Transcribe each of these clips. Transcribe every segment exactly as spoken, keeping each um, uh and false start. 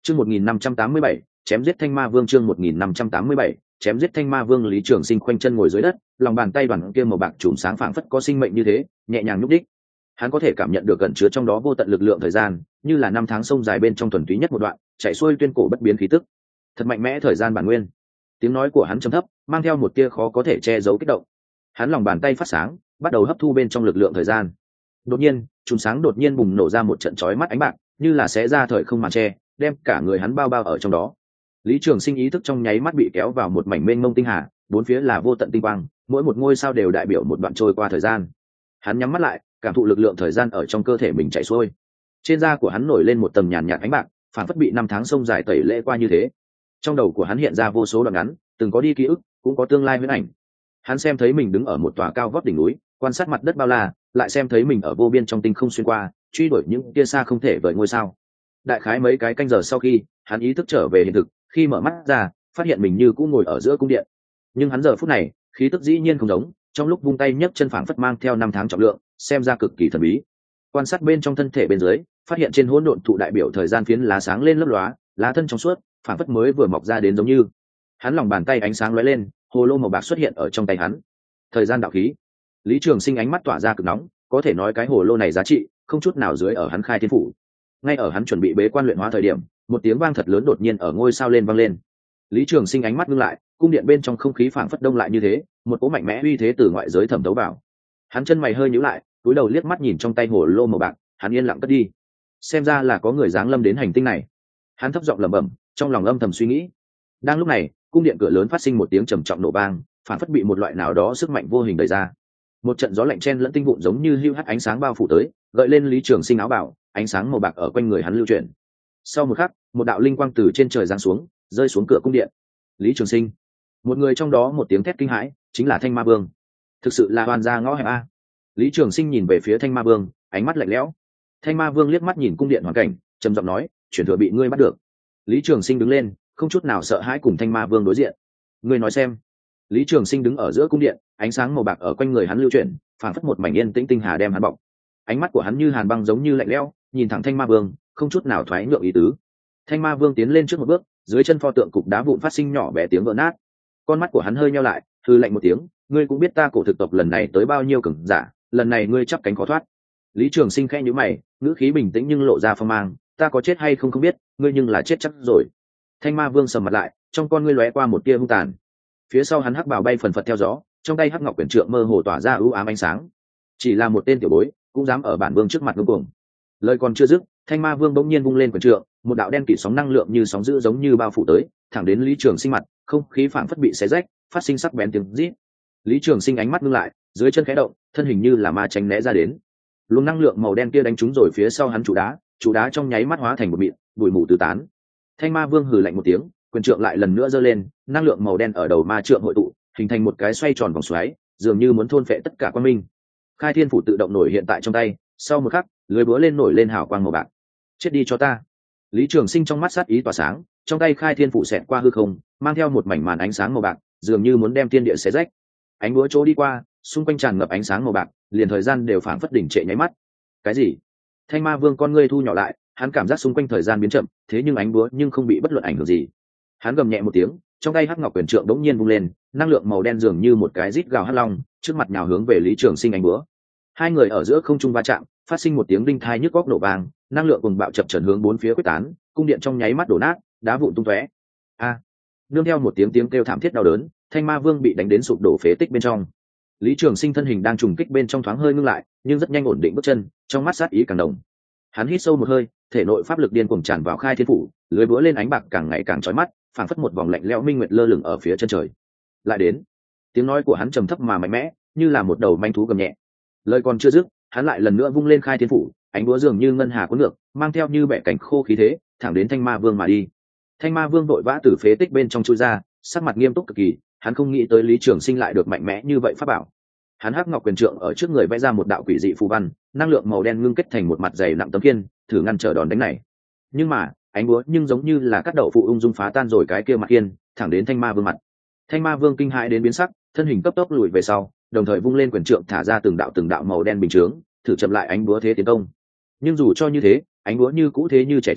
Chương một nghìn năm trăm tám mươi bảy, chém giết Thanh Ma Vương. Chương một nghìn năm trăm tám mươi bảy, chém giết Thanh Ma Vương. Lý Trường Sinh khoanh chân ngồi dưới đất, lòng bàn tay đoàn kia màu bạc chùm sáng phảng phất có sinh mệnh như thế, nhẹ nhàng nhúc đích. Hắn có thể cảm nhận được gần chứa trong đó vô tận lực lượng thời gian, như là năm tháng sông dài bên trong thuần túy nhất một đoạn, chảy xuôi tuyên cổ bất biến khí tức. Thật mạnh mẽ thời gian bản nguyên. Tiếng nói của hắn trầm thấp, mang theo một tia khó có thể che giấu kích động. Hắn lòng bàn tay phát sáng, bắt đầu hấp thu bên trong lực lượng thời gian. Đột nhiên, chùm sáng đột nhiên bùng nổ ra một trận chói mắt ánh bạc, như là xé ra thời không màn che, đem cả người hắn bao bao ở trong đó. Lý Trường Sinh ý thức trong nháy mắt bị kéo vào một mảnh mênh mông tinh hà, bốn phía là vô tận tinh quang, mỗi một ngôi sao đều đại biểu một đoạn trôi qua thời gian. Hắn nhắm mắt lại, cảm thụ lực lượng thời gian ở trong cơ thể mình chảy xuôi. Trên da của hắn nổi lên một tầng nhàn nhạt ánh bạc, phản phất bị năm tháng sông dài tẩy lễ qua như thế. Trong đầu của hắn hiện ra vô số đoạn ngắn, từng có đi ký ức, cũng có tương lai huyễn ảnh. Hắn xem thấy mình đứng ở một tòa cao vót đỉnh núi, quan sát mặt đất bao la, lại xem thấy mình ở vô biên trong tinh không xuyên qua, truy đuổi những tia xa không thể vời ngôi sao. Đại khái mấy cái canh giờ sau khi hắn ý thức trở về hiện thực, khi mở mắt ra phát hiện mình như cũng ngồi ở giữa cung điện. Nhưng hắn giờ phút này khí tức dĩ nhiên không giống, trong lúc vung tay nhấc chân phảng phất mang theo năm tháng trọng lượng, xem ra cực kỳ thần bí. Quan sát bên trong thân thể bên dưới, phát hiện trên hỗn độn thụ đại biểu thời gian phiến lá sáng lên lấp lóa, lá thân trong suốt, phảng phất mới vừa mọc ra đến giống như. Hắn lòng bàn tay ánh sáng lóe lên, hồ lô màu bạc xuất hiện ở trong tay hắn. Thời gian đạo khí. Lý Trường Sinh ánh mắt tỏa ra cực nóng, có thể nói cái hồ lô này giá trị không chút nào dưới ở hắn khai thiên phủ. Ngay ở hắn chuẩn bị bế quan luyện hóa thời điểm, một tiếng vang thật lớn đột nhiên ở ngôi sao lên vang lên. Lý Trường Sinh ánh mắt ngưng lại, cung điện bên trong không khí phảng phất đông lại như thế, một cỗ mạnh mẽ uy thế từ ngoại giới thẩm thấu vào. Hắn chân mày hơi nhíu lại, cúi đầu liếc mắt nhìn trong tay hồ lô màu bạc, hắn yên lặng cất đi. Xem ra là có người giáng lâm đến hành tinh này. Hắn thấp giọng lẩm bẩm, trong lòng âm thầm suy nghĩ. Đang lúc này, cung điện cửa lớn phát sinh một tiếng trầm trọng nổ vang, phảng phất bị một loại nào đó sức mạnh vô hình đẩy ra. Một trận gió lạnh chen lẫn tinh vụn giống như hưu hắt ánh sáng bao phủ tới, gợi lên Lý Trường Sinh áo bào, ánh sáng màu bạc ở quanh người hắn lưu chuyển. Sau một khắc, một đạo linh quang từ trên trời giáng xuống, rơi xuống cửa cung điện. Lý Trường Sinh, một người trong đó một tiếng thét kinh hãi, chính là Thanh Ma Vương. Thực sự là oan gia ngõ hẹp a. Lý Trường Sinh nhìn về phía Thanh Ma Vương, ánh mắt lạnh lẽo. Thanh Ma Vương liếc mắt nhìn cung điện hoàn cảnh, trầm giọng nói, chuyển thừa bị ngươi bắt được. Lý Trường Sinh đứng lên, không chút nào sợ hãi cùng Thanh Ma Vương đối diện. Ngươi nói xem. Lý Trường Sinh đứng ở giữa cung điện, ánh sáng màu bạc ở quanh người hắn lưu chuyển, phảng phất một mảnh yên tĩnh tinh hà đem hắn bọc. Ánh mắt của hắn như hàn băng giống như lạnh lẽo, nhìn thẳng Thanh Ma Vương, không chút nào thoái nhượng ý tứ. Thanh Ma Vương tiến lên trước một bước, dưới chân pho tượng cục đá vụn phát sinh nhỏ bé tiếng vỡ nát. Con mắt của hắn hơi nheo lại, hừ lạnh một tiếng, ngươi cũng biết ta cổ thực tộc lần này tới bao nhiêu cường giả, lần này ngươi chắp cánh khó thoát. Lý Trường Sinh khẽ nhíu mày, ngữ khí bình tĩnh nhưng lộ ra phong mang, ta có chết hay không không biết, ngươi nhưng là chết chắc rồi. Thanh Ma Vương sầm mặt lại, trong con ngươi lóe qua một tia hung tàn. Phía sau hắn hắc bào bay phần phật theo gió, trong tay hắc ngọc quyển trượng mơ hồ tỏa ra ưu ám ánh sáng. Chỉ là một tên tiểu bối, cũng dám ở bản vương trước mặt ngông cuồng. Lời còn chưa dứt, Thanh Ma Vương bỗng nhiên vung lên quyển trượng, một đạo đen kịt sóng năng lượng như sóng dữ giống như bao phủ tới, thẳng đến Lý Trường Sinh mặt, không khí phảng phất bị xé rách, phát sinh sắc bén tiếng rít. Lý Trường Sinh ánh mắt ngưng lại, dưới chân khẽ động, thân hình như là ma tránh né ra đến. Luồng năng lượng màu đen kia đánh trúng rồi phía sau hắn trụ đá, trụ đá trong nháy mắt hóa thành một mịn, bụi mù tứ tán. Thanh Ma Vương hừ lạnh một tiếng, quyền trượng lại lần nữa giơ lên, năng lượng màu đen ở đầu ma trượng hội tụ, hình thành một cái xoay tròn vòng xoáy, dường như muốn thôn phệ tất cả quang minh. Khai Thiên phủ tự động nổi hiện tại trong tay, sau một khắc, lưới búa lên nổi lên hào quang màu bạc. Chết đi cho ta. Lý Trường Sinh trong mắt sát ý tỏa sáng, trong tay Khai Thiên phủ xẹt qua hư không, mang theo một mảnh màn ánh sáng màu bạc, dường như muốn đem thiên địa xé rách. Ánh búa chỗ đi qua, xung quanh tràn ngập ánh sáng màu bạc, liền thời gian đều phảng phất đỉnh trệ nháy mắt. Cái gì? Thanh Ma Vương con ngươi thu nhỏ lại, hắn cảm giác xung quanh thời gian biến chậm, thế nhưng ánh búa nhưng không bị bất luận ảnh hưởng gì. Hắn gầm nhẹ một tiếng, trong tay hắc ngọc quyền trượng đống nhiên vung lên, năng lượng màu đen dường như một cái rít gào hắc long, trước mặt nhào hướng về Lý Trường Sinh ánh búa. Hai người ở giữa không trung va chạm, phát sinh một tiếng đinh thai nhức góc nổ vang, năng lượng cùng bạo chập chờn hướng bốn phía quyết tán, cung điện trong nháy mắt đổ nát, đá vụn tung tóe. A! Nương theo một tiếng tiếng kêu thảm thiết đau đớn, Thanh Ma Vương bị đánh đến sụp đổ phế tích bên trong. Lý Trường Sinh thân hình đang trùng kích bên trong thoáng hơi ngưng lại, nhưng rất nhanh ổn định bước chân, trong mắt sát ý càng đồng. Hắn hít sâu một hơi, thể nội pháp lực điên cuồng tràn vào Khai Thiên phủ, lưới búa lên ánh bạc càng ngày càng chói mắt, phảng phất một vòng lạnh lẽo minh nguyệt lơ lửng ở phía chân trời. Lại đến. Tiếng nói của hắn trầm thấp mà mạnh mẽ, như là một đầu manh thú gầm nhẹ. Lời còn chưa dứt, hắn lại lần nữa vung lên Khai Thiên phủ, ánh búa dường như ngân hà cuốn ngược, mang theo như bẻ cảnh khô khí thế, thẳng đến Thanh Ma Vương mà đi. Thanh Ma Vương vội vã từ phế tích bên trong chui ra, sắc mặt nghiêm túc cực kỳ, hắn không nghĩ tới Lý Trường Sinh lại được mạnh mẽ như vậy pháp bảo. Hắn hắc ngọc quyền trượng ở trước người vẽ ra một đạo quỷ dị phù văn, năng lượng màu đen ngưng kết thành một mặt dày nặng tấm kiên, thử ngăn trở đòn đánh này. Nhưng mà, ánh búa nhưng giống như là cắt đậu phụ ung dung phá tan rồi cái kia mặt kiên, thẳng đến Thanh Ma Vương mặt. Thanh Ma Vương kinh hãi đến biến sắc, thân hình cấp tốc lùi về sau, đồng thời vung lên quyền trượng thả ra từng đạo từng đạo màu đen bình chướng, thử chậm lại ánh búa thế tiến công. Nhưng dù cho như thế, ánh búa như cũ thế như trẻ tre,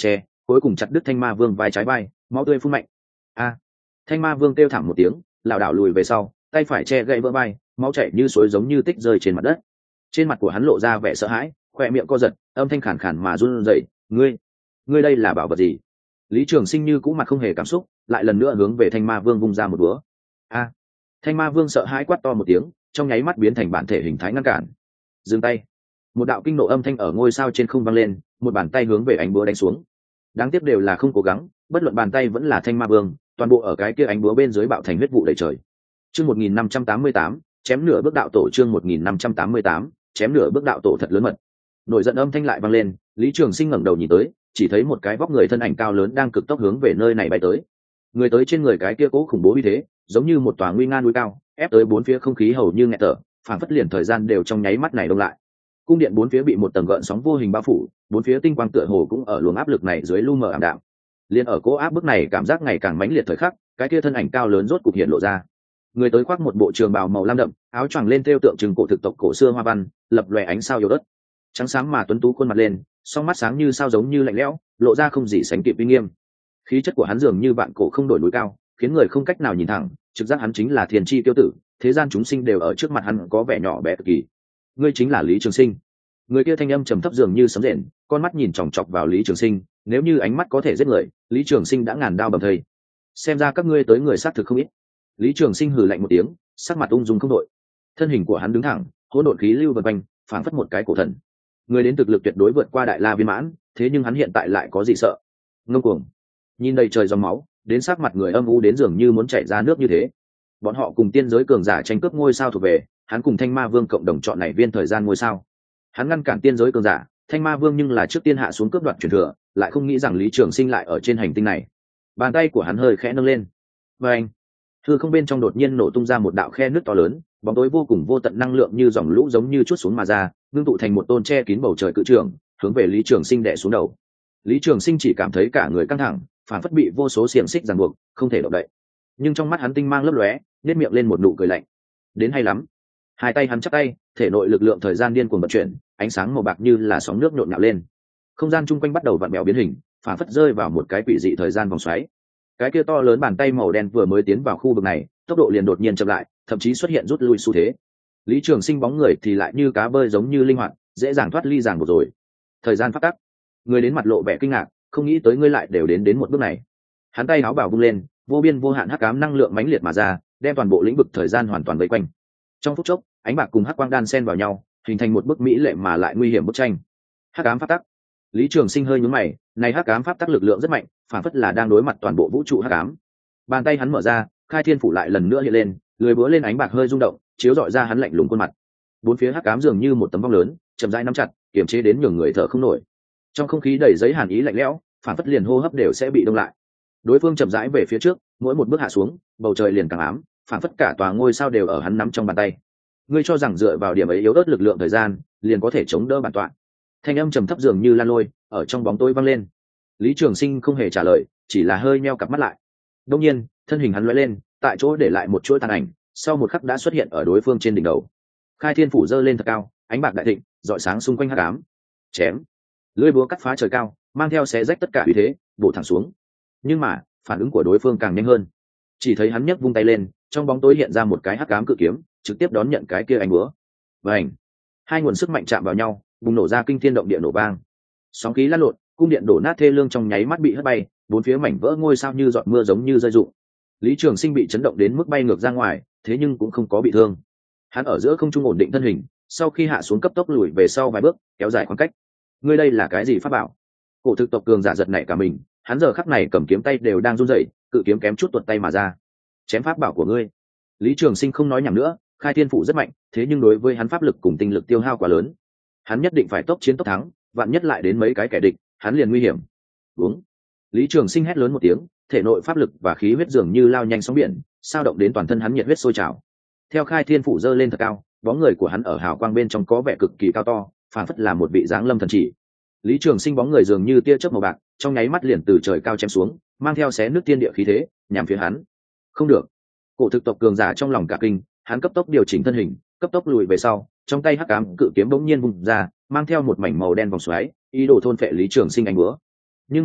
cuối cùng chặt đứt thanh ma vương vai trái vai, máu tươi phun mạnh. A! Thanh ma vương kêu thảm một tiếng, lảo đảo lùi về sau, tay phải che gãy vỡ vai, máu chảy như suối giống như tích rơi trên mặt đất. Trên mặt của hắn lộ ra vẻ sợ hãi, khoe miệng co giật, âm thanh khản khản mà run rẩy. Ngươi, ngươi đây là bảo vật gì? Lý Trường Sinh như cũ mặt không hề cảm xúc, lại lần nữa hướng về thanh ma vương vung ra một búa. A! Thanh ma vương sợ hãi quát to một tiếng, trong nháy mắt biến thành bản thể hình thái ngăn cản. Dừng tay! Một đạo kinh nộ âm thanh ở ngôi sao trên không vang lên, một bàn tay hướng về ánh búa đánh xuống. Đáng tiếc đều là không cố gắng, bất luận bàn tay vẫn là thanh ma vương, toàn bộ ở cái kia ánh búa bên dưới bạo thành huyết vụ đầy trời. Chương một nghìn năm trăm tám mươi tám, chém nửa bước đạo tổ. Chương một nghìn năm trăm tám mươi tám, chém nửa bước đạo tổ thật lớn mật. Nổi giận âm thanh lại vang lên, Lý Trường Sinh ngẩng đầu nhìn tới, chỉ thấy một cái vóc người thân ảnh cao lớn đang cực tốc hướng về nơi này bay tới. Người tới trên người cái kia cố khủng bố uy thế, giống như một tòa nguy nga núi cao, ép tới bốn phía không khí hầu như nghẹt thở, phản phất liền thời gian đều trong nháy mắt này đông lại. Cung điện bốn phía bị một tầng gợn sóng vô hình bao phủ, bốn phía tinh quang tựa hồ cũng ở luồng áp lực này dưới lu mờ ảm đạm. Liên ở cố áp bức này cảm giác ngày càng mãnh liệt thời khắc, cái kia thân ảnh cao lớn rốt cục hiện lộ ra. Người tới khoác một bộ trường bào màu lam đậm, áo choàng lên thêu tượng trưng cổ thực tộc cổ xưa hoa văn, lập lòe ánh sao yếu ớt. Trắng sáng mà tuấn tú khuôn mặt lên, song mắt sáng như sao giống như lạnh lẽo, lộ ra không gì sánh kịp uy nghiêm. Khí chất của hắn dường như vạn cổ không đổi núi cao, khiến người không cách nào nhìn thẳng, trực giác hắn chính là thiên chi tiêu tử, thế gian chúng sinh đều ở trước mặt hắn có vẻ nhỏ bé cực kỳ. Ngươi chính là Lý Trường Sinh. Người kia thanh âm trầm thấp dường như sấm rền, con mắt nhìn chòng chọc vào Lý Trường Sinh, nếu như ánh mắt có thể giết người, Lý Trường Sinh đã ngàn đao bầm thây. Xem ra các ngươi tới người xác thực không ít. Lý Trường Sinh hừ lạnh một tiếng, sắc mặt ung dung không đổi. Thân hình của hắn đứng thẳng, hỗn độn khí lưu vần quanh, phảng phất một cái cổ thần. Người đến thực lực tuyệt đối vượt qua đại la viên mãn, thế nhưng hắn hiện tại lại có gì sợ? Ngông cuồng. Nhìn đầy trời dòng máu, đến sắc mặt người âm u đến dường như muốn chảy ra nước như thế. Bọn họ cùng tiên giới cường giả tranh cướp ngôi sao thuộc về, hắn cùng Thanh Ma Vương cộng đồng chọn này viên thời gian ngôi sao. Hắn ngăn cản tiên giới cường giả, Thanh Ma Vương nhưng là trước tiên hạ xuống cướp đoạt truyền thừa, lại không nghĩ rằng Lý Trường Sinh lại ở trên hành tinh này. Bàn tay của hắn hơi khẽ nâng lên, và anh, hư không bên trong đột nhiên nổ tung ra một đạo khe nước to lớn, bóng tối vô cùng vô tận năng lượng như dòng lũ giống như chút xuống mà ra, ngưng tụ thành một tôn che kín bầu trời cự trường, hướng về Lý Trường Sinh đè xuống đầu. Lý Trường Sinh chỉ cảm thấy cả người căng thẳng, phản phất bị vô số xiềng xích ràng buộc, không thể động đậy. Nhưng trong mắt hắn tinh mang lấp lóe, nét miệng lên một nụ cười lạnh. Đến hay lắm. Hai tay hắn chắp tay, thể nội lực lượng thời gian điên cuồng vận chuyển, ánh sáng màu bạc như là sóng nước nhộn nhạo lên. Không gian chung quanh bắt đầu vặn vẹo biến hình, phản phất rơi vào một cái quỷ dị thời gian vòng xoáy. Cái kia to lớn bàn tay màu đen vừa mới tiến vào khu vực này, tốc độ liền đột nhiên chậm lại, thậm chí xuất hiện rút lui xu thế. Lý Trường Sinh bóng người thì lại như cá bơi giống như linh hoạt, dễ dàng thoát ly ràng buộc rồi. Thời gian phát tắc. Người đến mặt lộ vẻ kinh ngạc, không nghĩ tới ngươi lại đều đến đến một bước này. Hắn tay áo bảo vung lên, vô biên vô hạn hắc ám năng lượng mãnh liệt mà ra, đem toàn bộ lĩnh vực thời gian hoàn toàn vây quanh. Trong phút chốc, ánh bạc cùng hắc quang đan xen vào nhau, hình thành một bức mỹ lệ mà lại nguy hiểm bức tranh. Hắc ám pháp tắc. Lý Trường Sinh hơi nhướng mày, này hắc ám pháp tắc lực lượng rất mạnh, phản phất là đang đối mặt toàn bộ vũ trụ hắc ám. Bàn tay hắn mở ra, khai thiên phủ lại lần nữa hiện lên, lưỡi búa lên ánh bạc hơi rung động, chiếu rọi ra hắn lạnh lùng khuôn mặt. Bốn phía hắc ám dường như một tấm vong lớn, chậm rãi nắm chặt, kiềm chế đến nhường người thở không nổi. Trong không khí đầy giấy hàn ý lạnh lẽo, phản phất liền hô hấp đều sẽ bị đông lại. Đối phương chậm rãi về phía trước, mỗi một bước hạ xuống, bầu trời liền càng ám, phản phất cả tòa ngôi sao đều ở hắn nắm trong bàn tay. Ngươi cho rằng dựa vào điểm ấy yếu ớt lực lượng thời gian, liền có thể chống đỡ bản tọa? Thanh âm trầm thấp dường như lan lôi, ở trong bóng tối vang lên. Lý Trường Sinh không hề trả lời, chỉ là hơi nheo cặp mắt lại. Đột nhiên, thân hình hắn lóe lên, tại chỗ để lại một chuỗi tàn ảnh, sau một khắc đã xuất hiện ở đối phương trên đỉnh đầu. Khai thiên phủ giơ lên thật cao, ánh bạc đại thịnh, rọi sáng xung quanh hắc ám. Chém. Lưỡi búa cắt phá trời cao, mang theo xé rách tất cả uy thế, bổ thẳng xuống. Nhưng mà, phản ứng của đối phương càng nhanh hơn. Chỉ thấy hắn nhấc vung tay lên, trong bóng tối hiện ra một cái hắc ám cự kiếm, trực tiếp đón nhận cái kia ánh búa. Bành! Hai nguồn sức mạnh chạm vào nhau, bùng nổ ra kinh thiên động địa nổ vang. Sóng khí lăn lộn, cung điện đổ nát thê lương trong nháy mắt bị hất bay, bốn phía mảnh vỡ ngôi sao như giọt mưa giống như rơi rụng. Lý Trường Sinh bị chấn động đến mức bay ngược ra ngoài, thế nhưng cũng không có bị thương. Hắn ở giữa không trung ổn định thân hình, sau khi hạ xuống cấp tốc lùi về sau vài bước, kéo dài khoảng cách. Ngươi đây là cái gì pháp bảo? Cổ thực tộc cường giả giật nảy cả mình, hắn giờ khắc này cầm kiếm tay đều đang run rẩy, cự kiếm kém chút tuột tay mà ra. Chém pháp bảo của ngươi. Lý Trường Sinh không nói nhảm nữa, khai thiên phủ rất mạnh, thế nhưng đối với hắn pháp lực cùng tinh lực tiêu hao quá lớn. Hắn nhất định phải tốc chiến tốc thắng, vạn nhất lại đến mấy cái kẻ địch, hắn liền nguy hiểm. Đúng. Lý Trường Sinh hét lớn một tiếng, thể nội pháp lực và khí huyết dường như lao nhanh sóng biển, sao động đến toàn thân hắn nhiệt huyết sôi trào. Theo khai thiên phủ giơ lên thật cao, bóng người của hắn ở hào quang bên trong có vẻ cực kỳ cao to, phản phất là một vị dáng lâm thần chỉ. Lý Trường Sinh bóng người dường như tia chớp màu bạc, trong nháy mắt liền từ trời cao chém xuống, mang theo xé nước tiên địa khí thế, nhằm phía hắn. Không được. Cổ thực tộc cường giả trong lòng cả kinh, hắn cấp tốc điều chỉnh thân hình, cấp tốc lùi về sau, trong tay hắc ám cự kiếm bỗng nhiên vung ra, mang theo một mảnh màu đen vòng xoáy, ý đồ thôn phệ Lý Trường Sinh ánh búa. Nhưng mà,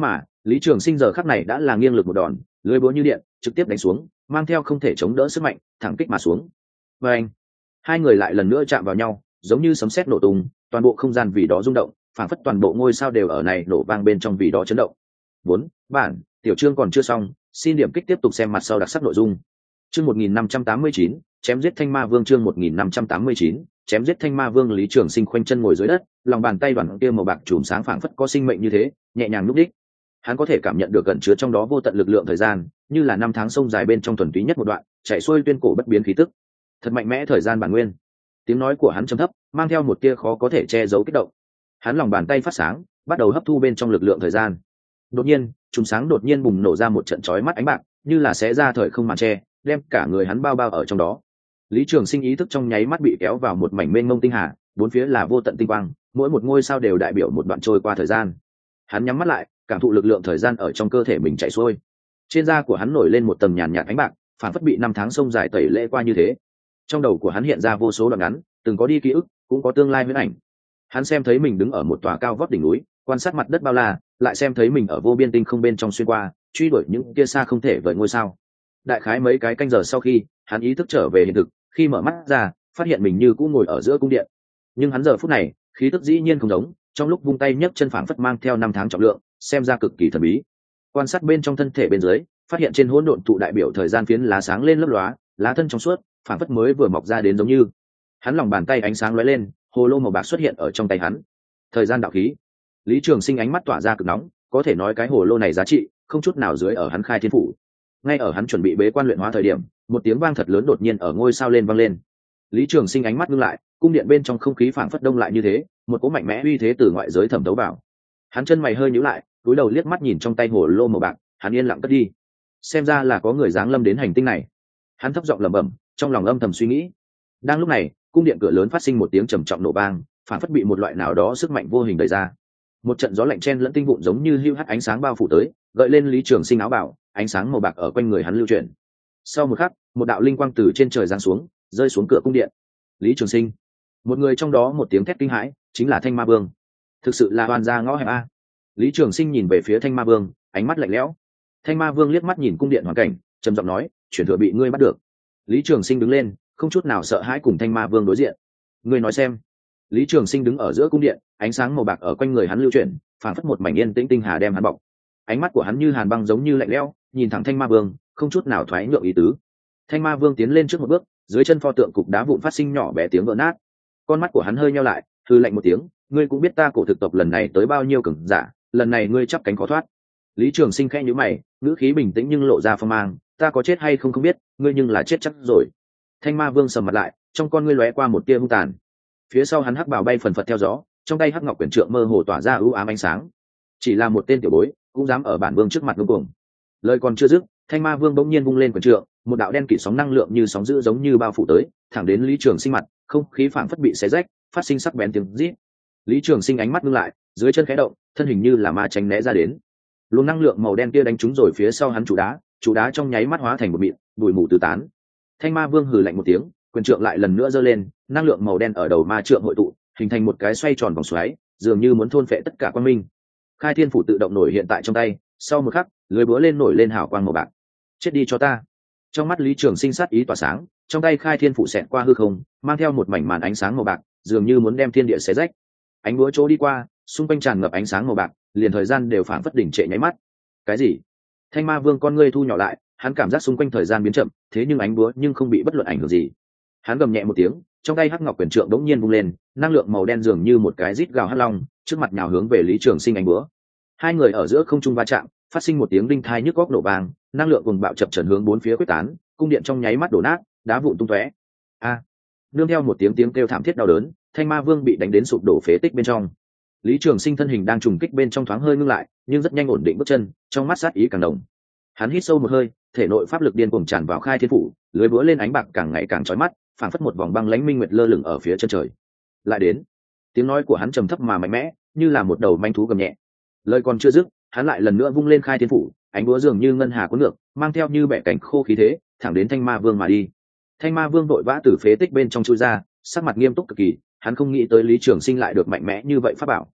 Lý Trường Sinh giờ khắc này đã là nghiêng lực một đòn, lưỡi búa như điện trực tiếp đánh xuống, mang theo không thể chống đỡ sức mạnh thẳng kích mà xuống. Và anh, hai người lại lần nữa chạm vào nhau, giống như sấm sét nổ tung, toàn bộ không gian vì đó rung động, phảng phất toàn bộ ngôi sao đều ở này nổ vang bên trong vì đó chấn động. Bốn, bản tiểu chương còn chưa xong, xin điểm kích tiếp tục xem mặt sau đặc sắc nội dung. Chương một nghìn năm trăm tám mươi chín, chém giết Thanh Ma Vương. Chương một nghìn năm trăm tám mươi chín, chém giết Thanh Ma Vương. Lý Trường Sinh khoanh chân ngồi dưới đất, lòng bàn tay đoàn kia màu bạc chùm sáng phảng phất có sinh mệnh như thế, nhẹ nhàng lúc đích. Hắn có thể cảm nhận được gần chứa trong đó vô tận lực lượng thời gian, như là năm tháng sông dài bên trong thuần túy nhất một đoạn, chảy xuôi tuyên cổ bất biến khí tức. Thật mạnh mẽ thời gian bản nguyên. Tiếng nói của hắn trầm thấp, mang theo một tia khó có thể che giấu kích động. Hắn lòng bàn tay phát sáng, bắt đầu hấp thu bên trong lực lượng thời gian. Đột nhiên, chùm sáng đột nhiên bùng nổ ra một trận chói mắt ánh bạc, như là xé ra thời không màn che, đem cả người hắn bao bao ở trong đó. Lý Trường Sinh ý thức trong nháy mắt bị kéo vào một mảnh mênh mông tinh hà, bốn phía là vô tận tinh quang, mỗi một ngôi sao đều đại biểu một đoạn trôi qua thời gian. Hắn nhắm mắt lại, cảm thụ lực lượng thời gian ở trong cơ thể mình chảy xuôi. Trên da của hắn nổi lên một tầng nhàn nhạt ánh bạc, phản phất bị năm tháng sông dài tẩy lễ qua như thế. Trong đầu của hắn hiện ra vô số đoạn ngắn, từng có đi ký ức, cũng có tương lai huyễn ảnh. Hắn xem thấy mình đứng ở một tòa cao vót đỉnh núi, quan sát mặt đất bao la, lại xem thấy mình ở vô biên tinh không bên trong xuyên qua, truy đuổi những kia xa không thể vời ngôi sao. Đại khái mấy cái canh giờ sau khi hắn ý thức trở về hiện thực, khi mở mắt ra, phát hiện mình như cũ ngồi ở giữa cung điện. Nhưng hắn giờ phút này, khí tức dĩ nhiên không giống, trong lúc vung tay nhấc chân phảng phất mang theo năm tháng trọng lượng, xem ra cực kỳ thần bí. Quan sát bên trong thân thể bên dưới, phát hiện trên hỗn độn tụ đại biểu thời gian phiến lá sáng lên lấp lóa, lá thân trong suốt, phảng phất mới vừa mọc ra đến giống như. Hắn lòng bàn tay ánh sáng lóe lên, hồ lô màu bạc xuất hiện ở trong tay hắn. Thời gian đạo khí. Lý Trường Sinh ánh mắt tỏa ra cực nóng, có thể nói cái hồ lô này giá trị không chút nào dưới ở hắn khai thiên phủ. Ngay ở hắn chuẩn bị bế quan luyện hóa thời điểm, một tiếng vang thật lớn đột nhiên ở ngôi sao lên vang lên. Lý Trường Sinh ánh mắt ngưng lại, cung điện bên trong không khí phảng phất đông lại như thế, một cỗ mạnh mẽ uy thế từ ngoại giới thẩm thấu vào. Hắn chân mày hơi nhíu lại, cúi đầu liếc mắt nhìn trong tay hồ lô màu bạc, hắn yên lặng cất đi. Xem ra là có người giáng lâm đến hành tinh này. Hắn thấp giọng lẩm bẩm, trong lòng âm thầm suy nghĩ. Đang lúc này, cung điện cửa lớn phát sinh một tiếng trầm trọng nổ vang, phảng phất bị một loại nào đó sức mạnh vô hình đẩy ra. Một trận gió lạnh chen lẫn tinh vụn giống như hưu hắt ánh sáng bao phủ tới, gợi lên Lý Trường Sinh áo bào, ánh sáng màu bạc ở quanh người hắn lưu chuyển. Sau một khắc, một đạo linh quang từ trên trời giáng xuống, rơi xuống cửa cung điện. Lý Trường Sinh, một người trong đó một tiếng thét kinh hãi, chính là Thanh Ma Vương. Thực sự là hoàn gia ngõ hẹp a. Lý Trường Sinh nhìn về phía Thanh Ma Vương, ánh mắt lạnh lẽo. Thanh Ma Vương liếc mắt nhìn cung điện hoàn cảnh, trầm giọng nói, chuyển thừa bị ngươi bắt được. Lý Trường Sinh đứng lên, không chút nào sợ hãi cùng Thanh Ma Vương đối diện. Ngươi nói xem. Lý Trường Sinh đứng ở giữa cung điện, ánh sáng màu bạc ở quanh người hắn lưu chuyển, phảng phất một mảnh yên tĩnh tinh hà đem hắn bọc. Ánh mắt của hắn như hàn băng giống như lạnh lẽo, nhìn thẳng Thanh Ma Vương, không chút nào thoái nhượng ý tứ. Thanh Ma Vương tiến lên trước một bước, dưới chân pho tượng cục đá vụn phát sinh nhỏ bé tiếng vỡ nát. Con mắt của hắn hơi nheo lại, hừ lạnh một tiếng, ngươi cũng biết ta cổ thực tộc lần này tới bao nhiêu cường giả, lần này ngươi chắp cánh khó thoát. Lý Trường Sinh khẽ nhíu mày, ngữ khí bình tĩnh nhưng lộ ra phong mang, ta có chết hay không không biết, ngươi nhưng là chết chắc rồi. Thanh Ma Vương sầm mặt lại, trong con ngươi lóe qua một tia hung tàn. Phía sau hắn hắc bào bay phần phật theo gió, trong tay hắc ngọc quyển trượng mơ hồ tỏa ra ưu ám ánh sáng. Chỉ là một tên tiểu bối, cũng dám ở bản vương trước mặt ngông cuồng. Lời còn chưa dứt, Thanh Ma Vương bỗng nhiên vung lên quyển trượng, một đạo đen kịt sóng năng lượng như sóng dữ giống như bao phủ tới, thẳng đến Lý Trường Sinh mặt, không khí phảng phất bị xé rách, phát sinh sắc bén tiếng rít. Lý Trường Sinh ánh mắt ngưng lại, dưới chân khẽ động, thân hình như là ma tránh né ra đến. Luồng năng lượng màu đen kia đánh trúng rồi phía sau hắn trụ đá, trụ đá trong nháy mắt hóa thành một mịn, bụi mù tứ tán. Thanh Ma Vương hừ lạnh một tiếng, quyền trượng lại lần nữa giơ lên, năng lượng màu đen ở đầu ma trượng hội tụ, hình thành một cái xoay tròn vòng xoáy, dường như muốn thôn phệ tất cả quang minh. Khai Thiên phủ tự động nổi hiện tại trong tay, sau một khắc, lưới búa lên nổi lên hào quang màu bạc. Chết đi cho ta. Trong mắt Lý Trường Sinh sát ý tỏa sáng, trong tay Khai Thiên phủ xẹt qua hư không, mang theo một mảnh màn ánh sáng màu bạc, dường như muốn đem thiên địa xé rách. Ánh búa chỗ đi qua, xung quanh tràn ngập ánh sáng màu bạc, liền thời gian đều phảng phất đỉnh trệ nháy mắt. Cái gì? Thanh Ma Vương con ngươi thu nhỏ lại, hắn cảm giác xung quanh thời gian biến chậm, thế nhưng ánh búa nhưng không bị bất luận ảnh hưởng gì. Hắn gầm nhẹ một tiếng, trong tay hắc ngọc quyền trượng đống nhiên vung lên, năng lượng màu đen dường như một cái rít gào hắc long, trước mặt nhào hướng về Lý Trường Sinh ánh búa. Hai người ở giữa không trung va chạm, phát sinh một tiếng đinh thai nhức góc nổ vang, năng lượng cùng bạo chập chờn hướng bốn phía quyết tán, cung điện trong nháy mắt đổ nát, đá vụn tung tóe. A! Nương theo một tiếng tiếng kêu thảm thiết đau đớn, Thanh Ma Vương bị đánh đến sụp đổ phế tích bên trong. Lý Trường Sinh thân hình đang trùng kích bên trong thoáng hơi ngưng lại, nhưng rất nhanh ổn định bước chân, trong mắt sát ý càng đồng. Hắn hít sâu một hơi, thể nội pháp lực điên cuồng tràn vào Khai Thiên phủ, lưới búa lên ánh bạc càng ngày càng chói mắt, phảng phất một vòng băng lãnh minh nguyệt lơ lửng ở phía chân trời. Lại đến. Tiếng nói của hắn trầm thấp mà mạnh mẽ, như là một đầu manh thú gầm nhẹ. Lời còn chưa dứt, hắn lại lần nữa vung lên Khai Thiên phủ, ánh búa dường như ngân hà cuốn ngược, mang theo như bẻ cảnh khô khí thế, thẳng đến Thanh Ma Vương mà đi. Thanh Ma Vương vội vã từ phế tích bên trong chui ra, sắc mặt nghiêm túc cực kỳ, hắn không nghĩ tới Lý Trường Sinh lại được mạnh mẽ như vậy pháp bảo.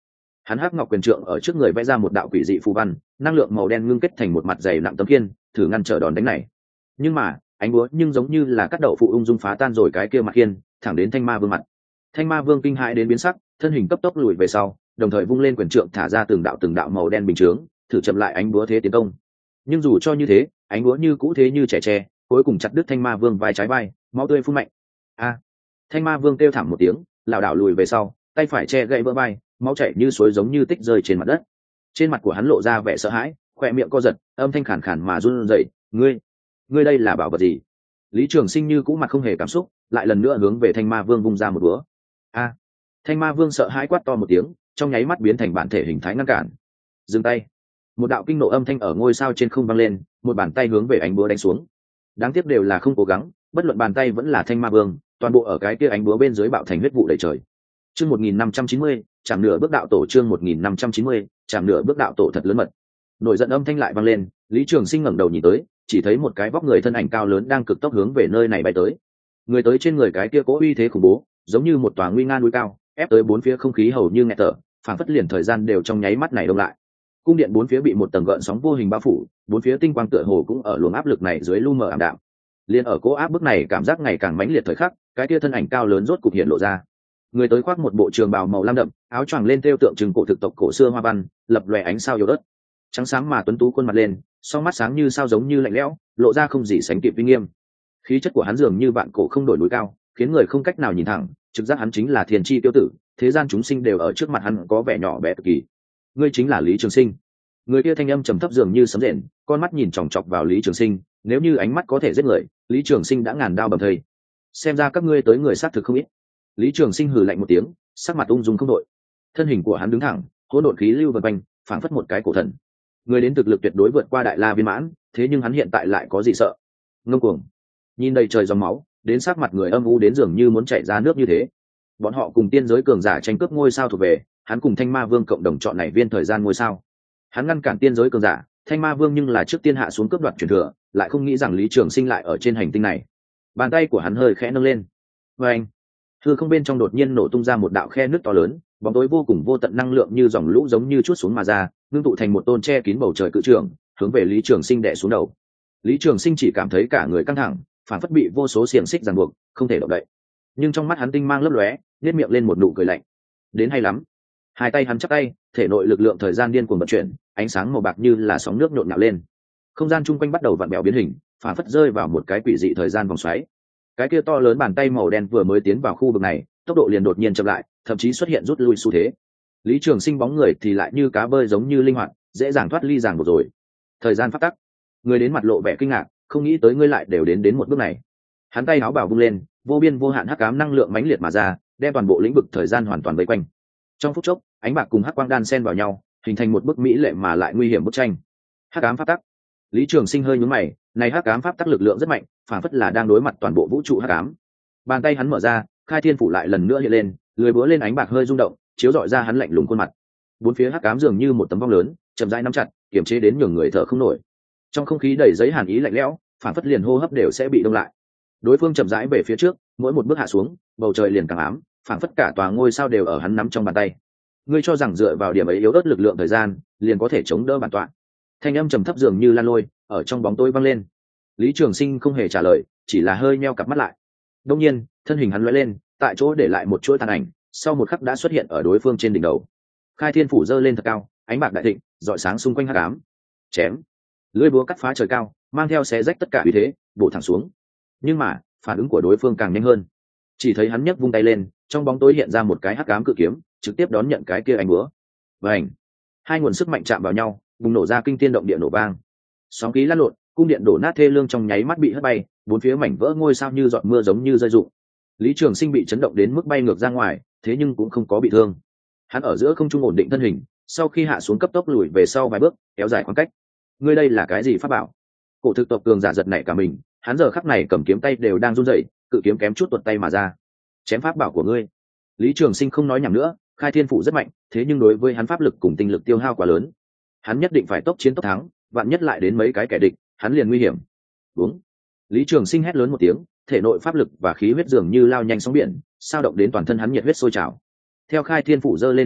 Hắn hắc ngọc quyền trượng ở trước người vẽ ra một đạo quỷ dị phù văn, năng lượng màu đen ngưng kết thành một mặt dày nặng tấm kiên, thử ngăn trở đòn đánh này. Nhưng mà ánh búa nhưng giống như là cắt đậu phụ ung dung phá tan rồi cái kia mặt kiên, thẳng đến thanh ma vương mặt. Thanh ma vương kinh hãi đến biến sắc, thân hình cấp tốc lùi về sau, đồng thời vung lên quyền trượng thả ra từng đạo từng đạo màu đen bình chướng, thử chậm lại ánh búa thế tiến công. Nhưng dù cho như thế, ánh búa như cũ thế như trẻ tre, cuối cùng chặt đứt thanh ma vương vai trái vai, máu tươi phun mạnh. A! Thanh ma vương kêu thảm một tiếng, lảo đảo lùi về sau, tay phải che gãy vỡ vai, máu chảy như suối giống như tích rơi trên mặt đất. Trên mặt của hắn lộ ra vẻ sợ hãi, khóe miệng co giật, âm thanh khàn khàn mà run rẩy, "Ngươi, ngươi đây là bảo vật gì?" Lý Trường Sinh như cũ mặt không hề cảm xúc, lại lần nữa hướng về thanh ma vương vung ra một búa. A! Thanh ma vương sợ hãi quát to một tiếng, trong nháy mắt biến thành bản thể hình thái ngăn cản. Dừng tay! Một đạo kinh nộ âm thanh ở ngôi sao trên không vang lên, một bàn tay hướng về ánh búa đánh xuống. Đáng tiếc đều là không cố gắng, bất luận bàn tay vẫn là thanh ma vương, toàn bộ ở cái kia ánh búa bên dưới bạo thành huyết vụ đầy trời. Chương một nghìn năm trăm chín mươi, chạm nửa bước đạo tổ. Chương một nghìn năm trăm chín mươi, chạm nửa bước đạo tổ thật lớn mật. Nổi giận âm thanh lại vang lên, Lý Trường Sinh ngẩng đầu nhìn tới, chỉ thấy một cái vóc người thân ảnh cao lớn đang cực tốc hướng về nơi này bay tới. Người tới trên người cái kia cố uy thế khủng bố, giống như một tòa nguy nga núi cao, ép tới bốn phía không khí hầu như nghẹt thở, phảng phất liền thời gian đều trong nháy mắt này đông lại. Cung điện bốn phía bị một tầng gợn sóng vô hình bao phủ, bốn phía tinh quang tựa hồ cũng ở luồng áp lực này dưới lu mờ ảm đạm. Liên ở cố áp bức này cảm giác ngày càng mãnh liệt thời khắc, cái kia thân ảnh cao lớn rốt cục hiện lộ ra. Người tới khoác một bộ trường bào màu lam đậm, áo choàng lên thêu tượng trưng cổ thực tộc cổ xưa hoa văn, lập lòe ánh sao yếu ớt. Trắng sáng mà tuấn tú khuôn mặt lên, song mắt sáng như sao giống như lạnh lẽo, lộ ra không gì sánh kịp uy nghiêm. Khí chất của hắn dường như vạn cổ không đổi núi cao, khiến người không cách nào nhìn thẳng, trực giác hắn chính là thiên chi tiêu tử, thế gian chúng sinh đều ở trước mặt hắn có vẻ nhỏ bé cực kỳ. Ngươi chính là Lý Trường Sinh. Người kia thanh âm trầm thấp dường như sấm rền, con mắt nhìn chòng chọc vào Lý Trường Sinh, nếu như ánh mắt có thể giết người, Lý Trường Sinh đã ngàn đao bầm thây. Xem ra các ngươi tới người sát thực không ít. Lý Trường Sinh hừ lạnh một tiếng, sắc mặt ung dung không đổi. Thân hình của hắn đứng thẳng, hỗn độn khí lưu vần quanh, phảng phất một cái cổ thần. Người đến thực lực tuyệt đối vượt qua đại la viên mãn, thế nhưng hắn hiện tại lại có gì sợ? Ngông cuồng. Nhìn đầy trời dòng máu, đến sắc mặt người âm u đến dường như muốn chảy ra nước như thế. Bọn họ cùng tiên giới cường giả tranh cướp ngôi sao thuộc về, hắn cùng Thanh Ma Vương cộng đồng chọn này viên thời gian ngôi sao. Hắn ngăn cản tiên giới cường giả, Thanh Ma Vương nhưng là trước tiên hạ xuống cướp đoạt truyền thừa, lại không nghĩ rằng Lý Trường Sinh lại ở trên hành tinh này. Bàn tay của hắn hơi khẽ nâng lên. Và anh, hư không bên trong đột nhiên nổ tung ra một đạo khe nước to lớn, bóng tối vô cùng vô tận năng lượng như dòng lũ giống như chuốt xuống mà ra, ngưng tụ thành một tôn che kín bầu trời cự trường, hướng về Lý Trường Sinh đè xuống đầu. Lý Trường Sinh chỉ cảm thấy cả người căng thẳng, phản phất bị vô số xiềng xích ràng buộc, không thể động đậy. Nhưng trong mắt hắn tinh mang lấp lóe, nhếch miệng lên một nụ cười lạnh. Đến hay lắm. Hai tay hắn chắp tay, thể nội lực lượng thời gian điên cuồng vận chuyển, ánh sáng màu bạc như là sóng nước nhộn nhạo lên. Không gian chung quanh bắt đầu vặn vẹo biến hình, phản phất rơi vào một cái quỷ dị thời gian vòng xoáy. Cái kia to lớn bàn tay màu đen vừa mới tiến vào khu vực này, tốc độ liền đột nhiên chậm lại, thậm chí xuất hiện rút lui xu thế. Lý Trường Sinh bóng người thì lại như cá bơi giống như linh hoạt, dễ dàng thoát ly ràng buộc rồi. Thời gian phát tắc. Người đến mặt lộ vẻ kinh ngạc, không nghĩ tới ngươi lại đều đến đến một bước này. Hắn tay áo bảo vung lên, vô biên vô hạn hắc ám năng lượng mãnh liệt mà ra, đem toàn bộ lĩnh vực thời gian hoàn toàn vây quanh. Trong phút chốc, ánh bạc cùng hắc quang đan xen vào nhau, hình thành một bức mỹ lệ mà lại nguy hiểm bức tranh. Hắc ám pháp tắc. Lý Trường Sinh hơi nhướng mày, này hắc ám pháp tắc lực lượng rất mạnh, phản phất là đang đối mặt toàn bộ vũ trụ hắc ám. Bàn tay hắn mở ra, khai thiên phủ lại lần nữa hiện lên, lưỡi búa lên ánh bạc hơi rung động, chiếu rọi ra hắn lạnh lùng khuôn mặt. Bốn phía hắc ám dường như một tấm vong lớn, chậm rãi nắm chặt, kiềm chế đến nhường người thở không nổi. Trong không khí đầy giấy hàn ý lạnh lẽo, phản phất liền hô hấp đều sẽ bị đông lại. Đối phương chậm rãi về phía trước, mỗi một bước hạ xuống, bầu trời liền càng ám, phản phất cả tòa ngôi sao đều ở hắn nắm trong bàn tay. Ngươi cho rằng dựa vào điểm ấy yếu ớt lực lượng thời gian, liền có thể chống đỡ bản tọa? Thanh âm trầm thấp dường như lan lôi, ở trong bóng tối vang lên. Lý Trường Sinh không hề trả lời, chỉ là hơi nheo cặp mắt lại. Đương nhiên, thân hình hắn lóe lên, tại chỗ để lại một chuỗi tàn ảnh, sau một khắc đã xuất hiện ở đối phương trên đỉnh đầu. Khai thiên phủ giơ lên thật cao, ánh bạc đại thịnh, rọi sáng xung quanh hắc ám. Chém, lưỡi búa cắt phá trời cao, mang theo xé rách tất cả uy thế, bổ thẳng xuống. Nhưng mà, phản ứng của đối phương càng nhanh hơn. Chỉ thấy hắn nhấc vung tay lên, trong bóng tối hiện ra một cái hắc ám cự kiếm, trực tiếp đón nhận cái kia ánh búa. Vành, hai nguồn sức mạnh chạm vào nhau, bùng nổ ra kinh thiên động địa nổ vang. Sóng khí lăn lộn, cung điện đổ nát thê lương trong nháy mắt bị hất bay, bốn phía mảnh vỡ ngôi sao như giọt mưa giống như rơi rụng. Lý Trường Sinh bị chấn động đến mức bay ngược ra ngoài, thế nhưng cũng không có bị thương. Hắn ở giữa không trung ổn định thân hình, sau khi hạ xuống cấp tốc lùi về sau vài bước, kéo dài khoảng cách. Ngươi đây là cái gì pháp bảo? Cổ thực tộc cường giả giật nảy cả mình, hắn giờ khắc này cầm kiếm tay đều đang run rẩy, cự kiếm kém chút tuột tay mà ra. Chém pháp bảo của ngươi. Lý Trường Sinh không nói nhảm nữa, khai thiên phủ rất mạnh, thế nhưng đối với hắn pháp lực cùng tinh lực tiêu hao quá lớn. Hắn nhất định phải tốc chiến tốc thắng, vạn nhất lại đến mấy cái kẻ địch, hắn liền nguy hiểm. Đúng. Lý Trường Sinh hét lớn một tiếng, thể nội pháp lực và khí huyết dường như lao nhanh sóng biển, sao động đến toàn thân hắn nhiệt huyết sôi trào. Theo khai thiên phủ giơ lên thật cao,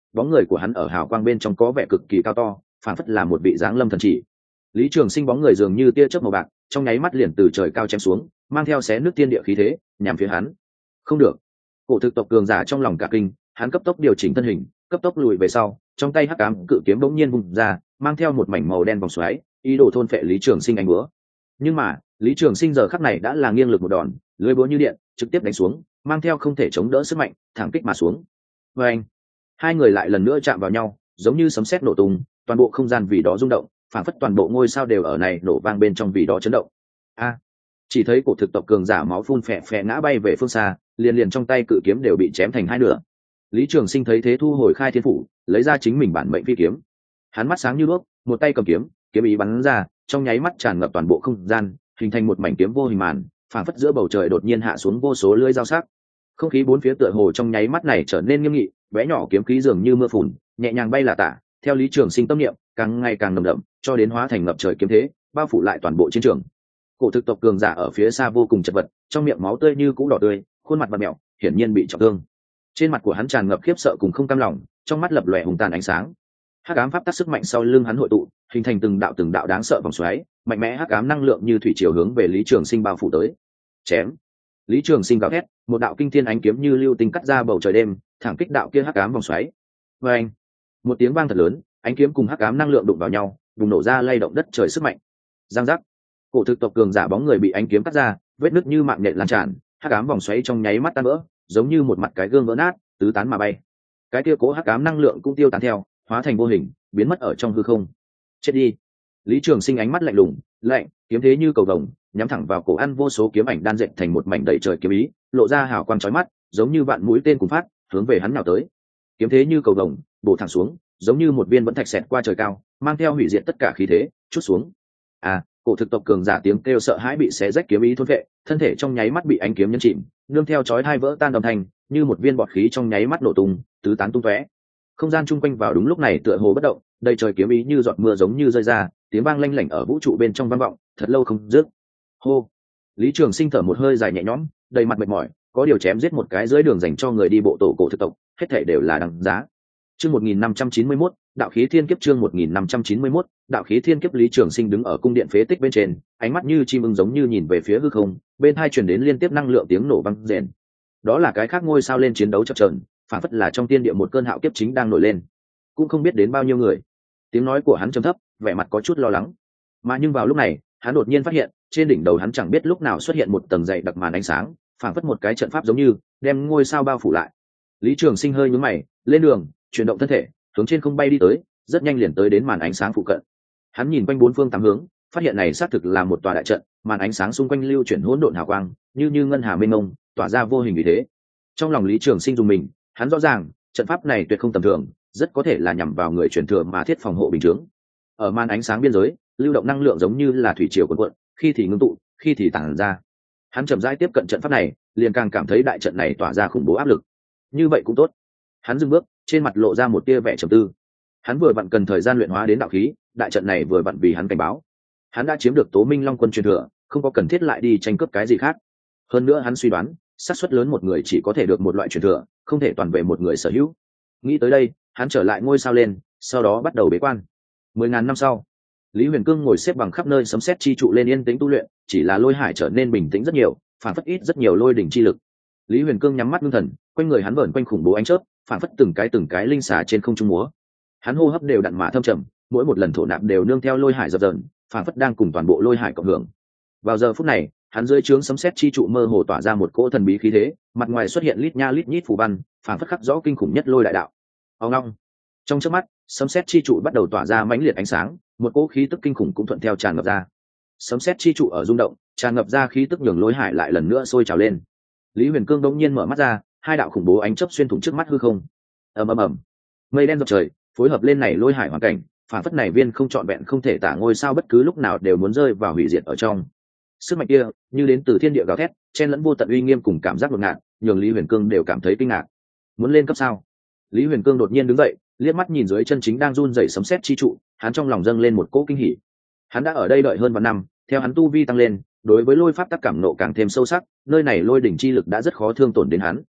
bóng người của hắn ở hào quang bên trong có vẻ cực kỳ cao to, phản phất là một vị dáng lâm thần chỉ. Lý Trường Sinh bóng người dường như tia chớp màu bạc, trong nháy mắt liền từ trời cao chém xuống, mang theo xé nước tiên địa khí thế, nhằm phía hắn. Không được! Cổ thực tộc cường giả trong lòng cả kinh, hắn cấp tốc điều chỉnh thân hình, cấp tốc lùi về sau, trong tay hắc ám cự kiếm bỗng nhiên vung ra, mang theo một mảnh màu đen vòng xoáy, ý đồ thôn phệ Lý Trường Sinh anh búa. Nhưng mà, Lý Trường Sinh giờ khắc này đã là nghiêng lực một đòn, lưỡi búa như điện, trực tiếp đánh xuống, mang theo không thể chống đỡ sức mạnh, thẳng kích mà xuống. Và anh, hai người lại lần nữa chạm vào nhau, giống như sấm sét nổ tung, toàn bộ không gian vì đó rung động, phảng phất toàn bộ ngôi sao đều ở này nổ vang bên trong vì đó chấn động. A! Chỉ thấy cổ thực tộc cường giả máu phun phè phè ngã bay về phương xa, liền liền trong tay cự kiếm đều bị chém thành hai nửa. Lý Trường Sinh thấy thế thu hồi khai thiên phủ, lấy ra chính mình bản mệnh phi kiếm. Hắn mắt sáng như đuốc, một tay cầm kiếm, kiếm ý bắn ra, trong nháy mắt tràn ngập toàn bộ không gian, hình thành một mảnh kiếm vô hình màn, phảng phất giữa bầu trời đột nhiên hạ xuống vô số lưỡi dao sắc. Không khí bốn phía tựa hồ trong nháy mắt này trở nên nghiêm nghị, bé nhỏ kiếm khí dường như mưa phùn, nhẹ nhàng bay là tả, theo Lý Trường Sinh tâm niệm, càng ngày càng nồng đậm, cho đến hóa thành ngập trời kiếm thế, bao phủ lại toàn bộ chiến trường. Cổ thực tộc cường giả ở phía xa vô cùng chật vật, trong miệng máu tươi như cũ đỏ tươi, khuôn mặt bặm mèo, hiển nhiên bị trọng thương. Trên mặt của hắn tràn ngập khiếp sợ cùng không cam lòng, trong mắt lập lòe hùng tàn ánh sáng. Hắc ám pháp tắc sức mạnh sau lưng hắn hội tụ, hình thành từng đạo từng đạo đáng sợ vòng xoáy, mạnh mẽ hắc ám năng lượng như thủy triều hướng về Lý Trường Sinh bao phủ tới. Chém! Lý Trường Sinh gào thét, một đạo kinh thiên ánh kiếm như lưu tinh cắt ra bầu trời đêm, thẳng kích đạo kia hắc ám vòng xoáy. Và anh, một tiếng vang thật lớn, ánh kiếm cùng hắc ám năng lượng đụng vào nhau, bùng nổ ra lay động đất trời sức mạnh. Giang giác! Cổ thực tộc cường giả bóng người bị ánh kiếm cắt ra, vết nứt như mạng nhện lan tràn, hắc ám vòng xoáy trong nháy mắt tan vỡ, giống như một mặt cái gương vỡ nát, tứ tán mà bay. Cái kia cố hắc ám năng lượng cũng tiêu tán theo, hóa thành vô hình, biến mất ở trong hư không. Chết đi! Lý Trường Sinh ánh mắt lạnh lùng, lạnh, kiếm thế như cầu vồng, nhắm thẳng vào cổ ăn vô số kiếm ảnh đan dệt thành một mảnh đầy trời kiếm ý, lộ ra hào quang chói mắt, giống như vạn mũi tên cùng phát, hướng về hắn nào tới. Kiếm thế như cầu vồng, bổ thẳng xuống, giống như một viên vẫn thạch xẹt qua trời cao, mang theo hủy diệt tất cả khí thế, chút xuống. À, cổ thực tộc cường giả tiếng kêu sợ hãi bị xé rách kiếm ý thôn vệ, thân thể trong nháy mắt bị ánh kiếm nhấn chìm, nương theo chói tai vỡ tan âm thanh, như một viên bọt khí trong nháy mắt nổ tung, tứ tán tung tóe. Không gian chung quanh vào đúng lúc này tựa hồ bất động, đầy trời kiếm ý như giọt mưa giống như rơi ra, tiếng vang lanh lảnh ở vũ trụ bên trong vang vọng, thật lâu không dứt. Hô! Lý Trường Sinh thở một hơi dài nhẹ nhõm, đầy mặt mệt mỏi, có điều chém giết một cái dưới đường dành cho người đi bộ tổ cổ thực tộc, hết thảy đều là đáng giá. Chương một nghìn năm trăm chín mươi mốt, đạo khí thiên kiếp chương một nghìn năm trăm chín mươi mốt, đạo khí thiên kiếp. Lý Trường Sinh đứng ở cung điện phế tích bên trên, ánh mắt như chim ưng giống như nhìn về phía hư không, bên tai truyền đến liên tiếp năng lượng tiếng nổ vang rền. Đó là cái khác ngôi sao lên chiến đấu chập chờn, phản phất là trong tiên địa một cơn hạo kiếp chính đang nổi lên. Cũng không biết đến bao nhiêu người. Tiếng nói của hắn trầm thấp, vẻ mặt có chút lo lắng. Mà nhưng vào lúc này, hắn đột nhiên phát hiện, trên đỉnh đầu hắn chẳng biết lúc nào xuất hiện một tầng dày đặc màn ánh sáng, phản phất một cái trận pháp giống như đem ngôi sao bao phủ lại. Lý Trường Sinh hơi nhướng mày, lên đường, chuyển động thân thể, hướng trên không bay đi tới, rất nhanh liền tới đến màn ánh sáng phụ cận. Hắn nhìn quanh bốn phương tám hướng, phát hiện này xác thực là một tòa đại trận, màn ánh sáng xung quanh lưu chuyển hỗn độn hào quang, như như ngân hà mênh mông, tỏa ra vô hình vì thế. Trong lòng Lý Trường Sinh dùng mình, hắn rõ ràng, trận pháp này tuyệt không tầm thường, rất có thể là nhằm vào người truyền thừa mà thiết phòng hộ bình chướng. Ở màn ánh sáng biên giới, lưu động năng lượng giống như là thủy triều cuộn cuộn, khi thì ngưng tụ, khi thì tản ra. Hắn chậm rãi tiếp cận trận pháp này, liền càng cảm thấy đại trận này tỏa ra khủng bố áp lực. Như vậy cũng tốt. Hắn dừng bước, trên mặt lộ ra một tia vẻ trầm tư. Hắn vừa vặn cần thời gian luyện hóa đến đạo khí, đại trận này vừa vặn vì hắn cảnh báo. Hắn đã chiếm được Tố Minh Long quân truyền thừa, không có cần thiết lại đi tranh cướp cái gì khác. Hơn nữa hắn suy đoán, xác suất lớn một người chỉ có thể được một loại truyền thừa, không thể toàn về một người sở hữu. Nghĩ tới đây, hắn trở lại ngôi sao lên, sau đó bắt đầu bế quan. Mười ngàn năm sau, Lý Huyền Cương ngồi xếp bằng khắp nơi sấm sét chi trụ lên yên tĩnh tu luyện, chỉ là lôi hải trở nên bình tĩnh rất nhiều, phản phất ít rất nhiều lôi đỉnh chi lực. Lý Huyền Cương nhắm mắt ngưng thần, quanh người hắn vờn quanh khủng bố ánh chớp, phản phất từng cái từng cái linh xà trên không trung múa. Hắn hô hấp đều đặn mà thâm trầm, mỗi một lần thổ nạp đều nương theo lôi hải dập dờn, phản phất đang cùng toàn bộ lôi hải cộng hưởng. Vào giờ phút này, hắn dưới trướng sấm sét chi trụ mơ hồ tỏa ra một cỗ thần bí khí thế, mặt ngoài xuất hiện lít nha lít nhít phù văn, phản phất khắc rõ kinh khủng nhất lôi đại đạo. Ông long, trong chớp mắt, sấm sét chi trụ bắt đầu tỏa ra mãnh liệt ánh sáng, một cỗ khí tức kinh khủng cũng thuận theo tràn ngập ra. Sấm sét chi trụ ở rung động, tràn ngập ra khí tức nhường lôi hải lại lần nữa sôi trào lên. Lý Huyền Cương đột nhiên mở mắt ra, hai đạo khủng bố ánh chớp xuyên thủng trước mắt hư không. Ầm ầm ầm, mây đen dọc trời, phối hợp lên này lôi hải hoàn cảnh, phản phất này viên không trọn vẹn không thể tả ngôi sao bất cứ lúc nào đều muốn rơi vào hủy diệt ở trong. Sức mạnh kia như đến từ thiên địa gào thét, chen lẫn vô tận uy nghiêm cùng cảm giác ngột ngạt, nhường Lý Huyền Cương đều cảm thấy kinh ngạc. Muốn lên cấp sao? Lý Huyền Cương đột nhiên đứng dậy, liếc mắt nhìn dưới chân chính đang run rẩy sấm sét chi trụ, hắn trong lòng dâng lên một cỗ kinh hỉ. Hắn đã ở đây đợi hơn vạn năm, theo hắn tu vi tăng lên, đối với lôi pháp tác cảm nộ càng thêm sâu sắc, nơi này lôi đỉnh chi lực đã rất khó thương tổn đến hắn.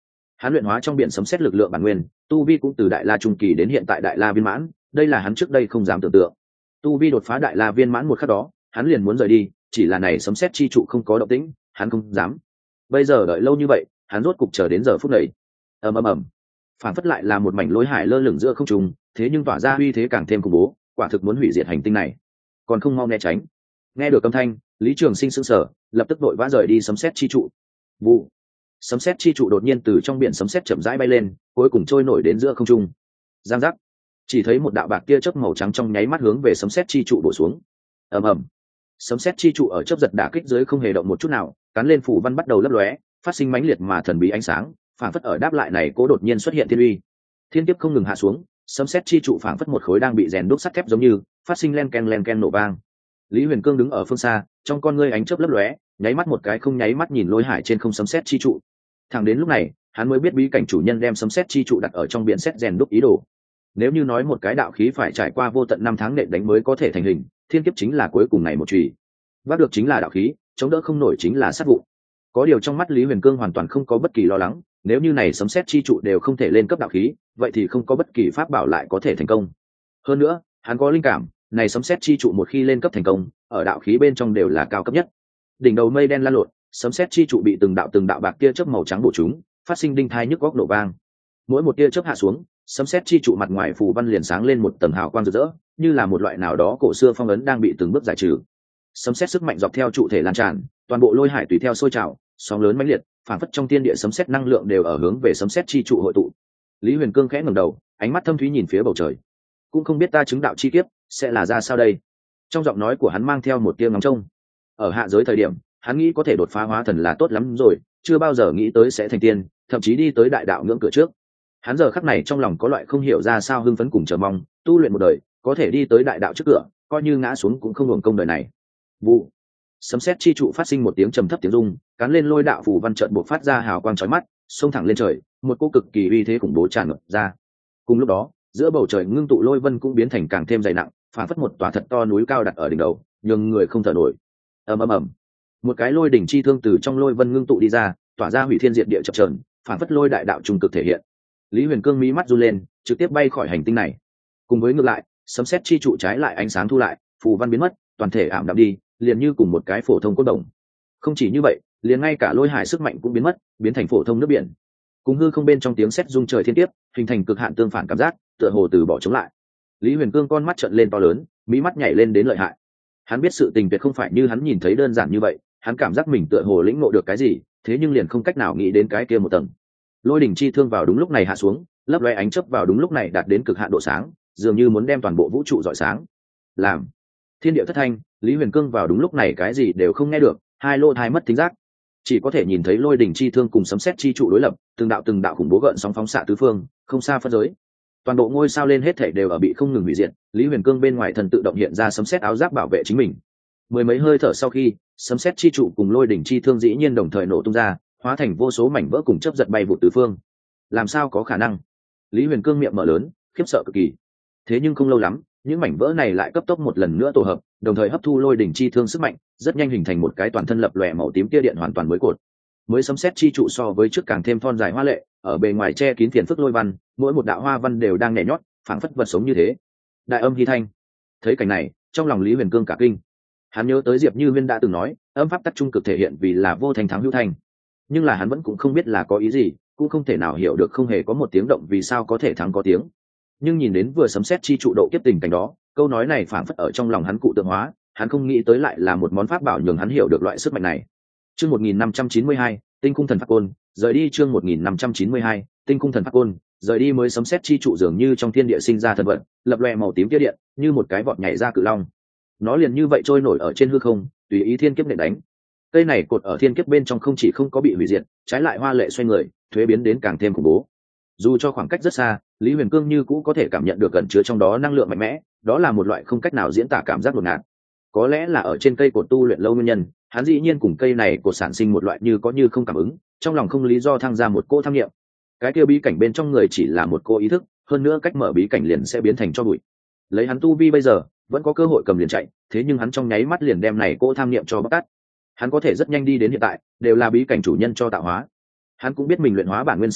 Hắn luyện hóa trong biển sấm sét lực lượng bản nguyên, tu vi cũng từ đại la trung kỳ đến hiện tại đại la viên mãn, đây là hắn trước đây không dám tưởng tượng. Tu vi đột phá đại la viên mãn một khắc đó, hắn liền muốn rời đi, chỉ là này sấm sét chi trụ không có động tĩnh, hắn không dám. Bây giờ đợi lâu như vậy, hắn rốt cục chờ đến giờ phút này. Ầm ầm ầm, phản phất lại là một mảnh lôi hải lơ lửng giữa không trung, thế nhưng tỏa ra uy thế càng thêm khủng bố, quả thực muốn hủy diệt hành tinh này. Còn không mau né tránh. Nghe được âm thanh, Lý Trường Sinh sững sờ, lập tức vội vã rời đi sấm sét chi trụ. Vụ, sấm sét chi trụ đột nhiên từ trong biển sấm sét chậm rãi bay lên, cuối cùng trôi nổi đến giữa không trung. Giang giác, chỉ thấy một đạo bạc tia chớp màu trắng trong nháy mắt hướng về sấm sét chi trụ đổ xuống. Ầm ầm, sấm sét chi trụ ở chớp giật đả kích dưới không hề động một chút nào, cắn lên phủ văn bắt đầu lấp lóe, phát sinh mãnh liệt mà thần bí ánh sáng, phảng phất ở đáp lại này cố đột nhiên xuất hiện thiên uy. Thiên kiếp không ngừng hạ xuống, sấm sét chi trụ phảng phất một khối đang bị rèn đúc sắt thép giống như, phát sinh len ken len ken nổ vang. Lý Huyền Cương đứng ở phương xa, trong con ngươi ánh chớp lấp lóe, nháy mắt một cái không nháy mắt nhìn lôi hải trên không sấm sét chi trụ. Thẳng đến lúc này, hắn mới biết bí cảnh chủ nhân đem sấm sét chi trụ đặt ở trong biển sét rèn đúc ý đồ. Nếu như nói một cái đạo khí phải trải qua vô tận năm tháng nện đánh mới có thể thành hình, thiên kiếp chính là cuối cùng này một chùy. Vác được chính là đạo khí, chống đỡ không nổi chính là sát vụ. Có điều trong mắt Lý Huyền Cương hoàn toàn không có bất kỳ lo lắng, nếu như này sấm sét chi trụ đều không thể lên cấp đạo khí, vậy thì không có bất kỳ pháp bảo lại có thể thành công. Hơn nữa, hắn có linh cảm, này sấm sét chi trụ một khi lên cấp thành công, ở đạo khí bên trong đều là cao cấp nhất. Đỉnh đầu mây đen lan lộn, sấm sét chi trụ bị từng đạo từng đạo bạc tia chớp màu trắng bổ trúng, phát sinh đinh thai nhức góc nổ vang. Mỗi một tia chớp hạ xuống, sấm sét chi trụ mặt ngoài phù văn liền sáng lên một tầng hào quang rực rỡ, như là một loại nào đó cổ xưa phong ấn đang bị từng bước giải trừ. Sấm sét sức mạnh dọc theo trụ thể lan tràn, toàn bộ lôi hải tùy theo sôi trào, sóng lớn mãnh liệt, phản phất trong thiên địa sấm sét năng lượng đều ở hướng về sấm sét chi trụ hội tụ. Lý Huyền Cương khẽ ngẩng đầu, ánh mắt thâm thúy nhìn phía bầu trời. Cũng không biết ta chứng đạo chi kiếp sẽ là ra sao đây. Trong giọng nói của hắn mang theo một tia ngóng trông. Ở hạ giới thời điểm, hắn nghĩ có thể đột phá hóa thần là tốt lắm rồi, chưa bao giờ nghĩ tới sẽ thành tiên, thậm chí đi tới đại đạo ngưỡng cửa trước. Hắn giờ khắc này trong lòng có loại không hiểu ra sao hưng phấn cùng chờ mong, tu luyện một đời, có thể đi tới đại đạo trước cửa, coi như ngã xuống cũng không hưởng công đời này. Vụ, sấm sét chi trụ phát sinh một tiếng trầm thấp tiếng rung, cắn lên lôi đạo phù văn trận buộc phát ra hào quang chói mắt, xông thẳng lên trời, một cô cực kỳ uy thế khủng bố tràn ngập ra. Cùng lúc đó, giữa bầu trời ngưng tụ lôi vân cũng biến thành càng thêm dày nặng, phản phất một tòa thật to núi cao đặt ở đỉnh đầu, nhưng người không thở nổi. Ầm ầm ầm, một cái lôi đỉnh chi thương từ trong lôi vân ngưng tụ đi ra, tỏa ra hủy thiên diệt địa chập chờn, phản phất lôi đại đạo trung cực thể hiện. Lý Huyền Cương mí mắt run lên, trực tiếp bay khỏi hành tinh này. Cùng với ngược lại, sấm sét chi trụ trái lại ánh sáng thu lại, phù văn biến mất, toàn thể ảm đạm đi, liền như cùng một cái phổ thông cốt đồng. Không chỉ như vậy, liền ngay cả lôi hải sức mạnh cũng biến mất, biến thành phổ thông nước biển. Cùng hư không bên trong tiếng sét rung trời thiên tiếp, hình thành cực hạn tương phản cảm giác, tựa hồ từ bỏ chống lại. Lý Huyền Cương con mắt trợn lên to lớn, mí mắt nhảy lên đến lợi hại. Hắn biết sự tình tuyệt không phải như hắn nhìn thấy đơn giản như vậy, hắn cảm giác mình tựa hồ lĩnh ngộ được cái gì, thế nhưng liền không cách nào nghĩ đến cái kia một tầng. Lôi đỉnh chi thương vào đúng lúc này hạ xuống, lấp loé ánh chớp vào đúng lúc này đạt đến cực hạn độ sáng, dường như muốn đem toàn bộ vũ trụ rọi sáng. Làm thiên địa thất thanh, Lý Huyền Cương vào đúng lúc này cái gì đều không nghe được, hai lô thai mất thính giác, chỉ có thể nhìn thấy lôi đỉnh chi thương cùng sấm sét chi trụ đối lập, từng đạo từng đạo khủng bố gợn sóng phóng xạ tứ phương, không xa phân giới. Toàn bộ ngôi sao lên hết thảy đều ở bị không ngừng hủy diệt, Lý Huyền Cương bên ngoài thần tự động hiện ra sấm sét áo giáp bảo vệ chính mình. Mười mấy hơi thở sau khi, sấm sét chi trụ cùng lôi đỉnh chi thương dĩ nhiên đồng thời nổ tung ra, hóa thành vô số mảnh vỡ cùng chớp giật bay vụt tứ phương. Làm sao có khả năng? Lý Huyền Cương miệng mở lớn, khiếp sợ cực kỳ. Thế nhưng không lâu lắm, những mảnh vỡ này lại cấp tốc một lần nữa tổ hợp, đồng thời hấp thu lôi đỉnh chi thương sức mạnh, rất nhanh hình thành một cái toàn thân lập lòe màu tím tia điện hoàn toàn mới cột. Mới sấm sét chi trụ so với trước càng thêm thon dài hoa lệ, ở bề ngoài che kín phiền phức lôi văn, mỗi một đạo hoa văn đều đang nhẹ nhót, phảng phất vật sống như thế. Đại âm hy thanh. Thấy cảnh này, trong lòng Lý Huyền Cương cả kinh. Hắn nhớ tới Diệp Như Huyên đã từng nói, âm pháp tắc trung cực thể hiện vì là vô thành thắng hữu thành. Nhưng là hắn vẫn cũng không biết là có ý gì, cũng không thể nào hiểu được không hề có một tiếng động vì sao có thể thắng có tiếng. Nhưng nhìn đến vừa sấm sét chi trụ độ kiếp tình cảnh đó, câu nói này phảng phất ở trong lòng hắn cụ tượng hóa, hắn không nghĩ tới lại là một món pháp bảo nhường hắn hiểu được loại sức mạnh này. Chương một nghìn năm trăm chín mươi hai, Tinh cung thần pháp côn, rời đi chương một nghìn năm trăm chín mươi hai, Tinh cung thần pháp côn, rời đi mới sấm sét chi trụ dường như trong thiên địa sinh ra thần vận, lập loè màu tím tia điện, như một cái vọt nhảy ra cự long. Nó liền như vậy trôi nổi ở trên hư không, tùy ý thiên kiếp nện đánh. Cây này cột ở thiên kiếp bên trong không chỉ không có bị hủy diệt, trái lại hoa lệ xoay người, thuế biến đến càng thêm khủng bố. Dù cho khoảng cách rất xa, Lý Huyền Cương như cũ có thể cảm nhận được gần chứa trong đó năng lượng mạnh mẽ, đó là một loại không cách nào diễn tả cảm giác đột ngạt. Có lẽ là ở trên cây cột tu luyện lâu nguyên nhân, hắn dĩ nhiên cùng cây này cột sản sinh một loại như có như không cảm ứng, trong lòng không lý do thăng ra một cỗ tham nghiệm. Cái kia bí cảnh bên trong người chỉ là một cô ý thức, hơn nữa cách mở bí cảnh liền sẽ biến thành cho bụi. Lấy hắn tu vi bây giờ, vẫn có cơ hội cầm liền chạy, thế nhưng hắn trong nháy mắt liền đem này cỗ tham nghiệm cho bóc tát. Hắn có thể rất nhanh đi đến hiện tại, đều là bí cảnh chủ nhân cho tạo hóa. Hắn cũng biết mình luyện hóa bản nguyên sấm sét,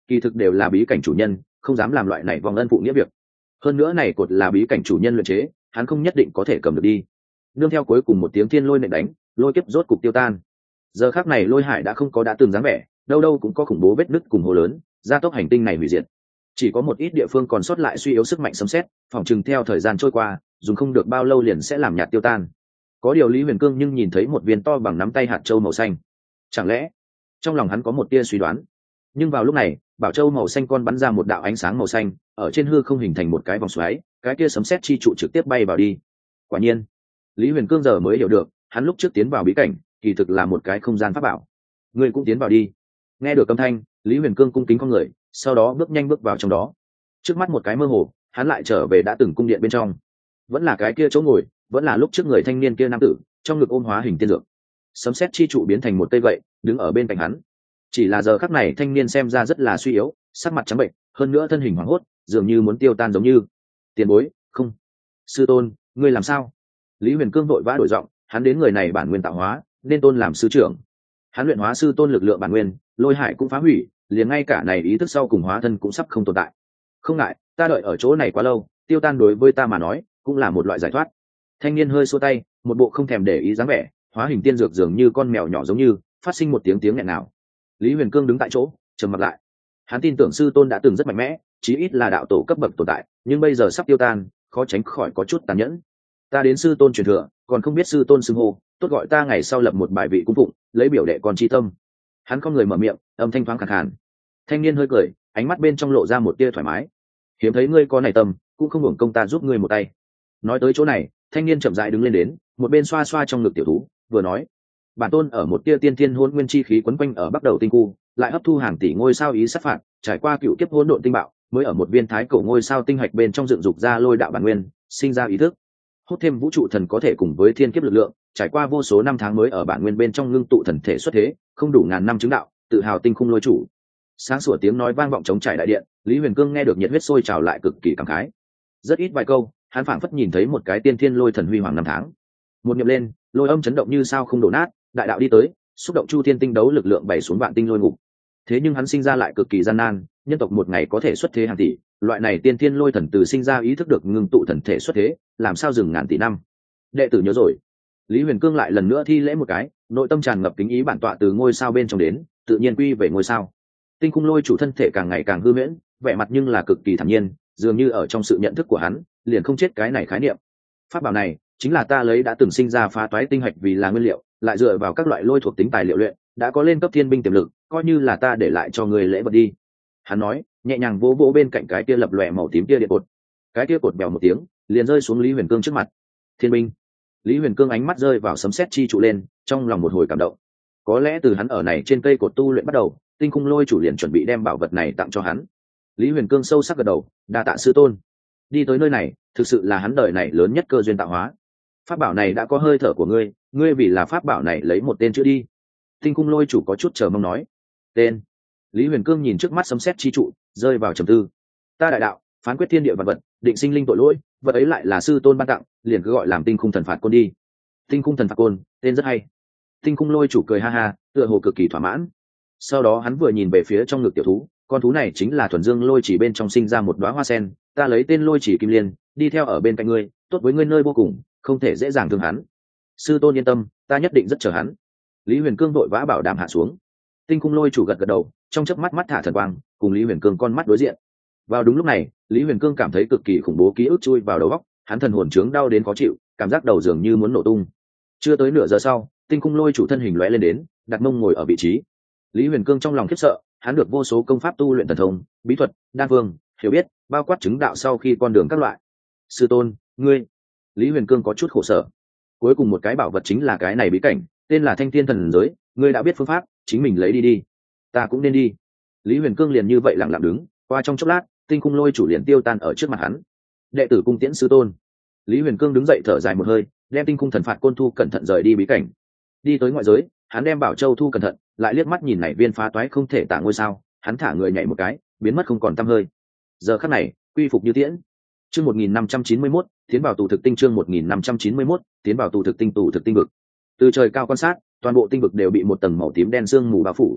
kỳ thực đều là bí cảnh chủ nhân, không dám làm loại này vòng ân phụ nghĩa việc. Hơn nữa này cột là bí cảnh chủ nhân luyện chế, hắn không nhất định có thể cầm được đi. Nương theo cuối cùng một tiếng thiên lôi nện đánh, lôi kiếp rốt cục tiêu tan. Giờ khắc này Lôi Hải đã không có đã từng dáng vẻ, đâu đâu cũng có khủng bố vết nứt cùng hố lớn, gia tốc hành tinh này hủy diệt. Chỉ có một ít địa phương còn sót lại suy yếu sức mạnh sấm sét, phòng chừng theo thời gian trôi qua, dùng không được bao lâu liền sẽ làm nhạt tiêu tan. Có điều Lý Huyền Cương nhưng nhìn thấy một viên to bằng nắm tay hạt châu màu xanh. Chẳng lẽ, trong lòng hắn có một tia suy đoán. Nhưng vào lúc này, bảo châu màu xanh con bắn ra một đạo ánh sáng màu xanh, ở trên hư không hình thành một cái vòng xoáy, cái kia sấm sét chi trụ trực tiếp bay vào đi. Quả nhiên, Lý Huyền Cương giờ mới hiểu được, hắn lúc trước tiến vào bí cảnh, kỳ thực là một cái không gian pháp bảo. Ngươi cũng tiến vào đi. Nghe được âm thanh, Lý Huyền Cương cung kính con người, sau đó bước nhanh bước vào trong đó. Trước mắt một cái mơ hồ, hắn lại trở về đã từng cung điện bên trong. Vẫn là cái kia chỗ ngồi, vẫn là lúc trước người thanh niên kia nam tử, trong ngực ôm hóa hình tiên dược. Sấm sét chi trụ biến thành một cây gậy, đứng ở bên cạnh hắn. Chỉ là giờ khắc này thanh niên xem ra rất là suy yếu, sắc mặt trắng bệnh, hơn nữa thân hình hoảng hốt, dường như muốn tiêu tan giống như. Tiền bối, không. Sư tôn, ngươi làm sao? Lý Huyền Cương vội vã đổi giọng, hắn đến người này bản nguyên tạo hóa, nên tôn làm sư trưởng. Hắn luyện hóa sư tôn lực lượng bản nguyên, Lôi Hải cũng phá hủy, liền ngay cả này ý thức sau cùng hóa thân cũng sắp không tồn tại. Không ngại, ta đợi ở chỗ này quá lâu, tiêu tan đối với ta mà nói cũng là một loại giải thoát. Thanh niên hơi xua tay, một bộ không thèm để ý dáng vẻ, hóa hình tiên dược dường như con mèo nhỏ giống như, phát sinh một tiếng tiếng nghẹn nào. Lý Huyền Cương đứng tại chỗ, trầm mặt lại. Hắn tin tưởng sư tôn đã từng rất mạnh mẽ, chí ít là đạo tổ cấp bậc tồn tại, nhưng bây giờ sắp tiêu tan, khó tránh khỏi có chút tàn nhẫn. Ta đến sư tôn truyền thừa, còn không biết sư tôn xưng hô, tốt gọi ta ngày sau lập một bài vị cung phụng, lấy biểu đệ con chi tâm. Hắn không người mở miệng, âm thanh thoáng khàn khàn. Thanh niên hơi cười, ánh mắt bên trong lộ ra một tia thoải mái. Hiếm thấy ngươi có này tâm, cũng không hưởng công ta giúp ngươi một tay. Nói tới chỗ này, thanh niên chậm rãi đứng lên đến, một bên xoa xoa trong ngực tiểu thú, vừa nói: bản tôn ở một tia tiên thiên hỗn nguyên chi khí quấn quanh ở bắc đầu tinh khu, lại hấp thu hàng tỷ ngôi sao ý sát phạt, trải qua cựu kiếp hỗn độn tinh bạo, mới ở một viên thái cổ ngôi sao tinh hạch bên trong dựng dục ra lôi đạo bản nguyên, sinh ra ý thức. Hút thêm vũ trụ thần có thể cùng với thiên kiếp lực lượng, trải qua vô số năm tháng mới ở bản nguyên bên trong ngưng tụ thần thể xuất thế, không đủ ngàn năm chứng đạo, tự hào tinh khung lôi chủ. Sáng sủa tiếng nói vang vọng chống trải đại điện, Lý Huyền Cương nghe được nhiệt huyết sôi trào lại cực kỳ cảm khái. Rất ít vài câu, hắn phảng phất nhìn thấy một cái tiên thiên lôi thần huy hoàng năm tháng. Một niệm lên, lôi âm chấn động như sao không đổ nát, đại đạo đi tới, xúc động chu thiên tinh đấu lực lượng bảy xuống vạn tinh lôi ngục. Thế nhưng hắn sinh ra lại cực kỳ gian nan, nhân tộc một ngày có thể xuất thế hàng tỷ, loại này tiên thiên lôi thần từ sinh ra ý thức được ngưng tụ thần thể xuất thế, làm sao dừng ngàn tỷ năm. Đệ tử nhớ rồi. Lý Huyền Cương lại lần nữa thi lễ một cái, nội tâm tràn ngập kính ý bản tọa từ ngôi sao bên trong đến, tự nhiên quy về ngôi sao. Tinh khung lôi chủ thân thể càng ngày càng hư huyễn, vẻ mặt nhưng là cực kỳ thản nhiên, dường như ở trong sự nhận thức của hắn, liền không chết cái này khái niệm. Pháp bảo này chính là ta lấy đã từng sinh ra phá toái tinh hạch vì là nguyên liệu, lại dựa vào các loại lôi thuộc tính tài liệu luyện, đã có lên cấp thiên binh tiềm lực, coi như là ta để lại cho người lễ vật đi. Hắn nói, nhẹ nhàng vỗ vỗ bên cạnh cái kia lập lòe màu tím kia điện cột. Cái kia cột bèo một tiếng, liền rơi xuống Lý Huyền Cương trước mặt. Thiên binh. Lý Huyền Cương ánh mắt rơi vào sấm sét chi trụ lên, trong lòng một hồi cảm động. Có lẽ từ hắn ở này trên cây cột tu luyện bắt đầu, tinh khung lôi chủ liền chuẩn bị đem bảo vật này tặng cho hắn. Lý Huyền Cương sâu sắc gật đầu, đa tạ sư tôn. Đi tới nơi này, thực sự là hắn đời này lớn nhất cơ duyên tạo hóa. Pháp bảo này đã có hơi thở của ngươi, ngươi vì là pháp bảo này lấy một tên chữ đi. Tinh khung lôi chủ có chút chờ mong nói. Tên. Lý Huyền Cương nhìn trước mắt sấm sét chi trụ, rơi vào trầm tư. Ta đại đạo, phán quyết thiên địa vật vật, định sinh linh tội lỗi, vật ấy lại là sư tôn ban tặng, liền cứ gọi làm tinh khung thần phạt côn đi. Tinh khung thần phạt côn, tên rất hay. Tinh khung lôi chủ cười ha ha, tựa hồ cực kỳ thỏa mãn. Sau đó hắn vừa nhìn về phía trong ngực tiểu thú, con thú này chính là thuần dương lôi chỉ bên trong sinh ra một đóa hoa sen, ta lấy tên lôi chỉ kim liên, đi theo ở bên cạnh ngươi, tốt với ngươi nơi vô cùng, không thể dễ dàng thương hắn. Sư tôn yên tâm, ta nhất định rất chờ hắn. Lý Huyền Cương vội vã bảo đảm hạ xuống. Tinh khung lôi chủ gật gật đầu, trong chớp mắt mắt thả thần quang, cùng Lý Huyền Cương con mắt đối diện. Vào đúng lúc này, Lý Huyền Cương cảm thấy cực kỳ khủng bố ký ức chui vào đầu óc, hắn thần hồn trướng đau đến khó chịu, cảm giác đầu dường như muốn nổ tung. Chưa tới nửa giờ sau, tinh khung lôi chủ thân hình lóe lên đến, đặt mông ngồi ở vị trí. Lý Huyền Cương trong lòng khiếp sợ, hắn được vô số công pháp tu luyện thần thông, bí thuật, đan phương, hiểu biết, bao quát chứng đạo sau khi con đường các loại. Sư tôn, ngươi. Lý Huyền Cương có chút khổ sở. Cuối cùng một cái bảo vật chính là cái này bí cảnh, tên là Thanh Thiên Thần Giới, ngươi đã biết phương pháp, chính mình lấy đi đi. Ta cũng nên đi. Lý Huyền Cương liền như vậy lặng lặng đứng, qua trong chốc lát, tinh khung lôi chủ liền tiêu tan ở trước mặt hắn. Đệ tử cung tiễn sư tôn. Lý Huyền Cương đứng dậy thở dài một hơi, đem tinh khung thần phạt côn thu cẩn thận rời đi bí cảnh. Đi tới ngoại giới, hắn đem bảo châu thu cẩn thận, lại liếc mắt nhìn này viên phá toái không thể tả ngôi sao, hắn thả người nhảy một cái, biến mất không còn tăm hơi. Giờ khắc này, quy phục như tiễn. Chương một nghìn năm trăm chín mươi mốt, tiến vào tù thực tinh chương một nghìn năm trăm chín mươi mốt, tiến vào tù thực tinh tù thực tinh vực. Từ trời cao quan sát, toàn bộ tinh vực đều bị một tầng màu tím đen sương mù bao phủ.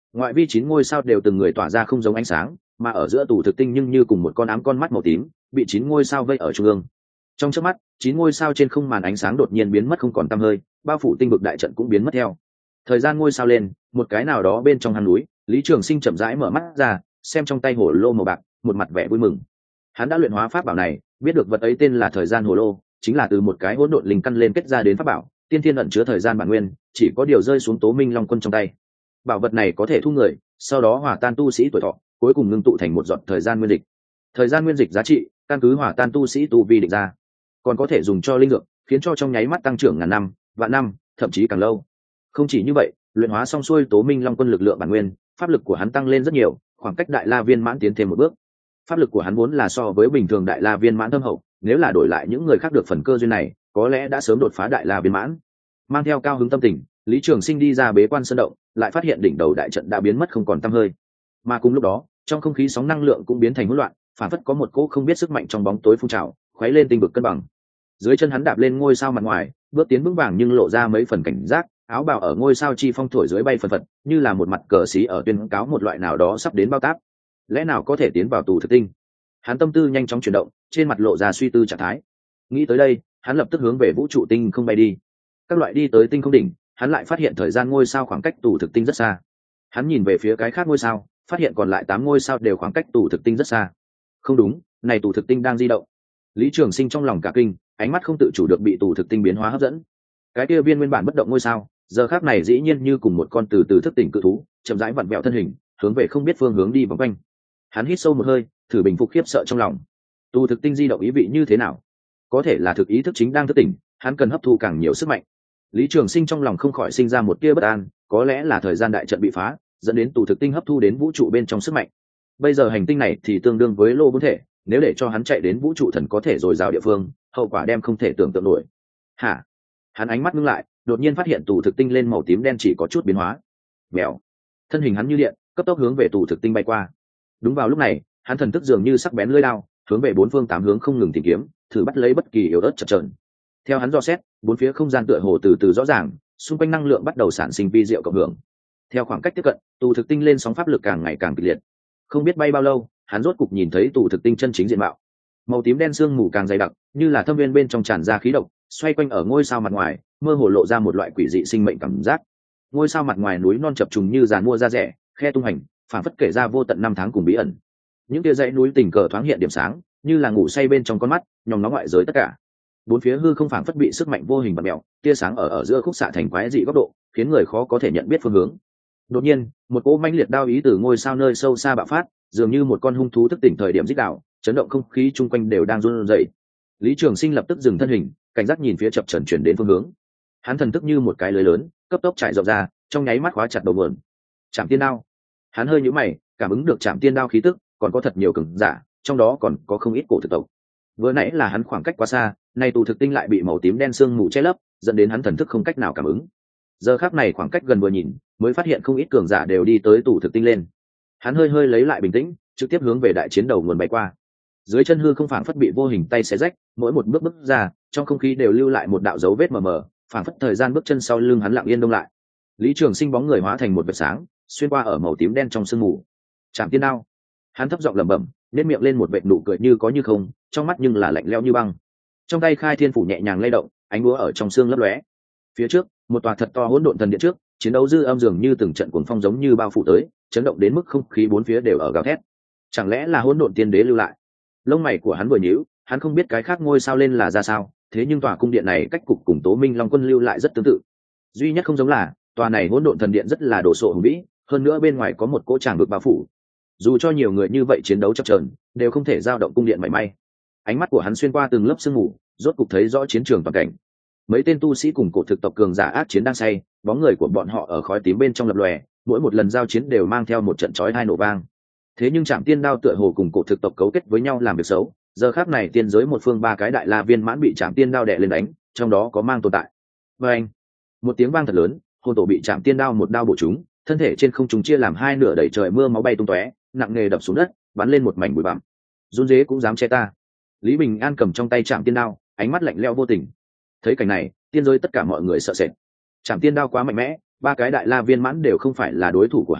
ngoại vi chín ngôi sao đều từng người tỏa ra không giống ánh sáng, mà ở giữa tù thực tinh nhưng như cùng một con ám con mắt màu tím, bị chín ngôi sao vây ở trung ương. Trong chớp mắt, chín ngôi sao trên không màn ánh sáng đột nhiên biến mất không còn tăm hơi, bao phủ tinh vực đại trận cũng biến mất theo. Thời gian ngôi sao lên, một cái nào đó bên trong hang núi, Lý Trường Sinh chậm rãi mở mắt ra, xem trong tay hồ lô màu bạc, một mặt vẻ vui mừng. Hắn đã luyện hóa pháp bảo này, biết được vật ấy tên là thời gian hồ lô, chính là từ một cái hỗn độn linh căn lên kết ra đến pháp bảo, tiên thiên ẩn chứa thời gian bản nguyên, chỉ có điều rơi xuống Tố Minh Long Quân trong tay. Bảo vật này có thể thu người, sau đó hòa tan tu sĩ tuổi thọ, cuối cùng ngưng tụ thành một giọt thời gian nguyên dịch. Thời gian nguyên dịch giá trị, căn cứ hòa tan tu sĩ tu vi định ra, còn có thể dùng cho linh dược, khiến cho trong nháy mắt tăng trưởng ngàn năm, vạn năm, thậm chí càng lâu. Không chỉ như vậy, luyện hóa xong xuôi Tố Minh Long Quân lực lượng bản nguyên, pháp lực của hắn tăng lên rất nhiều, khoảng cách đại la viên mãn tiến thêm một bước. Pháp lực của hắn vốn là so với bình thường đại la viên mãn thâm hậu, nếu là đổi lại những người khác được phần cơ duyên này, có lẽ đã sớm đột phá đại la viên mãn. Mang theo cao hứng tâm tình, Lý Trường Sinh đi ra bế quan sơn động, lại phát hiện đỉnh đầu đại trận đã biến mất không còn tăm hơi. Mà cùng lúc đó, trong không khí sóng năng lượng cũng biến thành hỗn loạn, phản phất có một cỗ không biết sức mạnh trong bóng tối phun trào, khuấy lên tinh vực cân bằng. Dưới chân hắn đạp lên ngôi sao mặt ngoài, bước tiến vững vàng nhưng lộ ra mấy phần cảnh giác, áo bào ở ngôi sao chi phong thổi dưới bay phần phật, như là một mặt cờ xí ở tuyên cáo một loại nào đó sắp đến bao táp. Lẽ nào có thể tiến vào tù thực tinh? Hắn tâm tư nhanh chóng chuyển động, trên mặt lộ ra suy tư trạng thái. Nghĩ tới đây, hắn lập tức hướng về vũ trụ tinh không bay đi. Các loại đi tới tinh không đỉnh, hắn lại phát hiện thời gian ngôi sao khoảng cách tù thực tinh rất xa. Hắn nhìn về phía cái khác ngôi sao, phát hiện còn lại tám ngôi sao đều khoảng cách tù thực tinh rất xa. Không đúng, này tù thực tinh đang di động. Lý Trường Sinh trong lòng cả kinh, ánh mắt không tự chủ được bị tù thực tinh biến hóa hấp dẫn. Cái kia viên nguyên bản bất động ngôi sao, giờ khắc này dĩ nhiên như cùng một con từ từ thức tỉnh cự thú, chậm rãi vặn vẹo thân hình, hướng về không biết phương hướng đi vòng quanh. Hắn hít sâu một hơi, thử bình phục khiếp sợ trong lòng. Tù thực tinh di động ý vị như thế nào? Có thể là thực ý thức chính đang thức tỉnh, hắn cần hấp thu càng nhiều sức mạnh. Lý Trường Sinh trong lòng không khỏi sinh ra một tia bất an, có lẽ là thời gian đại trận bị phá, dẫn đến tù thực tinh hấp thu đến vũ trụ bên trong sức mạnh. Bây giờ hành tinh này thì tương đương với lô bốn thể, nếu để cho hắn chạy đến vũ trụ thần có thể dồi dào địa phương, hậu quả đem không thể tưởng tượng nổi. Hả? Hắn ánh mắt ngưng lại, đột nhiên phát hiện tù thực tinh lên màu tím đen chỉ có chút biến hóa. Mèo. Thân hình hắn như điện, cấp tốc hướng về tù thực tinh bay qua. Đúng vào lúc này, hắn thần thức dường như sắc bén lưỡi đao, hướng về bốn phương tám hướng không ngừng tìm kiếm, thử bắt lấy bất kỳ yếu ớt chập chờn. Theo hắn dò xét, bốn phía không gian tựa hồ từ từ rõ ràng, xung quanh năng lượng bắt đầu sản sinh vi diệu cộng hưởng. Theo khoảng cách tiếp cận, tù thực tinh lên sóng pháp lực càng ngày càng kịch liệt. Không biết bay bao lâu, hắn rốt cục nhìn thấy tù thực tinh chân chính diện mạo. Màu tím đen sương mù càng dày đặc, như là thâm viên bên trong tràn ra khí độc, xoay quanh ở ngôi sao mặt ngoài, mơ hồ lộ ra một loại quỷ dị sinh mệnh cảm giác. Ngôi sao mặt ngoài núi non chập trùng như giàn mua da rẻ, khe tung hành, phản phất kể ra vô tận năm tháng cùng bí ẩn. Những tia dãy núi tình cờ thoáng hiện điểm sáng, như là ngủ say bên trong con mắt, nhòm nó ngoại giới tất cả. Bốn phía hư không phản phất bị sức mạnh vô hình bật mèo, tia sáng ở ở giữa khúc xạ thành quái dị góc độ, khiến người khó có thể nhận biết phương hướng. Đột nhiên, một cỗ mãnh liệt đao ý từ ngôi sao nơi sâu xa bạo phát, dường như một con hung thú thức tỉnh thời điểm rít gào, chấn động không khí chung quanh đều đang run rẩy. Lý Trường Sinh lập tức dừng thân hình, cảnh giác nhìn phía chập chờn chuyển đến phương hướng. Hắn thần thức như một cái lưới lớn, cấp tốc trải rộng ra, trong nháy mắt khóa chặt đầu nguồn. Trảm Tiên Đao. Hắn hơi nhíu mày, cảm ứng được Trảm Tiên Đao khí tức, còn có thật nhiều cường giả, trong đó còn có không ít cổ thực tộc. Vừa nãy là hắn khoảng cách quá xa, nay tù thực tinh lại bị màu tím đen sương mù che lấp, dẫn đến hắn thần thức không cách nào cảm ứng. Giờ khắc này khoảng cách gần vừa nhìn, mới phát hiện không ít cường giả đều đi tới tù thực tinh lên. Hắn hơi hơi lấy lại bình tĩnh, trực tiếp hướng về đại chiến đầu nguồn bay qua. Dưới chân hư không phảng phất bị vô hình tay xé rách, mỗi một bước bước ra, trong không khí đều lưu lại một đạo dấu vết mờ mờ, phảng phất thời gian bước chân sau lưng hắn lặng yên đông lại. Lý Trường Sinh bóng người hóa thành một vệt sáng, xuyên qua ở màu tím đen trong sương mù. Trảm Tiên Đao. Hắn thấp giọng lẩm bẩm, nhếch miệng lên một vệt nụ cười như có như không, trong mắt nhưng là lạnh lẽo như băng. Trong tay Khai Thiên phủ nhẹ nhàng lay động, ánh búa ở trong xương lấp lóe. Phía trước, một tòa thật to hỗn độn thần điện trước, chiến đấu dư âm dường như từng trận cuồng phong giống như bao phủ tới, chấn động đến mức không khí bốn phía đều ở gào thét. Chẳng lẽ là hỗn độn tiên đế lưu lại? Lông mày của hắn vừa nhíu, hắn không biết cái khác ngôi sao lên là ra sao, thế nhưng tòa cung điện này cách cục cùng Tố Minh Long Quân lưu lại rất tương tự. Duy nhất không giống là, tòa này hỗn độn thần điện rất là đồ sộ hùng vĩ, hơn nữa bên ngoài có một cỗ tràng vực bao phủ. Dù cho nhiều người như vậy chiến đấu chập chờn, đều không thể giao động cung điện mảy may. Ánh mắt của hắn xuyên qua từng lớp sương mù, rốt cục thấy rõ chiến trường toàn cảnh. Mấy tên tu sĩ cùng cổ thực tộc cường giả ác chiến đang say, bóng người của bọn họ ở khói tím bên trong lập lòe, mỗi một lần giao chiến đều mang theo một trận chói tai nổ vang. Thế nhưng Trảm Tiên Đao tựa hồ cùng cổ thực tộc cấu kết với nhau làm việc xấu, giờ khắc này tiên giới một phương ba cái đại la viên mãn bị Trảm Tiên Đao đè lên đánh, trong đó có mang tồn tại. Và anh, một tiếng vang thật lớn, hồn tổ bị Trảm Tiên Đao một đao bổ trúng, thân thể trên không trung chia làm hai nửa, đẩy trời mưa máu bay tung tóe, nặng nề đập xuống đất, bắn lên một mảnh bụi bặm. Run rế cũng dám che ta. Lý Bình An cầm trong tay Trảm Tiên Đao, ánh mắt lạnh lẽo vô tình. Thấy cảnh này, tiên giới tất cả mọi người sợ sệt. Trảm Tiên Đao quá mạnh mẽ, ba cái đại la viên mãn đều không phải là đối thủ của hắn,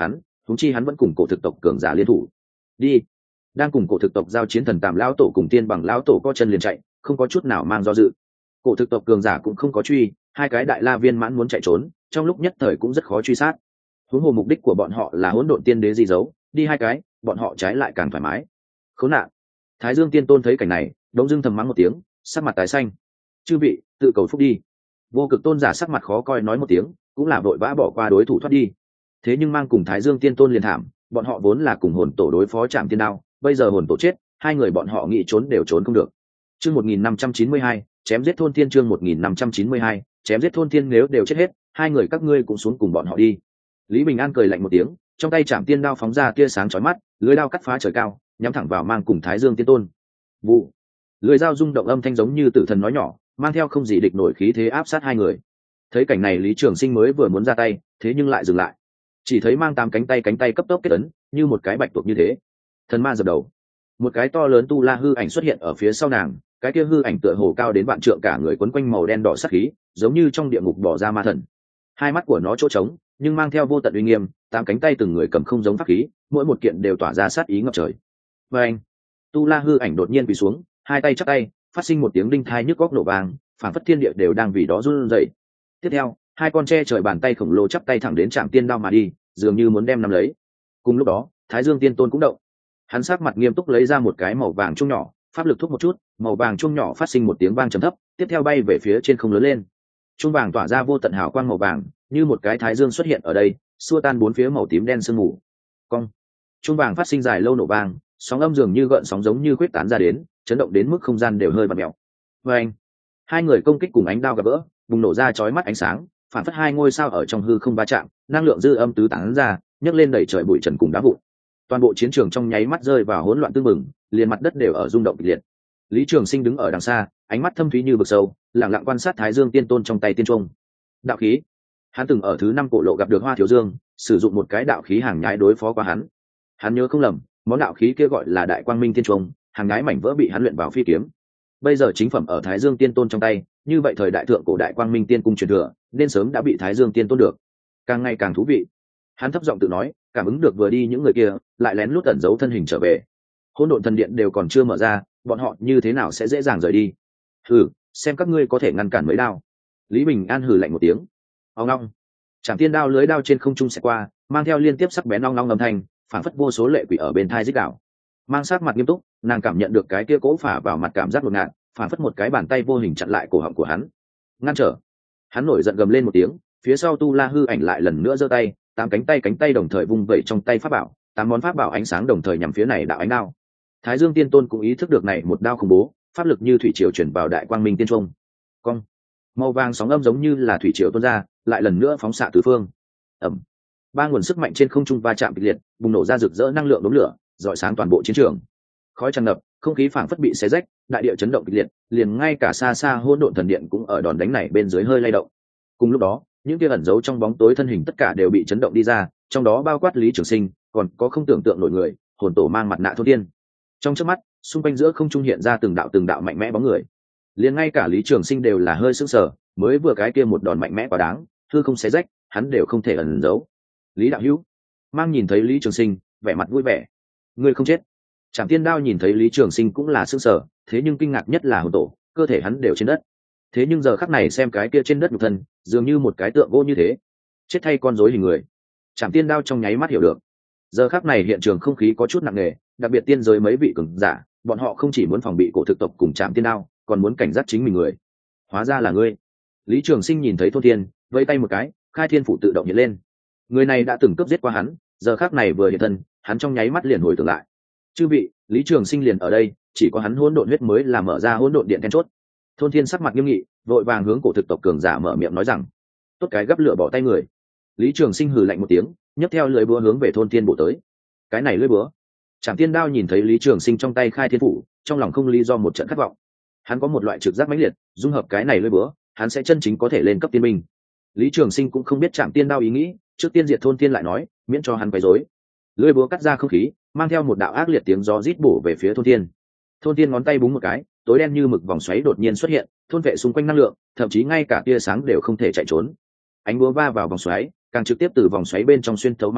húng chi hắn vẫn cùng cổ thực tộc cường giả liên thủ. Đi. Đang cùng cổ thực tộc giao chiến thần tàm lão tổ cùng tiên bằng lão tổ có chân liền chạy, không có chút nào mang do dự. Cổ thực tộc cường giả cũng không có truy, hai cái đại la viên mãn muốn chạy trốn, trong lúc nhất thời cũng rất khó truy sát. Huống hồ mục đích của bọn họ là hỗn độn tiên đế di dấu, đi hai cái, bọn họ trái lại càng thoải mái. Khốn nạn. Thái Dương Tiên Tôn thấy cảnh này, đống dưng thầm mắng một tiếng, sắc mặt tái xanh. Chư vị, tự cầu phúc đi. Vô Cực Tôn giả sắc mặt khó coi nói một tiếng, cũng là vội vã bỏ qua đối thủ thoát đi. Thế nhưng mang cùng Thái Dương Tiên Tôn liền thảm, bọn họ vốn là cùng hồn tổ đối phó Trảm Tiên Đao, bây giờ hồn tổ chết, hai người bọn họ nghĩ trốn đều trốn không được. Chương một nghìn năm trăm chín mươi hai, chém giết thôn thiên. Chương một nghìn năm trăm chín mươi hai, chém giết thôn thiên. Nếu đều chết hết, hai người các ngươi cũng xuống cùng bọn họ đi. Lý Bình An cười lạnh một tiếng, trong tay Trảm Tiên Đao phóng ra tia sáng chói mắt, lưỡi đao cắt phá trời cao, nhắm thẳng vào mang cùng Thái Dương Tiên Tôn. Vụ. Lưỡi dao rung động âm thanh giống như tử thần nói nhỏ, mang theo không gì địch nổi khí thế áp sát hai người. Thấy cảnh này Lý Trường Sinh mới vừa muốn ra tay, thế nhưng lại dừng lại. Chỉ thấy mang tám cánh tay cánh tay cấp tốc kết ấn, như một cái bạch tuộc như thế. Thần ma dập đầu. Một cái to lớn tu la hư ảnh xuất hiện ở phía sau nàng, cái kia hư ảnh tựa hồ cao đến vạn trượng, cả người quấn quanh màu đen đỏ sắc khí, giống như trong địa ngục bỏ ra ma thần. Hai mắt của nó chỗ trống, nhưng mang theo vô tận uy nghiêm, tám cánh tay từng người cầm không giống pháp khí, mỗi một kiện đều tỏa ra sát ý ngập trời. Và anh, tu la hư ảnh đột nhiên quỳ xuống, hai tay chắp tay, phát sinh một tiếng đinh thai nhức góc nổ vang, phản phất thiên địa đều đang vì đó run rẩy. Tiếp theo, hai con tre trời bàn tay khổng lồ chắp tay thẳng đến Trảm Tiên Đao mà đi, dường như muốn đem nắm lấy. Cùng lúc đó, Thái Dương Tiên Tôn cũng động. Hắn sắc mặt nghiêm túc lấy ra một cái màu vàng chuông nhỏ, pháp lực thúc một chút, màu vàng chuông nhỏ phát sinh một tiếng vang trầm thấp, tiếp theo bay về phía trên không lớn lên. Chuông vàng tỏa ra vô tận hào quang màu vàng, như một cái thái dương xuất hiện ở đây, xua tan bốn phía màu tím đen sương mù. Cong. Chuông vàng phát sinh dài lâu nổ vang, sóng âm dường như gợn sóng giống như khuyết tán ra đến, chấn động đến mức không gian đều hơi vặn mèo. Và anh, hai người công kích cùng ánh đao gặp gỡ, bùng nổ ra chói mắt ánh sáng, phản phất hai ngôi sao ở trong hư không va chạm, năng lượng dư âm tứ tán ra, nhấc lên đẩy trời bụi trần cùng đá vụn. Toàn bộ chiến trường trong nháy mắt rơi vào hỗn loạn tương mừng, liền mặt đất đều ở rung động kịch liệt. Lý Trường Sinh đứng ở đằng xa, ánh mắt thâm thúy như vực sâu, lặng lặng quan sát Thái Dương Tiên Tôn trong tay tiên trung. Đạo khí. Hắn từng ở thứ năm cổ lộ gặp được Hoa Thiếu Dương, sử dụng một cái đạo khí hàng nhái đối phó qua hắn. Hắn nhớ không lầm, món đạo khí kia gọi là Đại Quang Minh Tiên Trung, hàng nhái mảnh vỡ bị hắn luyện vào phi kiếm. Bây giờ chính phẩm ở Thái Dương Tiên Tôn trong tay, như vậy thời đại thượng cổ Đại Quang Minh Tiên cung truyền thừa, nên sớm đã bị Thái Dương Tiên Tôn được. Càng ngày càng thú vị. Hắn thấp giọng tự nói, cảm ứng được vừa đi những người kia lại lén lút ẩn giấu thân hình trở về. Hỗn độn thần điện đều còn chưa mở ra, bọn họ như thế nào sẽ dễ dàng rời đi? Hừ, xem các ngươi có thể ngăn cản mấy đao. Lý Bình An hừ lạnh một tiếng. Ong long. Trảm Tiên Đao lưới đao trên không trung sẽ qua, mang theo liên tiếp sắc bén ong long âm thanh, phảng phất vô số lệ quỷ ở bên thai rít gào. Mang sát mặt nghiêm túc, nàng cảm nhận được cái kia cố phả vào mặt cảm giác đột ngột, phảng phất một cái bàn tay vô hình chặn lại cổ họng của hắn. Ngăn trở. Hắn nổi giận gầm lên một tiếng, phía sau tu la hư ảnh lại lần nữa giơ tay, tám cánh tay cánh tay đồng thời vung vẩy trong tay pháp bảo, tám món pháp bảo ánh sáng đồng thời nhằm phía này đạo ánh đao. Thái Dương Tiên Tôn cũng ý thức được này một đao khủng bố, pháp lực như thủy triều chuyển vào Đại Quang Minh Tiên Trung. Cong. Màu vàng sóng âm giống như là thủy triều tuôn ra, lại lần nữa phóng xạ tứ phương. Ầm. Ba nguồn sức mạnh trên không trung va chạm kịch liệt, bùng nổ ra rực rỡ năng lượng đốm lửa, rọi sáng toàn bộ chiến trường. Khói tràn ngập, không khí phảng phất bị xé rách, đại địa chấn động kịch liệt, liền ngay cả xa xa Hỗn Độn Thần Điện cũng ở đòn đánh này bên dưới hơi lay động. Cùng lúc đó, những kia ẩn giấu trong bóng tối thân hình tất cả đều bị chấn động đi ra, trong đó bao quát Lý Trường Sinh, còn có không tưởng tượng nổi người, hồn tổ mang mặt nạ thôn thiên. Trong chớp mắt, xung quanh giữa không trung hiện ra từng đạo từng đạo mạnh mẽ bóng người. Liền ngay cả Lý Trường Sinh đều là hơi sững sờ, mới vừa cái kia một đòn mạnh mẽ quá đáng, hư không xé rách, hắn đều không thể ẩn giấu. Lý đạo hữu, mang nhìn thấy Lý Trường Sinh, vẻ mặt vui vẻ. Ngươi không chết. Trảm Tiên Đao nhìn thấy Lý Trường Sinh cũng là sững sờ, thế nhưng kinh ngạc nhất là hồn tổ, cơ thể hắn đều trên đất. Thế nhưng giờ khắc này xem cái kia trên đất nhục thân, dường như một cái tượng gỗ như thế, chết thay con rối hình người. Trảm Tiên Đao trong nháy mắt hiểu được. Giờ khắc này hiện trường không khí có chút nặng nề, đặc biệt tiên giới mấy vị cường giả, bọn họ không chỉ muốn phòng bị cổ thực tộc cùng Trảm Tiên Đao, còn muốn cảnh giác chính mình người. Hóa ra là ngươi. Lý Trường Sinh nhìn thấy Thôn Thiên, vẫy tay một cái, khai thiên phủ tự động hiện lên. Người này đã từng cướp giết qua hắn, giờ khắc này vừa hiện thân, hắn trong nháy mắt liền hồi tưởng lại. Chư vị, Lý Trường Sinh liền ở đây, chỉ có hắn hỗn độn huyết mới là mở ra hỗn độn điện then chốt. Thôn Thiên sắc mặt nghiêm nghị, vội vàng hướng cổ thực tộc cường giả mở miệng nói rằng: tốt cái gấp lửa bỏ tay người. Lý Trường Sinh hừ lạnh một tiếng, nhấc theo lưỡi búa hướng về Thôn Thiên bổ tới. Cái này lưỡi búa. Trảm Tiên Đao nhìn thấy Lý Trường Sinh trong tay khai thiên phủ, trong lòng không lý do một trận khát vọng. Hắn có một loại trực giác mãnh liệt, dung hợp cái này lưỡi búa, hắn sẽ chân chính có thể lên cấp tiên minh. Lý Trường Sinh cũng không biết Trảm Tiên Đao ý nghĩ, trước tiên diệt Thôn Thiên lại nói, miễn cho hắn quấy rối. Lưỡi búa cắt ra không khí, mang theo một đạo ác liệt tiếng gió rít bổ về phía Thôn Thiên. Thôn Thiên ngón tay búng một cái, tối đen như mực vòng xoáy đột nhiên xuất hiện, thôn vệ xung quanh năng lượng, thậm chí ngay cả tia sáng đều không thể chạy trốn. Ánh búa va vào vòng xoáy, càng trực tiếp từ vòng xoáy bên trong xuyên thấu mà ra,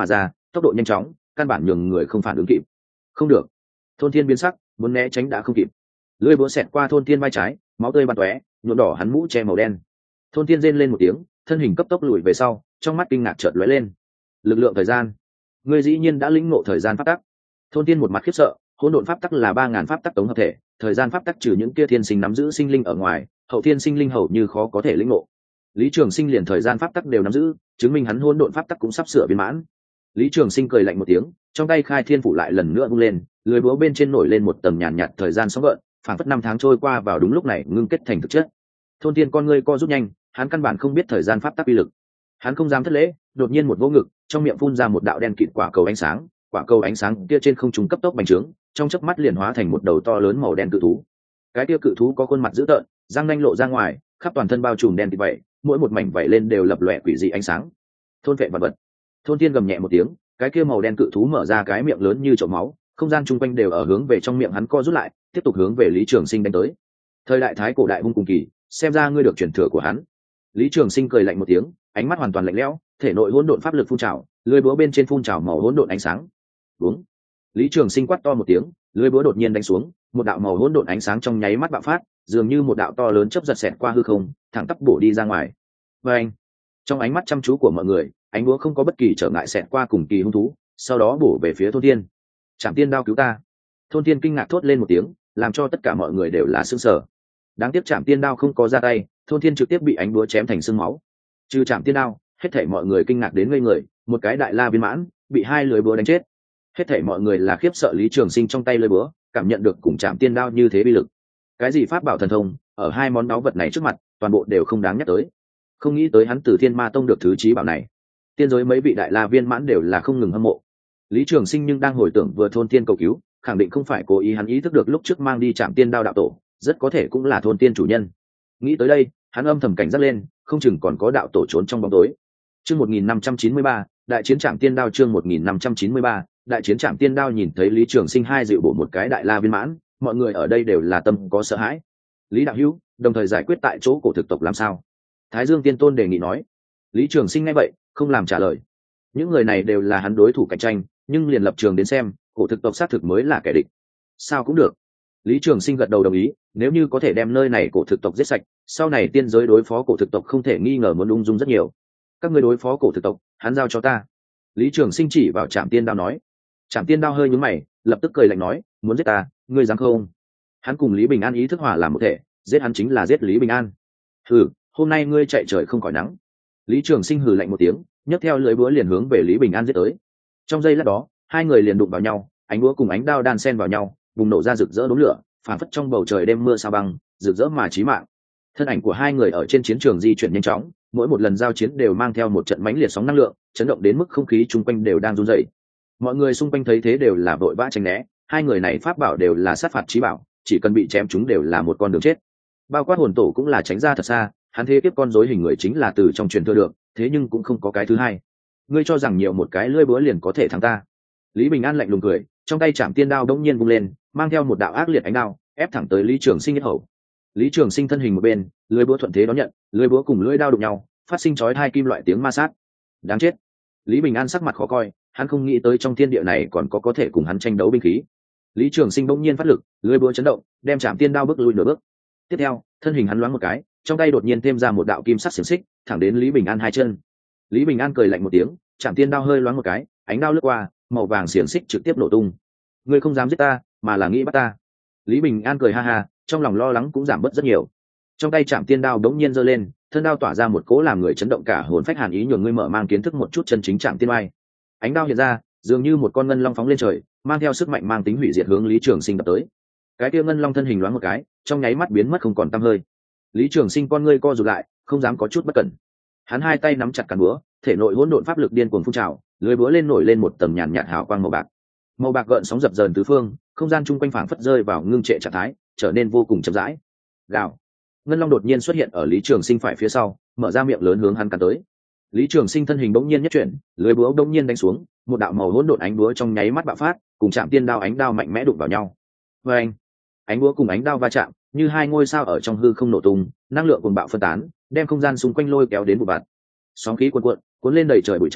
tốc độ nhanh chóng căn bản nhường người không phản ứng kịp. Không được. Thôn thiên biến sắc, muốn né tránh đã không kịp. Lưỡi búa xẹt qua thôn thiên vai trái, máu tươi bắn tóe, nhuộm đỏ hắn mũ che màu đen. Thôn thiên rên lên một tiếng, thân hình cấp tốc lùi về sau, trong mắt kinh ngạc chợt lóe lên. Lực lượng thời gian, ngươi dĩ nhiên đã lĩnh ngộ thời gian pháp tắc. Thôn thiên một mặt khiếp sợ, hỗn độn pháp tắc là ba ngàn pháp tắc tổng hợp thể, thời gian pháp tắc trừ những kia thiên sinh nắm giữ sinh linh ở ngoài, hậu thiên sinh linh hầu như khó có thể lĩnh ngộ. Lý Trường Sinh liền thời gian pháp tắc đều nắm giữ, chứng minh hắn hỗn độn pháp tắc cũng sắp sửa viên mãn. Lý Trường Sinh cười lạnh một tiếng, trong tay khai thiên phủ lại lần nữa vung lên, lưỡi búa bên trên nổi lên một tầng nhàn nhạt, nhạt thời gian sóng gợn, phảng phất năm tháng trôi qua vào đúng lúc này ngưng kết thành thực chất. Thôn Thiên con ngươi co rút nhanh, hắn căn bản không biết thời gian pháp tắc uy lực. Hắn không dám thất lễ, đột nhiên một vỗ ngực, trong miệng phun ra một đạo đen kịt quả cầu ánh sáng, quả cầu ánh sáng kia trên không trung cấp tốc bành trướng, trong chớp mắt liền hóa thành một đầu to lớn màu đen cự thú. Cái kia cự thú có khuôn mặt dữ tợn, răng nanh lộ ra ngoài, khắp toàn thân bao trùm đen kịt vậy, mỗi một mảnh vảy lên đều lập lòe quỷ dị ánh sáng. Thôn vệ vật vật. Thôn Thiên gầm nhẹ một tiếng, cái kia màu đen cự thú mở ra cái miệng lớn như chậu máu, không gian chung quanh đều ở hướng về trong miệng hắn co rút lại, tiếp tục hướng về Lý Trường Sinh đánh tới. Thời đại thái cổ đại hung cùng kỳ, xem ra ngươi được truyền thừa của hắn. Lý Trường Sinh cười lạnh một tiếng, ánh mắt hoàn toàn lạnh lẽo, thể nội hỗn độn pháp lực phun trào, lưỡi búa bên trên phun trào màu hỗn độn ánh sáng. Đúng. Lý Trường Sinh quát to một tiếng, lưỡi búa đột nhiên đánh xuống, một đạo màu hỗn độn ánh sáng trong nháy mắt bạo phát, dường như một đạo to lớn chớp giật xẹt qua hư không, thẳng tắp bổ đi ra ngoài. Và anh, trong ánh mắt chăm chú của mọi người, ánh búa không có bất kỳ trở ngại xẹt qua cùng kỳ hung thú, sau đó bổ về phía Thôn Thiên. Trảm Tiên đao cứu ta! Thôn Thiên kinh ngạc thốt lên một tiếng, làm cho tất cả mọi người đều là sửng sở. Đáng tiếc Trảm Tiên đao không có ra tay, Thôn Thiên trực tiếp bị ánh búa chém thành xương máu. Trừ Trảm Tiên đao, hết thảy mọi người kinh ngạc đến ngây người, một cái đại la viên mãn, bị hai lưỡi búa đánh chết. Hết thảy mọi người là khiếp sợ Lý Trường Sinh trong tay lưỡi búa, cảm nhận được cùng Trảm Tiên đao như thế uy lực. Cái gì pháp bảo thần thông, ở hai món báu vật này trước mặt, toàn bộ đều không đáng nhắc tới. Không nghĩ tới hắn từ Thiên Ma Tông được thứ chí bảo này. Tiên giới mấy vị đại la viên mãn đều là không ngừng hâm mộ. Lý Trường Sinh nhưng đang hồi tưởng vừa Thôn Tiên cầu cứu, khẳng định không phải cố ý, hắn ý thức được lúc trước mang đi Trảm Tiên đao đạo tổ, rất có thể cũng là Thôn Tiên chủ nhân. Nghĩ tới đây, hắn âm thầm cảnh giác lên, không chừng còn có đạo tổ trốn trong bóng tối. Chương một nghìn năm trăm chín mươi ba, đại chiến Trảm Tiên đao. Chương một nghìn năm trăm chín mươi ba, đại chiến Trảm Tiên đao. Nhìn thấy Lý Trường Sinh hai dịu bổ một cái đại la viên mãn, mọi người ở đây đều là tâm có sợ hãi. Lý đạo hữu, đồng thời giải quyết tại chỗ cổ thực tộc làm sao? Thái Dương Tiên Tôn đề nghị nói. Lý Trường Sinh nghe vậy, không làm trả lời. Những người này đều là hắn đối thủ cạnh tranh, nhưng liền lập trường đến xem, cổ thực tộc xác thực mới là kẻ địch. Sao cũng được. Lý Trường Sinh gật đầu đồng ý, nếu như có thể đem nơi này cổ thực tộc giết sạch, sau này tiên giới đối phó cổ thực tộc không thể nghi ngờ muốn ung dung rất nhiều. Các ngươi đối phó cổ thực tộc, hắn giao cho ta. Lý Trường Sinh chỉ vào Trảm Tiên đao nói. Trảm Tiên đao hơi nhướng mày, lập tức cười lạnh nói, muốn giết ta, ngươi dám không? Hắn cùng Lý Bình An ý thức hòa làm một thể, giết hắn chính là giết Lý Bình An. Hừ, hôm nay ngươi chạy trời không khỏi nắng. Lý Trường Sinh hừ lạnh một tiếng, nhấc theo lưỡi búa liền hướng về Lý Bình An giết tới. Trong giây lát đó, hai người liền đụng vào nhau, ánh búa cùng ánh đao đan xen vào nhau, bùng nổ ra rực rỡ đốm lửa, phản phất trong bầu trời đêm mưa sao băng, rực rỡ mà chí mạng. Thân ảnh của hai người ở trên chiến trường di chuyển nhanh chóng, mỗi một lần giao chiến đều mang theo một trận mãnh liệt sóng năng lượng, chấn động đến mức không khí chung quanh đều đang run rẩy. Mọi người xung quanh thấy thế đều là vội vã tránh né, hai người này pháp bảo đều là sát phạt chí bảo, chỉ cần bị chém chúng đều là một con đường chết. Bao quát hồn tổ cũng là tránh ra thật xa, hắn thế kiếp con rối hình người chính là từ trong truyền thừa được, thế nhưng cũng không có cái thứ hai. Ngươi cho rằng nhiều một cái lưỡi búa liền có thể thắng ta? Lý Bình An lạnh lùng cười, trong tay Trảm Tiên đao đống nhiên vung lên, mang theo một đạo ác liệt ánh đao, ép thẳng tới Lý Trường Sinh yết hầu. Lý Trường Sinh thân hình một bên, lưỡi búa thuận thế đón nhận, lưỡi búa cùng lưỡi đao đụng nhau, phát sinh chói hai kim loại tiếng ma sát. Đáng chết! Lý Bình An sắc mặt khó coi, hắn không nghĩ tới trong thiên địa này còn có có thể cùng hắn tranh đấu binh khí. Lý Trường Sinh bỗng nhiên phát lực, lưỡi búa chấn động, đem Trảm Tiên đao bước lui nửa bước. Tiếp theo, thân hình hắn loáng một cái, trong tay đột nhiên thêm ra một đạo kim sắc xiềng xích, thẳng đến Lý Bình An hai chân. Lý Bình An cười lạnh một tiếng, Trảm Tiên đao hơi loáng một cái, ánh đao lướt qua, màu vàng xiềng xích trực tiếp nổ tung. Ngươi không dám giết ta, mà là nghĩ bắt ta. Lý Bình An cười ha ha, trong lòng lo lắng cũng giảm bớt rất nhiều. Trong tay Trảm Tiên đao đống nhiên giơ lên, thân đao tỏa ra một cỗ làm người chấn động cả hồn phách hàn ý, nhường ngươi mở mang kiến thức một chút chân chính Trảm Tiên oai. Ánh đao hiện ra, dường như một con ngân long phóng lên trời, mang theo sức mạnh mang tính hủy diệt hướng Lý Trường Sinh đập tới. Cái kia ngân long thân hình loáng một cái, trong nháy mắt biến mất không còn tăm hơi. Lý Trường Sinh con ngươi co rụt lại, không dám có chút bất cẩn. Hắn hai tay nắm chặt cán búa, thể nội hỗn độn pháp lực điên cuồng phun trào, lưỡi búa lên nổi lên một tầng nhàn nhạt hào quang màu bạc. Màu bạc gợn sóng dập dờn tứ phương, không gian chung quanh phảng phất rơi vào ngưng trệ trạng thái, trở nên vô cùng chậm rãi. Gào. Ngân long đột nhiên xuất hiện ở Lý Trường Sinh phải phía sau, mở ra miệng lớn hướng hắn cắn tới. Lý Trường Sinh thân hình bỗng nhiên nhất chuyển, lưỡi búa bỗng nhiên đánh xuống, một đạo màu hỗn độn ánh búa trong nháy mắt bạo phát, cùng Trảm Tiên đao ánh đao mạnh mẽ đụng vào nhau. Và anh, ánh búa cùng ánh đao va chạm, như hai ngôi sao ở trong hư không nổ tung, năng lượng cuồng bạo phân tán, đem không gian xung quanh lôi kéo đến một bạt. Sóng khí cuồn cuộn, cuốn lên đầy trời bụi trần,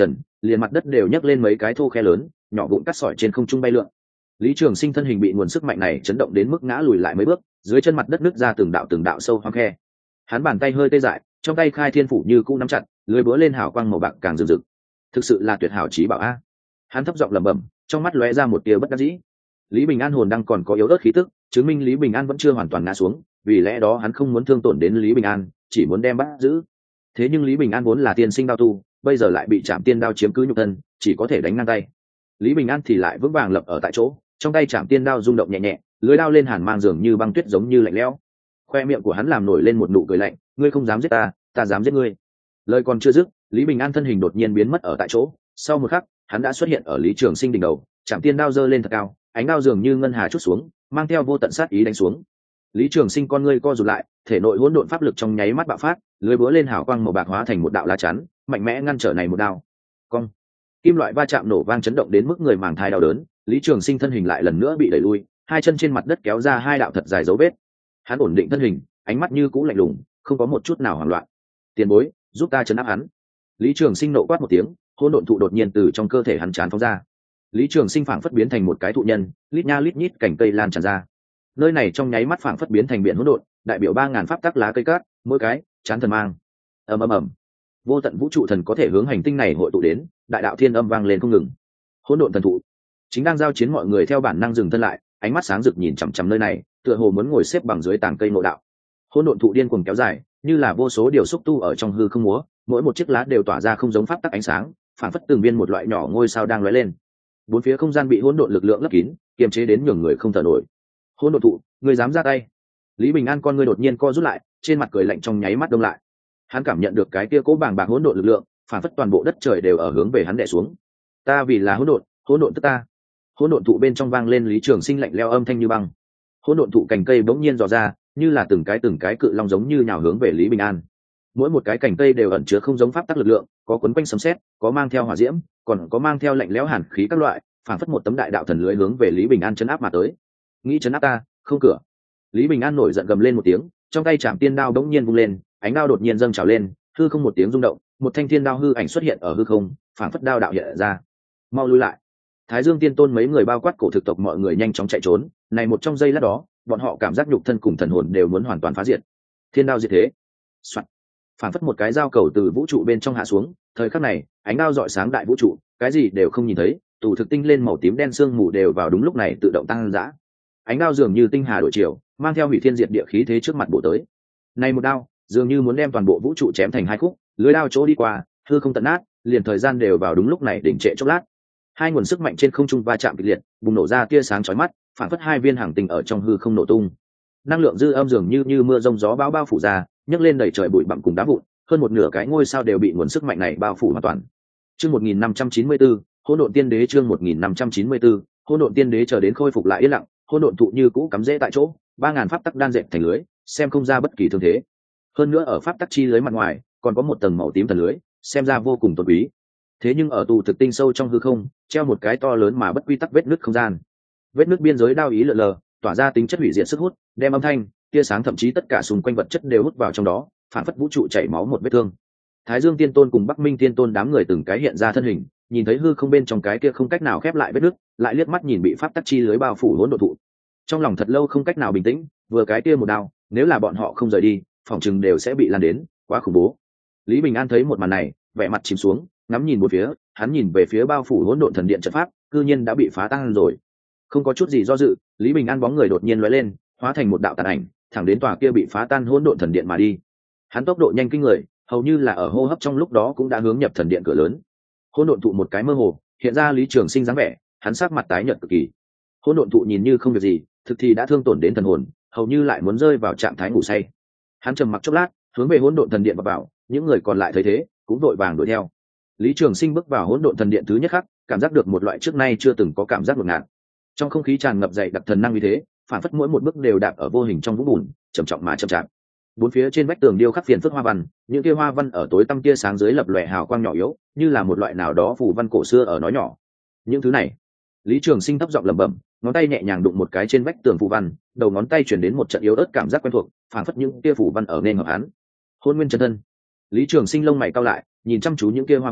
liền mặt đất đều nhấc lên mấy cái thô khe lớn, nhỏ vụn cắt sỏi trên không trung bay lượn. Lý Trường Sinh thân hình bị nguồn sức mạnh này chấn động đến mức ngã lùi lại mấy bước, dưới chân mặt đất nứt ra từng đạo từng đạo sâu hoang khe. Hắn bàn tay hơi tê dại, trong tay khai thiên phủ như cũ nắm chặt, lưới búa lên hào quang màu bạc càng rực rực. Thực sự là tuyệt hảo chí bảo a. Hắn thấp giọng lẩm bẩm, trong mắt lóe ra một tia bất đắc dĩ. Lý Bình An hồn đang còn có yếu ớt khí tức, chứng minh Lý Bình An vẫn chưa hoàn toàn ngã xuống, vì lẽ đó hắn không muốn thương tổn đến Lý Bình An, chỉ muốn đem bắt giữ. Thế nhưng Lý Bình An vốn là tiên sinh đao tu, bây giờ lại bị Trảm Tiên đao chiếm cứ nhục thân, chỉ có thể đánh ngang tay. Lý Bình An thì lại vững vàng lập ở tại chỗ, trong tay Trảm Tiên đao rung động nhẹ nhẹ, lưới đao lên hàn mang dường như băng tuyết giống như lạnh lẽo. Khoe miệng của hắn làm nổi lên một nụ cười lạnh, ngươi không dám giết ta, ta dám giết ngươi. Lời còn chưa dứt, Lý Bình An thân hình đột nhiên biến mất ở tại chỗ, sau một khắc, hắn đã xuất hiện ở Lý Trường Sinh đỉnh đầu, Trảm Tiên đao giơ lên thật cao, ánh đao dường như ngân hà chút xuống, mang theo vô tận sát ý đánh xuống. Lý Trường Sinh con ngươi co rụt lại, thể nội hỗn độn pháp lực trong nháy mắt bạo phát, lưới búa lên hào quang màu bạc hóa thành một đạo lá chắn, mạnh mẽ ngăn trở này một đao. Cong. Kim loại va chạm nổ vang chấn động đến mức người màng thai đau đớn, Lý Trường Sinh thân hình lại lần nữa bị đẩy lui, hai chân trên mặt đất kéo ra hai đạo thật dài dấu vết. Hắn ổn định thân hình, ánh mắt như cũ lạnh lùng, không có một chút nào hoảng loạn. Tiền bối, giúp ta trấn áp hắn. Lý Trường Sinh nộ quát một tiếng, hỗn độn thụ đột nhiên từ trong cơ thể hắn tràn phóng ra. Lý Trường Sinh phảng phất biến thành một cái thụ nhân, lít nha lít nhít cành cây lan tràn ra. Nơi này trong nháy mắt phảng phất biến thành biển hỗn độn, đại biểu ba ngàn pháp tắc lá cây cát, mỗi cái chán thần mang. Ầm ầm ầm. Vô tận vũ trụ thần có thể hướng hành tinh này hội tụ đến, đại đạo thiên âm vang lên không ngừng. Hỗn độn thần thụ chính đang giao chiến, mọi người theo bản năng dừng thân lại, ánh mắt sáng rực nhìn chằm chằm nơi này, tựa hồ muốn ngồi xếp bằng dưới tảng cây ngộ đạo. Hỗn độn thụ điên cuồng kéo dài, như là vô số điều xúc tu ở trong hư không múa, mỗi một chiếc lá đều tỏa ra không giống pháp tắc ánh sáng, phảng phất từng viên một loại nhỏ ngôi sao đang lóe lên. Bốn phía không gian bị hỗn độn lực lượng lấp kín, kiềm chế đến nhường người không thở nổi. Hỗn độn thụ, ngươi dám ra tay? Lý Bình An con ngươi đột nhiên co rút lại, trên mặt cười lạnh trong nháy mắt đông lại. Hắn cảm nhận được cái kia cố bàng bạc hỗn độn lực lượng, phảng phất toàn bộ đất trời đều ở hướng về hắn đè xuống. Ta vì là hỗn độn, hỗn độn tức ta. Hỗn độn thụ bên trong vang lên Lý Trường Sinh lạnh lẽo âm thanh như băng. Hỗn độn thụ cành cây bỗng nhiên dò ra, như là từng cái từng cái cự long giống như nhào hướng về Lý Bình An. Mỗi một cái cành cây đều ẩn chứa không giống pháp tắc lực lượng, có quấn quanh sấm sét, có mang theo hỏa diễm, còn có mang theo lạnh lẽo hàn khí các loại, phảng phất một tấm đại đạo thần lưới hướng về Lý Bình An chấn áp mà tới. Nghĩ chấn áp ta, không cửa. Lý Bình An nổi giận gầm lên một tiếng, trong tay Trảm Tiên đao đống nhiên vung lên, ánh đao đột nhiên dâng trào lên, hư không một tiếng rung động, một thanh thiên đao hư ảnh xuất hiện ở hư không, phảng phất đao đạo hiện ra. Mau lui lại. Thái Dương Tiên Tôn mấy người bao quát cổ thực tộc mọi người nhanh chóng chạy trốn, này một trong giây lát đó, bọn họ cảm giác nhục thân cùng thần hồn đều muốn hoàn toàn phá diệt. Thiên đao diệt thế. Soạn. Phảng phất một cái dao cầu từ vũ trụ bên trong hạ xuống, thời khắc này, ánh đao rọi sáng đại vũ trụ, cái gì đều không nhìn thấy, tù thực tinh lên màu tím đen sương mù đều vào đúng lúc này tự động tăng dã. Ánh đao dường như tinh hà đổi chiều, mang theo hủy thiên diệt địa khí thế trước mặt bổ tới. Này một đao, dường như muốn đem toàn bộ vũ trụ chém thành hai khúc, lưới đao chỗ đi qua, hư không tận nát, liền thời gian đều vào đúng lúc này đỉnh trệ chốc lát. Hai nguồn sức mạnh trên không trung va chạm kịch liệt, bùng nổ ra tia sáng chói mắt, phản phất hai viên hàng tinh ở trong hư không nổ tung. Năng lượng dư âm dường như như mưa rông gió bão bao phủ ra, nhấc lên đầy trời bụi bặm cùng đá vụn, hơn một nửa cái ngôi sao đều bị nguồn sức mạnh này bao phủ hoàn toàn. Chương một nghìn năm trăm chín mươi tư, Hỗn độn tiên đế chương một nghìn năm trăm chín mươi tư, Hỗn độn tiên đế chờ đến khôi phục lại yên lặng, hỗn độn thụ như cũ cắm rễ tại chỗ, ba ngàn pháp tắc đan dệt thành lưới, xem không ra bất kỳ thương thế. Hơn nữa ở pháp tắc chi lưới mặt ngoài, còn có một tầng màu tím thần lưới, xem ra vô cùng tôn quý. Thế nhưng ở tù thực tinh sâu trong hư không, treo một cái to lớn mà bất quy tắc vết nứt không gian. Vết nứt biên giới đao ý lượn lờ, tỏa ra tính chất hủy diệt sức hút, đem âm thanh, tia sáng thậm chí tất cả xung quanh vật chất đều hút vào trong đó, phản phất vũ trụ chảy máu một vết thương. Thái Dương Tiên Tôn cùng Bắc Minh Tiên Tôn đám người từng cái hiện ra thân hình, nhìn thấy hư không bên trong cái kia không cách nào khép lại vết nứt, lại liếc mắt nhìn bị pháp tắc chi lưới bao phủ hỗn độn thụ. Trong lòng thật lâu không cách nào bình tĩnh, vừa cái kia một đao, nếu là bọn họ không rời đi, phòng chừng đều sẽ bị lan đến, quá khủng bố. Lý Bình An thấy một màn này, vẻ mặt chìm xuống, ngắm nhìn một phía, hắn nhìn về phía bao phủ hỗn độn thần điện trận pháp, cư nhiên đã bị phá tan rồi. Không có chút gì do dự, Lý Bình An bóng người đột nhiên lóe lên, hóa thành một đạo tàn ảnh, thẳng đến tòa kia bị phá tan hỗn độn thần điện mà đi. Hắn tốc độ nhanh kinh người, hầu như là ở hô hấp trong lúc đó cũng đã hướng nhập thần điện cửa lớn. Hỗn độn thụ một cái mơ hồ, hiện ra Lý Trường Sinh dáng vẻ, hắn sắc mặt tái nhợt cực kỳ. Hỗn độn thụ nhìn như không việc gì, thực thì đã thương tổn đến thần hồn, hầu như lại muốn rơi vào trạng thái ngủ say. Hắn trầm mặc chốc lát, hướng về hỗn độn thần điện mà vào, những người còn lại thấy thế, cũng vội vàng đuổi theo. Lý Trường Sinh bước vào hỗn độn thần điện thứ nhất khắc, cảm giác được một loại trước nay chưa từng có cảm giác ngột ngạt. Trong không khí tràn ngập dày đặc thần năng như thế, phản phất mỗi một bước đều đạp ở vô hình trong vũng bùn, trầm trọng mà chậm chạp. Bốn phía trên vách tường điêu khắc phiền phức hoa văn, những kia hoa văn ở tối tăm tia sáng dưới lập lòe hào quang nhỏ yếu, như là một loại nào đó phù văn cổ xưa ở nói nhỏ. Những thứ này, Lý Trường Sinh thấp giọng lẩm bẩm, ngón tay nhẹ nhàng đụng một cái trên vách tường phù văn, đầu ngón tay truyền đến một trận yếu ớt cảm giác quen thuộc, phản phất những kia phù văn ở nên hợp hắn. Hôn nguyên chân thân. Lý Trường Sinh lông mày cau lại, nhìn chăm chú những kia hoa văn,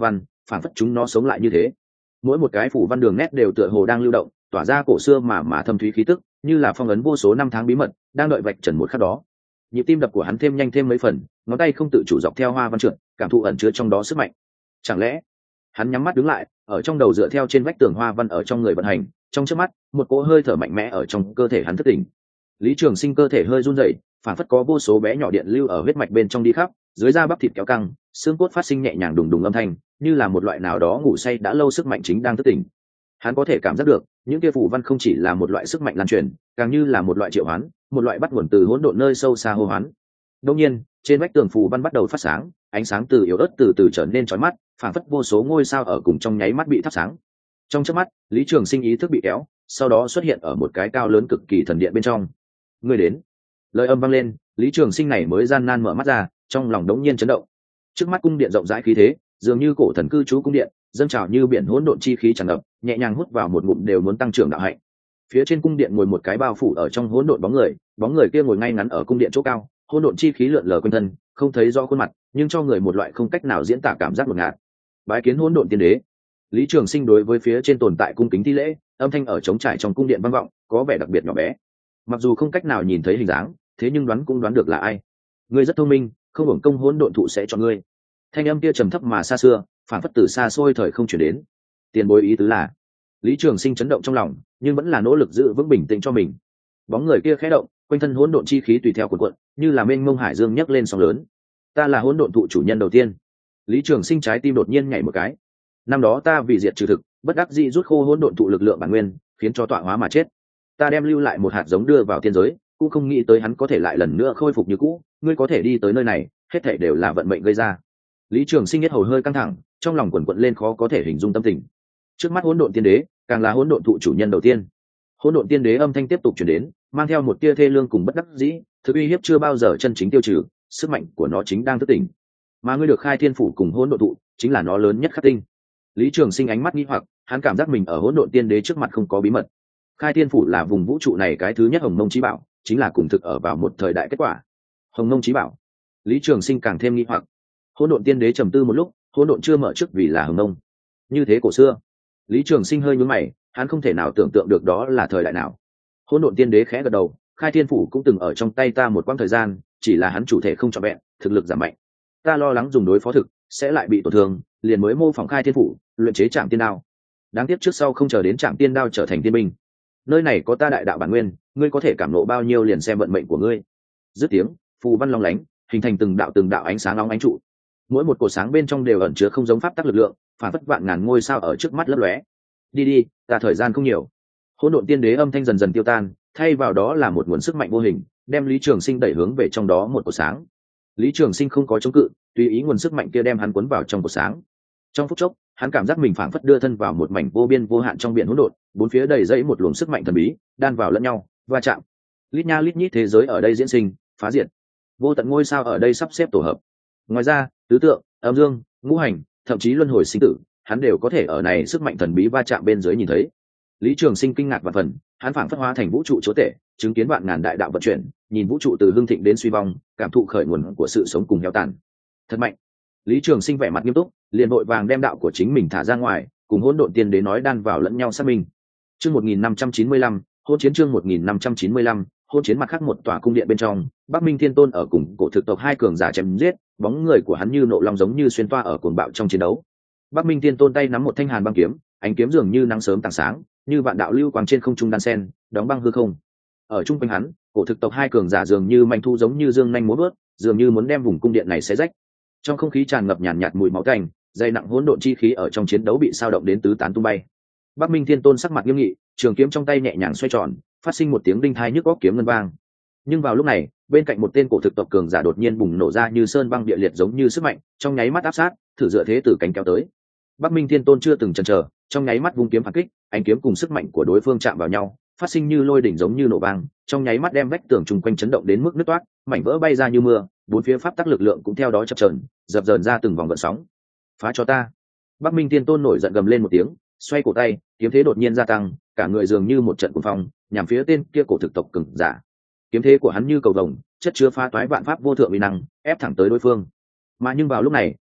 phản phất chúng nó sống lại như thế. Mỗi một cái phủ văn đường nét đều tựa hồ đang lưu động, tỏa ra cổ xưa mà mà thâm thúy khí tức, như là phong ấn vô số năm tháng bí mật đang đợi vạch trần một khắc đó. Nhịp tim đập của hắn thêm nhanh thêm mấy phần, ngón tay không tự chủ dọc theo hoa văn trượt, cảm thụ ẩn chứa trong đó sức mạnh. Chẳng lẽ hắn nhắm mắt đứng lại, ở trong đầu dựa theo trên vách tường hoa văn ở trong người vận hành, trong chớp mắt một cỗ hơi thở mạnh mẽ ở trong cơ thể hắn thức tỉnh. Lý Trường Sinh cơ thể hơi run rẩy, phản phất có vô số bé nhỏ điện lưu ở huyết mạch bên trong đi khắp, dưới da bắp thịt kéo căng, xương cốt phát sinh nhẹ nhàng đùng đùng âm thanh, như là một loại nào đó ngủ say đã lâu sức mạnh chính đang thức tỉnh. Hắn có thể cảm giác được, những kia phù văn không chỉ là một loại sức mạnh lan truyền, càng như là một loại triệu hoán, một loại bắt nguồn từ hỗn độn nơi sâu xa hô hoán. Đương nhiên, trên vách tường phù văn bắt đầu phát sáng, ánh sáng từ yếu ớt từ từ trở nên chói mắt, phản phất vô số ngôi sao ở cùng trong nháy mắt bị thắp sáng. Trong chớp mắt, Lý Trường Sinh ý thức bị kéo, sau đó xuất hiện ở một cái cao lớn cực kỳ thần điện bên trong. Người đến. Lời âm vang lên, Lý Trường Sinh này mới gian nan mở mắt ra, trong lòng đống nhiên chấn động. Trước mắt cung điện rộng rãi khí thế, dường như cổ thần cư trú cung điện, dâng trào như biển hỗn độn chi khí tràn ngập, nhẹ nhàng hút vào một ngụm đều muốn tăng trưởng đạo hạnh. Phía trên cung điện ngồi một cái bao phủ ở trong hỗn độn bóng người, bóng người kia ngồi ngay ngắn ở cung điện chỗ cao, hỗn độn chi khí lượn lờ quanh thân, không thấy rõ khuôn mặt, nhưng cho người một loại không cách nào diễn tả cảm giác ngột ngạt. Bái kiến hỗn độn tiên đế. Lý Trường Sinh đối với phía trên tồn tại cung kính thi lễ, âm thanh ở trống trải trong cung điện vang vọng, có vẻ đặc biệt nhỏ bé. Mặc dù không cách nào nhìn thấy hình dáng, thế nhưng đoán cũng đoán được là ai. Ngươi rất thông minh, không hưởng công hỗn độn thụ sẽ cho ngươi. Thanh âm kia trầm thấp mà xa xưa, phản phất từ xa xôi thời không chuyển đến. Tiền bối ý tứ là? Lý Trường Sinh chấn động trong lòng, nhưng vẫn là nỗ lực giữ vững bình tĩnh cho mình. Bóng người kia khẽ động, quanh thân hỗn độn chi khí tùy theo cuộn cuộn, như là mênh mông hải dương nhấc lên sóng lớn. Ta là hỗn độn thụ chủ nhân đầu tiên. Lý Trường Sinh trái tim đột nhiên nhảy một cái. Năm đó ta vì diệt trừ thực, bất đắc dĩ rút khô hỗn độn thụ lực lượng bản nguyên, khiến cho tọa hóa mà chết. Ta đem lưu lại một hạt giống đưa vào thiên giới, cũng không nghĩ tới hắn có thể lại lần nữa khôi phục như cũ. Ngươi có thể đi tới nơi này, hết thảy đều là vận mệnh gây ra. Lý Trường Sinh nhất hầu hơi căng thẳng, trong lòng quần quật lên khó có thể hình dung tâm tình. Trước mắt hỗn độn tiên đế, càng là hỗn độn thụ chủ nhân đầu tiên. Hỗn độn tiên đế âm thanh tiếp tục truyền đến, mang theo một tia thê lương cùng bất đắc dĩ, thực uy hiếp chưa bao giờ chân chính tiêu trừ, sức mạnh của nó chính đang thức tỉnh. Mà ngươi được khai thiên phủ cùng hỗn độn thụ, chính là nó lớn nhất khắc tinh. Lý Trường Sinh ánh mắt nghi hoặc, hắn cảm giác mình ở hỗn độn tiên đế trước mặt không có bí mật. Khai thiên phủ là vùng vũ trụ này cái thứ nhất hồng mông chí bảo, chính là cùng thực ở vào một thời đại kết quả. Hồng mông chí bảo. Lý Trường Sinh càng thêm nghi hoặc. Hỗn độn tiên đế trầm tư một lúc, hỗn độn chưa mở trước vì là hồng mông. Như thế cổ xưa. Lý Trường Sinh hơi nhướng mày, hắn không thể nào tưởng tượng được đó là thời đại nào. Hỗn độn tiên đế khẽ gật đầu, khai thiên phủ cũng từng ở trong tay ta một quãng thời gian, chỉ là hắn chủ thể không trọn vẹn, thực lực giảm mạnh. Ta lo lắng dùng đối phó thực sẽ lại bị tổn thương, liền mới mô phỏng khai thiên phủ, luyện chế Trảm Tiên Đao. Đáng tiếc trước sau không chờ đến Trảm Tiên Đao trở thành tiên binh. Nơi này có ta đại đạo bản nguyên, ngươi có thể cảm nộ bao nhiêu liền xem vận mệnh của ngươi. Dứt tiếng, phù văn long lánh, hình thành từng đạo từng đạo ánh sáng long ánh trụ. Mỗi một cột sáng bên trong đều ẩn chứa không giống pháp tắc lực lượng, phản phất vạn ngàn ngôi sao ở trước mắt lấp lóe. Đi đi, ta thời gian không nhiều. Hỗn độn tiên đế âm thanh dần dần tiêu tan, thay vào đó là một nguồn sức mạnh vô hình, đem Lý Trường Sinh đẩy hướng về trong đó một cột sáng. Lý Trường Sinh không có chống cự, tùy ý nguồn sức mạnh kia đem hắn cuốn vào trong cột sáng. Trong phút chốc, hắn cảm giác mình phảng phất đưa thân vào một mảnh vô biên vô hạn trong biển hỗn độn, bốn phía đầy dẫy một luồng sức mạnh thần bí, đan vào lẫn nhau, va chạm. Lít nha lít nhít thế giới ở đây diễn sinh, phá diệt. Vô tận ngôi sao ở đây sắp xếp tổ hợp. Ngoài ra, tứ tượng, âm dương, ngũ hành, thậm chí luân hồi sinh tử, hắn đều có thể ở này sức mạnh thần bí va chạm bên dưới nhìn thấy. Lý Trường Sinh kinh ngạc và phần, hắn phảng phất hóa thành vũ trụ chúa tể, chứng kiến vạn ngàn đại đạo vận chuyển, nhìn vũ trụ từ hưng thịnh đến suy vong, cảm thụ khởi nguồn của sự sống cùng heo tàn. Thật mạnh. Lý Trường Sinh vẻ mặt nghiêm túc, liền vội vàng đem đạo của chính mình thả ra ngoài, cùng hỗn độn tiên đế nói đan vào lẫn nhau xác minh. Chương một nghìn năm trăm chín mươi lăm, hôn chiến chương một nghìn năm trăm chín mươi lăm, hôn chiến. Mặt khác một tòa cung điện bên trong, Bắc Minh Thiên Tôn ở cùng cổ thực tộc hai cường giả chém giết, bóng người của hắn như nộ long giống như xuyên toa ở cuồng bạo trong chiến đấu. Bắc Minh Thiên Tôn tay nắm một thanh hàn băng kiếm, ánh kiếm dường như nắng sớm tảng sáng, như vạn đạo lưu quang trên không trung đan sen, đóng băng hư không. Ở trung quanh hắn, cổ thực tộc hai cường giả dường như manh thu giống như dương nhanh múa vớt, dường như muốn đem vùng cung điện này xé rách. Trong không khí tràn ngập nhàn nhạt mùi máu tanh, dày nặng hỗn độn chi khí ở trong chiến đấu bị sao động đến tứ tán tung bay. Bắc Minh Thiên Tôn sắc mặt nghiêm nghị, trường kiếm trong tay nhẹ nhàng xoay tròn, phát sinh một tiếng đinh thai nhức óc kiếm ngân vang. Nhưng vào lúc này, bên cạnh một tên cổ thực tộc cường giả đột nhiên bùng nổ ra như sơn băng địa liệt giống như sức mạnh, trong nháy mắt áp sát, thử dựa thế từ cánh kéo tới. Bắc Minh Thiên Tôn chưa từng chần chờ, trong nháy mắt vung kiếm phản kích, ánh kiếm cùng sức mạnh của đối phương chạm vào nhau, phát sinh như lôi đỉnh giống như nổ vang, trong nháy mắt đem vách tường chung quanh chấn động đến mức nứt toác, mảnh vỡ bay ra như mưa, bốn phía pháp tắc lực lượng cũng theo đó chập chờn, dập dờn ra từng vòng gợn sóng. Phá cho ta! Bắc Minh Thiên Tôn nổi giận gầm lên một tiếng, xoay cổ tay, kiếm thế đột nhiên gia tăng, cả người dường như một trận cuồng phong, nhằm phía tên kia cổ thực tộc cường giả. Kiếm thế của hắn như cầu vồng, chất chứa phá toái vạn pháp vô thượng uy năng, ép thẳng tới đối phương. Mà nhưng vào lúc này,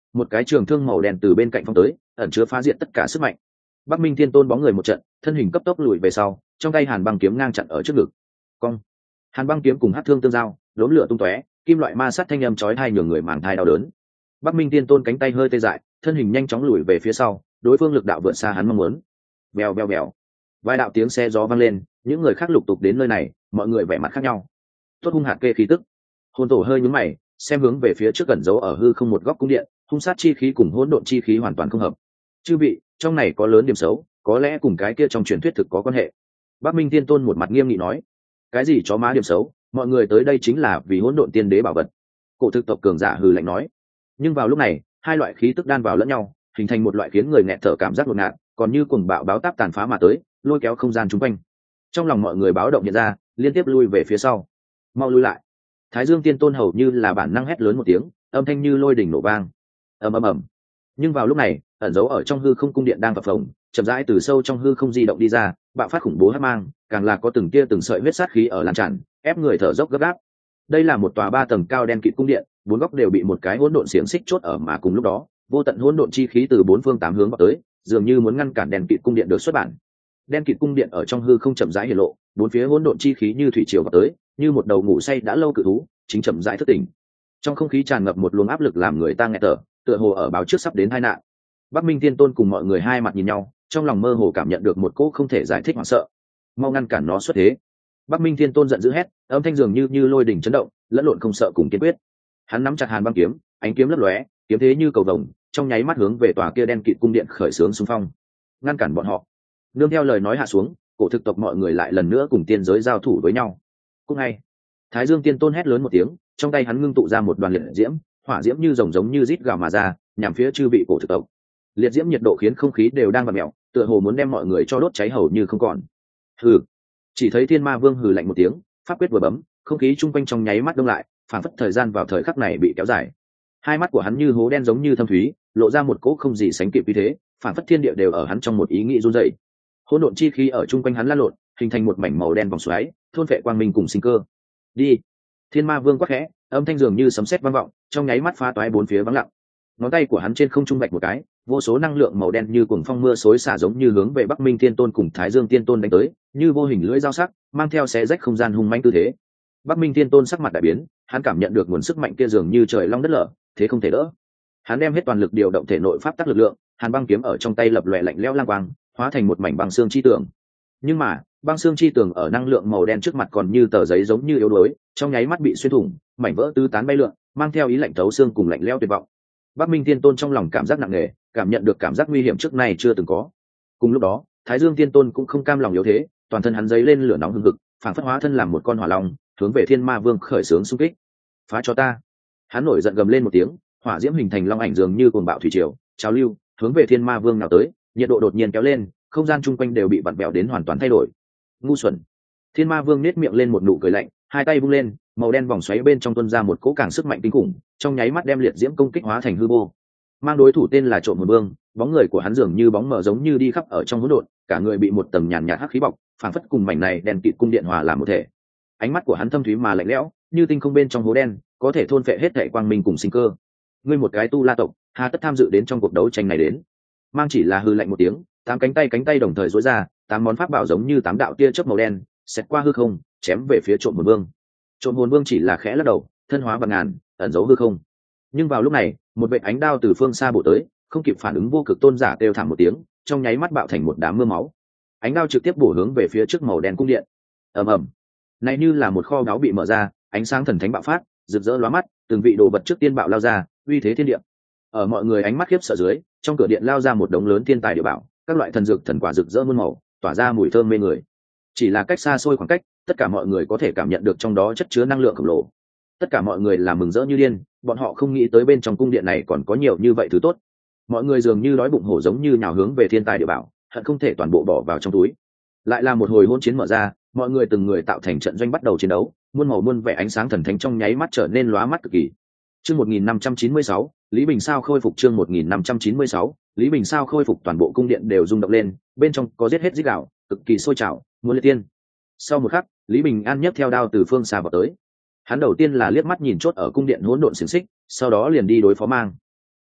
một cái trường thương màu đen từ bên cạnh phong tới, ẩn chứa phá diệt tất cả sức mạnh. Bắc Minh Thiên Tôn bóng người một trận, thân hình cấp tốc lùi về sau, trong tay Hàn Băng kiếm ngang chặn ở trước ngực. Cong. Hàn Băng kiếm cùng hắc thương tương giao, đốm lửa tung tóe, kim loại ma sát thanh âm chói tai nhường người màng thai đau đớn. Bắc Minh Thiên Tôn cánh tay hơi tê dại, thân hình nhanh chóng lùi về phía sau, đối phương lực đạo vượt xa hắn mong muốn. Bèo bèo bèo. Vài đạo tiếng xe gió vang lên, những người khác lục tục đến nơi này, mọi người vẻ mặt khác nhau. Tốt hung hạt kê khí tức. Hồn Tổ hơi nhướng mày, xem hướng về phía trước gần giấu ở hư không một góc cung điện, hung sát chi khí cùng hỗn độn chi khí hoàn toàn không hợp. Chư vị, trong này có lớn điểm xấu, có lẽ cùng cái kia trong truyền thuyết thực có quan hệ. Bắc Minh Tiên Tôn một mặt nghiêm nghị nói, cái gì chó má điểm xấu, mọi người tới đây chính là vì hỗn độn tiên đế bảo vật. Cổ thực tộc cường giả hừ lạnh nói. Nhưng vào lúc này, hai loại khí tức đan vào lẫn nhau, hình thành một loại khiến người nghẹt thở cảm giác ngột ngạt, còn như cuồng bạo báo táp tàn phá mà tới, lôi kéo không gian chung quanh. Trong lòng mọi người báo động nhận ra, liên tiếp lui về phía sau. Mau lui lại. Thái Dương Tiên Tôn hầu như là bản năng hét lớn một tiếng, âm thanh như lôi đỉnh nổ vang. Ầm ầm ầm. Nhưng vào lúc này, ẩn giấu ở trong hư không cung điện đang phập phồng, chậm rãi từ sâu trong hư không di động đi ra, bạo phát khủng bố hắc mang, càng là có từng tia từng sợi huyết sát khí ở lan tràn, ép người thở dốc gấp gáp. Đây là một tòa ba tầng cao đen kịt cung điện, bốn góc đều bị một cái hỗn độn xiềng xích chốt ở, mà cùng lúc đó, vô tận hỗn độn chi khí từ bốn phương tám hướng vào tới, dường như muốn ngăn cản đen kịt cung điện được xuất bản. Đen kịt cung điện ở trong hư không chậm rãi hiện lộ, bốn phía hỗn độn chi khí như thủy triều vào tới, như một đầu ngủ say đã lâu cự thú, chính chậm rãi thức tỉnh. Trong không khí tràn ngập một luồng áp lực làm người ta nghẹt thở, tựa hồ ở báo trước sắp đến tai nạn. Bắc Minh Tiên Tôn cùng mọi người hai mặt nhìn nhau, trong lòng mơ hồ cảm nhận được một cỗ không thể giải thích hoảng sợ. Mau ngăn cản nó xuất thế. Bắc Minh Tiên Tôn giận dữ hét, âm thanh dường như như lôi đỉnh chấn động, lẫn lộn không sợ cùng kiên quyết. Hắn nắm chặt Hàn Băng kiếm, ánh kiếm lấp lóe, kiếm thế như cầu vồng, trong nháy mắt hướng về tòa kia đen kịt cung điện khởi xướng xung phong. Ngăn cản bọn họ. Nương theo lời nói hạ xuống, cổ thực tộc mọi người lại lần nữa cùng tiên giới giao thủ với nhau. Cũng ngay, Thái Dương Tiên Tôn hét lớn một tiếng, trong tay hắn ngưng tụ ra một đoàn liệt diễm, hỏa diễm như rồng giống như rít gào mà ra, nhằm phía chư vị cổ thực tộc. Liệt diễm nhiệt độ khiến không khí đều đang vặn mèo, tựa hồ muốn đem mọi người cho đốt cháy hầu như không còn. Hừ. Chỉ thấy Thiên Ma Vương hừ lạnh một tiếng, pháp quyết vừa bấm, không khí chung quanh trong nháy mắt đông lại, phản phất thời gian vào thời khắc này bị kéo dài. Hai mắt của hắn như hố đen giống như thâm thúy, lộ ra một cỗ không gì sánh kịp uy thế, phản phất thiên địa đều ở hắn trong một ý nghĩ run rẩy. Hỗn độn chi khí ở chung quanh hắn lan lộn, hình thành một mảnh màu đen vòng xoáy, thôn phệ quang minh cùng sinh cơ. Đi. Thiên Ma Vương quát khẽ, âm thanh dường như sấm sét vang vọng, trong nháy mắt phá toái bốn phía vắng lặng. Ngón tay của hắn trên không trung vạch một cái, vô số năng lượng màu đen như cuồng phong mưa xối xả giống như hướng về Bắc Minh Thiên Tôn cùng Thái Dương Tiên Tôn đánh tới, như vô hình lưỡi dao sắc, mang theo xé rách không gian hung mãnh tư thế. Bắc Minh Thiên Tôn sắc mặt đại biến, hắn cảm nhận được nguồn sức mạnh kia dường như trời long đất lở, thế không thể đỡ. Hắn đem hết toàn lực điều động thể nội pháp tắc lực lượng, Hàn Băng kiếm ở trong tay lập lòe lạnh lẽo lang quang, hóa thành một mảnh băng xương chi tường. Nhưng mà, băng xương chi tường ở năng lượng màu đen trước mặt còn như tờ giấy giống như yếu đuối, trong nháy mắt bị xuyên thủng, mảnh vỡ tứ tán bay lượn, mang theo ý lạnh thấu xương cùng lạnh lẽo tuyệt vọng. Bắc Minh Tiên Tôn trong lòng cảm giác nặng nề, cảm nhận được cảm giác nguy hiểm trước nay chưa từng có. Cùng lúc đó, Thái Dương Tiên Tôn cũng không cam lòng yếu thế, toàn thân hắn giấy lên lửa nóng hừng hực, phảng phất hóa thân làm một con hỏa long, hướng về Thiên Ma Vương khởi xướng xung kích. Phá cho ta! Hắn nổi giận gầm lên một tiếng, hỏa diễm hình thành long ảnh dường như cuồng bạo thủy triều, trào lưu, hướng về Thiên Ma Vương nào tới, nhiệt độ đột nhiên kéo lên, không gian chung quanh đều bị vặn vẹo đến hoàn toàn thay đổi. Ngu xuẩn! Thiên Ma Vương nét miệng lên một nụ cười lạnh, hai tay vung lên, màu đen vòng xoáy bên trong tuôn ra một cỗ càng sức mạnh kinh khủng, trong nháy mắt đem liệt diễm công kích hóa thành hư vô. Mang đối thủ tên là Trộm Hồn Vương, bóng người của hắn dường như bóng mờ giống như đi khắp ở trong hỗn độn, cả người bị một tầng nhàn nhạt hắc khí bọc, phảng phất cùng mảnh này đen kịt cung điện hòa làm một thể. Ánh mắt của hắn thâm thúy mà lạnh lẽo, như tinh không bên trong hố đen, có thể thôn phệ hết thảy quang minh cùng sinh cơ. Ngươi một cái tu la tộc, hà tất tham dự đến trong cuộc đấu tranh này đến? Mang chỉ là hư lạnh một tiếng, tám cánh tay cánh tay đồng thời duỗi ra, tám món pháp bảo giống như tám đạo tia chớp màu đen, xẹt qua hư không, chém về phía Trộm Hồn Vương. Trộm Hồn Vương chỉ là khẽ lắc đầu, thân hóa vạn ngàn, ẩn giấu hư không. Nhưng vào lúc này, một vệt ánh đao từ phương xa bổ tới, không kịp phản ứng vô cực tôn giả kêu thảm một tiếng, trong nháy mắt bạo thành một đám mưa máu. Ánh đao trực tiếp bổ hướng về phía trước màu đen cung điện. Ầm ầm. Này như là một kho báu bị mở ra, ánh sáng thần thánh bạo phát, rực rỡ lóa mắt, từng vị đồ vật trước tiên bạo lao ra, uy thế thiên địa. Ở mọi người ánh mắt khiếp sợ dưới, trong cửa điện lao ra một đống lớn thiên tài địa bảo, các loại thần dược thần quả rực rỡ muôn màu, tỏa ra mùi thơm mê người. Chỉ là cách xa xôi khoảng cách, tất cả mọi người có thể cảm nhận được trong đó chất chứa năng lượng khổng lồ. Tất cả mọi người là mừng rỡ như điên, bọn họ không nghĩ tới bên trong cung điện này còn có nhiều như vậy thứ tốt. Mọi người dường như đói bụng hổ giống như nhào hướng về thiên tài địa bảo, hận không thể toàn bộ bỏ vào trong túi. Lại là một hồi hỗn chiến mở ra, mọi người từng người tạo thành trận doanh bắt đầu chiến đấu, muôn màu muôn vẻ ánh sáng thần thánh trong nháy mắt trở nên lóa mắt cực kỳ. Chương một nghìn năm trăm chín mươi sáu, Lý Bình sao khôi phục chương một nghìn năm trăm chín mươi sáu, Lý Bình sao khôi phục toàn bộ cung điện đều rung động lên, bên trong có giết hết rít gào, cực kỳ sôi trào, muốn liệt tiên. Sau một khắc, Lý Bình An nhấc theo đao từ phương xa vào tới. Hắn đầu tiên là liếc mắt nhìn chốt ở cung điện hỗn độn xiềng xích, sau đó liền đi đối phó mang.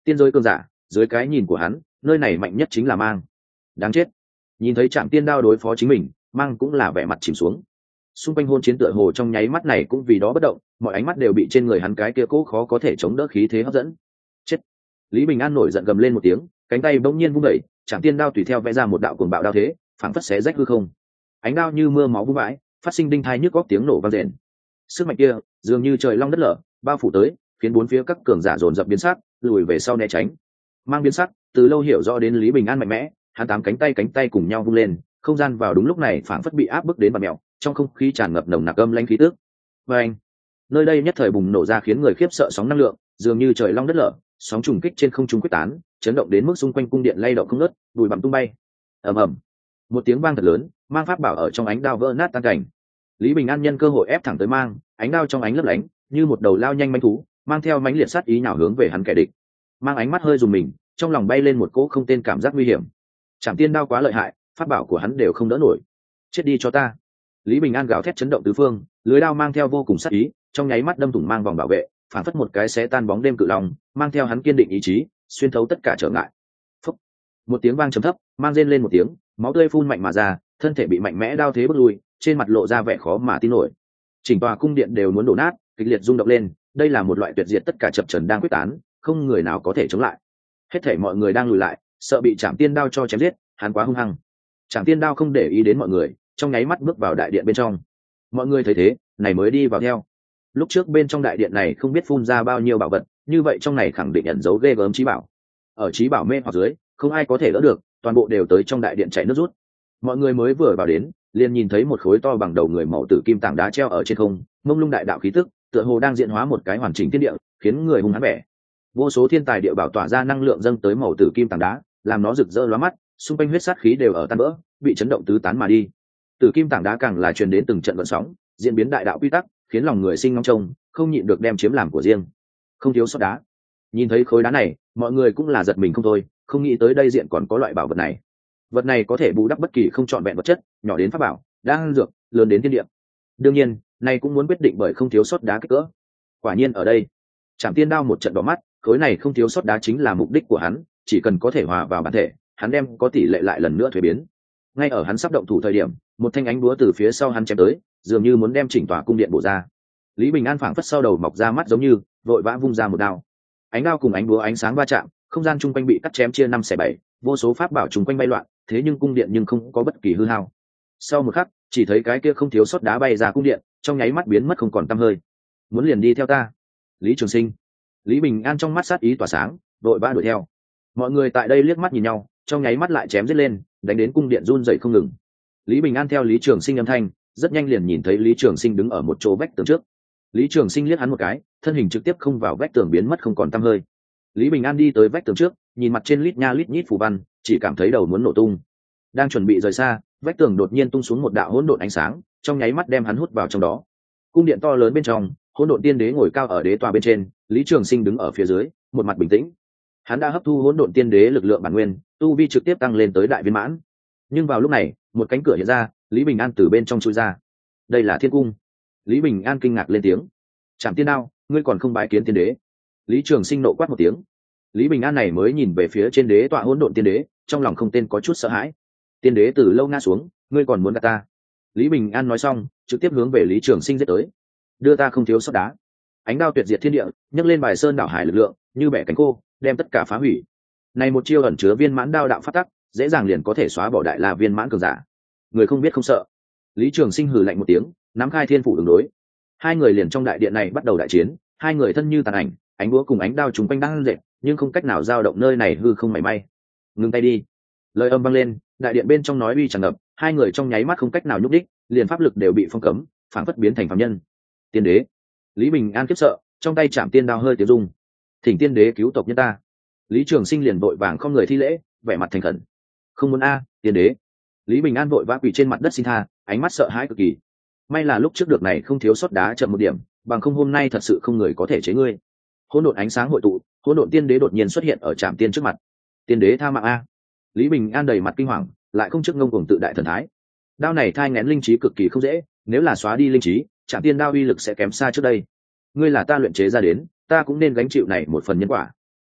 tiên giới cường giả, dưới cái nhìn của hắn nơi này mạnh nhất chính là mang. Đáng chết. Nhìn thấy Trảm Tiên Đao đối phó chính mình, mang cũng là vẻ mặt chìm xuống. Xung quanh hôn chiến tựa hồ trong nháy mắt này cũng vì đó bất động, mọi ánh mắt đều bị trên người hắn cái kia cố khó có thể chống đỡ khí thế hấp dẫn. Chết. Lý Bình An nổi giận gầm lên một tiếng, cánh tay bỗng nhiên vung đẩy, Trảm Tiên Đao tùy theo vẽ ra một đạo cuồng bạo đao thế, phảng phất xé rách hư không. Ánh đao như mưa máu vung vãi, phát sinh đinh thai nhức góc tiếng nổ vang rền. Sức mạnh kia dường như trời long đất lở, bao phủ tới, khiến bốn phía các cường giả dồn dập biến sắc, lùi về sau né tránh. Mang biến sắc, từ lâu hiểu rõ đến Lý Bình An mạnh mẽ, hắn tám cánh tay cánh tay cùng nhau vung lên, không gian vào đúng lúc này phảng phất bị áp bức đến bạt mèo, trong không khí tràn ngập nồng nặc âm lãnh khí tức. Và anh, nơi đây nhất thời bùng nổ ra khiến người khiếp sợ sóng năng lượng, dường như trời long đất lở, sóng trùng kích trên không trung quyết tán, chấn động đến mức xung quanh cung điện lay động không ngớt, bụi bặm tung bay. Ầm ầm, một tiếng vang thật lớn, mang pháp bảo ở trong ánh đao vỡ nát tan cảnh. Lý Bình An nhân cơ hội ép thẳng tới mang, ánh đao trong ánh lấp lánh, như một đầu lao nhanh manh thú, mang theo mãnh liệt sát ý nhào hướng về hắn kẻ địch. Mang ánh mắt hơi rùng mình, trong lòng bay lên một cỗ không tên cảm giác nguy hiểm. Trảm Tiên Đao quá lợi hại, pháp bảo của hắn đều không đỡ nổi. Chết đi cho ta. Lý Bình An gào thét chấn động tứ phương, lưới đao mang theo vô cùng sát ý, trong nháy mắt đâm thủng mang vòng bảo vệ, phản phất một cái xé tan bóng đêm cự long, mang theo hắn kiên định ý chí, xuyên thấu tất cả trở ngại. Phúc. Một tiếng vang trầm thấp, mang rên lên một tiếng, máu tươi phun mạnh mà ra, thân thể bị mạnh mẽ đao thế bước lui, trên mặt lộ ra vẻ khó mà tin nổi. Chỉnh tòa cung điện đều muốn đổ nát, kịch liệt rung động lên, đây là một loại tuyệt diệt tất cả chập chờn đang quyết tán, không người nào có thể chống lại. Hết thảy mọi người đang lùi lại, sợ bị Trảm Tiên Đao cho chém giết, hắn quá hung hăng. Trảm Tiên Đao không để ý đến mọi người, trong nháy mắt bước vào đại điện bên trong. Mọi người thấy thế, này mới đi vào theo. Lúc trước bên trong đại điện này không biết phun ra bao nhiêu bảo vật, như vậy trong này khẳng định ẩn giấu ghê gớm trí bảo. Ở trí bảo mê hoặc dưới, không ai có thể đỡ được, toàn bộ đều tới trong đại điện chạy nước rút. Mọi người mới vừa vào đến, liền nhìn thấy một khối to bằng đầu người màu tử kim tảng đá treo ở trên không, mông lung đại đạo khí tức, tựa hồ đang diễn hóa một cái hoàn chỉnh thiên địa, khiến người hung hãn vẻ. Vô số thiên tài địa bảo tỏa ra năng lượng dâng tới màu tử kim tảng đá, làm nó rực rỡ lóa mắt, xung quanh huyết sát khí đều ở tan vỡ, bị chấn động tứ tán mà đi. Tử kim tảng đá càng là truyền đến từng trận gợn sóng, diễn biến đại đạo quy tắc, khiến lòng người sinh ngóng trông, không nhịn được đem chiếm làm của riêng. Không thiếu sót đá. Nhìn thấy khối đá này, mọi người cũng là giật mình không thôi, không nghĩ tới đây diện còn có loại bảo vật này. Vật này có thể bù đắp bất kỳ không trọn vẹn vật chất, nhỏ đến pháp bảo, đang dược, lớn đến thiên địa. Đương nhiên, này cũng muốn quyết định bởi không thiếu sót đá kích cỡ. Quả nhiên ở đây, Trảm Tiên Đao một trận đỏ mắt, khối này không thiếu sót đá chính là mục đích của hắn, chỉ cần có thể hòa vào bản thể, hắn đem có tỷ lệ lại lần nữa thuế biến. Ngay ở hắn sắp động thủ thời điểm, một thanh ánh búa từ phía sau hắn chém tới, dường như muốn đem chỉnh tòa cung điện bổ ra. Lý Bình An phảng phất sau đầu mọc ra mắt giống như, vội vã vung ra một đao. Ánh đao cùng ánh búa ánh sáng va chạm, không gian chung quanh bị cắt chém chia năm xẻ bảy, vô số pháp bảo chung quanh bay loạn, thế nhưng cung điện nhưng không có bất kỳ hư hao. Sau một khắc, chỉ thấy cái kia không thiếu sót đá bay ra cung điện, trong nháy mắt biến mất không còn tăm hơi. Muốn liền đi theo ta. Lý Trường Sinh. Lý Bình An trong mắt sát ý tỏa sáng, vội vã đuổi theo. Mọi người tại đây liếc mắt nhìn nhau, trong nháy mắt lại chém giết lên, đánh đến cung điện run rẩy không ngừng. Lý Bình An theo Lý Trường Sinh âm thanh, rất nhanh liền nhìn thấy Lý Trường Sinh đứng ở một chỗ vách tường trước. Lý Trường Sinh liếc hắn một cái, thân hình trực tiếp không vào vách tường biến mất không còn tăm hơi. Lý Bình An đi tới vách tường trước, nhìn mặt trên lít nha lít nhít phù văn, chỉ cảm thấy đầu muốn nổ tung. Đang chuẩn bị rời xa, vách tường đột nhiên tung xuống một đạo hỗn độn ánh sáng, trong nháy mắt đem hắn hút vào trong đó. Cung điện to lớn bên trong, hỗn độn tiên đế ngồi cao ở đế tòa bên trên, Lý Trường Sinh đứng ở phía dưới, một mặt bình tĩnh. Hắn đã hấp thu hỗn độn tiên đế lực lượng bản nguyên, tu vi trực tiếp tăng lên tới đại viên mãn. Nhưng vào lúc này, một cánh cửa hiện ra, Lý Bình An từ bên trong chui ra. Đây là thiên cung. Lý Bình An kinh ngạc lên tiếng. Trảm Tiên Đao, ngươi còn không bái kiến tiên đế? Lý Trường Sinh nộ quát một tiếng. Lý Bình An này mới nhìn về phía trên đế tọa hỗn độn tiên đế, trong lòng không tên có chút sợ hãi. Tiên đế từ lâu ngã xuống, ngươi còn muốn gạt ta? Lý Bình An nói xong, trực tiếp hướng về Lý Trường Sinh giết tới. Đưa ta không thiếu sót đá. Ánh đao tuyệt diệt thiên địa, nhấc lên bài sơn đảo hải lực lượng, như bẻ cánh khô, đem tất cả phá hủy. Này một chiêu ẩn chứa viên mãn đao đạo pháp tắc, dễ dàng liền có thể xóa bỏ đại la viên mãn cường giả. Người không biết không sợ. Lý Trường Sinh hừ lạnh một tiếng, nắm khai thiên phủ đường đối. Hai người liền trong đại điện này bắt đầu đại chiến, hai người thân như tàn ảnh, ánh búa cùng ánh đao trùng quanh đang dệt, nhưng không cách nào dao động nơi này hư không mảy may. Ngừng tay đi. Lời âm vang lên, đại điện bên trong nói uy tràn ngập, hai người trong nháy mắt không cách nào nhúc đích, liền pháp lực đều bị phong cấm, phản phất biến thành phàm nhân. Tiên đế. Lý Bình An kiếp sợ, trong tay chạm tiên đao hơi tiếng rung. Thỉnh tiên đế cứu tộc nhân ta. Lý Trường Sinh liền vội vàng không người thi lễ, vẻ mặt thành khẩn. Không muốn a, tiên đế. Lý Bình An vội vã quỳ trên mặt đất xin tha, ánh mắt sợ hãi cực kỳ. May là lúc trước được này không thiếu sót đá chậm một điểm, bằng không hôm nay thật sự không người có thể chế ngươi. Hỗn độn ánh sáng hội tụ, hỗn độn tiên đế đột nhiên xuất hiện ở trạm tiên trước mặt. Tiên đế tha mạng a. Lý Bình An đầy mặt kinh hoàng, lại không trước ngông cuồng tự đại thần thái. Đao này thai nghén linh trí cực kỳ không dễ, nếu là xóa đi linh trí, trạm tiên đao uy lực sẽ kém xa trước đây. Ngươi là ta luyện chế ra đến, ta cũng nên gánh chịu này một phần nhân quả.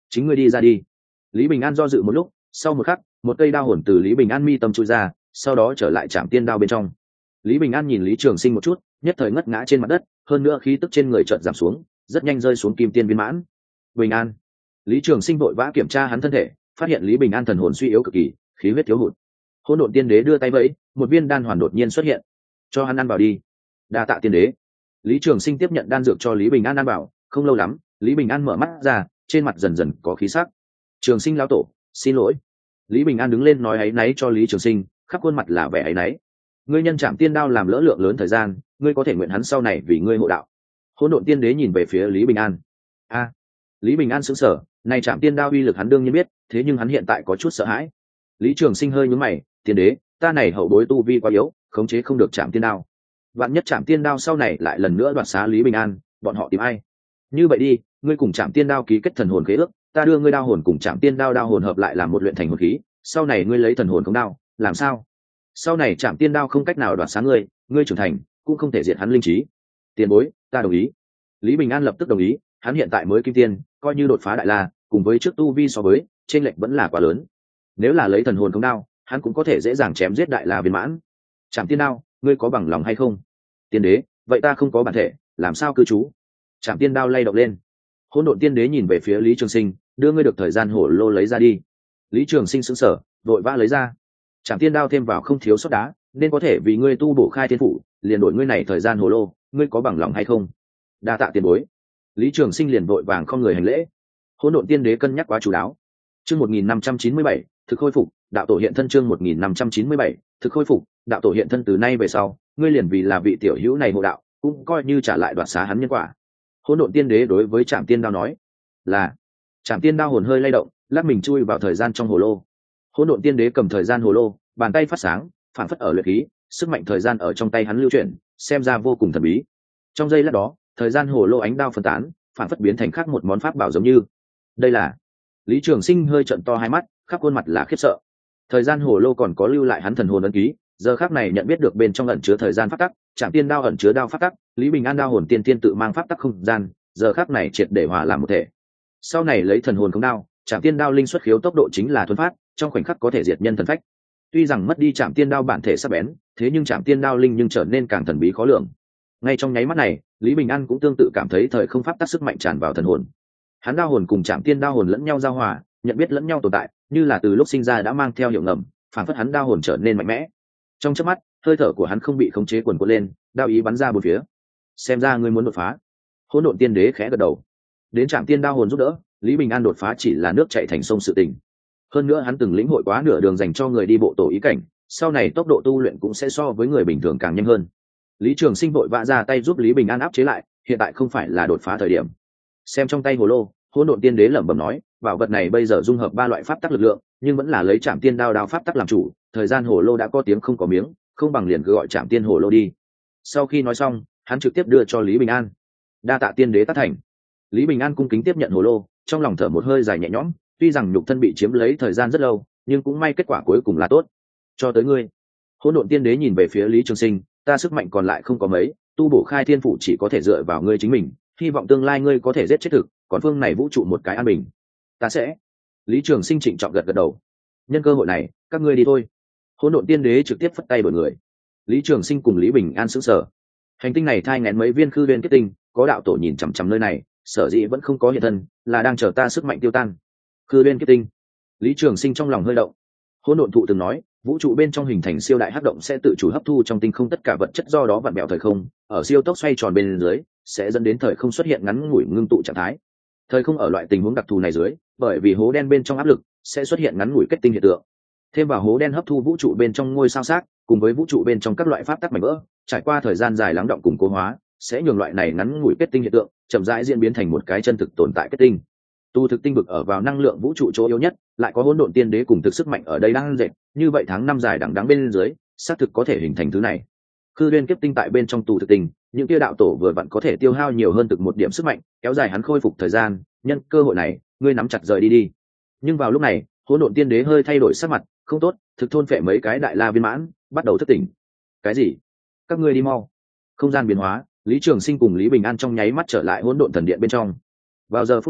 chính ngươi đi ra đi. Lý Bình An do dự một lúc, sau một khắc một cây đao hồn từ Lý Bình An mi tâm chui ra, sau đó trở lại Trảm Tiên đao bên trong. Lý Bình An nhìn Lý Trường Sinh một chút, nhất thời ngất ngã trên mặt đất, hơn nữa khí tức trên người chợt giảm xuống, rất nhanh rơi xuống kim tiên viên mãn. Bình An. Lý Trường Sinh vội vã kiểm tra hắn thân thể, phát hiện Lý Bình An thần hồn suy yếu cực kỳ, khí huyết thiếu hụt. Hỗn Độn Tiên Đế đưa tay vẫy, một viên đan hoàn đột nhiên xuất hiện. Cho hắn ăn vào đi. Đa tạ Tiên Đế. Lý Trường Sinh tiếp nhận đan dược cho Lý Bình An ăn vào, không lâu lắm, Lý Bình An mở mắt ra, trên mặt dần dần có khí sắc. Trường Sinh lão tổ, xin lỗi. Lý Bình An đứng lên nói áy náy cho Lý Trường Sinh, khắp khuôn mặt là vẻ áy náy. Ngươi nhân Trảm Tiên đao làm lỡ lượng lớn thời gian, ngươi có thể nguyện hắn sau này vì ngươi hộ đạo. Hỗn Độn Tiên Đế nhìn về phía Lý Bình An. A. Lý Bình An sững sờ, này Trảm Tiên đao uy lực hắn đương nhiên biết, thế nhưng hắn hiện tại có chút sợ hãi. Lý Trường Sinh hơi nhướng mày, Tiên Đế, ta này hậu bối tu vi quá yếu, khống chế không được Trảm Tiên đao. Vạn nhất Trảm Tiên đao sau này lại lần nữa đoạt xá Lý Bình An, bọn họ tìm ai? Như vậy đi, ngươi cùng Trảm Tiên đao ký kết thần hồn khế ước, ta đưa ngươi đao hồn cùng Trảm Tiên đao đao hồn hợp lại làm một luyện thành hồn khí, sau này ngươi lấy thần hồn khống đao, làm sao? Sau này Trảm Tiên đao không cách nào đoạt xá ngươi, ngươi trưởng thành, cũng không thể diệt hắn linh trí. Tiền bối, ta đồng ý. Lý Bình An lập tức đồng ý, hắn hiện tại mới kim tiên, coi như đột phá đại la, cùng với trước tu vi so với, trên lệch vẫn là quá lớn. Nếu là lấy thần hồn khống đao, hắn cũng có thể dễ dàng chém giết đại la viên mãn. Trảm Tiên đao, ngươi có bằng lòng hay không? Tiên Đế, vậy ta không có bản thể, làm sao cư trú? Trảm Tiên đao lay động lên. Hỗn Độn Tiên Đế nhìn về phía Lý Trường Sinh, đưa ngươi được thời gian hổ lô lấy ra đi. Lý Trường Sinh sững sờ, vội vã lấy ra. Trảm Tiên đao thêm vào không thiếu sót đá, nên có thể vì ngươi tu bổ khai thiên phủ, liền đổi ngươi này thời gian hồ lô, ngươi có bằng lòng hay không? Đa tạ tiền bối. Lý Trường Sinh liền vội vàng không người hành lễ. Hỗn Độn Tiên Đế cân nhắc quá chú đáo. Chương một nghìn năm trăm chín mươi bảy, thực khôi phục, đạo tổ hiện thân. Chương một nghìn năm trăm chín mươi bảy, thực khôi phục, đạo tổ hiện thân. Từ nay về sau, ngươi liền vì là vị tiểu hữu này hộ đạo, cũng coi như trả lại đoạt xá hắn nhân quả. Hỗn Độn Tiên Đế đối với Trảm Tiên đao nói. Là. Trảm Tiên đao hồn hơi lay động, lắc mình chui vào thời gian trong hồ lô. Hỗn Độn Tiên Đế cầm thời gian hồ lô, bàn tay phát sáng, phản phất ở luyện khí, sức mạnh thời gian ở trong tay hắn lưu chuyển, xem ra vô cùng thần bí. Trong giây lát đó, thời gian hồ lô ánh đao phân tán, phản phất biến thành khác một món pháp bảo giống như. Đây là. Lý Trường Sinh hơi trợn to hai mắt, khắp khuôn mặt là khiếp sợ. Thời gian hồ lô còn có lưu lại hắn thần hồn ấn ký, giờ khắc này nhận biết được bên trong ẩn chứa thời gian pháp tắc, Trảm Tiên đao ẩn chứa đao pháp tắc, Lý Bình An đao hồn tiên tiên tự mang pháp tắc không gian, giờ khắc này triệt để hòa làm một thể. Sau này lấy thần hồn khống đao, Trảm Tiên đao linh xuất khiếu tốc độ chính là thuần phát, trong khoảnh khắc có thể diệt nhân thần phách. Tuy rằng mất đi Trảm Tiên đao bản thể sắc bén, thế nhưng Trảm Tiên đao linh nhưng trở nên càng thần bí khó lường. Ngay trong nháy mắt này, Lý Bình An cũng tương tự cảm thấy thời không pháp tắc sức mạnh tràn vào thần hồn. Hắn đao hồn cùng Trảm Tiên đao hồn lẫn nhau giao hòa, nhận biết lẫn nhau tồn tại, như là từ lúc sinh ra đã mang theo hiệu ngầm, phản phất hắn đao hồn trở nên mạnh mẽ. Trong chớp mắt, hơi thở của hắn không bị khống chế cuồn cuộn lên, đao ý bắn ra bốn phía. Xem ra ngươi muốn đột phá. Hỗn Độn Tiên Đế khẽ gật đầu. Đến Trảm Tiên đao hồn giúp đỡ, Lý Bình An đột phá chỉ là nước chảy thành sông sự tình. Hơn nữa hắn từng lĩnh hội quá nửa đường dành cho người đi bộ tổ ý cảnh, sau này tốc độ tu luyện cũng sẽ so với người bình thường càng nhanh hơn. Lý Trường Sinh vội vã ra tay giúp Lý Bình An áp chế lại, hiện tại không phải là đột phá thời điểm. Xem trong tay hồ lô, Hỗn Độn Tiên Đế lẩm bẩm nói, bảo vật này bây giờ dung hợp ba loại pháp tắc lực lượng, nhưng vẫn là lấy Trảm Tiên đao đao pháp tắc làm chủ, thời gian hồ lô đã có tiếng không có miếng, không bằng liền cứ gọi Trảm Tiên hồ lô đi. Sau khi nói xong, hắn trực tiếp đưa cho Lý Bình An. Đa tạ Tiên Đế tác thành. Lý Bình An cung kính tiếp nhận hồ lô, trong lòng thở một hơi dài nhẹ nhõm, tuy rằng nhục thân bị chiếm lấy thời gian rất lâu, nhưng cũng may kết quả cuối cùng là tốt. Cho tới ngươi. Hỗn Độn Tiên Đế nhìn về phía Lý Trường Sinh, ta sức mạnh còn lại không có mấy, tu bổ khai thiên phủ chỉ có thể dựa vào ngươi chính mình, hy vọng tương lai ngươi có thể giết chết thực, còn phương này vũ trụ một cái an bình. Ta sẽ. Lý Trường Sinh trịnh trọng gật gật đầu. Nhân cơ hội này, các ngươi đi thôi. Hỗn Độn Tiên Đế trực tiếp phất tay đổi người. Lý Trường Sinh cùng Lý Bình An sững sờ. Hành tinh này thai nghén mấy viên khư viên kết tinh, có đạo tổ nhìn chằm chằm nơi này, sở dĩ vẫn không có hiện thân, là đang chờ ta sức mạnh tiêu tan. Khư viên kết tinh. Lý Trường Sinh trong lòng hơi động. Hỗn Độn Thụ từng nói, vũ trụ bên trong hình thành siêu đại hắc động sẽ tự chủ hấp thu trong tinh không tất cả vật chất, do đó vặn bẹo thời không, ở siêu tốc xoay tròn bên dưới, sẽ dẫn đến thời không xuất hiện ngắn ngủi ngưng tụ trạng thái. Thời không ở loại tình huống đặc thù này dưới, bởi vì hố đen bên trong áp lực, sẽ xuất hiện ngắn ngủi kết tinh hiện tượng. Thêm vào hố đen hấp thu vũ trụ bên trong ngôi sao xác, cùng với vũ trụ bên trong các loại pháp tắc mảnh vỡ, trải qua thời gian dài lắng động cùng cố hóa, sẽ nhường loại này ngắn ngủi kết tinh hiện tượng chậm rãi diễn biến thành một cái chân thực tồn tại kết tinh. Tu thực tinh vực ở vào năng lượng vũ trụ chỗ yếu nhất, lại có Hỗn Độn Tiên Đế cùng thực sức mạnh ở đây đang dệt, như vậy tháng năm dài đằng đẵng bên dưới, xác thực có thể hình thành thứ này. Khư Liên kiếp tinh tại bên trong tù thực tinh, những kia đạo tổ vừa vặn có thể tiêu hao nhiều hơn thực một điểm sức mạnh, kéo dài hắn khôi phục thời gian, nhân cơ hội này, ngươi nắm chặt rời đi đi. Nhưng vào lúc này, Hỗn Độn Tiên Đế hơi thay đổi sắc mặt, không tốt, thực thôn phệ mấy cái đại la viên mãn, bắt đầu thức tỉnh. Cái gì? Các ngươi đi mau. Không gian biến hóa, Lý Trường Sinh cùng Lý Bình An trong nháy mắt trở lại Hỗn Độn Thần Điện bên trong. Vào giờ phút này,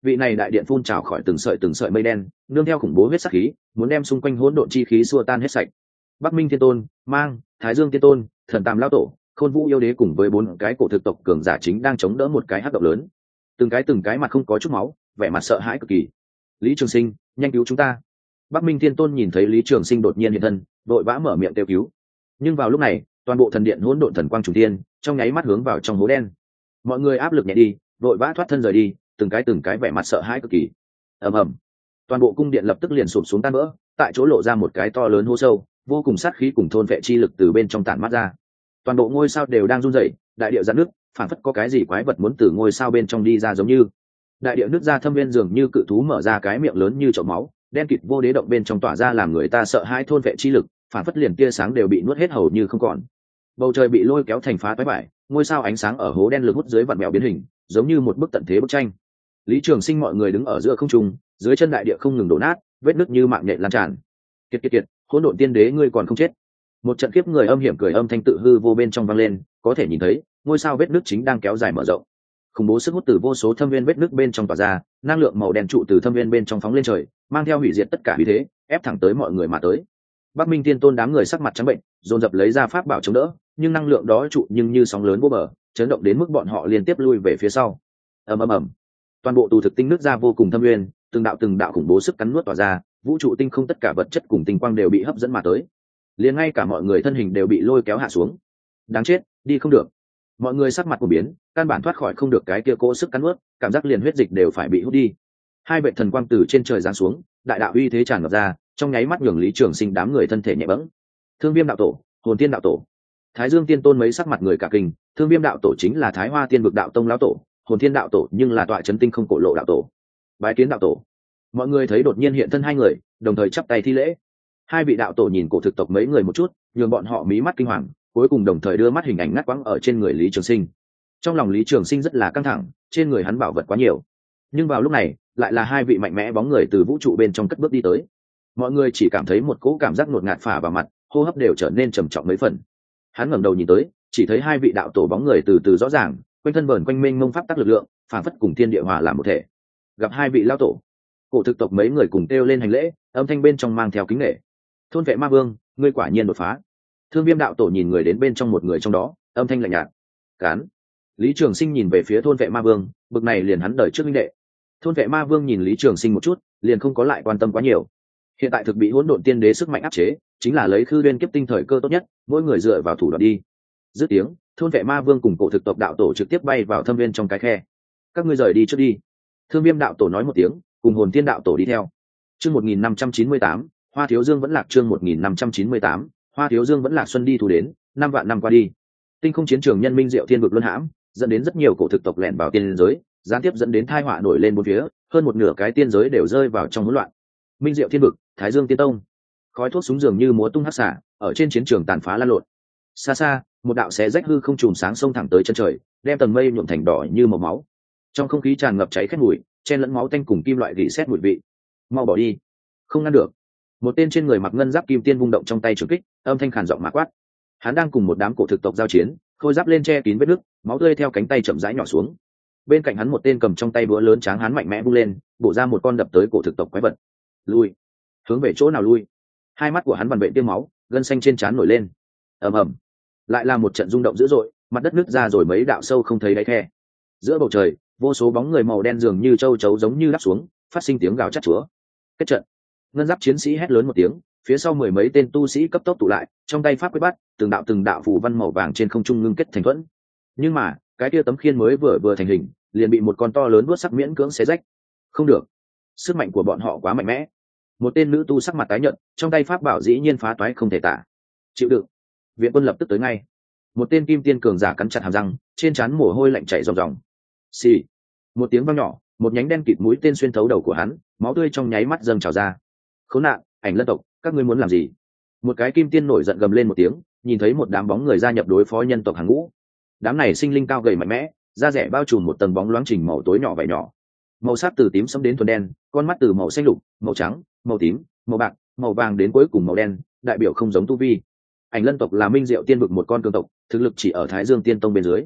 vị này đại điện phun trào khỏi từng sợi từng sợi mây đen, nương theo khủng bố huyết sắc khí, muốn đem xung quanh hỗn độn chi khí xua tan hết sạch. Bắc Minh Thiên Tôn, Mang, Thái Dương Thiên Tôn, Thần Tam lão tổ, Khôn Vũ yêu đế cùng với bốn cái cổ thực tộc cường giả chính đang chống đỡ một cái hắc động lớn. Từng cái từng cái mặt không có chút máu, vẻ mặt sợ hãi cực kỳ. Lý Trường Sinh, nhanh cứu chúng ta! Bắc Minh Thiên Tôn nhìn thấy Lý Trường Sinh đột nhiên hiện thân, vội vã mở miệng kêu cứu. Nhưng vào lúc này, toàn bộ thần điện hỗn độn thần quang trùng thiên, trong nháy mắt hướng vào trong hố đen. Mọi người áp lực nhẹ đi, vội vã thoát thân rời đi, từng cái từng cái vẻ mặt sợ hãi cực kỳ. Ầm ầm, toàn bộ cung điện lập tức liền sụp xuống tan vỡ, tại chỗ lộ ra một cái to lớn hố sâu, vô cùng sát khí cùng thôn vệ chi lực từ bên trong tản mát ra. Toàn bộ ngôi sao đều đang run rẩy, đại địa giãn nước, phản phất có cái gì quái vật muốn từ ngôi sao bên trong đi ra giống như. Đại địa nước ra thâm viên dường như cự thú mở ra cái miệng lớn như chậu máu, đen kịt vô đế động bên trong tỏa ra làm người ta sợ hãi thôn vệ chi lực, phản phất liền tia sáng đều bị nuốt hết hầu như không còn. Bầu trời bị lôi kéo thành phá toái bại, ngôi sao ánh sáng ở hố đen lực hút dưới vặn mèo biến hình, giống như một bức tận thế bức tranh. Lý Trường Sinh mọi người đứng ở giữa không trung, dưới chân đại địa không ngừng đổ nát, vết nứt như mạng nhện lan tràn. Kiệt kiệt kiệt, hỗn độn tiên đế ngươi còn không chết. Một trận kiếp người âm hiểm cười âm thanh tự hư vô bên trong vang lên, có thể nhìn thấy ngôi sao vết nứt chính đang kéo dài mở rộng. Khủng bố sức hút từ vô số thâm viên vết nứt bên trong tỏa ra, năng lượng màu đen trụ từ thâm viên bên trong phóng lên trời, mang theo hủy diệt tất cả uy thế, ép thẳng tới mọi người mà tới. Bắc Minh Tiên Tôn đám người sắc mặt trắng bệnh, dồn dập lấy ra pháp bảo chống đỡ, nhưng năng lượng đó trụ nhưng như sóng lớn vô bờ, chấn động đến mức bọn họ liên tiếp lui về phía sau. Ầm ầm ầm, toàn bộ tù thực tinh nước ra vô cùng thâm nguyên, từng đạo từng đạo khủng bố sức cắn nuốt tỏa ra, vũ trụ tinh không tất cả vật chất cùng tinh quang đều bị hấp dẫn mà tới, liền ngay cả mọi người thân hình đều bị lôi kéo hạ xuống. Đáng chết, đi không được. Mọi người sắc mặt của biến, căn bản thoát khỏi không được cái kia cỗ sức cắn nuốt, cảm giác liền huyết dịch đều phải bị hút đi. Hai vệ thần quang từ trên trời giáng xuống, đại đạo uy thế tràn ngập ra, trong nháy mắt nhường Lý Trường Sinh đám người thân thể nhẹ bẫng. Thương Viêm đạo tổ, Hồn Tiên đạo tổ, Thái Dương Tiên Tôn mấy sắc mặt người cả kinh, Thương Viêm đạo tổ chính là Thái Hoa Tiên vực đạo tông lão tổ, Hồn Thiên đạo tổ nhưng là tọa chấn tinh không cổ lộ đạo tổ. Bái kiến đạo tổ. Mọi người thấy đột nhiên hiện thân hai người, đồng thời chắp tay thi lễ. Hai vị đạo tổ nhìn cổ thực tộc mấy người một chút, nhường bọn họ mí mắt kinh hoàng, cuối cùng đồng thời đưa mắt hình ảnh ngắt quãng ở trên người Lý Trường Sinh. Trong lòng Lý Trường Sinh rất là căng thẳng, trên người hắn bảo vật quá nhiều. Nhưng vào lúc này, lại là hai vị mạnh mẽ bóng người từ vũ trụ bên trong cất bước đi tới. Mọi người chỉ cảm thấy một cỗ cảm giác ngột ngạt phả vào mặt, hô hấp đều trở nên trầm trọng mấy phần. Hắn ngẩng đầu nhìn tới, chỉ thấy hai vị đạo tổ bóng người từ từ rõ ràng, quanh thân vờn quanh mênh mông pháp tắc lực lượng, phản phất cùng thiên địa hòa làm một thể. Gặp hai vị lão tổ, cổ thực tộc mấy người cùng kêu lên hành lễ, âm thanh bên trong mang theo kính nể. Thôn vệ ma vương, ngươi quả nhiên đột phá. Thương Viêm đạo tổ nhìn người đến bên trong một người trong đó, âm thanh lạnh nhạt. Cán. Lý Trường Sinh nhìn về phía thôn vệ ma vương, bực này liền hắn đời trước minh đệ. Thôn vệ ma vương nhìn Lý Trường Sinh một chút, liền không có lại quan tâm quá nhiều. Hiện tại thực bị hỗn độn tiên đế sức mạnh áp chế, chính là lấy khư duyên kiếp tinh thời cơ tốt nhất, mỗi người dựa vào thủ đoạn đi. Dứt tiếng, thôn vệ ma vương cùng cổ thực tộc đạo tổ trực tiếp bay vào thâm viên trong cái khe. Các ngươi rời đi trước đi. Thương Viêm đạo tổ nói một tiếng, cùng Hồn Tiên đạo tổ đi theo. Chương một nghìn năm trăm chín mươi tám, Hoa Thiếu Dương vẫn lạc. Chương một nghìn năm trăm chín mươi tám, Hoa Thiếu Dương vẫn lạc. Xuân đi thu đến, năm vạn năm qua đi, tinh không chiến trường nhân minh diệu thiên vực luân hãm, dẫn đến rất nhiều cổ thực tộc lẻn vào tiên giới, gián tiếp dẫn đến tai họa nổi lên bốn phía, hơn một nửa cái tiên giới đều rơi vào trong hỗn loạn. Minh diệu thiên vực, Thái Dương tiên tông, khói thuốc súng dường như múa tung hắc xả, ở trên chiến trường tàn phá lan lộn. Xa xa, một đạo xé rách hư không chùm sáng xông thẳng tới chân trời, đem tầng mây nhuộm thành đỏ như màu máu. Trong không khí tràn ngập cháy khét mùi, chen lẫn máu tanh cùng kim loại rỉ sét mùi vị. Mau bỏ đi, không ngăn được. Một tên trên người mặc ngân giáp kim tiên vung động trong tay trường kích, âm thanh khàn giọng mã quát. Hắn đang cùng một đám cổ thực tộc giao chiến, khôi giáp lên che kín vết nứt, máu tươi theo cánh tay chậm rãi nhỏ xuống. Bên cạnh hắn một tên cầm trong tay búa lớn tráng hán mạnh mẽ vung lên, bổ ra một con đập tới cổ thực tộc quái vật. Lui, hướng về chỗ nào lui? Hai mắt của hắn vằn vện tiêm máu, gân xanh trên trán nổi lên. Ầm ầm, lại là một trận rung động dữ dội, mặt đất nứt ra rồi mấy đạo sâu không thấy đáy khe. Giữa bầu trời, vô số bóng người màu đen dường như châu chấu giống như đáp xuống, phát sinh tiếng gào chát chúa. Kết trận. Ngân giáp chiến sĩ hét lớn một tiếng, phía sau mười mấy tên tu sĩ cấp tốc tụ lại, trong tay pháp quyết bắt, từng đạo từng đạo phù văn màu vàng trên không trung ngưng kết thành thuẫn. Nhưng mà, cái kia tấm khiên mới vừa vừa thành hình, liền bị một con to lớn vuốt sắc miễn cưỡng xé rách. Không được, sức mạnh của bọn họ quá mạnh mẽ. Một tên nữ tu sắc mặt tái nhợt, trong tay pháp bảo dĩ nhiên phá toái không thể tả. Chịu đựng, viện quân lập tức tới ngay. Một tên kim tiên cường giả cắn chặt hàm răng, trên trán mồ hôi lạnh chảy ròng ròng. Xì, một tiếng vang nhỏ, một nhánh đen kịt mũi tên xuyên thấu đầu của hắn, máu tươi trong nháy mắt dâng trào ra. Khốn nạn, Ảnh Lân tộc, các ngươi muốn làm gì? Một cái kim tiên nổi giận gầm lên một tiếng, nhìn thấy một đám bóng người gia nhập đối phó nhân tộc hàng ngũ. Đám này sinh linh cao gầy mạnh mẽ, da rẻ bao trùm một tầng bóng loáng trình màu tối nhỏ vảy nhỏ, màu sắc từ tím sẫm đến thuần đen, con mắt từ màu xanh lục, màu trắng, màu tím, màu bạc, màu vàng đến cuối cùng màu đen, đại biểu không giống tu vi. Ảnh Lân tộc là minh diệu tiên vực một con cường tộc, thực lực chỉ ở Thái Dương tiên tông bên dưới.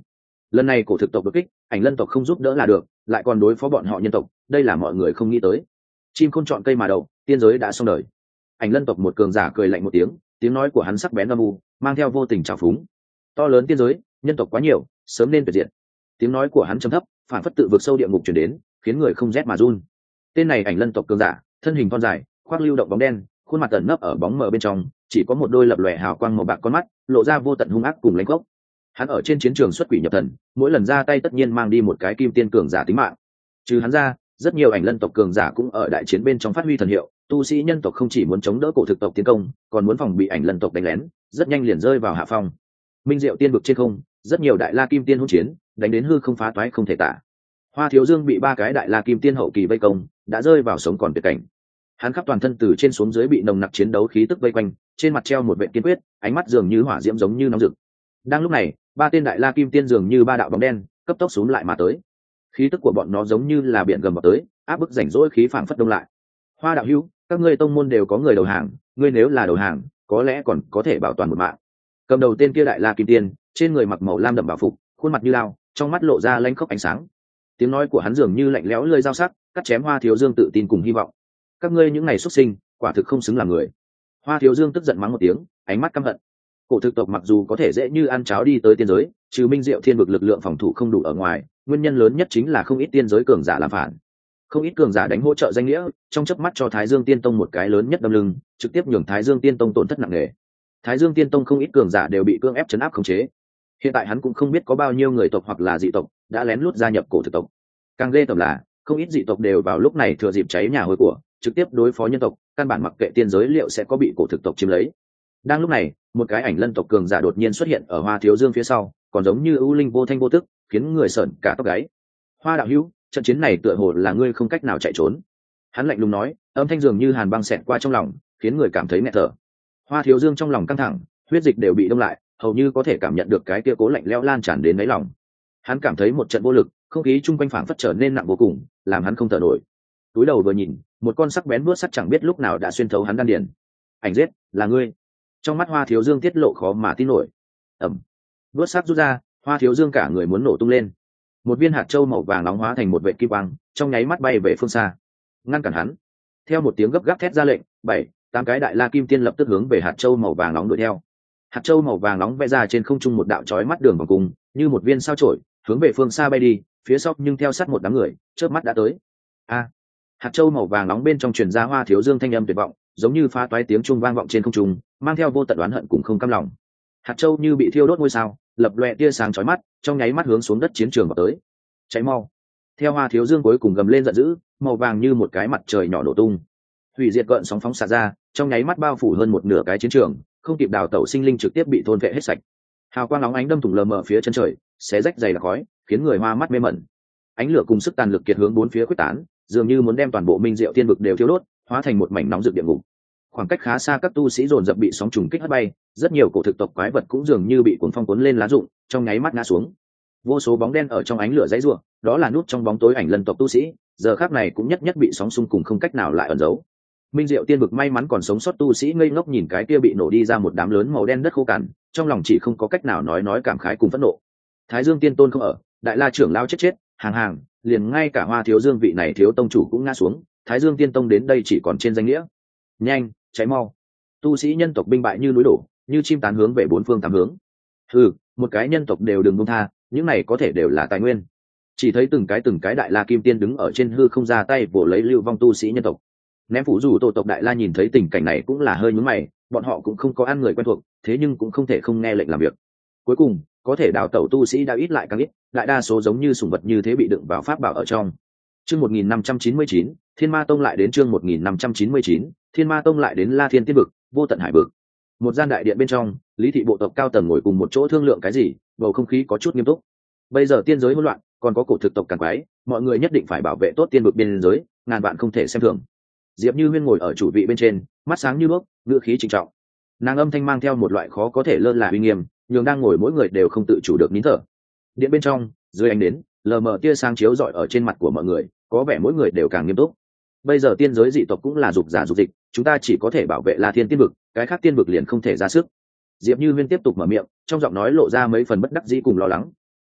lần này cổ thực tộc đột kích, ảnh lân tộc không giúp đỡ là được, lại còn đối phó bọn họ nhân tộc, đây là mọi người không nghĩ tới. Chim khôn chọn cây mà đậu, tiên giới đã xong đời. Ảnh lân tộc một cường giả cười lạnh một tiếng, tiếng nói của hắn sắc bén âm u, mang theo vô tình trào phúng. To lớn tiên giới, nhân tộc quá nhiều, sớm nên tuyệt diệt. Tiếng nói của hắn trầm thấp, phản phất tự vực sâu địa ngục truyền đến, khiến người không rét mà run. Tên này ảnh lân tộc cường giả, thân hình thon dài, khoác lưu động bóng đen, khuôn mặt tẩn nấp ở bóng mờ bên trong, chỉ có một đôi lập lòe hào quang màu bạc con mắt, lộ ra vô tận hung ác cùng lãnh gốc. Hắn ở trên chiến trường xuất quỷ nhập thần, mỗi lần ra tay tất nhiên mang đi một cái kim tiên cường giả tính mạng. Trừ hắn ra, rất nhiều ảnh lân tộc cường giả cũng ở đại chiến bên trong phát huy thần hiệu. Tu sĩ nhân tộc không chỉ muốn chống đỡ cổ thực tộc tiến công, còn muốn phòng bị ảnh lân tộc đánh lén, rất nhanh liền rơi vào hạ phong. Minh diệu tiên vực trên không, rất nhiều đại la kim tiên hỗn chiến, đánh đến hư không phá toái không thể tả. Hoa Thiếu Dương bị ba cái đại la kim tiên hậu kỳ vây công, đã rơi vào sống còn tuyệt cảnh. Hắn khắp toàn thân từ trên xuống dưới bị nồng nặc chiến đấu khí tức vây quanh, trên mặt treo một vệt kiên quyết, ánh mắt dường như hỏa diễm giống như nóng rực. Đang lúc này, ba tên đại la kim tiên dường như ba đạo bóng đen, cấp tốc xuống lại mà tới. Khí tức của bọn nó giống như là biển gầm vào tới, áp bức rảnh rỗi khí phảng phất đông lại. Hoa đạo hữu, các ngươi tông môn đều có người đầu hàng, ngươi nếu là đầu hàng, có lẽ còn có thể bảo toàn một mạng. Cầm đầu tên kia đại la kim tiên, trên người mặc màu lam đậm bảo phục, khuôn mặt như lao, trong mắt lộ ra lanh khốc ánh sáng. Tiếng nói của hắn dường như lạnh lẽo lưỡi dao sắc, cắt chém Hoa Thiếu Dương tự tin cùng hy vọng. Các ngươi những ngày xuất sinh, quả thực không xứng làm người. Hoa Thiếu Dương tức giận mắng một tiếng, ánh mắt căm hận. Cổ thực tộc mặc dù có thể dễ như ăn cháo đi tới tiên giới, trừ Minh Diệu Thiên vực lực lượng phòng thủ không đủ ở ngoài, nguyên nhân lớn nhất chính là không ít tiên giới cường giả làm phản. Không ít cường giả đánh hỗ trợ danh nghĩa, trong chớp mắt cho Thái Dương Tiên Tông một cái lớn nhất đâm lưng, trực tiếp nhường Thái Dương Tiên Tông tổn thất nặng nề. Thái Dương Tiên Tông không ít cường giả đều bị cưỡng ép trấn áp khống chế. Hiện tại hắn cũng không biết có bao nhiêu người tộc hoặc là dị tộc đã lén lút gia nhập cổ thực tộc. Càng ghê tởm là, không ít dị tộc đều vào lúc này thừa dịp cháy nhà hôi của, trực tiếp đối phó nhân tộc, căn bản mặc kệ tiên giới liệu sẽ có bị cổ thực tộc chiếm lấy. Đang lúc này, một cái ảnh lân tộc cường giả đột nhiên xuất hiện ở Hoa Thiếu Dương phía sau, còn giống như ưu linh vô thanh vô tức, khiến người sởn cả tóc gáy. Hoa đạo hữu, trận chiến này tựa hồ là ngươi không cách nào chạy trốn. Hắn lạnh lùng nói, âm thanh dường như hàn băng xẹt qua trong lòng, khiến người cảm thấy nghẹt thở. Hoa Thiếu Dương trong lòng căng thẳng, huyết dịch đều bị đông lại, hầu như có thể cảm nhận được cái kia cố lạnh lẽo lan tràn đến đáy lòng. Hắn cảm thấy một trận vô lực, không khí chung quanh phảng phất trở nên nặng vô cùng, làm hắn không thở nổi. Túi đầu vừa nhìn, một con sắc bén vuốt sắt chẳng biết lúc nào đã xuyên thấu hắn đan điền. Ảnh giết, là ngươi. Trong mắt Hoa Thiếu Dương tiết lộ khó mà tin nổi. Ầm. Vuốt sắt rút ra, Hoa Thiếu Dương cả người muốn nổ tung lên. Một viên hạt châu màu vàng nóng hóa thành một vệt kim quang, trong nháy mắt bay về phương xa. Ngăn cản hắn. Theo một tiếng gấp gáp thét ra lệnh, bảy, tám cái đại la kim tiên lập tức hướng về hạt châu màu vàng nóng đuổi theo. Hạt châu màu vàng nóng vẽ ra trên không trung một đạo chói mắt đường vòng cung, như một viên sao chổi, hướng về phương xa bay đi, phía sau nhưng theo sát một đám người, chớp mắt đã tới. A! Hạt châu màu vàng nóng bên trong truyền ra Hoa Thiếu Dương thanh âm tuyệt vọng, giống như phá toái tiếng chuông vang vọng trên không trung, mang theo vô tận oán hận cùng không cam lòng. Hạt châu như bị thiêu đốt ngôi sao, lập loè tia sáng chói mắt, trong nháy mắt hướng xuống đất chiến trường vào tới. Cháy mau! Theo Hoa Thiếu Dương cuối cùng gầm lên giận dữ, màu vàng như một cái mặt trời nhỏ nổ tung. Hủy diệt gợn sóng phóng xạ ra, trong nháy mắt bao phủ hơn một nửa cái chiến trường, không kịp đào tẩu sinh linh trực tiếp bị thôn vệ hết sạch. Hào quang nóng ánh đâm thủng lờ mờ phía chân trời, xé rách dày đặc khói, khiến người hoa mắt mê mẩn. Ánh lửa cùng sức tàn lực kiệt hướng bốn phía quyết tán, dường như muốn đem toàn bộ Minh Diệu Thiên vực đều thiêu đốt, hóa thành một mảnh nóng rực địa ngục. Khoảng cách khá xa các tu sĩ dồn dập bị sóng trùng kích hất bay, rất nhiều cổ thực tộc quái vật cũng dường như bị cuồng phong cuốn lên lá rụng, trong nháy mắt ngã xuống. Vô số bóng đen ở trong ánh lửa dãy rủa, đó là nút trong bóng tối ảnh lân tộc tu sĩ, giờ khắc này cũng nhất nhất bị sóng xung cùng không cách nào lại ẩn giấu. Minh Diệu Tiên vực may mắn còn sống sót tu sĩ ngây ngốc nhìn cái kia bị nổ đi ra một đám lớn màu đen đất khô cằn, trong lòng chỉ không có cách nào nói nói cảm khái cùng phẫn nộ. Thái Dương Tiên Tôn không ở, Đại La trưởng lao chết chết, hàng hàng, liền ngay cả Hoa Thiếu Dương vị này thiếu tông chủ cũng ngã xuống, Thái Dương Tiên Tông đến đây chỉ còn trên danh nghĩa. Nhanh, cháy mau. Tu sĩ nhân tộc binh bại như núi đổ, như chim tán hướng về bốn phương tám hướng. Ừ, một cái nhân tộc đều đừng buông tha, những này có thể đều là tài nguyên. Chỉ thấy từng cái từng cái Đại La Kim Tiên đứng ở trên hư không ra tay vồ lấy lưu vong tu sĩ nhân tộc. Ném phủ dù tổ tộc Đại La nhìn thấy tình cảnh này cũng là hơi nhướng mày, bọn họ cũng không có ăn người quen thuộc, thế nhưng cũng không thể không nghe lệnh làm việc. Cuối cùng, có thể đào tẩu tu sĩ đã ít lại càng ít, đại đa số giống như sủng vật như thế bị đựng vào pháp bảo ở trong. Chương một nghìn năm trăm chín mươi chín, Thiên Ma Tông lại đến chương một nghìn năm trăm chín mươi chín, Thiên Ma Tông lại đến La Thiên Tiên vực, Vô Tận Hải vực. Một gian đại điện bên trong, Lý thị bộ tộc cao tầng ngồi cùng một chỗ thương lượng cái gì, bầu không khí có chút nghiêm túc. Bây giờ tiên giới hỗn loạn, còn có cổ thực tộc càng quái, mọi người nhất định phải bảo vệ tốt tiên vực biên giới, ngàn vạn không thể xem thường. Diệp Như Huyên ngồi ở chủ vị bên trên, mắt sáng như đuốc, ngữ khí trịnh trọng. Nàng âm thanh mang theo một loại khó có thể lơ là uy nghiêm, nhường đang ngồi mỗi người đều không tự chủ được nín thở. Điện bên trong, dưới ánh đến, lờ mờ tia sáng chiếu rọi ở trên mặt của mọi người, có vẻ mỗi người đều càng nghiêm túc. Bây giờ tiên giới dị tộc cũng là dục giả dục dịch, chúng ta chỉ có thể bảo vệ La Thiên tiên vực, cái khác tiên vực liền không thể ra sức. Diệp Như Huyên tiếp tục mở miệng, trong giọng nói lộ ra mấy phần bất đắc dĩ cùng lo lắng.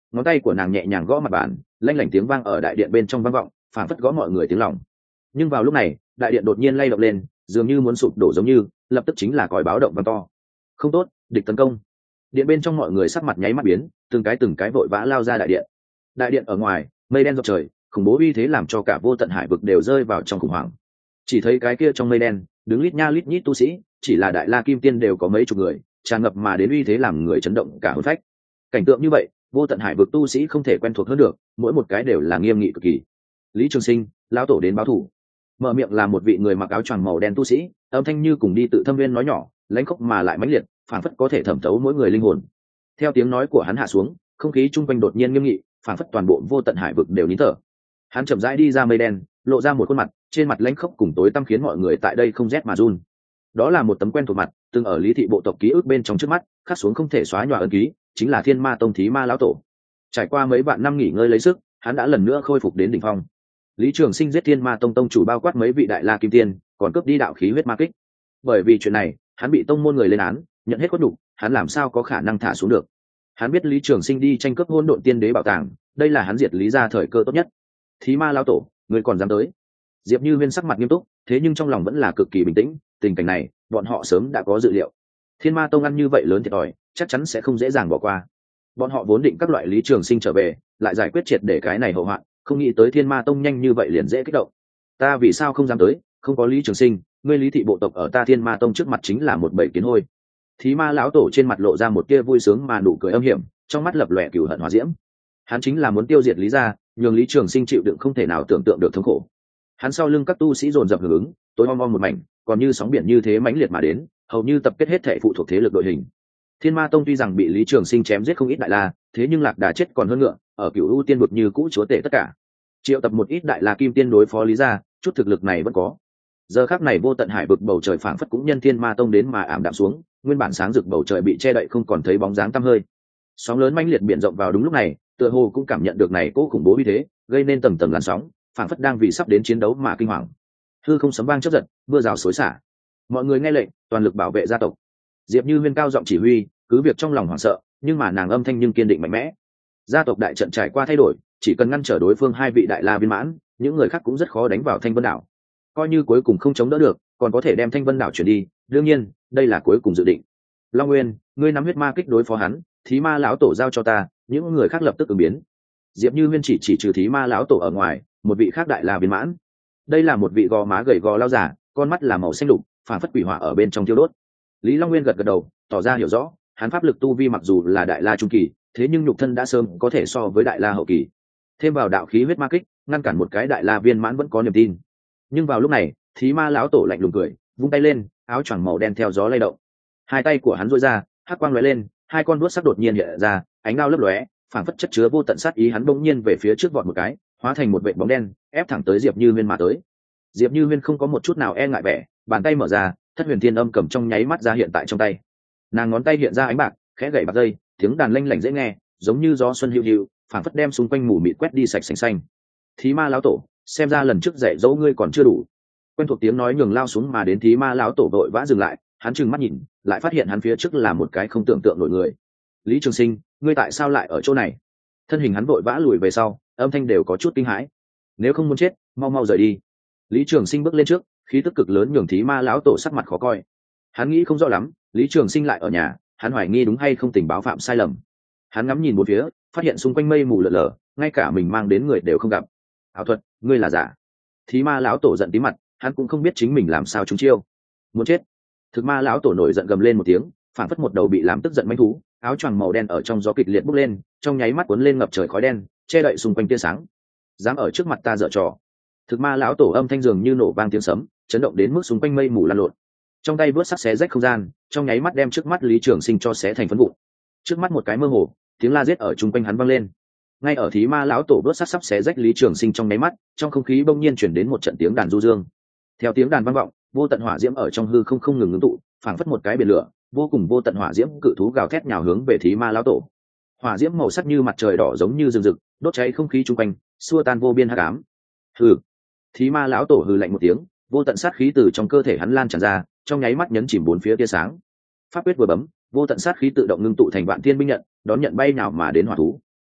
ngón tay của nàng nhẹ nhàng gõ mặt bàn, lanh lảnh tiếng vang ở đại điện bên trong vang vọng, phảng phất gõ mọi người tiếng lòng. Nhưng vào lúc này đại điện đột nhiên lay động lên, dường như muốn sụp đổ giống như, lập tức chính là còi báo động vang to. Không tốt, địch tấn công. Điện bên trong mọi người sắc mặt nháy mắt biến, từng cái từng cái vội vã lao ra đại điện. Đại điện ở ngoài, mây đen dọc trời, khủng bố uy thế làm cho cả vô tận hải vực đều rơi vào trong khủng hoảng. Chỉ thấy cái kia trong mây đen đứng lít nha lít nhít tu sĩ, chỉ là đại la kim tiên đều có mấy chục người, tràn ngập mà đến uy thế làm người chấn động cả hồn phách. Cảnh tượng như vậy, vô tận hải vực tu sĩ không thể quen thuộc hơn được, mỗi một cái đều là nghiêm nghị cực kỳ. Lý Trường Sinh, lão tổ đến báo thủ. Mở miệng là một vị người mặc áo choàng màu đen tu sĩ, âm thanh như cùng đi tự thâm viên nói nhỏ, lãnh khốc mà lại mãnh liệt, phảng phất có thể thẩm thấu mỗi người linh hồn. Theo tiếng nói của hắn hạ xuống, không khí chung quanh đột nhiên nghiêm nghị, phảng phất toàn bộ vô tận hải vực đều nín thở. Hắn chậm rãi đi ra mây đen, lộ ra một khuôn mặt, trên mặt lãnh khốc cùng tối tăm khiến mọi người tại đây không rét mà run. Đó là một tấm quen thuộc mặt, từng ở Lý thị bộ tộc ký ức bên trong trước mắt, khắc xuống không thể xóa nhòa ấn ký, chính là Thiên Ma Tông Thí Ma lão tổ. Trải qua mấy vạn năm nghỉ ngơi lấy sức, hắn đã lần nữa khôi phục đến đỉnh phong. Lý Trường Sinh giết Thiên Ma Tông tông chủ bao quát mấy vị đại la kim tiên, còn cướp đi đạo khí huyết ma kích. Bởi vì chuyện này, hắn bị tông môn người lên án, nhận hết cốt đủ, hắn làm sao có khả năng thả xuống được. Hắn biết Lý Trường Sinh đi tranh cướp hỗn độn tiên đế bảo tàng, đây là hắn diệt Lý gia thời cơ tốt nhất. Thí Ma lão tổ, người còn dám tới? Diệp Như Huyên sắc mặt nghiêm túc, thế nhưng trong lòng vẫn là cực kỳ bình tĩnh, tình cảnh này, bọn họ sớm đã có dự liệu. Thiên Ma Tông ăn như vậy lớn thiệt thòi, chắc chắn sẽ không dễ dàng bỏ qua. Bọn họ vốn định các loại Lý Trường Sinh trở về, lại giải quyết triệt để cái này hậu hoạn, không nghĩ tới Thiên Ma Tông nhanh như vậy liền dễ kích động. Ta vì sao không dám tới? Không có Lý Trường Sinh, ngươi Lý thị bộ tộc ở ta Thiên Ma Tông trước mặt chính là một bầy kiến hôi. Thí Ma lão tổ trên mặt lộ ra một tia vui sướng mà nụ cười âm hiểm, trong mắt lập lòe cừu hận hỏa diễm. Hắn chính là muốn tiêu diệt Lý gia, nhường Lý Trường Sinh chịu đựng không thể nào tưởng tượng được thống khổ. Hắn sau lưng các tu sĩ dồn dập hưởng ứng, tối om om một mảnh, còn như sóng biển như thế mãnh liệt mà đến, hầu như tập kết hết thể phụ thuộc thế lực đội hình. Thiên Ma Tông tuy rằng bị Lý Trường Sinh chém giết không ít đại la, thế nhưng lạc đà chết còn hơn ngựa, ở Cửu U Tiên vực như cũ chúa tể tất cả. Triệu tập một ít đại la kim tiên đối phó Lý gia, chút thực lực này vẫn có. Giờ khắc này vô tận hải vực bầu trời phảng phất cũng nhân Thiên Ma Tông đến mà ảm đạm xuống, nguyên bản sáng rực bầu trời bị che đậy không còn thấy bóng dáng tăm hơi. Sóng lớn mãnh liệt biển rộng vào đúng lúc này, tựa hồ cũng cảm nhận được này cố khủng bố uy thế, gây nên tầng tầng làn sóng, phảng phất đang vì sắp đến chiến đấu mà kinh hoàng. Hư không sấm vang chớp giật, mưa rào xối xả. Mọi người nghe lệnh, toàn lực bảo vệ gia tộc. Diệp Như Huyên cao giọng chỉ huy, cứ việc trong lòng hoảng sợ, nhưng mà nàng âm thanh nhưng kiên định mạnh mẽ. Gia tộc đại trận trải qua thay đổi, chỉ cần ngăn trở đối phương hai vị đại la viên mãn, những người khác cũng rất khó đánh vào Thanh Vân đảo. Coi như cuối cùng không chống đỡ được, còn có thể đem Thanh Vân đảo chuyển đi, đương nhiên, đây là cuối cùng dự định. Long Nguyên, ngươi nắm huyết ma kích đối phó hắn, Thí Ma lão tổ giao cho ta, những người khác lập tức ứng biến. Diệp Như Huyên chỉ chỉ trừ Thí Ma lão tổ ở ngoài, một vị khác đại la viên mãn. Đây là một vị gò má gầy gò lao giả, con mắt là màu xanh lục, phản phất quỷ hỏa ở bên trong thiêu đốt. Lý Long Nguyên gật gật đầu, tỏ ra hiểu rõ, hắn pháp lực tu vi mặc dù là đại la trung kỳ, thế nhưng nhục thân đã sớm có thể so với đại la hậu kỳ. Thêm vào đạo khí huyết ma kích, ngăn cản một cái đại la viên mãn vẫn có niềm tin. Nhưng vào lúc này, Thí Ma lão tổ lạnh lùng cười, vung tay lên, áo choàng màu đen theo gió lay động. Hai tay của hắn duỗi ra, hắc quang lóe lên, hai con đuốt sắc đột nhiên hiện ra, ánh đao lấp lóe, phảng phất chất chứa vô tận sát ý, hắn bỗng nhiên về phía trước vọt một cái, hóa thành một vệt bóng đen, ép thẳng tới Diệp Như Huyên mà tới. Diệp Như Huyên không có một chút nào e ngại vẻ, bàn tay mở ra, Thất Huyền Thiên Âm cầm trong nháy mắt ra hiện tại trong tay. Nàng ngón tay hiện ra ánh bạc, khẽ gảy bạc dây, tiếng đàn lanh lảnh dễ nghe, giống như gió xuân hiu hiu, phảng phất đem xung quanh mù mịt quét đi sạch sành xanh. Thí Ma lão tổ, xem ra lần trước dạy dỗ ngươi còn chưa đủ. Quen thuộc tiếng nói nhường lao xuống mà đến Thí Ma lão tổ vội vã dừng lại, hắn trừng mắt nhìn, lại phát hiện hắn phía trước là một cái không tưởng tượng nổi người. Lý Trường Sinh, ngươi tại sao lại ở chỗ này? Thân hình hắn vội vã lùi về sau, âm thanh đều có chút kinh hãi. Nếu không muốn chết, mau mau rời đi. Lý Trường Sinh bước lên trước, khí tức cực lớn nhường Thí Ma lão tổ sắc mặt khó coi. Hắn nghĩ không rõ lắm, Lý Trường Sinh lại ở nhà, hắn hoài nghi đúng hay không tình báo phạm sai lầm. Hắn ngắm nhìn một phía, phát hiện xung quanh mây mù lờ lờ, ngay cả mình mang đến người đều không gặp. Ảo thuật, ngươi là giả. Thí Ma lão tổ giận tí mặt, hắn cũng không biết chính mình làm sao trúng chiêu. Muốn chết. Thực Ma lão tổ nổi giận gầm lên một tiếng, phản phất một đầu bị làm tức giận manh thú, áo choàng màu đen ở trong gió kịch liệt bốc lên, trong nháy mắt cuốn lên ngập trời khói đen, che đậy xung quanh tia sáng. Dám ở trước mặt ta giở trò. Thực Ma lão tổ âm thanh dường như nổ vang tiếng sấm, chấn động đến mức xung quanh mây mù lan lộn. Trong tay vớt sắc xé rách không gian, trong nháy mắt đem trước mắt Lý Trường Sinh cho xé thành phấn vụn. Trước mắt một cái mơ hồ, tiếng la giết ở chung quanh hắn vang lên. Ngay ở Thí Ma lão tổ vớt sắc sắp xé rách Lý Trường Sinh trong nháy mắt, trong không khí bỗng nhiên chuyển đến một trận tiếng đàn du dương. Theo tiếng đàn vang vọng, vô tận hỏa diễm ở trong hư không không ngừng ngưng tụ, phảng phất một cái biển lửa, vô cùng vô tận hỏa diễm cự thú gào thét nhào hướng về Thí Ma lão tổ. Hỏa diễm màu sắc như mặt trời đỏ giống như rừng rực, đốt cháy không khí chung quanh, xua tan vô biên hắc ám. Hừ. Thí Ma lão tổ hừ lạnh một tiếng, vô tận sát khí từ trong cơ thể hắn lan tràn ra, trong nháy mắt nhấn chìm bốn phía tia sáng. Pháp quyết vừa bấm, vô tận sát khí tự động ngưng tụ thành vạn thiên binh nhận, đón nhận bay nào mà đến hỏa thú.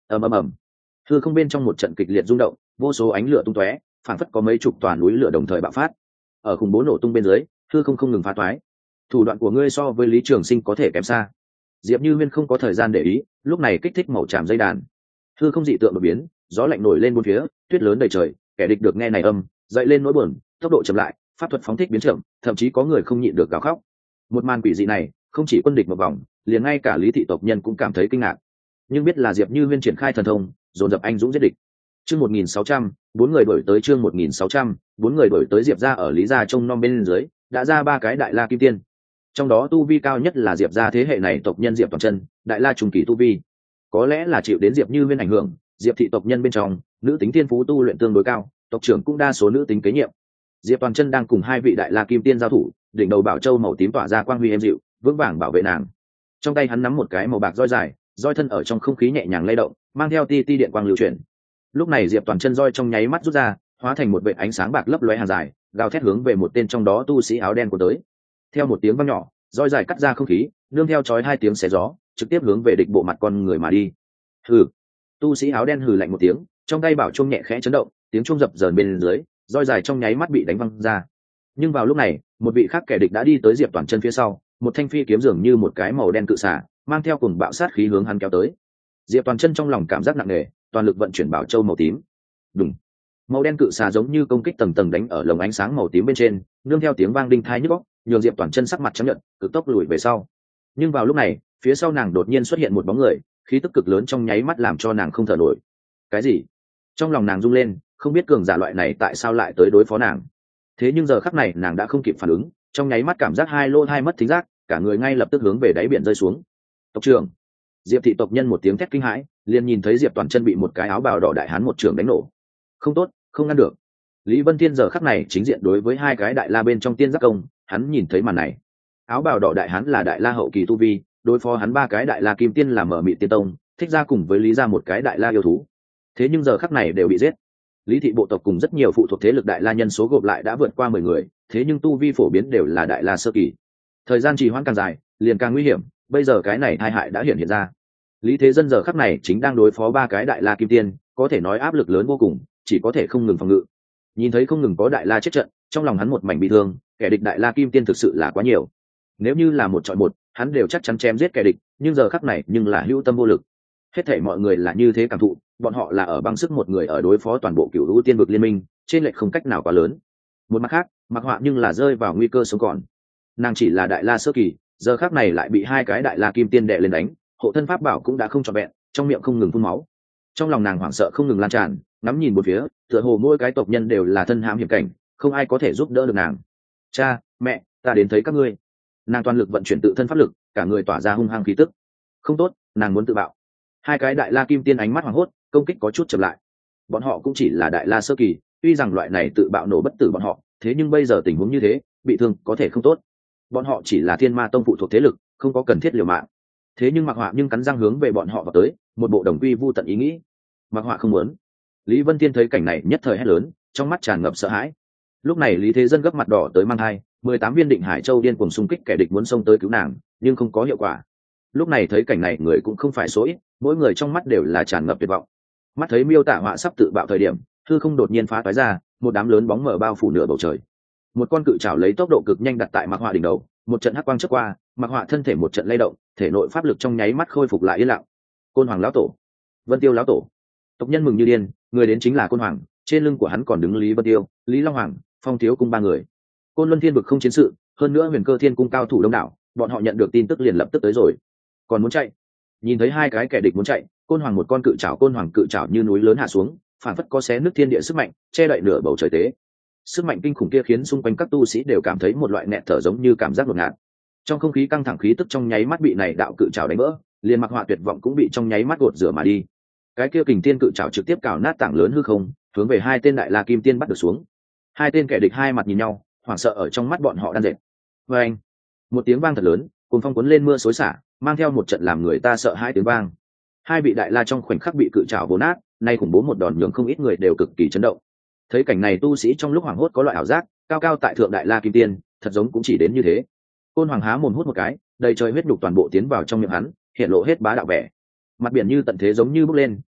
ầm ầm ầm, hư không bên trong một trận kịch liệt rung động, vô số ánh lửa tung tóe, phảng phất có mấy chục tòa núi lửa đồng thời bạo phát. Ở khủng bố nổ tung bên dưới, hư không không ngừng phá toái. Thủ đoạn của ngươi so với Lý Trường Sinh có thể kém xa. Diệp Như Huyên không có thời gian để ý, lúc này kích thích màu tràm dây đàn. Hư không dị tượng đột biến, gió lạnh nổi lên bốn phía, tuyết lớn đầy trời, kẻ địch được nghe này âm, dậy lên nỗi buồn, tốc độ chậm lại, pháp thuật phóng thích biến chậm, thậm chí có người không nhịn được gào khóc. Một màn quỷ dị này, không chỉ quân địch một vòng, liền ngay cả Lý thị tộc nhân cũng cảm thấy kinh ngạc. Nhưng biết là Diệp Như Huyên triển khai thần thông, dồn dập anh dũng giết địch. Chương một nghìn sáu trăm, bốn người đổi tới chương một nghìn sáu trăm, bốn người đổi tới Diệp gia ở Lý gia trông nom bên dưới, đã ra ba cái đại la kim tiên. Trong đó tu vi cao nhất là Diệp gia thế hệ này tộc nhân Diệp Toàn Chân, đại la trùng kỳ tu vi. Có lẽ là chịu đến Diệp Như Huyên ảnh hưởng, Diệp thị tộc nhân bên trong, nữ tính tiên phú tu luyện tương đối cao, tộc trưởng cũng đa số nữ tính kế nhiệm. Diệp Toàn Chân đang cùng hai vị đại la kim tiên giao thủ, đỉnh đầu bảo châu màu tím tỏa ra quang huy êm dịu, vững vàng bảo vệ nàng. Trong tay hắn nắm một cái màu bạc roi dài, roi thân ở trong không khí nhẹ nhàng lay động, mang theo ti ti điện quang lưu chuyển. Lúc này Diệp Toàn Chân roi trong nháy mắt rút ra, hóa thành một vệt ánh sáng bạc lấp lóe hàng dài, gào thét hướng về một tên trong đó tu sĩ áo đen của tới. Theo một tiếng vang nhỏ, roi dài cắt ra không khí, nương theo chói hai tiếng xé gió, trực tiếp hướng về địch bộ mặt con người mà đi. Hừ. Tu sĩ áo đen hừ lạnh một tiếng, trong tay bảo chuông nhẹ khẽ chấn động, tiếng chuông dập dờn bên dưới, roi dài trong nháy mắt bị đánh văng ra. Nhưng vào lúc này, một vị khác kẻ địch đã đi tới Diệp Toàn Chân phía sau, một thanh phi kiếm dường như một cái màu đen cự xả, mang theo cùng bạo sát khí hướng hắn kéo tới. Diệp Toàn Chân trong lòng cảm giác nặng nề, toàn lực vận chuyển bảo châu màu tím. Đùng. Màu đen cự xà giống như công kích tầng tầng đánh ở lồng ánh sáng màu tím bên trên, nương theo tiếng vang đinh tai nhức óc, nhường Diệp Toàn Chân sắc mặt trắng nhợt, cực tốc lùi về sau. Nhưng vào lúc này, phía sau nàng đột nhiên xuất hiện một bóng người, khí tức cực lớn trong nháy mắt làm cho nàng không thở nổi. Cái gì? Trong lòng nàng rung lên, không biết cường giả loại này tại sao lại tới đối phó nàng. Thế nhưng giờ khắc này nàng đã không kịp phản ứng, trong nháy mắt cảm giác hai lô hai mất thính giác, cả người ngay lập tức hướng về đáy biển rơi xuống. Tộc trưởng. Diệp thị tộc nhân một tiếng thét kinh hãi, liền nhìn thấy Diệp Toàn Chân bị một cái áo bào đỏ đại hán một trường đánh nổ. Không tốt, không ngăn được. Lý Vân Thiên giờ khắc này chính diện đối với hai cái đại la bên trong tiên giác công, hắn nhìn thấy màn này. Áo bào đỏ đại hán là đại la hậu kỳ tu vi, đối phó hắn ba cái đại la kim tiên là mở mị tiên tông, thích ra cùng với Lý gia một cái đại la yêu thú. Thế nhưng giờ khắc này đều bị giết. Lý thị bộ tộc cùng rất nhiều phụ thuộc thế lực đại la nhân số gộp lại đã vượt qua mười người, thế nhưng tu vi phổ biến đều là đại la sơ kỳ. Thời gian trì hoãn càng dài, liền càng nguy hiểm, bây giờ cái này tai hại đã hiện hiện ra. Lý Thế Dân giờ khắc này chính đang đối phó ba cái đại la kim tiên, có thể nói áp lực lớn vô cùng, chỉ có thể không ngừng phòng ngự. Nhìn thấy không ngừng có đại la chết trận, trong lòng hắn một mảnh bị thương, kẻ địch đại la kim tiên thực sự là quá nhiều. Nếu như là một chọi một, hắn đều chắc chắn chém giết kẻ địch, nhưng giờ khắc này nhưng là hữu tâm vô lực. Hết thảy mọi người là như thế cảm thụ, bọn họ là ở băng sức một người ở đối phó toàn bộ Cửu Lũ Tiên vực liên minh, trên lệch không cách nào quá lớn. Một mặt khác, Mạc Họa nhưng là rơi vào nguy cơ sống còn. Nàng chỉ là đại la sơ kỳ, giờ khắc này lại bị hai cái đại la kim tiên đè lên đánh, hộ thân pháp bảo cũng đã không trọn vẹn, trong miệng không ngừng phun máu. Trong lòng nàng hoảng sợ không ngừng lan tràn, ngắm nhìn một phía, tựa hồ mỗi cái tộc nhân đều là thân hãm hiểm cảnh, không ai có thể giúp đỡ được nàng. Cha, mẹ, ta đến thấy các ngươi. Nàng toàn lực vận chuyển tự thân pháp lực, cả người tỏa ra hung hăng khí tức. Không tốt, nàng muốn tự bạo. Hai cái đại la kim tiên ánh mắt hoảng hốt, công kích có chút chậm lại. Bọn họ cũng chỉ là đại la sơ kỳ, tuy rằng loại này tự bạo nổ bất tử bọn họ, thế nhưng bây giờ tình huống như thế, bị thương có thể không tốt. Bọn họ chỉ là Thiên Ma Tông phụ thuộc thế lực, không có cần thiết liều mạng. Thế nhưng Mạc Họa nhưng cắn răng hướng về bọn họ vào tới, một bộ đồng quy vu tận ý nghĩ. Mạc Họa không muốn. Lý Vân Thiên thấy cảnh này nhất thời hét lớn, trong mắt tràn ngập sợ hãi. Lúc này Lý Thế Dân gấp mặt đỏ tới mang hai, mười tám viên Định Hải Châu điên cuồng xung kích kẻ địch muốn xông tới cứu nàng, nhưng không có hiệu quả. Lúc này thấy cảnh này người cũng không phải số ít, mỗi người trong mắt đều là tràn ngập tuyệt vọng. Mắt thấy miêu tả họa sắp tự bạo thời điểm, hư không đột nhiên phá toái ra, một đám lớn bóng mờ bao phủ nửa bầu trời. Một con cự trảo lấy tốc độ cực nhanh đặt tại Mạc Họa đỉnh đầu, một trận hắc quang chớp qua, Mạc Họa thân thể một trận lay động, thể nội pháp lực trong nháy mắt khôi phục lại yên lặng. Côn Hoàng lão tổ, Vân Tiêu lão tổ, tộc nhân mừng như điên, người đến chính là Côn Hoàng, trên lưng của hắn còn đứng Lý Vân Tiêu, Lý Long Hoàng, Phong Thiếu Cung ba người. Côn Luân Thiên vực không chiến sự, hơn nữa Huyền Cơ Thiên Cung cao thủ đông đảo, bọn họ nhận được tin tức liền lập tức tới rồi. Còn muốn chạy? Nhìn thấy hai cái kẻ địch muốn chạy, Côn Hoàng một con cự trảo Côn Hoàng cự trảo như núi lớn hạ xuống, phản phất có xé nước thiên địa sức mạnh, che đậy nửa bầu trời tế. Sức mạnh kinh khủng kia khiến xung quanh các tu sĩ đều cảm thấy một loại nẹt thở giống như cảm giác đột ngạt. Trong không khí căng thẳng khí tức trong nháy mắt bị này đạo cự trảo đánh vỡ, liền Mạc Họa tuyệt vọng cũng bị trong nháy mắt gột rửa mà đi. Cái kia kình tiên cự trảo trực tiếp cào nát tảng lớn hư không, hướng về hai tên đại la kim tiên bắt được xuống. Hai tên kẻ địch hai mặt nhìn nhau, hoảng sợ ở trong mắt bọn họ đan dệt. Và anh, một tiếng vang thật lớn, cùng phong cuốn lên mưa xối xả, mang theo một trận làm người ta sợ hãi tiếng vang. Hai vị đại la trong khoảnh khắc bị cự trảo vồ nát, nay khủng bố một đòn nhường không ít người đều cực kỳ chấn động. Thấy cảnh này tu sĩ trong lúc hoảng hốt có loại ảo giác, cao cao tại thượng đại la kim tiên, thật giống cũng chỉ đến như thế. Côn Hoàng há mồm hút một cái, đầy trời huyết đục toàn bộ tiến vào trong miệng hắn, hiện lộ hết bá đạo vẻ. Mặt biển như tận thế giống như bốc lên,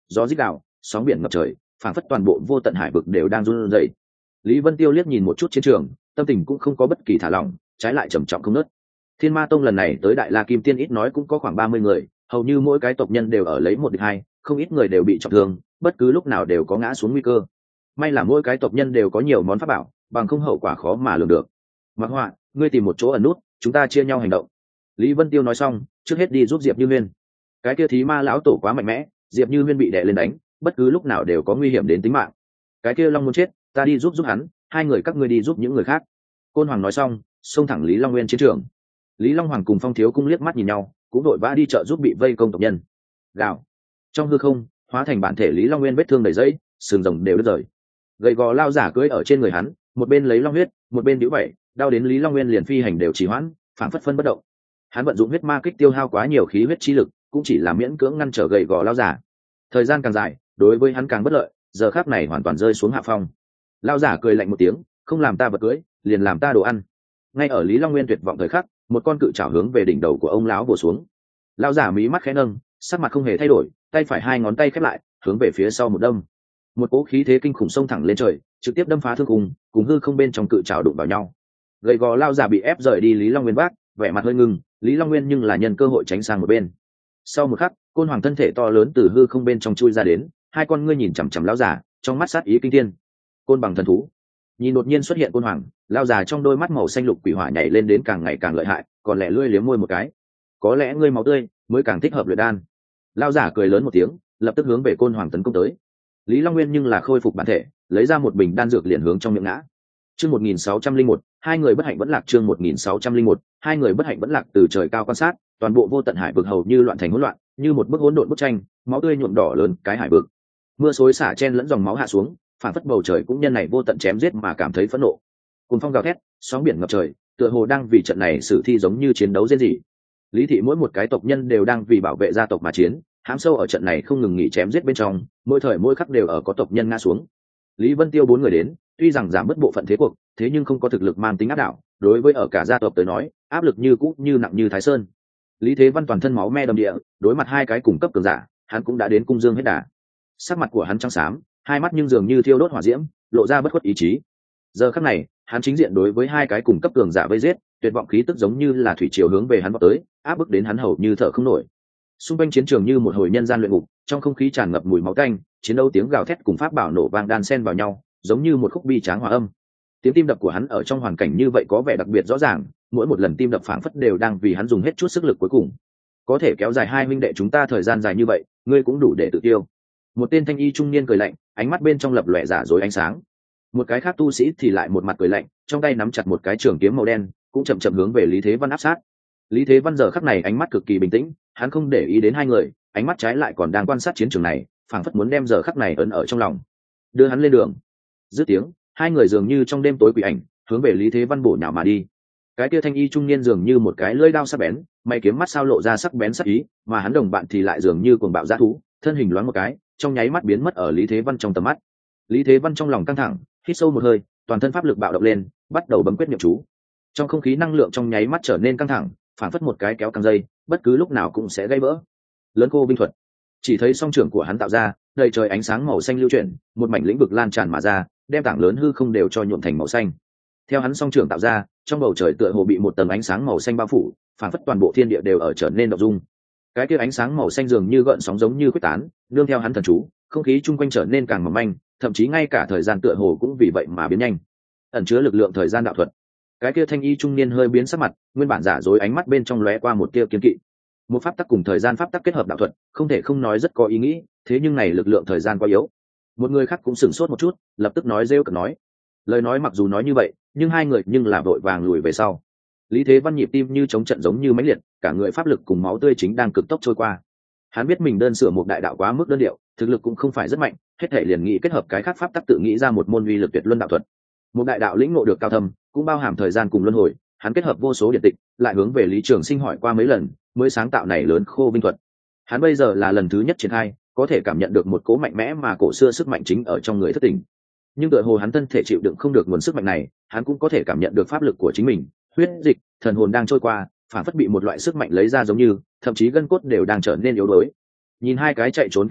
gió rít đạo, sóng biển ngập trời, phảng phất toàn bộ vô tận hải vực đều đang run rẩy. Lý Vân Tiêu liếc nhìn một chút chiến trường, tâm tình cũng không có bất kỳ thả lỏng, trái lại trầm trọng không nớt. Thiên Ma Tông lần này tới Đại La Kim Tiên ít nói cũng có khoảng ba mươi người, hầu như mỗi cái tộc nhân đều ở lấy một địch hai, không ít người đều bị trọng thương, bất cứ lúc nào đều có ngã xuống nguy cơ. May là mỗi cái tộc nhân đều có nhiều món pháp bảo, bằng không hậu quả khó mà lường được. Mặc Họa, ngươi tìm một chỗ ẩn nút, chúng ta chia nhau hành động. Lý Vân Tiêu nói xong, trước hết đi giúp Diệp Như Huyên. Cái kia thí ma lão tổ quá mạnh mẽ, Diệp Như Huyên bị đè lên đánh, bất cứ lúc nào đều có nguy hiểm đến tính mạng. Cái kia Long muốn chết, ta đi giúp giúp hắn, hai người các ngươi đi giúp những người khác. Côn Hoàng nói xong, xông thẳng Lý Long Nguyên chiến trường. Lý Long Hoàng cùng Phong Thiếu Cung liếc mắt nhìn nhau, cũng đội vã đi trợ giúp bị vây công tộc nhân. Gào. Trong hư không, hóa thành bản thể Lý Long Nguyên vết thương đầy dẫy, sừng rồng đều đứt rời. Gầy gò lao giả cưỡi ở trên người hắn, một bên lấy long huyết, một bên nhíu vảy, đau đến Lý Long Nguyên liền phi hành đều trì hoãn, phảng phất phân bất động. Hắn vận dụng huyết ma kích tiêu hao quá nhiều khí huyết chi lực, cũng chỉ là miễn cưỡng ngăn trở gầy gò lao giả. Thời gian càng dài, đối với hắn càng bất lợi, giờ khắc này hoàn toàn rơi xuống hạ phong. Lao giả cười lạnh một tiếng, không làm ta vật cưỡi, liền làm ta đồ ăn. Ngay ở Lý Long Nguyên tuyệt vọng thời khắc, một con cự trảo hướng về đỉnh đầu của ông lão bổ xuống. Lao giả mí mắt khẽ nâng, sắc mặt không hề thay đổi, tay phải hai ngón tay khép lại, hướng về phía sau một đâm. Một cỗ khí thế kinh khủng xông thẳng lên trời, trực tiếp đâm phá thương cùng, cùng hư không bên trong cự trảo đụng vào nhau. Gầy gò lao giả bị ép rời đi Lý Long Nguyên vác, vẻ mặt hơi ngưng, Lý Long Nguyên nhưng là nhân cơ hội tránh sang một bên. Sau một khắc, Côn Hoàng thân thể to lớn từ hư không bên trong chui ra đến, hai con ngươi nhìn chằm chằm lão giả, trong mắt sát ý kinh thiên. Côn bằng thần thú. Nhìn đột nhiên xuất hiện Côn Hoàng, lão già trong đôi mắt màu xanh lục quỷ hỏa nhảy lên đến càng ngày càng lợi hại, còn lẻ lươi liếm môi một cái. Có lẽ ngươi máu tươi mới càng thích hợp luyện đan. Lão giả cười lớn một tiếng, lập tức hướng về Côn Hoàng tấn công tới. Lý Long Nguyên nhưng là khôi phục bản thể, lấy ra một bình đan dược liền hướng trong miệng ngã. Chương một nghìn sáu trăm linh một, hai người bất hạnh vẫn lạc. Chương một nghìn sáu trăm linh một, hai người bất hạnh vẫn lạc. Từ trời cao quan sát, toàn bộ vô tận hải vực hầu như loạn thành hỗn loạn, như một bức hỗn độn bức tranh, máu tươi nhuộm đỏ lớn cái hải vực. Mưa xối xả chen lẫn dòng máu hạ xuống, phản phất bầu trời cũng nhân này vô tận chém giết mà cảm thấy phẫn nộ. Cùng phong gào thét, sóng biển ngập trời, tựa hồ đang vì trận này sử thi giống như chiến đấu diễn dị. Lý thị mỗi một cái tộc nhân đều đang vì bảo vệ gia tộc mà chiến, hãm sâu ở trận này không ngừng nghỉ chém giết bên trong, mỗi thời mỗi khắc đều ở có tộc nhân ngã xuống. Lý Vân Tiêu bốn người đến, tuy rằng giảm bớt bộ phận thế cuộc, thế nhưng không có thực lực mang tính áp đảo, đối với ở cả gia tộc tới nói, áp lực như cũ như nặng như Thái Sơn. Lý Thế Văn toàn thân máu me đầm địa, đối mặt hai cái cùng cấp cường giả, hắn cũng đã đến cung dương hết đà. Sắc mặt của hắn trắng xám, hai mắt nhưng dường như thiêu đốt hỏa diễm, lộ ra bất khuất ý chí. Giờ khắc này, hắn chính diện đối với hai cái cùng cấp cường giả vây giết, tuyệt vọng khí tức giống như là thủy triều hướng về hắn vọt tới, áp bức đến hắn hầu như thở không nổi. Xung quanh chiến trường như một hồi nhân gian luyện ngục, trong không khí tràn ngập mùi máu tanh, chiến đấu tiếng gào thét cùng pháp bảo nổ vang đan xen vào nhau, giống như một khúc bi tráng hòa âm. Tiếng tim đập của hắn ở trong hoàn cảnh như vậy có vẻ đặc biệt rõ ràng, mỗi một lần tim đập phảng phất đều đang vì hắn dùng hết chút sức lực cuối cùng. Có thể kéo dài hai huynh đệ chúng ta thời gian dài như vậy, ngươi cũng đủ để tự tiêu. Một tên thanh y trung niên cười lạnh, ánh mắt bên trong lập lòe giả dối ánh sáng. Một cái khác tu sĩ thì lại một mặt cười lạnh, trong tay nắm chặt một cái trường kiếm màu đen, cũng chậm chậm hướng về Lý Thế Văn áp sát. Lý Thế Văn giờ khắc này ánh mắt cực kỳ bình tĩnh, hắn không để ý đến hai người, ánh mắt trái lại còn đang quan sát chiến trường này, phảng phất muốn đem giờ khắc này ấn ở trong lòng. Đưa hắn lên đường. Dứt tiếng, hai người dường như trong đêm tối quỷ ảnh, hướng về Lý Thế Văn bổ nhào mà đi. Cái kia thanh y trung niên dường như một cái lưỡi dao sắc bén, mày kiếm mắt sao lộ ra sắc bén sắc ý, mà hắn đồng bạn thì lại dường như cuồng bạo dã thú, thân hình loáng một cái, trong nháy mắt biến mất ở Lý Thế Văn trong tầm mắt. Lý Thế Văn trong lòng căng thẳng, hít sâu một hơi, toàn thân pháp lực bạo động lên, bắt đầu bấm quyết niệm chú. Trong không khí năng lượng trong nháy mắt trở nên căng thẳng, phản phất một cái kéo căng dây, bất cứ lúc nào cũng sẽ gãy vỡ. Lớn khô binh thuật. Chỉ thấy song trưởng của hắn tạo ra, đầy trời ánh sáng màu xanh lưu chuyển, một mảnh lĩnh vực lan tràn mà ra, đem tảng lớn hư không đều cho nhuộm thành màu xanh. Theo hắn song trưởng tạo ra, trong bầu trời tựa hồ bị một tầng ánh sáng màu xanh bao phủ, phản phất toàn bộ thiên địa đều ở trở nên động dung. Cái kia ánh sáng màu xanh dường như gợn sóng giống như quyết tán, nương theo hắn thần chú, không khí chung quanh trở nên càng mỏng manh, thậm chí ngay cả thời gian tựa hồ cũng vì vậy mà biến nhanh. Ẩn chứa lực lượng thời gian đạo thuật. Cái kia thanh y trung niên hơi biến sắc mặt, nguyên bản giả dối ánh mắt bên trong lóe qua một tia kiên kỵ. Một pháp tắc cùng thời gian pháp tắc kết hợp đạo thuật, không thể không nói rất có ý nghĩ, thế nhưng này lực lượng thời gian quá yếu. Một người khác cũng sửng sốt một chút, lập tức nói rêu cợt nói. Lời nói mặc dù nói như vậy, nhưng hai người nhưng là vội vàng lùi về sau. Lý Thế Văn nhịp tim như chống trận giống như mãnh liệt, cả người pháp lực cùng máu tươi chính đang cực tốc trôi qua. Hắn biết mình đơn sửa một đại đạo quá mức đơn điệu, thực lực cũng không phải rất mạnh, hết thể liền nghĩ kết hợp cái khác pháp tắc tự nghĩ ra một môn uy lực tuyệt luân đạo thuật. Một đại đạo lĩnh ngộ được cao thâm, cũng bao hàm thời gian cùng luân hồi, hắn kết hợp vô số điện tịch, lại hướng về Lý Trường Sinh hỏi qua mấy lần, mới sáng tạo này lớn khô binh thuật. Hắn bây giờ là lần thứ nhất triển khai, có thể cảm nhận được một cỗ mạnh mẽ mà cổ xưa sức mạnh chính ở trong người thất tình. Nhưng tựa hồ hắn thân thể chịu đựng không được nguồn sức mạnh này, hắn cũng có thể cảm nhận được pháp lực của chính mình, huyết dịch, thần hồn đang trôi qua, phản phất bị một loại sức mạnh lấy ra giống như, thậm chí gân cốt đều đang trở nên yếu đuối. Nhìn hai cái chạy trốn kẻ địch,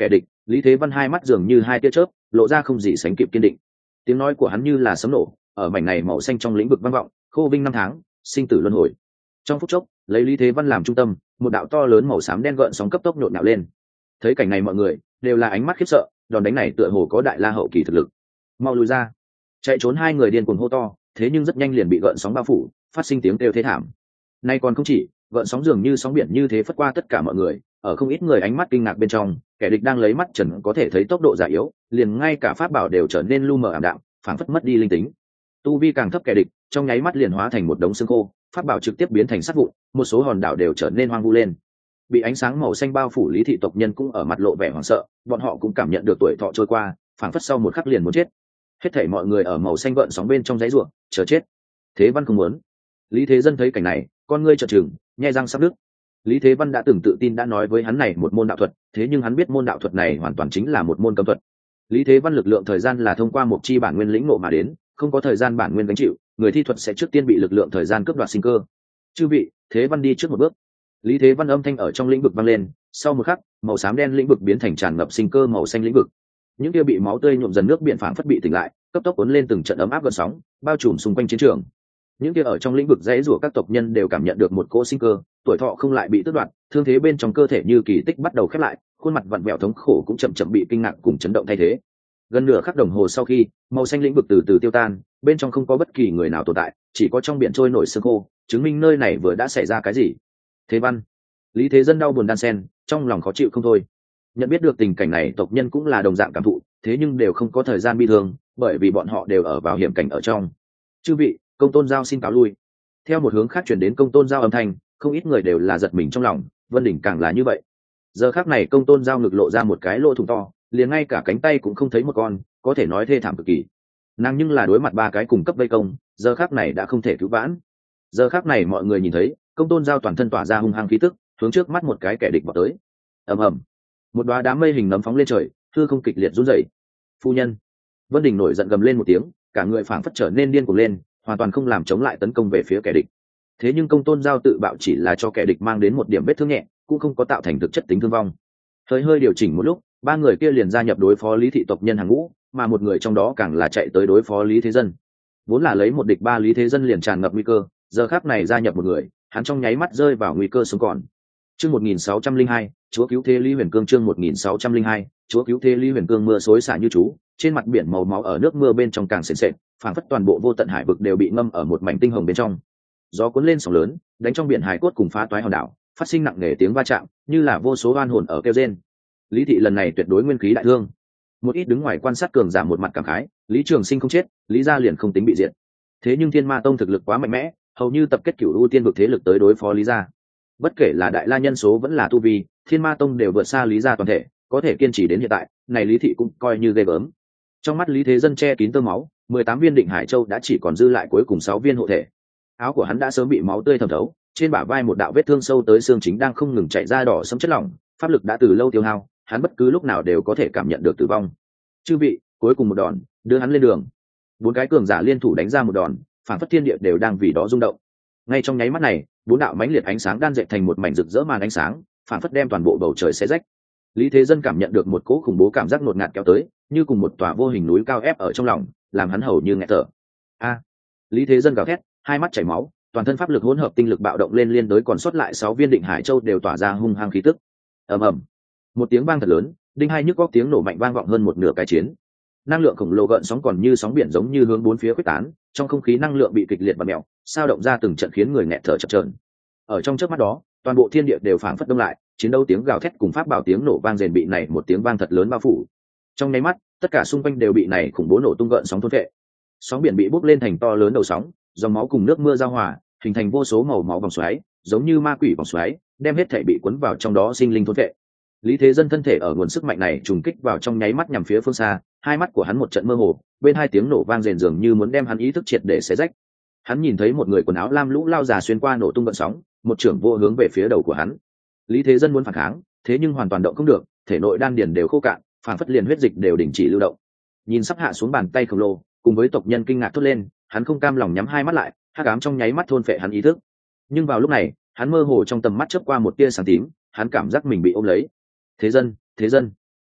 Lý Thế Văn hai mắt dường như hai tia chớp, lộ ra không gì sánh kịp kiên định. Tiếng nói của hắn như là sấm nổ, ở mảnh này màu xanh trong lĩnh vực vang vọng, khô vinh năm tháng, sinh tử luân hồi. Trong phút chốc, lấy Lý Thế Văn làm trung tâm, một đạo to lớn màu xám đen gợn sóng cấp tốc nhộn nhạo lên. Thấy cảnh này mọi người đều là ánh mắt khiếp sợ, đòn đánh này tựa hồ có đại la hậu kỳ thực lực. Mau lùi ra! Chạy trốn hai người điên cuồng hô to, thế nhưng rất nhanh liền bị gợn sóng bao phủ, phát sinh tiếng kêu thế thảm. Nay còn không chỉ, gợn sóng dường như sóng biển như thế phất qua tất cả mọi người, ở không ít người ánh mắt kinh ngạc bên trong, kẻ địch đang lấy mắt trần có thể thấy tốc độ già yếu, liền ngay cả pháp bảo đều trở nên lu mờ ảm đạm, phảng phất mất đi linh tính. Tu vi càng thấp kẻ địch, trong nháy mắt liền hóa thành một đống xương khô, pháp bảo trực tiếp biến thành sắt vụn, một số hòn đảo đều trở nên hoang vu lên. Bị ánh sáng màu xanh bao phủ Lý thị tộc nhân cũng ở mặt lộ vẻ hoảng sợ, bọn họ cũng cảm nhận được tuổi thọ trôi qua, phảng phất sau một khắc liền muốn chết. Hết thảy mọi người ở màu xanh gợn sóng bên trong giấy rủa, chờ chết. Thế Văn không muốn. Lý Thế Dân thấy cảnh này, con ngươi trợn trừng, nhe răng sắp đứt. Lý Thế Văn đã từng tự tin đã nói với hắn này một môn đạo thuật, thế nhưng hắn biết môn đạo thuật này hoàn toàn chính là một môn cấm thuật. Lý Thế Văn lực lượng thời gian là thông qua một chi bản nguyên lĩnh ngộ mà đến, không có thời gian bản nguyên gánh chịu, người thi thuật sẽ trước tiên bị lực lượng thời gian cướp đoạt sinh cơ. Chư vị, Thế Văn đi trước một bước. Lý Thế Văn âm thanh ở trong lĩnh vực vang lên, sau một khắc, màu xám đen lĩnh vực biến thành tràn ngập sinh cơ màu xanh lĩnh vực. Những kia bị máu tươi nhuộm dần nước biển phảng phất bị tỉnh lại, cấp tốc cuốn lên từng trận ấm áp gần sóng, bao trùm xung quanh chiến trường. Những kia ở trong lĩnh vực dãy rủa các tộc nhân đều cảm nhận được một cỗ sinh cơ, tuổi thọ không lại bị tước đoạt, thương thế bên trong cơ thể như kỳ tích bắt đầu khép lại, khuôn mặt vặn vẹo thống khổ cũng chậm chậm bị kinh ngạc cùng chấn động thay thế. Gần nửa khắc đồng hồ sau khi, màu xanh lĩnh vực từ từ tiêu tan, bên trong không có bất kỳ người nào tồn tại, chỉ có trong biển trôi nổi sương khô, chứng minh nơi này vừa đã xảy ra cái gì. Thế Văn, Lý Thế Dân đau buồn đan sen, trong lòng khó chịu không thôi. Nhận biết được tình cảnh này, tộc nhân cũng là đồng dạng cảm thụ, thế nhưng đều không có thời gian bi thương, bởi vì bọn họ đều ở vào hiểm cảnh ở trong. Chư vị, Công Tôn Giao xin cáo lui. Theo một hướng khác chuyển đến Công Tôn Giao âm thanh, không ít người đều là giật mình trong lòng, Vân Đỉnh càng là như vậy. Giờ khắc này Công Tôn Giao ngực lộ ra một cái lỗ thủng to, liền ngay cả cánh tay cũng không thấy một con, có thể nói thê thảm cực kỳ. Nàng nhưng là đối mặt ba cái cùng cấp vây công, giờ khắc này đã không thể cứu vãn. Giờ khắc này mọi người nhìn thấy, Công Tôn Giao toàn thân tỏa ra hung hăng khí tức, hướng trước mắt một cái kẻ địch vào tới. Ầm ầm, một đóa đám mây hình nấm phóng lên trời, hư không kịch liệt run rẩy. Phu nhân, Vân Đình nổi giận gầm lên một tiếng, cả người phảng phất trở nên điên cuồng lên, hoàn toàn không làm chống lại tấn công về phía kẻ địch. Thế nhưng Công Tôn Giao tự bạo chỉ là cho kẻ địch mang đến một điểm vết thương nhẹ, cũng không có tạo thành thực chất tính thương vong. Hơi hơi điều chỉnh một lúc, ba người kia liền gia nhập đối phó Lý thị tộc nhân hàng ngũ, mà một người trong đó càng là chạy tới đối phó Lý Thế Dân. Vốn là lấy một địch ba Lý Thế Dân liền tràn ngập nguy cơ, giờ khắc này gia nhập một người, hắn trong nháy mắt rơi vào nguy cơ sống còn. Chương một nghìn sáu trăm lẻ hai, Chúa cứu thế Lý Huyền Cương chương một nghìn sáu trăm lẻ hai, Chúa cứu thế Lý Huyền Cương mưa xối xả như chú, trên mặt biển màu máu ở nước mưa bên trong càng sền sệt, phảng phất toàn bộ vô tận hải vực đều bị ngâm ở một mảnh tinh hồng bên trong. Gió cuốn lên sóng lớn, đánh trong biển hải cốt cùng phá toái hòn đảo, phát sinh nặng nề tiếng va chạm, như là vô số oan hồn ở kêu rên. Lý thị lần này tuyệt đối nguyên khí đại thương. Một ít đứng ngoài quan sát cường giả một mặt cảm khái, Lý Trường Sinh không chết, Lý gia liền không tính bị diệt. Thế nhưng Thiên Ma Tông thực lực quá mạnh mẽ, hầu như tập kết cửu u tiên vực thế lực tới đối phó Lý gia. Bất kể là đại la nhân số vẫn là tu vi, Thiên Ma Tông đều vượt xa Lý gia toàn thể, có thể kiên trì đến hiện tại, này Lý thị cũng coi như ghê gớm. Trong mắt Lý Thế Dân che kín tơ máu, mười tám viên Định Hải Châu đã chỉ còn dư lại cuối cùng sáu viên hộ thể. Áo của hắn đã sớm bị máu tươi thấm thấu, trên bả vai một đạo vết thương sâu tới xương chính đang không ngừng chảy ra đỏ sẫm chất lỏng, pháp lực đã từ lâu tiêu hao, hắn bất cứ lúc nào đều có thể cảm nhận được tử vong. Chư vị, cuối cùng một đòn, đưa hắn lên đường. Bốn cái cường giả liên thủ đánh ra một đòn, phản phất thiên địa đều đang vì đó rung động. Ngay trong nháy mắt này, bốn đạo mãnh liệt ánh sáng đan dệt thành một mảnh rực rỡ màn ánh sáng, phản phất đem toàn bộ bầu trời xé rách. Lý Thế Dân cảm nhận được một cỗ khủng bố cảm giác ngột ngạt kéo tới, như cùng một tòa vô hình núi cao ép ở trong lòng, làm hắn hầu như nghẹt thở. A! Lý Thế Dân gào thét, hai mắt chảy máu, toàn thân pháp lực hỗn hợp tinh lực bạo động lên, liên đối còn sót lại sáu viên Định Hải Châu đều tỏa ra hung hăng khí tức. Ầm ầm! Một tiếng vang thật lớn, đinh hai nhức góc tiếng nổ mạnh vang vọng hơn một nửa cái chiến. Năng lượng khổng lồ gợn sóng còn như sóng biển giống như hướng bốn phía khuếch tán, trong không khí năng lượng bị kịch liệt và mèo, sao động ra từng trận khiến người nghẹt thở chập chờn. Ở trong chớp mắt đó, toàn bộ thiên địa đều phảng phất đông lại, chiến đấu tiếng gào thét cùng pháp bảo tiếng nổ vang rền bị này một tiếng vang thật lớn bao phủ. Trong nháy mắt, tất cả xung quanh đều bị này khủng bố nổ tung gợn sóng thôn phệ. Sóng biển bị bốc lên thành to lớn đầu sóng, dòng máu cùng nước mưa giao hòa, hình thành vô số màu máu vòng xoáy, giống như ma quỷ vòng xoáy, đem hết thảy bị cuốn vào trong đó sinh linh thôn phệ. Lý Thế Dân thân thể ở nguồn sức mạnh này trùng kích vào trong nháy mắt nhằm phía phương xa, hai mắt của hắn một trận mơ hồ, bên hai tiếng nổ vang rền dường như muốn đem hắn ý thức triệt để xé rách. Hắn nhìn thấy một người quần áo lam lũ lao già xuyên qua nổ tung gợn sóng, một trưởng vô hướng về phía đầu của hắn. Lý Thế Dân muốn phản kháng, thế nhưng hoàn toàn động không được, thể nội đan điền đều khô cạn, phản phất liền huyết dịch đều đình chỉ lưu động. Nhìn sắp hạ xuống bàn tay khổng lồ, cùng với tộc nhân kinh ngạc thốt lên, hắn không cam lòng nhắm hai mắt lại, hắc ám trong nháy mắt thôn phệ hắn ý thức. Nhưng vào lúc này, hắn mơ hồ trong tầm mắt chớp qua một tia sáng tím, hắn cảm giác mình bị ôm lấy. Thế Dân, Thế Dân,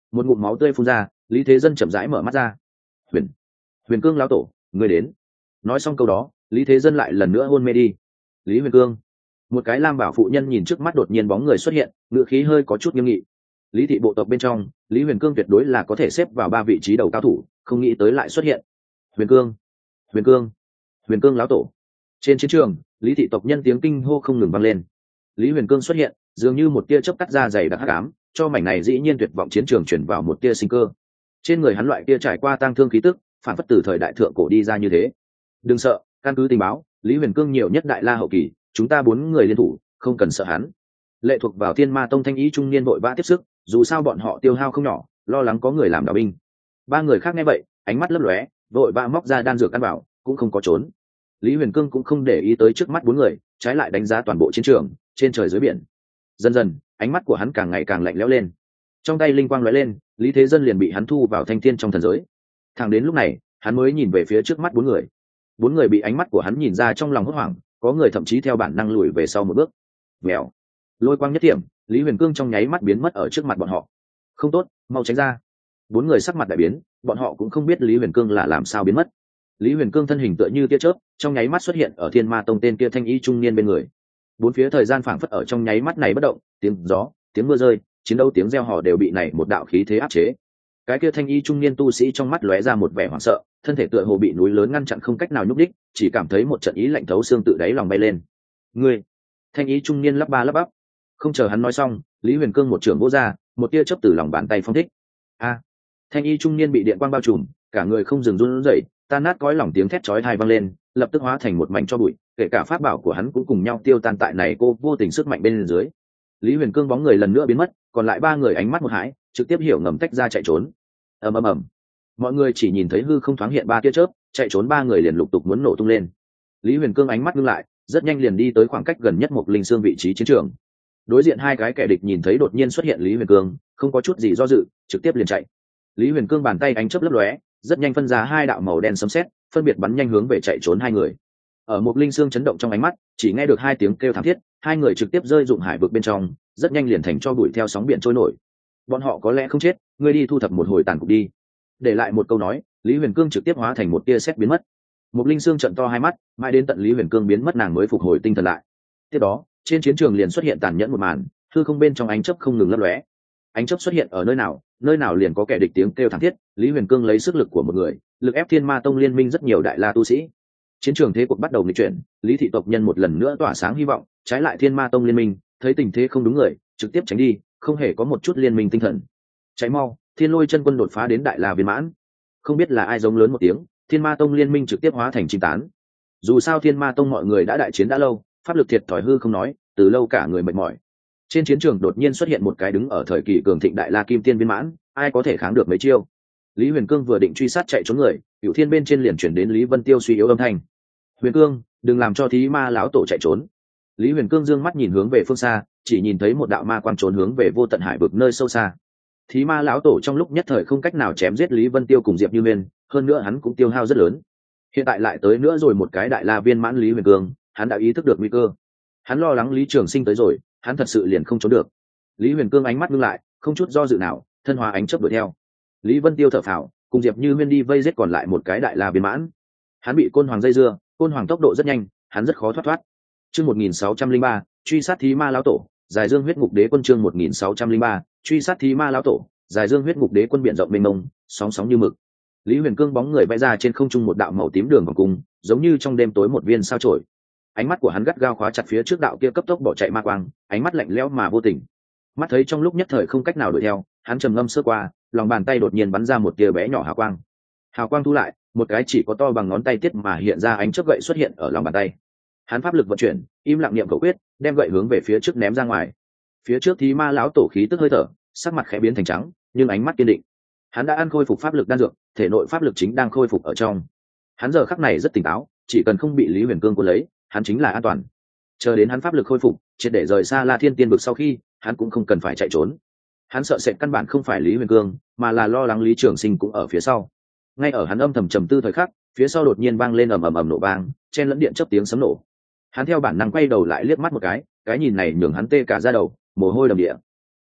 một ngụm máu tươi phun ra, Lý Thế Dân chậm rãi mở mắt ra. huyền huyền cương lão tổ, người đến. Nói xong câu đó, Lý Thế Dân lại lần nữa hôn mê đi. Lý Huyền Cương. Một cái lam bảo phụ nhân nhìn trước mắt đột nhiên bóng người xuất hiện, ngựa khí hơi có chút nghiêm nghị. Lý thị bộ tộc bên trong, Lý Huyền Cương tuyệt đối là có thể xếp vào ba vị trí đầu cao thủ, không nghĩ tới lại xuất hiện. Huyền Cương, Huyền Cương, Huyền Cương lão tổ. Trên chiến trường, Lý thị tộc nhân tiếng kinh hô không ngừng vang lên. Lý Huyền Cương xuất hiện, dường như một tia chớp cắt ra dày đặc hắc ám, cho mảnh này dĩ nhiên tuyệt vọng chiến trường chuyển vào một tia sinh cơ. Trên người hắn loại kia trải qua tang thương khí tức, phản phất từ thời đại thượng cổ đi ra như thế. Đừng sợ, căn cứ tình báo, Lý Huyền Cương nhiều nhất đại la hậu kỳ, chúng ta bốn người liên thủ, không cần sợ hắn. Lệ thuộc vào Thiên Ma Tông thanh ý trung niên vội vã tiếp sức, dù sao bọn họ tiêu hao không nhỏ, lo lắng có người làm đạo binh. Ba người khác nghe vậy, ánh mắt lấp lóe, vội vã móc ra đan dược ăn bảo, cũng không có trốn. Lý Huyền Cương cũng không để ý tới trước mắt bốn người, trái lại đánh giá toàn bộ chiến trường, trên trời dưới biển. Dần dần, ánh mắt của hắn càng ngày càng lạnh lẽo lên. Trong tay linh quang lóe lên, Lý Thế Dân liền bị hắn thu vào thanh thiên trong thần giới. Thẳng đến lúc này, hắn mới nhìn về phía trước mắt bốn người. Bốn người bị ánh mắt của hắn nhìn ra trong lòng hốt hoảng, có người thậm chí theo bản năng lùi về sau một bước. Vèo, lôi quang nhất điểm, Lý Huyền Cương trong nháy mắt biến mất ở trước mặt bọn họ. Không tốt, mau tránh ra. Bốn người sắc mặt đại biến, bọn họ cũng không biết Lý Huyền Cương là làm sao biến mất. Lý Huyền Cương thân hình tựa như tia chớp, trong nháy mắt xuất hiện ở Thiên Ma Tông tên kia thanh y trung niên bên người. Bốn phía thời gian phảng phất ở trong nháy mắt này bất động, tiếng gió, tiếng mưa rơi, chiến đấu tiếng reo hò đều bị này một đạo khí thế áp chế. Cái kia thanh y trung niên tu sĩ trong mắt lóe ra một vẻ hoảng sợ, thân thể tựa hồ bị núi lớn ngăn chặn không cách nào nhúc đích, chỉ cảm thấy một trận ý lạnh thấu xương tự đáy lòng bay lên. Ngươi! Thanh y trung niên lắp ba lắp bắp. Không chờ hắn nói xong, Lý Huyền Cương một trường vỗ ra, một tia chớp từ lòng bàn tay phong thích. A! Thanh y trung niên bị điện quang bao trùm, cả người không dừng run rẩy, tan nát cõi lòng tiếng thét chói tai vang lên, lập tức hóa thành một mảnh tro bụi, kể cả pháp bảo của hắn cũng cùng nhau tiêu tan tại này cô vô tình sức mạnh bên dưới. Lý Huyền Cương bóng người lần nữa biến mất, còn lại ba người ánh mắt một hãi, trực tiếp hiểu ngầm tách ra chạy trốn. Ầm ầm ầm. Mọi người chỉ nhìn thấy hư không thoáng hiện ba tia chớp, chạy trốn ba người liền lục tục muốn nổ tung lên. Lý Huyền Cương ánh mắt ngưng lại, rất nhanh liền đi tới khoảng cách gần nhất một linh xương vị trí chiến trường. Đối diện hai cái kẻ địch nhìn thấy đột nhiên xuất hiện Lý Huyền Cương, không có chút gì do dự, trực tiếp liền chạy. Lý Huyền Cương bàn tay ánh chớp lấp lóe, rất nhanh phân ra hai đạo màu đen sấm sét, phân biệt bắn nhanh hướng về chạy trốn hai người. Ở một linh xương chấn động trong ánh mắt, chỉ nghe được hai tiếng kêu thảm thiết, hai người trực tiếp rơi dụng hải vực bên trong, rất nhanh liền thành cho bụi theo sóng biển trôi nổi. Bọn họ có lẽ không chết, ngươi đi thu thập một hồi tàn cục đi. Để lại một câu nói, Lý Huyền Cương trực tiếp hóa thành một tia sét biến mất. Một linh xương trợn to hai mắt, mãi đến tận Lý Huyền Cương biến mất nàng mới phục hồi tinh thần lại. Tiếp đó, trên chiến trường liền xuất hiện tàn nhẫn một màn, hư không bên trong ánh chớp không ngừng lấp lóe. Ánh chớp xuất hiện ở nơi nào, nơi nào liền có kẻ địch tiếng kêu thảm thiết. Lý Huyền Cương lấy sức lực của một người, lực ép Thiên Ma Tông liên minh rất nhiều đại la tu sĩ. Chiến trường thế cuộc bắt đầu nghịch chuyển, Lý thị tộc nhân một lần nữa tỏa sáng hy vọng, trái lại Thiên Ma Tông liên minh, thấy tình thế không đúng người, trực tiếp tránh đi, không hề có một chút liên minh tinh thần. Cháy mau, Thiên Lôi chân quân đột phá đến đại la viên mãn. Không biết là ai giống lớn một tiếng, Thiên Ma Tông liên minh trực tiếp hóa thành chim tán. Dù sao Thiên Ma Tông mọi người đã đại chiến đã lâu, pháp lực thiệt thòi hư không nói, từ lâu cả người mệt mỏi. Trên chiến trường đột nhiên xuất hiện một cái đứng ở thời kỳ cường thịnh đại la kim tiên viên mãn, ai có thể kháng được mấy chiêu. Lý Huyền Cương vừa định truy sát chạy trốn người, Cửu Thiên bên trên liền chuyển đến Lý Vân Tiêu suy yếu âm thanh. Huyền Cương, đừng làm cho thí ma lão tổ chạy trốn. Lý Huyền Cương dương mắt nhìn hướng về phương xa, chỉ nhìn thấy một đạo ma quang trốn hướng về vô tận hải vực nơi sâu xa. Thí ma lão tổ trong lúc nhất thời không cách nào chém giết Lý Vân Tiêu cùng Diệp Như Nguyên, hơn nữa hắn cũng tiêu hao rất lớn. Hiện tại lại tới nữa rồi một cái đại la viên mãn Lý Huyền Cương, hắn đã ý thức được nguy cơ. Hắn lo lắng Lý Trường Sinh tới rồi, hắn thật sự liền không trốn được. Lý Huyền Cương ánh mắt ngưng lại, không chút do dự nào, thân hóa ánh chớp đuổi theo. Lý Vân Tiêu thở phào, cùng Diệp Như Nguyên đi vây giết còn lại một cái đại la viên mãn. Hắn bị côn hoàng dây dưa, côn hoàng tốc độ rất nhanh, hắn rất khó thoát thoát. Chương một nghìn sáu trăm linh ba, truy sát thí ma lão tổ, Giải Dương huyết ngục đế quân chương một nghìn sáu trăm linh ba, truy sát thí ma lão tổ, Giải Dương huyết ngục đế quân biển rộng mênh mông, sóng sóng như mực. Lý Huyền Cương bóng người vẽ ra trên không trung một đạo màu tím đường vòng cung, giống như trong đêm tối một viên sao chổi. Ánh mắt của hắn gắt gao khóa chặt phía trước đạo kia cấp tốc bỏ chạy ma quang, ánh mắt lạnh lẽo mà vô tình. Mắt thấy trong lúc nhất thời không cách nào đuổi theo, hắn trầm ngâm sơ qua, lòng bàn tay đột nhiên bắn ra một tia bé nhỏ hào quang. Hào quang thu lại, một cái chỉ có to bằng ngón tay tiết mà hiện ra ánh chớp gậy xuất hiện ở lòng bàn tay. Hắn pháp lực vận chuyển, im lặng niệm khẩu quyết, đem gậy hướng về phía trước ném ra ngoài. Phía trước thí ma lão tổ khí tức hơi thở, sắc mặt khẽ biến thành trắng, nhưng ánh mắt kiên định. Hắn đã ăn khôi phục pháp lực đan dược, thể nội pháp lực chính đang khôi phục ở trong. Hắn giờ khắc này rất tỉnh táo, chỉ cần không bị Lý Huyền Cương cuốn lấy, hắn chính là an toàn. Chờ đến hắn pháp lực khôi phục, triệt để rời xa La Thiên Tiên vực sau khi, hắn cũng không cần phải chạy trốn. Hắn sợ sệt căn bản không phải Lý Huyền Cương, mà là lo lắng Lý Trường Sinh cũng ở phía sau. Ngay ở hắn âm thầm trầm tư thời khắc, phía sau đột nhiên vang lên ầm ầm ầm nổ vang, chen lẫn điện chớp tiếng sấm nổ. Hắn theo bản năng quay đầu lại liếc mắt một cái, cái nhìn này nhường hắn tê cả da đầu, mồ hôi đầm địa.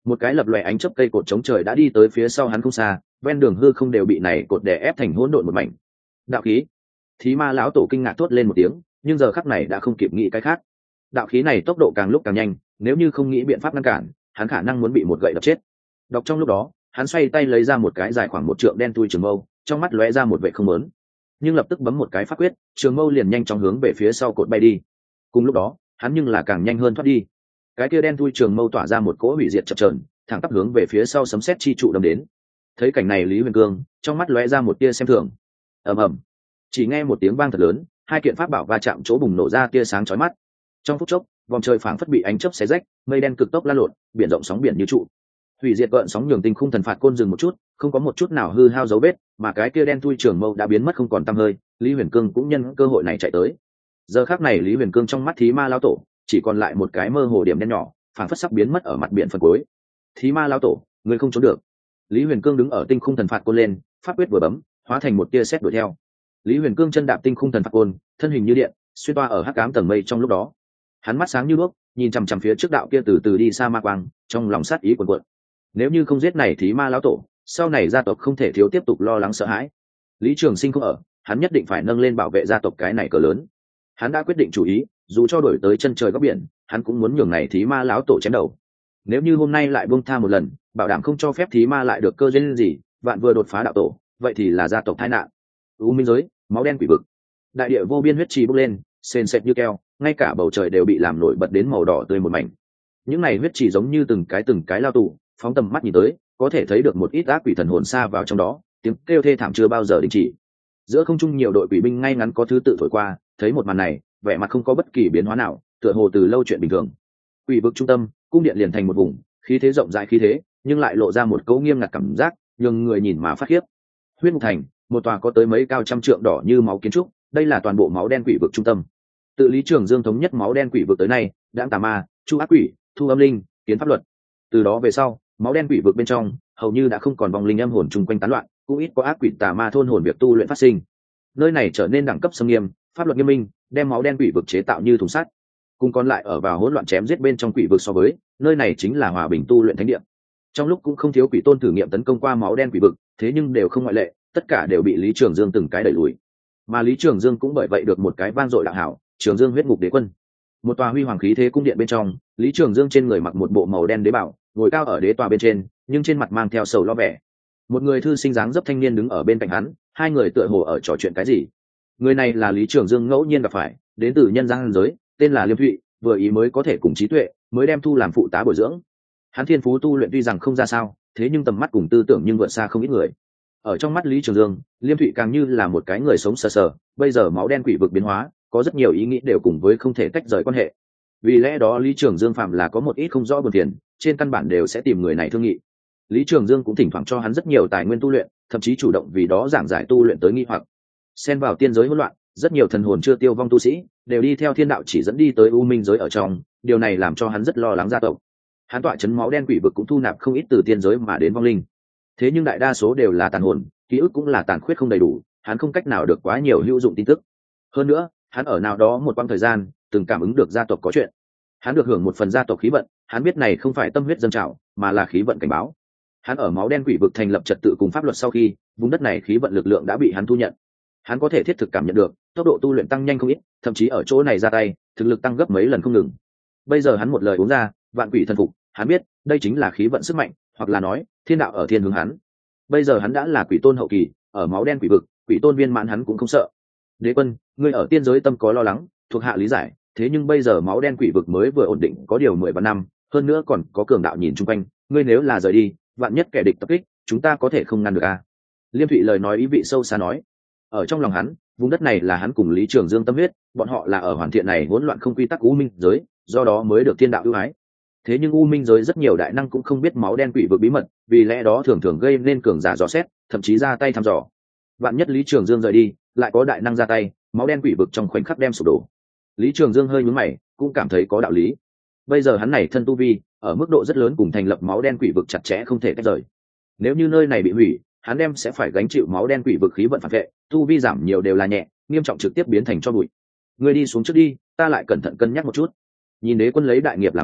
một cái lập lòe ánh chớp cây cột chống trời đã đi tới phía sau hắn không xa, ven đường hư không đều bị này cột đè ép thành hỗn độn một mảnh. Đạo khí. Thí Ma lão tổ kinh ngạc thốt lên một tiếng, nhưng giờ khắc này đã không kịp nghĩ cái khác. Đạo khí này tốc độ càng lúc càng nhanh, nếu như không nghĩ biện pháp ngăn cản, hắn khả năng muốn bị một gậy đập chết. Đọc trong lúc đó, hắn xoay tay lấy ra một cái dài khoảng một trượng đen tui trường mâu, trong mắt lóe ra một vẻ không muốn, nhưng lập tức bấm một cái pháp quyết, trường mâu liền nhanh chóng hướng về phía sau cột bay đi. Cùng lúc đó, hắn nhưng là càng nhanh hơn thoát đi. Cái kia đen tui trường mâu tỏa ra một cỗ hủy diệt chập chờn, thẳng tắp hướng về phía sau sấm sét chi trụ đâm đến. Thấy cảnh này, Lý Huyền Cương trong mắt lóe ra một tia xem thường. Ầm ầm, chỉ nghe một tiếng vang thật lớn, hai kiện pháp bảo va chạm chỗ bùng nổ ra tia sáng chói mắt. Trong phút chốc, vòng trời phảng phất bị ánh chớp xé rách, mây đen cực tốc lan lộn, biển rộng sóng biển như trụ. Hủy diệt gợn sóng nhường tinh khung thần phạt côn dừng một chút, không có một chút nào hư hao dấu vết, mà cái kia đen tui trường mâu đã biến mất không còn tăm hơi. Lý Huyền Cương cũng nhân cơ hội này chạy tới. Giờ khắc này, Lý Huyền Cương trong mắt Thí Ma lão tổ chỉ còn lại một cái mơ hồ điểm đen nhỏ, phảng phất sắp biến mất ở mặt biển phần cuối. Thí Ma lão tổ, người không trốn được. Lý Huyền Cương đứng ở tinh khung thần phạt côn lên, pháp quyết vừa bấm, hóa thành một tia sét đuổi theo. Lý Huyền Cương chân đạp tinh khung thần phạt côn, thân hình như điện, xuyên toa ở hắc ám tầng mây trong lúc đó. Hắn mắt sáng như đuốc, nhìn chằm chằm phía trước đạo kia từ từ đi xa ma quang, trong lòng sát ý cuồn cuộn. Nếu như không giết này Thí Ma lão tổ, sau này gia tộc không thể thiếu tiếp tục lo lắng sợ hãi. Lý Trường Sinh không ở, hắn nhất định phải nâng lên bảo vệ gia tộc cái này cờ lớn. Hắn đã quyết định chủ ý, dù cho đổi tới chân trời góc biển, hắn cũng muốn nhường này Thí Ma lão tổ chém đầu. Nếu như hôm nay lại buông tha một lần, bảo đảm không cho phép Thí Ma lại được cơ duyên gì, vạn vừa đột phá đạo tổ, vậy thì là gia tộc tai nạn. U minh giới, máu đen quỷ vực, đại địa vô biên huyết trì bốc lên, sền sệt như keo, ngay cả bầu trời đều bị làm nổi bật đến màu đỏ tươi một mảnh. Những này huyết trì giống như từng cái từng cái lao tù, phóng tầm mắt nhìn tới, có thể thấy được một ít ác quỷ thần hồn xa vào trong đó, tiếng kêu thê thảm chưa bao giờ đình chỉ. Giữa không trung nhiều đội quỷ binh ngay ngắn có thứ tự thổi qua, thấy một màn này, vẻ mặt không có bất kỳ biến hóa nào, tựa hồ từ lâu chuyện bình thường. Quỷ vực trung tâm, cung điện liền thành một vùng, khí thế rộng rãi khí thế, nhưng lại lộ ra một cấu nghiêm ngặt cảm giác, nhường người nhìn mà phát khiếp. Huyết Ngục Thành, một tòa có tới mấy cao trăm trượng đỏ như máu kiến trúc, đây là toàn bộ máu đen quỷ vực trung tâm. Tự Lý Trường Dương thống nhất máu đen quỷ vực tới nay, đãng tà ma, chu ác quỷ, thu âm linh, kiến pháp luật. Từ đó về sau, máu đen quỷ vực bên trong hầu như đã không còn vong linh âm hồn chung quanh tán loạn, cũng ít có ác quỷ tà ma thôn hồn việc tu luyện phát sinh. Nơi này trở nên đẳng cấp xâm nghiêm, pháp luật nghiêm minh, đem máu đen quỷ vực chế tạo như thùng sắt. Cùng còn lại ở vào hỗn loạn chém giết bên trong quỷ vực so với, nơi này chính là hòa bình tu luyện thánh địa. Trong lúc cũng không thiếu quỷ tôn thử nghiệm tấn công qua máu đen quỷ vực, thế nhưng đều không ngoại lệ, tất cả đều bị Lý Trường Dương từng cái đẩy lùi. Mà Lý Trường Dương cũng bởi vậy được một cái vang dội đạo hảo, Trường Dương huyết ngục đế quân. Một tòa huy hoàng khí thế cung điện bên trong, Lý Trường Dương trên người mặc một bộ màu đen đế bảo, ngồi cao ở đế tòa bên trên, nhưng trên mặt mang theo sầu lo vẻ. Một người thư sinh dáng dấp thanh niên đứng ở bên cạnh hắn, hai người tựa hồ ở trò chuyện cái gì. Người này là Lý Trường Dương ngẫu nhiên gặp phải, đến từ nhân gian giới, tên là Liêm Thụy, vừa ý mới có thể cùng trí tuệ, mới đem thu làm phụ tá bồi dưỡng. Hắn thiên phú tu luyện tuy rằng không ra sao, thế nhưng tầm mắt cùng tư tưởng nhưng vượt xa không ít người. Ở trong mắt Lý Trường Dương, Liêm Thụy càng như là một cái người sống sờ sờ, bây giờ máu đen quỷ vực biến hóa, có rất nhiều ý nghĩ đều cùng với không thể tách rời quan hệ. Vì lẽ đó Lý Trường Dương phạm là có một ít không rõ buồn phiền, trên căn bản đều sẽ tìm người này thương nghị. Lý Trường Dương cũng thỉnh thoảng cho hắn rất nhiều tài nguyên tu luyện, thậm chí chủ động vì đó giảng giải tu luyện tới nghi hoặc. Xen vào tiên giới hỗn loạn, rất nhiều thần hồn chưa tiêu vong tu sĩ đều đi theo thiên đạo chỉ dẫn đi tới u minh giới ở trong, điều này làm cho hắn rất lo lắng gia tộc. Hắn tọa chấn máu đen quỷ vực cũng thu nạp không ít từ tiên giới mà đến vong linh, thế nhưng đại đa số đều là tàn hồn, ký ức cũng là tàn khuyết không đầy đủ, hắn không cách nào được quá nhiều hữu dụng tin tức. Hơn nữa, hắn ở nào đó một quãng thời gian từng cảm ứng được gia tộc có chuyện, hắn được hưởng một phần gia tộc khí vận, hắn biết này không phải tâm huyết dâng trào, mà là khí vận cảnh báo. Hắn ở máu đen quỷ vực thành lập trật tự cùng pháp luật sau khi, vùng đất này khí vận lực lượng đã bị hắn thu nhận. Hắn có thể thiết thực cảm nhận được tốc độ tu luyện tăng nhanh không ít, thậm chí ở chỗ này ra tay, thực lực tăng gấp mấy lần không ngừng. Bây giờ hắn một lời uống ra, vạn quỷ thần phục, hắn biết đây chính là khí vận sức mạnh, hoặc là nói thiên đạo ở thiên hướng hắn. Bây giờ hắn đã là quỷ tôn hậu kỳ, ở máu đen quỷ vực, quỷ tôn viên mãn hắn cũng không sợ. Đế quân, ngươi ở tiên giới tâm có lo lắng, thuộc hạ lý giải, thế nhưng bây giờ máu đen quỷ vực mới vừa ổn định có điều mười vạn năm, hơn nữa còn có cường đạo nhìn chung quanh, ngươi nếu là rời đi, vạn nhất kẻ địch tập kích, chúng ta có thể không ngăn được a. Liêm Thụy lời nói ý vị sâu xa nói, ở trong lòng hắn, vùng đất này là hắn cùng Lý Trường Dương tâm huyết, bọn họ là ở hoàn thiện này hỗn loạn không quy tắc u minh giới, do đó mới được thiên đạo ưu ái. Thế nhưng u minh giới rất nhiều đại năng cũng không biết máu đen quỷ vực bí mật, vì lẽ đó thường thường gây nên cường giả dò xét, thậm chí ra tay thăm dò. Vạn nhất Lý Trường Dương rời đi, lại có đại năng ra tay, máu đen quỷ vực trong khoảnh khắc đem sụp đổ. Lý Trường Dương hơi nhướng mày, cũng cảm thấy có đạo lý. Bây giờ hắn này thân tu vi, ở mức độ rất lớn cùng thành lập máu đen quỷ vực chặt chẽ không thể tách rời. Nếu như nơi này bị hủy, hắn đem sẽ phải gánh chịu máu đen quỷ vực khí vận phản vệ, tu vi giảm nhiều đều là nhẹ, nghiêm trọng trực tiếp biến thành cho bụi. Ngươi đi xuống trước đi, ta lại cẩn thận cân nhắc một chút. Nhìn Đế quân lấy đại nghiệp làm trọng,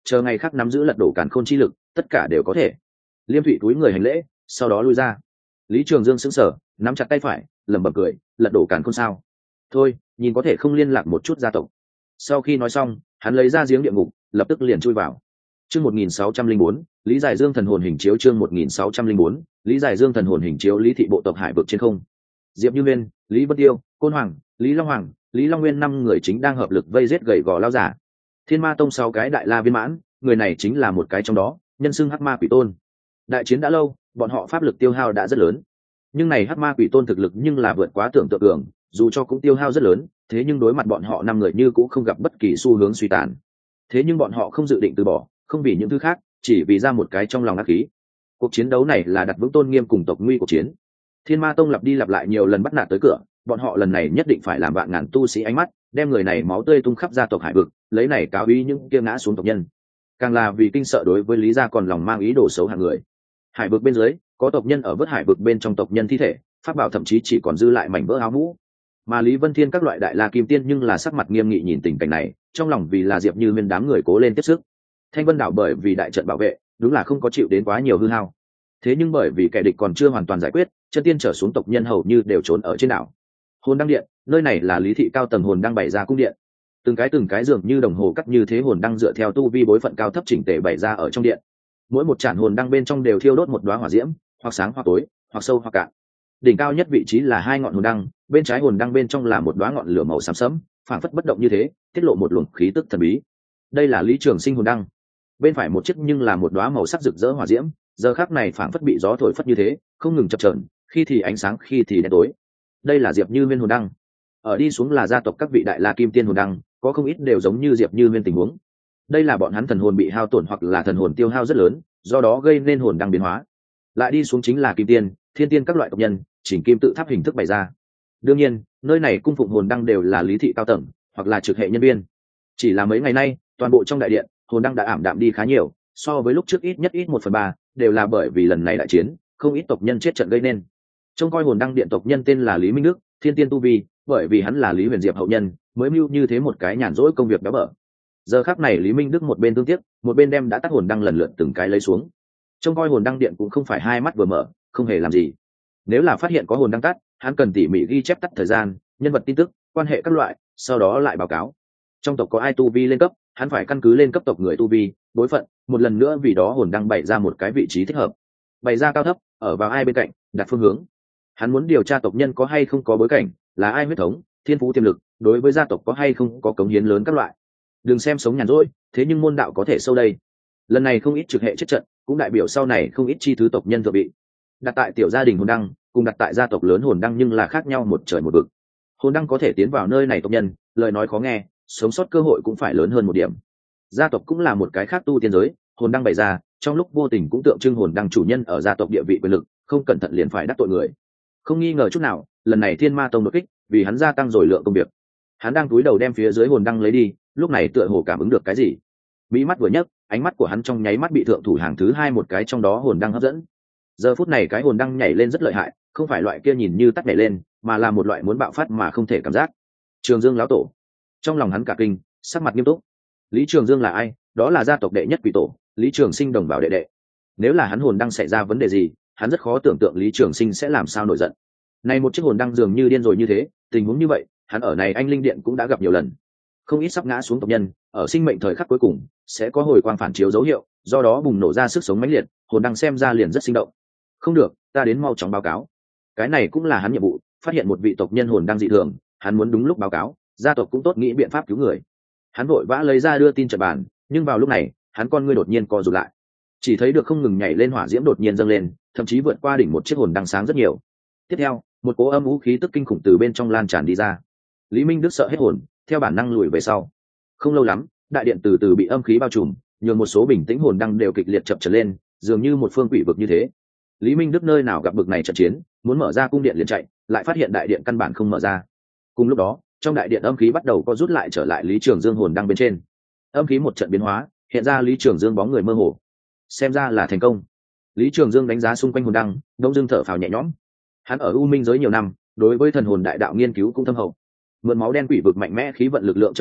chờ ngày khác nắm giữ lật đổ càn khôn chi lực, tất cả đều có thể. Liêm Thụy túi người hành lễ, sau đó lui ra. Lý Trường Dương sững sờ, nắm chặt tay phải, lẩm bẩm cười, lật đổ càn khôn sao? Thôi, nhìn có thể không liên lạc một chút gia tộc. Sau khi nói xong, hắn lấy ra giếng địa ngục, lập tức liền chui vào. Chương một nghìn sáu trăm linh bốn, Lý Giải Dương thần hồn hình chiếu chương một nghìn sáu trăm linh bốn, Lý Giải Dương thần hồn hình chiếu Lý thị bộ tộc hải vực trên không. Diệp Như Nguyên, Lý Vân Tiêu, Côn Hoàng, Lý Long Hoàng, Lý Long Nguyên năm người chính đang hợp lực vây giết gầy gò lao giả. Thiên Ma Tông sáu cái đại la viên mãn, người này chính là một cái trong đó, nhân xưng Hắc Ma Quỷ Tôn. Đại chiến đã lâu, bọn họ pháp lực tiêu hao đã rất lớn. Nhưng này Hắc Ma Quỷ Tôn thực lực nhưng là vượt quá tưởng tượng cường, dù cho cũng tiêu hao rất lớn, thế nhưng đối mặt bọn họ năm người như cũng không gặp bất kỳ xu hướng suy tàn. Thế nhưng bọn họ không dự định từ bỏ, không vì những thứ khác, chỉ vì ra một cái trong lòng ác khí. Cuộc chiến đấu này là đặt vững tôn nghiêm cùng tộc nguy của chiến. Thiên Ma Tông lặp đi lặp lại nhiều lần bắt nạt tới cửa, bọn họ lần này nhất định phải làm vạn ngàn tu sĩ ánh mắt, đem người này máu tươi tung khắp gia tộc hải vực, lấy này cáo uy những kia ngã xuống tộc nhân. Càng là vì kinh sợ đối với Lý gia còn lòng mang ý đồ xấu hạng người. Hải vực bên dưới, có tộc nhân ở vớt hải vực bên trong tộc nhân thi thể, pháp bảo thậm chí chỉ còn dư lại mảnh vỡ áo mũ. Mà Lý Vân Thiên các loại đại la kim tiên nhưng là sắc mặt nghiêm nghị nhìn tình cảnh này, trong lòng vì là Diệp Như Nguyên đám người cố lên tiếp sức. Thanh Vân đảo bởi vì đại trận bảo vệ, đúng là không có chịu đến quá nhiều hư hao. Thế nhưng bởi vì kẻ địch còn chưa hoàn toàn giải quyết, chân tiên trở xuống tộc nhân hầu như đều trốn ở trên đảo. Hồn đăng điện, nơi này là Lý thị cao tầng hồn đăng bày ra cung điện. Từng cái từng cái dường như đồng hồ cắt như thế hồn đăng dựa theo tu vi bối phận cao thấp chỉnh tề bày ra ở trong điện. Mỗi một tràn hồn đăng bên trong đều thiêu đốt một đóa hỏa diễm, hoặc sáng hoặc tối, hoặc sâu hoặc cạn. Đỉnh cao nhất vị trí là hai ngọn hồn đăng, bên trái hồn đăng bên trong là một đóa ngọn lửa màu xám sẫm, phảng phất bất động như thế, tiết lộ một luồng khí tức thần bí. Đây là Lý Trường Sinh hồn đăng. Bên phải một chiếc nhưng là một đóa màu sắc rực rỡ hỏa diễm, giờ khắc này phảng phất bị gió thổi phất như thế, không ngừng chập chờn, khi thì ánh sáng, khi thì đen tối. Đây là Diệp Như Nguyên hồn đăng. Ở đi xuống là gia tộc các vị đại la kim tiên hồn đăng, có không ít đều giống như Diệp Như Nguyên tình huống. Đây là bọn hắn thần hồn bị hao tổn hoặc là thần hồn tiêu hao rất lớn, do đó gây nên hồn đăng biến hóa. Lại đi xuống chính là kim tiên, thiên tiên các loại tộc nhân, chỉnh kim tự tháp hình thức bày ra. Đương nhiên, nơi này cung phụng hồn đăng đều là Lý thị cao tầng, hoặc là trực hệ nhân viên. Chỉ là mấy ngày nay, toàn bộ trong đại điện, hồn đăng đã ảm đạm đi khá nhiều, so với lúc trước ít nhất ít một phần ba, đều là bởi vì lần này đại chiến, không ít tộc nhân chết trận gây nên. Trông coi hồn đăng điện tộc nhân tên là Lý Minh Đức, thiên tiên tu vi, bởi vì hắn là Lý Huyền Diệp hậu nhân, mới mưu như thế một cái nhàn rỗi công việc béo bở. Giờ khắc này Lý Minh Đức một bên thương tiếc, một bên đem đã tắt hồn đăng lần lượt từng cái lấy xuống. Trông coi hồn đăng điện cũng không phải hai mắt vừa mở, không hề làm gì. Nếu là phát hiện có hồn đăng tắt, hắn cần tỉ mỉ ghi chép tắt thời gian, nhân vật tin tức, quan hệ các loại, sau đó lại báo cáo. Trong tộc có ai tu vi lên cấp, hắn phải căn cứ lên cấp tộc người tu vi, bối phận, một lần nữa vì đó hồn đăng bày ra một cái vị trí thích hợp. Bày ra cao thấp, ở vào ai bên cạnh, đặt phương hướng. Hắn muốn điều tra tộc nhân có hay không có bối cảnh, là ai huyết thống, thiên phú tiềm lực, đối với gia tộc có hay không có cống hiến lớn các loại. Đừng xem sống nhàn rỗi, thế nhưng môn đạo có thể sâu đây. Lần này không ít trực hệ chết trận, cũng đại biểu sau này không ít chi thứ tộc nhân thượng bị. Đặt tại tiểu gia đình hồn đăng, cùng đặt tại gia tộc lớn hồn đăng nhưng là khác nhau một trời một vực. Hồn đăng có thể tiến vào nơi này tộc nhân, lời nói khó nghe, sống sót cơ hội cũng phải lớn hơn một điểm. Gia tộc cũng là một cái khác tu tiên giới, hồn đăng bày ra, trong lúc vô tình cũng tượng trưng hồn đăng chủ nhân ở gia tộc địa vị quyền lực, không cẩn thận liền phải đắc tội người. Không nghi ngờ chút nào, lần này Thiên Ma Tông đột kích, vì hắn gia tăng rồi lượng công việc. Hắn đang túi đầu đem phía dưới hồn đăng lấy đi, lúc này tựa hồ cảm ứng được cái gì. Mỹ mắt vừa nhấc, ánh mắt của hắn trong nháy mắt bị thượng thủ hàng thứ hai một cái trong đó hồn đăng hấp dẫn. Giờ phút này cái hồn đăng nhảy lên rất lợi hại, không phải loại kia nhìn như tắt nhảy lên, mà là một loại muốn bạo phát mà không thể cảm giác. Trường Dương lão tổ. Trong lòng hắn cả kinh, sắc mặt nghiêm túc. Lý Trường Dương là ai? Đó là gia tộc đệ nhất quỷ tổ, Lý Trường Sinh đồng bào đệ đệ. Nếu là hắn hồn đăng xảy ra vấn đề gì, hắn rất khó tưởng tượng Lý Trường Sinh sẽ làm sao nổi giận. Này một chiếc hồn đăng dường như điên rồi như thế, tình huống như vậy, hắn ở này anh linh điện cũng đã gặp nhiều lần. Không ít sắp ngã xuống tộc nhân, ở sinh mệnh thời khắc cuối cùng, sẽ có hồi quang phản chiếu dấu hiệu, do đó bùng nổ ra sức sống mãnh liệt, hồn đăng xem ra liền rất sinh động. Không được, ta đến mau chóng báo cáo. Cái này cũng là hắn nhiệm vụ, phát hiện một vị tộc nhân hồn đăng dị thường, hắn muốn đúng lúc báo cáo, gia tộc cũng tốt nghĩ biện pháp cứu người. Hắn vội vã lấy ra đưa tin trận bàn, nhưng vào lúc này, hắn con ngươi đột nhiên co rụt lại. Chỉ thấy được không ngừng nhảy lên hỏa diễm đột nhiên dâng lên, thậm chí vượt qua đỉnh một chiếc hồn đăng sáng rất nhiều. Tiếp theo, một cỗ âm vũ khí tức kinh khủng từ bên trong lan tràn đi ra. Lý Minh Đức sợ hết hồn, theo bản năng lùi về sau. Không lâu lắm, đại điện từ từ bị âm khí bao trùm, nhường một số bình tĩnh hồn đăng đều kịch liệt chập chờn lên, dường như một phương quỷ vực như thế. Lý Minh Đức nơi nào gặp bực này trận chiến, muốn mở ra cung điện liền chạy, lại phát hiện đại điện căn bản không mở ra. Cùng lúc đó, trong đại điện âm khí bắt đầu co rút lại trở lại Lý Trường Dương hồn đăng bên trên. Âm khí một trận biến hóa, hiện ra Lý Trường Dương bóng người mơ hồ. Xem ra là thành công. Lý Trường Dương đánh giá xung quanh hồn đăng, đông dương thở phào nhẹ nhõm. Hắn ở U Minh giới nhiều năm, đối với thần hồn đại đạo nghiên cứu cũng thâm hậu. Mượn máu đen quỷ vực mạnh mẽ khí vận lực lượng trợ giúp,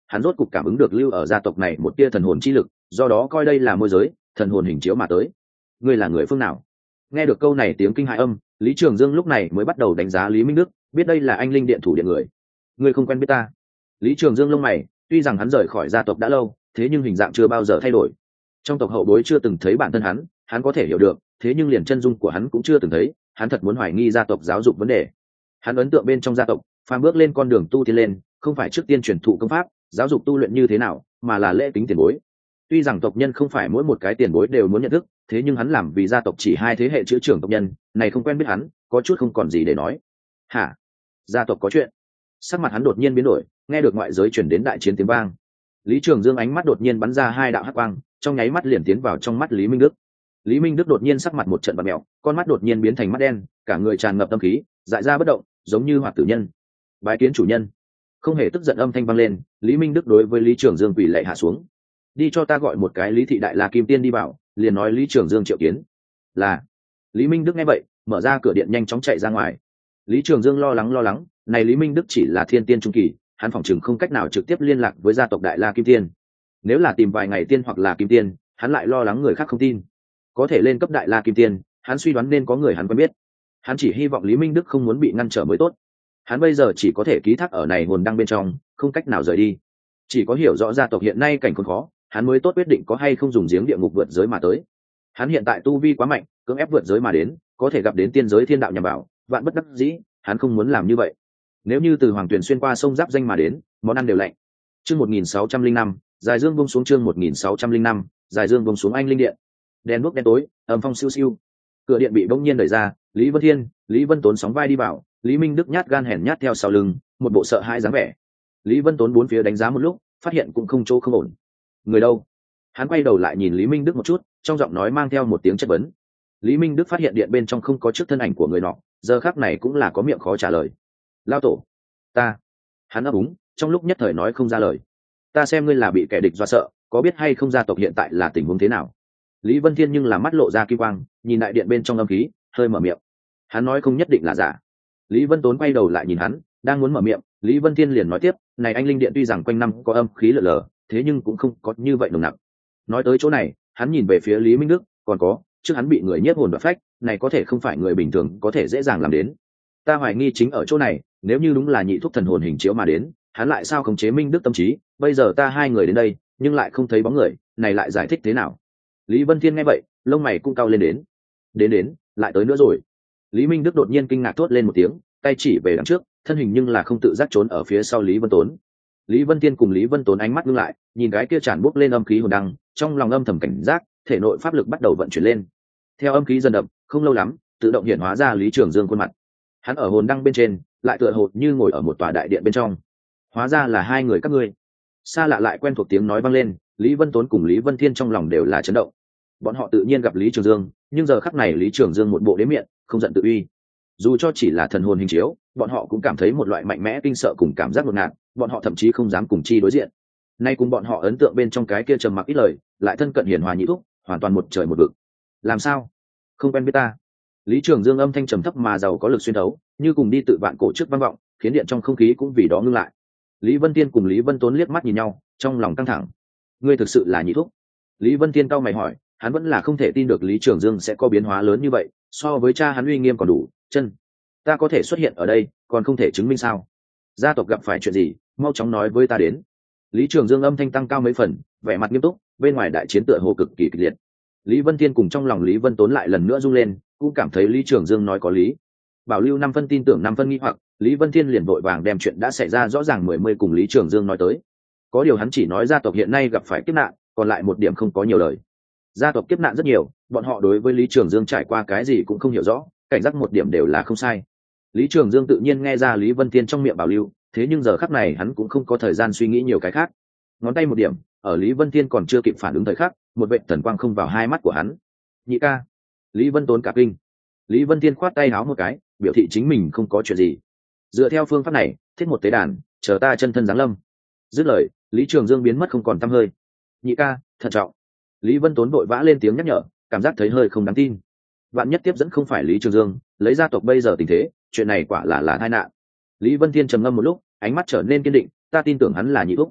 hắn rốt cục cảm ứng được lưu ở gia tộc này một tia thần hồn chi lực, do đó coi đây là môi giới, thần hồn hình chiếu mà tới. Ngươi là người phương nào? Nghe được câu này tiếng kinh hãi âm, Lý Trường Dương lúc này mới bắt đầu đánh giá Lý Minh Đức, biết đây là anh linh điện thủ điện người. Ngươi không quen biết ta? Lý Trường Dương lông mày, tuy rằng hắn rời khỏi gia tộc đã lâu, thế nhưng hình dạng chưa bao giờ thay đổi. Trong tộc hậu bối chưa từng thấy bản thân hắn, hắn có thể hiểu được, thế nhưng liền chân dung của hắn cũng chưa từng thấy, hắn thật muốn hoài nghi gia tộc giáo dục vấn đề. Hắn ấn tượng bên trong gia tộc, phàm bước lên con đường tu tiên lên, không phải trước tiên truyền thụ công pháp, giáo dục tu luyện như thế nào, mà là lễ kính tiền bối. Tuy rằng tộc nhân không phải mỗi một cái tiền bối đều muốn nhận thức, thế nhưng hắn làm vì gia tộc chỉ hai thế hệ chữ trưởng tộc nhân, này không quen biết hắn, có chút không còn gì để nói. Hả? Gia tộc có chuyện? Sắc mặt hắn đột nhiên biến đổi, nghe được ngoại giới truyền đến đại chiến tiếng vang. Lý Trường Dương ánh mắt đột nhiên bắn ra hai đạo hắc quang, trong nháy mắt liền tiến vào trong mắt Lý Minh Đức. Lý Minh Đức đột nhiên sắc mặt một trận bặm mèo, con mắt đột nhiên biến thành mắt đen, cả người tràn ngập tâm khí, dại ra bất động, giống như hoạt tử nhân. Bái kiến chủ nhân. Không hề tức giận âm thanh vang lên, Lý Minh Đức đối với Lý Trường Dương quỳ lạy hạ xuống. Đi cho ta gọi một cái Lý thị đại la kim tiên đi vào, liền nói Lý Trường Dương triệu kiến. Là. Lý Minh Đức nghe vậy, mở ra cửa điện nhanh chóng chạy ra ngoài. Lý Trường Dương lo lắng lo lắng, này Lý Minh Đức chỉ là thiên tiên trung kỳ, hắn phỏng chừng không cách nào trực tiếp liên lạc với gia tộc đại la kim tiên. Nếu là tìm vài ngày tiên hoặc là kim tiên, hắn lại lo lắng người khác không tin. Có thể lên cấp đại la kim tiên, hắn suy đoán nên có người hắn quen biết. Hắn chỉ hy vọng Lý Minh Đức không muốn bị ngăn trở mới tốt. Hắn bây giờ chỉ có thể ký thác ở này hồn đăng bên trong, không cách nào rời đi. Chỉ có hiểu rõ gia tộc hiện nay cảnh khốn khó, hắn mới tốt quyết định có hay không dùng giếng địa ngục vượt giới mà tới. Hắn hiện tại tu vi quá mạnh, cưỡng ép vượt giới mà đến, có thể gặp đến tiên giới thiên đạo nhằm bảo, vạn bất đắc dĩ, hắn không muốn làm như vậy. Nếu như từ Hoàng Tuyền xuyên qua sông giáp danh mà đến, món ăn đều lạnh. Chương một nghìn sáu trăm linh năm, Dài Dương buông xuống chương một nghìn sáu trăm linh năm, Dài Dương buông xuống anh linh điện. Đèn đuốc đen tối, âm phong siêu siêu. Cửa điện bị bỗng nhiên đẩy ra, Lý Vân Thiên, Lý Vân Tốn sóng vai đi vào, Lý Minh Đức nhát gan hèn nhát theo sau lưng, một bộ sợ hãi dáng vẻ. Lý Vân Tốn bốn phía đánh giá một lúc, phát hiện cũng không chỗ không ổn. Người đâu? Hắn quay đầu lại nhìn Lý Minh Đức một chút, trong giọng nói mang theo một tiếng chất vấn. Lý Minh Đức phát hiện điện bên trong không có trước thân ảnh của người nọ, giờ khắc này cũng là có miệng khó trả lời. Lao tổ, ta. Hắn ấp úng, trong lúc nhất thời nói không ra lời. Ta xem ngươi là bị kẻ địch dọa sợ, có biết hay không gia tộc hiện tại là tình huống thế nào? Lý Vân Thiên nhưng là mắt lộ ra kim quang, nhìn đại điện bên trong âm khí, hơi mở miệng. Hắn nói không nhất định là giả. Lý Vân Tốn quay đầu lại nhìn hắn, đang muốn mở miệng, Lý Vân Thiên liền nói tiếp, này anh linh điện tuy rằng quanh năm có âm khí lờ lờ, thế nhưng cũng không có như vậy nồng nặc. Nói tới chỗ này, hắn nhìn về phía Lý Minh Đức, còn có, trước hắn bị người nhiếp hồn đoạt phách, này có thể không phải người bình thường có thể dễ dàng làm đến. Ta hoài nghi chính ở chỗ này, nếu như đúng là nhị thúc thần hồn hình chiếu mà đến, hắn lại sao khống chế Minh Đức tâm trí, bây giờ ta hai người đến đây, nhưng lại không thấy bóng người, này lại giải thích thế nào? Lý Vân Thiên nghe vậy, lông mày cũng cau lên đến. Đến đến, lại tới nữa rồi. Lý Minh Đức đột nhiên kinh ngạc thốt lên một tiếng, tay chỉ về đằng trước, thân hình nhưng là không tự giác trốn ở phía sau Lý Vân Tốn. Lý Vân Thiên cùng Lý Vân Tốn ánh mắt ngưng lại, nhìn cái kia tràn bốc lên âm khí hồn đăng, trong lòng âm thầm cảnh giác, thể nội pháp lực bắt đầu vận chuyển lên. Theo âm khí dần đậm, không lâu lắm, tự động hiện hóa ra Lý Trường Dương khuôn mặt. Hắn ở hồn đăng bên trên, lại tựa hồ như ngồi ở một tòa đại điện bên trong. Hóa ra là hai người các ngươi. Xa lạ lại quen thuộc tiếng nói vang lên, Lý Vân Tốn cùng Lý Vân Thiên trong lòng đều là chấn động. Bọn họ tự nhiên gặp Lý Trường Dương, nhưng giờ khắc này Lý Trường Dương một bộ đế miệng, không giận tự uy. Dù cho chỉ là thần hồn hình chiếu, bọn họ cũng cảm thấy một loại mạnh mẽ kinh sợ cùng cảm giác ngột ngạt, bọn họ thậm chí không dám cùng chi đối diện. Nay cùng bọn họ ấn tượng bên trong cái kia trầm mặc ít lời, lại thân cận hiền hòa nhị thúc, hoàn toàn một trời một vực. Làm sao? Không quen biết ta? Lý Trường Dương âm thanh trầm thấp mà giàu có lực xuyên thấu, như cùng đi tự vạn cổ trước vang vọng, khiến điện trong không khí cũng vì đó ngưng lại. Lý Vân Tiên cùng Lý Vân Tốn liếc mắt nhìn nhau, trong lòng căng thẳng. Ngươi thực sự là nhị thúc? Lý Vân Tiên cau mày hỏi, hắn vẫn là không thể tin được Lý Trường Dương sẽ có biến hóa lớn như vậy, so với cha hắn uy nghiêm còn đủ. Chân, ta có thể xuất hiện ở đây, còn không thể chứng minh sao? Gia tộc gặp phải chuyện gì, mau chóng nói với ta đến. Lý Trường Dương âm thanh tăng cao mấy phần, vẻ mặt nghiêm túc, bên ngoài đại chiến tựa hồ cực kỳ kịch liệt. Lý Vân Tiên cùng trong lòng Lý Vân Tốn lại lần nữa rung lên, cũng cảm thấy Lý Trường Dương nói có lý. Bảo lưu năm phân tin tưởng năm phân nghi hoặc, Lý Vân Thiên liền vội vàng đem chuyện đã xảy ra rõ ràng mười mươi cùng Lý Trường Dương nói tới. Có điều hắn chỉ nói gia tộc hiện nay gặp phải kiếp nạn, còn lại một điểm không có nhiều lời. Gia tộc kiếp nạn rất nhiều, bọn họ đối với Lý Trường Dương trải qua cái gì cũng không hiểu rõ, cảnh giác một điểm đều là không sai. Lý Trường Dương tự nhiên nghe ra Lý Vân Thiên trong miệng bảo lưu, thế nhưng giờ khắc này hắn cũng không có thời gian suy nghĩ nhiều cái khác. Ngón tay một điểm, ở Lý Vân Thiên còn chưa kịp phản ứng thời khắc, một vệt thần quang không vào hai mắt của hắn. Nhị ca. Lý Vân Tốn cả kinh. Lý Vân Thiên khoát tay háo một cái, biểu thị chính mình không có chuyện gì. Dựa theo phương pháp này, thiết một tế đàn, chờ ta chân thân giáng lâm. Dứt lời, Lý Trường Dương biến mất không còn tăm hơi. Nhị ca, thận trọng. Lý Vân Tốn vội vã lên tiếng nhắc nhở, cảm giác thấy hơi không đáng tin. Vạn nhất tiếp dẫn không phải Lý Trường Dương, lấy gia tộc bây giờ tình thế, chuyện này quả là là tai nạn. Lý Vân Thiên trầm ngâm một lúc, ánh mắt trở nên kiên định, ta tin tưởng hắn là nhị thúc.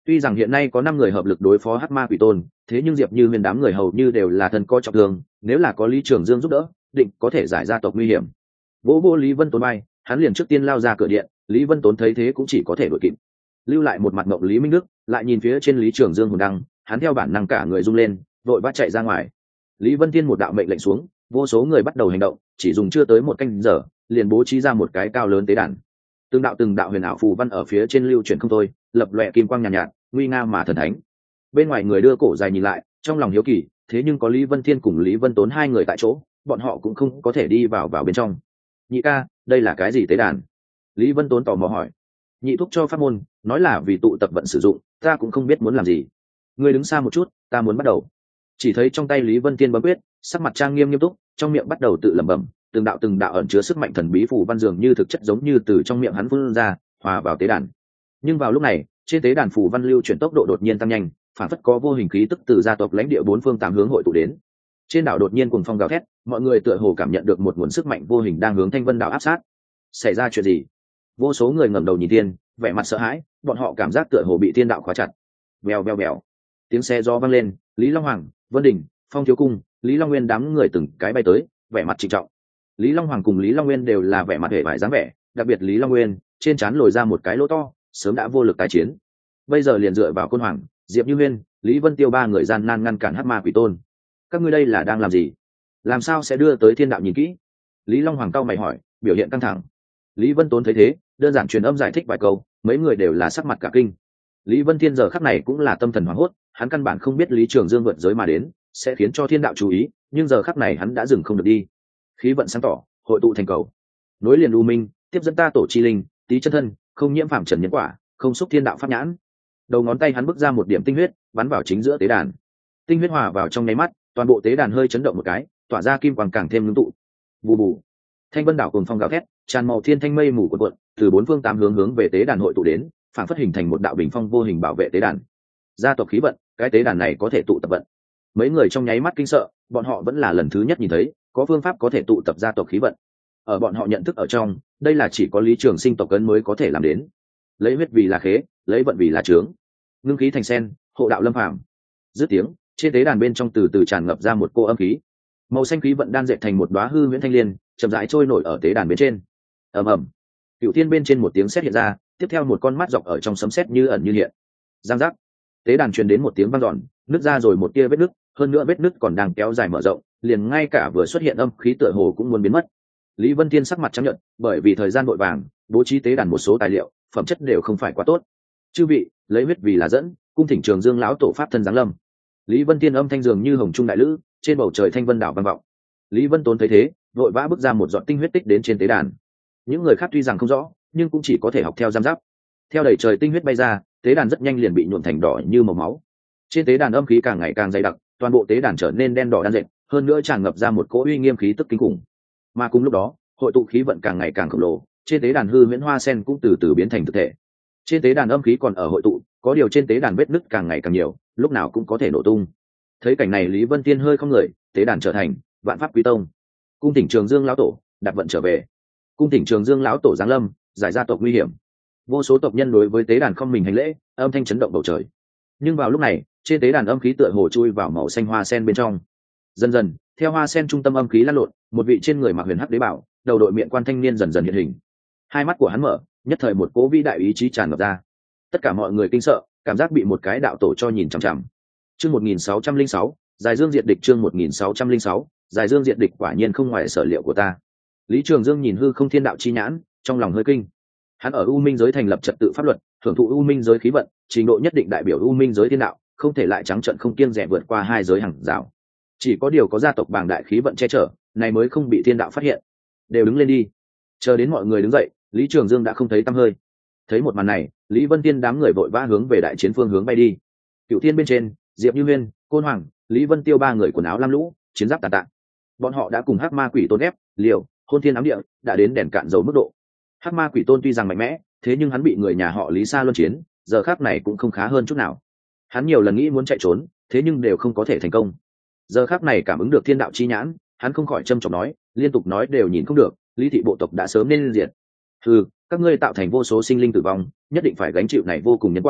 Tuy rằng hiện nay có năm người hợp lực đối phó hắc ma quỷ tôn, thế nhưng diệp như huyền đám người hầu như đều là thân coi trọng thương, nếu là có Lý Trường Dương giúp đỡ định có thể giải ra tộc nguy hiểm. Vỗ vô Lý Vân Tốn bay, hắn liền trước tiên lao ra cửa điện. Lý Vân Tốn thấy thế cũng chỉ có thể đuổi kịp, lưu lại một mặt mộng Lý Minh Đức lại nhìn phía trên Lý Trường Dương hồn đăng, hắn theo bản năng cả người rung lên, vội vã chạy ra ngoài. Lý Vân Thiên một đạo mệnh lệnh xuống, vô số người bắt đầu hành động, chỉ dùng chưa tới một canh giờ liền bố trí ra một cái cao lớn tế đàn. Từng đạo từng đạo huyền ảo phù văn ở phía trên lưu chuyển không thôi, lập lòe kim quang nhàn nhạt, nhạt nguy nga mà thần thánh. Bên ngoài người đưa cổ dài nhìn lại, trong lòng hiếu kỳ, thế nhưng có Lý Vân Thiên cùng Lý Vân Tốn hai người tại chỗ, bọn họ cũng không có thể đi vào vào bên trong. Nhị ca, đây là cái gì tế đàn? Lý Vân Tốn tò mò hỏi. Nhị thúc cho pháp môn, nói là vì tụ tập vận sử dụng, ta cũng không biết muốn làm gì. Người đứng xa một chút, ta muốn bắt đầu. Chỉ thấy trong tay Lý Vân Thiên bấm quyết, sắc mặt trang nghiêm nghiêm túc, trong miệng bắt đầu tự lẩm bẩm, từng đạo từng đạo ẩn chứa sức mạnh thần bí phù văn dường như thực chất giống như từ trong miệng hắn phun ra, hòa vào tế đàn. Nhưng vào lúc này, trên tế đàn phù văn lưu chuyển tốc độ đột nhiên tăng nhanh, phản phất có vô hình khí tức từ gia tộc lãnh địa bốn phương tám hướng hội tụ đến. Trên đảo đột nhiên cuồng phong gào thét, mọi người tựa hồ cảm nhận được một nguồn sức mạnh vô hình đang hướng Thanh Vân đảo áp sát. Xảy ra chuyện gì? Vô số người ngẩng đầu nhìn thiên, vẻ mặt sợ hãi, bọn họ cảm giác tựa hồ bị thiên đạo khóa chặt. Vèo vèo vèo, tiếng xe gió vang lên, Lý Long Hoàng, Vân Đình, Phong Thiếu Cung, Lý Long Nguyên đám người từng cái bay tới, vẻ mặt trịnh trọng. Lý Long Hoàng cùng Lý Long Nguyên đều là vẻ mặt hề vải dáng vẻ, đặc biệt Lý Long Nguyên trên trán lồi ra một cái lỗ to, sớm đã vô lực tái chiến. Bây giờ liền dựa vào Côn Hoàng, Diệp Như Huyên, Lý Vân Tiêu ba người gian nan ngăn cản hắc ma quỷ tôn. Các ngươi đây là đang làm gì? Làm sao sẽ đưa tới thiên đạo nhìn kỹ? Lý Long Hoàng cau mày hỏi, biểu hiện căng thẳng. Lý Vân Tốn thấy thế, đơn giản truyền âm giải thích vài câu, mấy người đều là sắc mặt cả kinh. Lý Vân Thiên giờ khắc này cũng là tâm thần hoảng hốt, hắn căn bản không biết Lý Trường Dương vượt giới mà đến sẽ khiến cho thiên đạo chú ý, nhưng giờ khắc này hắn đã dừng không được đi. Khí vận sáng tỏ, hội tụ thành cầu, nối liền u minh, tiếp dẫn ta tổ chi linh, tí chân thân, không nhiễm phạm trần nhân quả, không xúc thiên đạo pháp nhãn. Đầu ngón tay hắn bước ra một điểm tinh huyết, bắn vào chính giữa tế đàn. Tinh huyết hòa vào trong nháy mắt, toàn bộ tế đàn hơi chấn động một cái, tỏa ra kim quang càng thêm ngưng tụ. Bù bù. Thanh Vân đảo cùng phong gào thét, tràn màu thiên thanh mây mù cuộn cuộn, từ bốn phương tám hướng hướng về tế đàn hội tụ đến, phản phất hình thành một đạo bình phong vô hình bảo vệ tế đàn. Gia tộc khí vận, cái tế đàn này có thể tụ tập vận. Mấy người trong nháy mắt kinh sợ, bọn họ vẫn là lần thứ nhất nhìn thấy có phương pháp có thể tụ tập gia tộc khí vận. Ở bọn họ nhận thức ở trong, đây là chỉ có Lý Trường Sinh tộc cấn mới có thể làm đến. Lấy huyết vì là khế, lấy vận vì là trướng, ngưng khí thành sen, hộ đạo lâm phàm. Dứt tiếng, trên tế đàn bên trong từ từ tràn ngập ra một cô âm khí, màu xanh khí vận đan dệt thành một đóa hư huyễn thanh liên, chậm rãi trôi nổi ở tế đàn bên trên. Ầm ầm, cựu thiên bên trên một tiếng sét hiện ra, tiếp theo một con mắt dọc ở trong sấm sét như ẩn như hiện. Giang giác, tế đàn truyền đến một tiếng vang dọn, nứt ra rồi một tia vết nứt, hơn nữa vết nứt còn đang kéo dài mở rộng, liền ngay cả vừa xuất hiện âm khí tựa hồ cũng muốn biến mất. Lý Vân Thiên sắc mặt trắng nhợt, bởi vì thời gian vội vàng, bố trí tế đàn một số tài liệu, phẩm chất đều không phải quá tốt. Chư vị, lấy huyết vì là dẫn, cung thỉnh Trường Dương lão tổ pháp thân giáng lâm. Lý Vân Thiên âm thanh dường như hồng trung đại lữ, trên bầu trời thanh vân đảo vang vọng. Lý Vân Tốn thấy thế, vội vã bước ra một giọt tinh huyết tích đến trên tế đàn. Những người khác tuy rằng không rõ, nhưng cũng chỉ có thể học theo giám giáp. Theo đẩy trời tinh huyết bay ra, tế đàn rất nhanh liền bị nhuộm thành đỏ như màu máu. Trên tế đàn âm khí càng ngày càng dày đặc, toàn bộ tế đàn trở nên đen đỏ đan dệt, hơn nữa tràn ngập ra một cỗ uy nghiêm khí tức kinh khủng. Mà cùng lúc đó, hội tụ khí vận càng ngày càng khổng lồ, trên tế đàn hư huyễn hoa sen cũng từ từ biến thành thực thể. Trên tế đàn âm khí còn ở hội tụ, có điều trên tế đàn vết nứt càng ngày càng nhiều, lúc nào cũng có thể nổ tung. Thấy cảnh này, Lý Vân Tiên hơi không người, tế đàn trở thành Vạn Pháp Quý Tông. Cung thỉnh Trường Dương lão tổ đặt vận trở về. Cung thỉnh Trường Dương lão tổ giáng lâm, giải gia tộc nguy hiểm. Vô số tộc nhân đối với tế đàn không mình hành lễ, âm thanh chấn động bầu trời. Nhưng vào lúc này, trên tế đàn âm khí tựa hồ chui vào màu xanh hoa sen bên trong. Dần dần, theo hoa sen trung tâm âm khí lăn lộn, một vị trên người mặc huyền hắc đế bảo, đầu đội miệng quan thanh niên dần dần hiện hình. Hai mắt của hắn mở, nhất thời một cố vĩ đại ý chí tràn ngập ra. Tất cả mọi người kinh sợ, cảm giác bị một cái đạo tổ cho nhìn chằm chằm. Chương một nghìn sáu trăm lẻ sáu, Giải Dương diệt địch. Chương một nghìn sáu trăm lẻ sáu, Giải Dương diệt địch. Quả nhiên không ngoài sở liệu của ta. Lý Trường Dương nhìn hư không thiên đạo chi nhãn, trong lòng hơi kinh. Hắn ở U Minh giới thành lập trật tự pháp luật, thưởng thụ U Minh giới khí vận, trình độ nhất định đại biểu U Minh giới thiên đạo, không thể lại trắng trợn không kiêng dè vượt qua hai giới hàng rào. Chỉ có điều có gia tộc bảng đại khí vận che chở, này mới không bị thiên đạo phát hiện. Đều đứng lên đi. Chờ đến mọi người đứng dậy, Lý Trường Dương đã không thấy tăm hơi. Thấy một màn này, Lý Vân Tiên đám người vội vã hướng về đại chiến phương hướng bay đi. Cửu Thiên bên trên, Diệp Như Huyên, Côn Hoàng, Lý Vân Tiêu ba người quần áo lam lũ, chiến giáp tàn tạ. Bọn họ đã cùng Hắc Ma Quỷ Tôn ép, liều, hôn thiên ám địa, đã đến đèn cạn dầu mức độ. Hắc Ma Quỷ Tôn tuy rằng mạnh mẽ, thế nhưng hắn bị người nhà họ Lý Sa luân chiến, giờ khắc này cũng không khá hơn chút nào. Hắn nhiều lần nghĩ muốn chạy trốn, thế nhưng đều không có thể thành công. Giờ khắc này cảm ứng được thiên đạo chi nhãn, hắn không khỏi châm chọc nói, liên tục nói đều nhìn không được, Lý thị bộ tộc đã sớm nên diệt. Hừ, các ngươi tạo thành vô số sinh linh tử vong, nhất định phải gánh chịu này vô cùng nhân quả,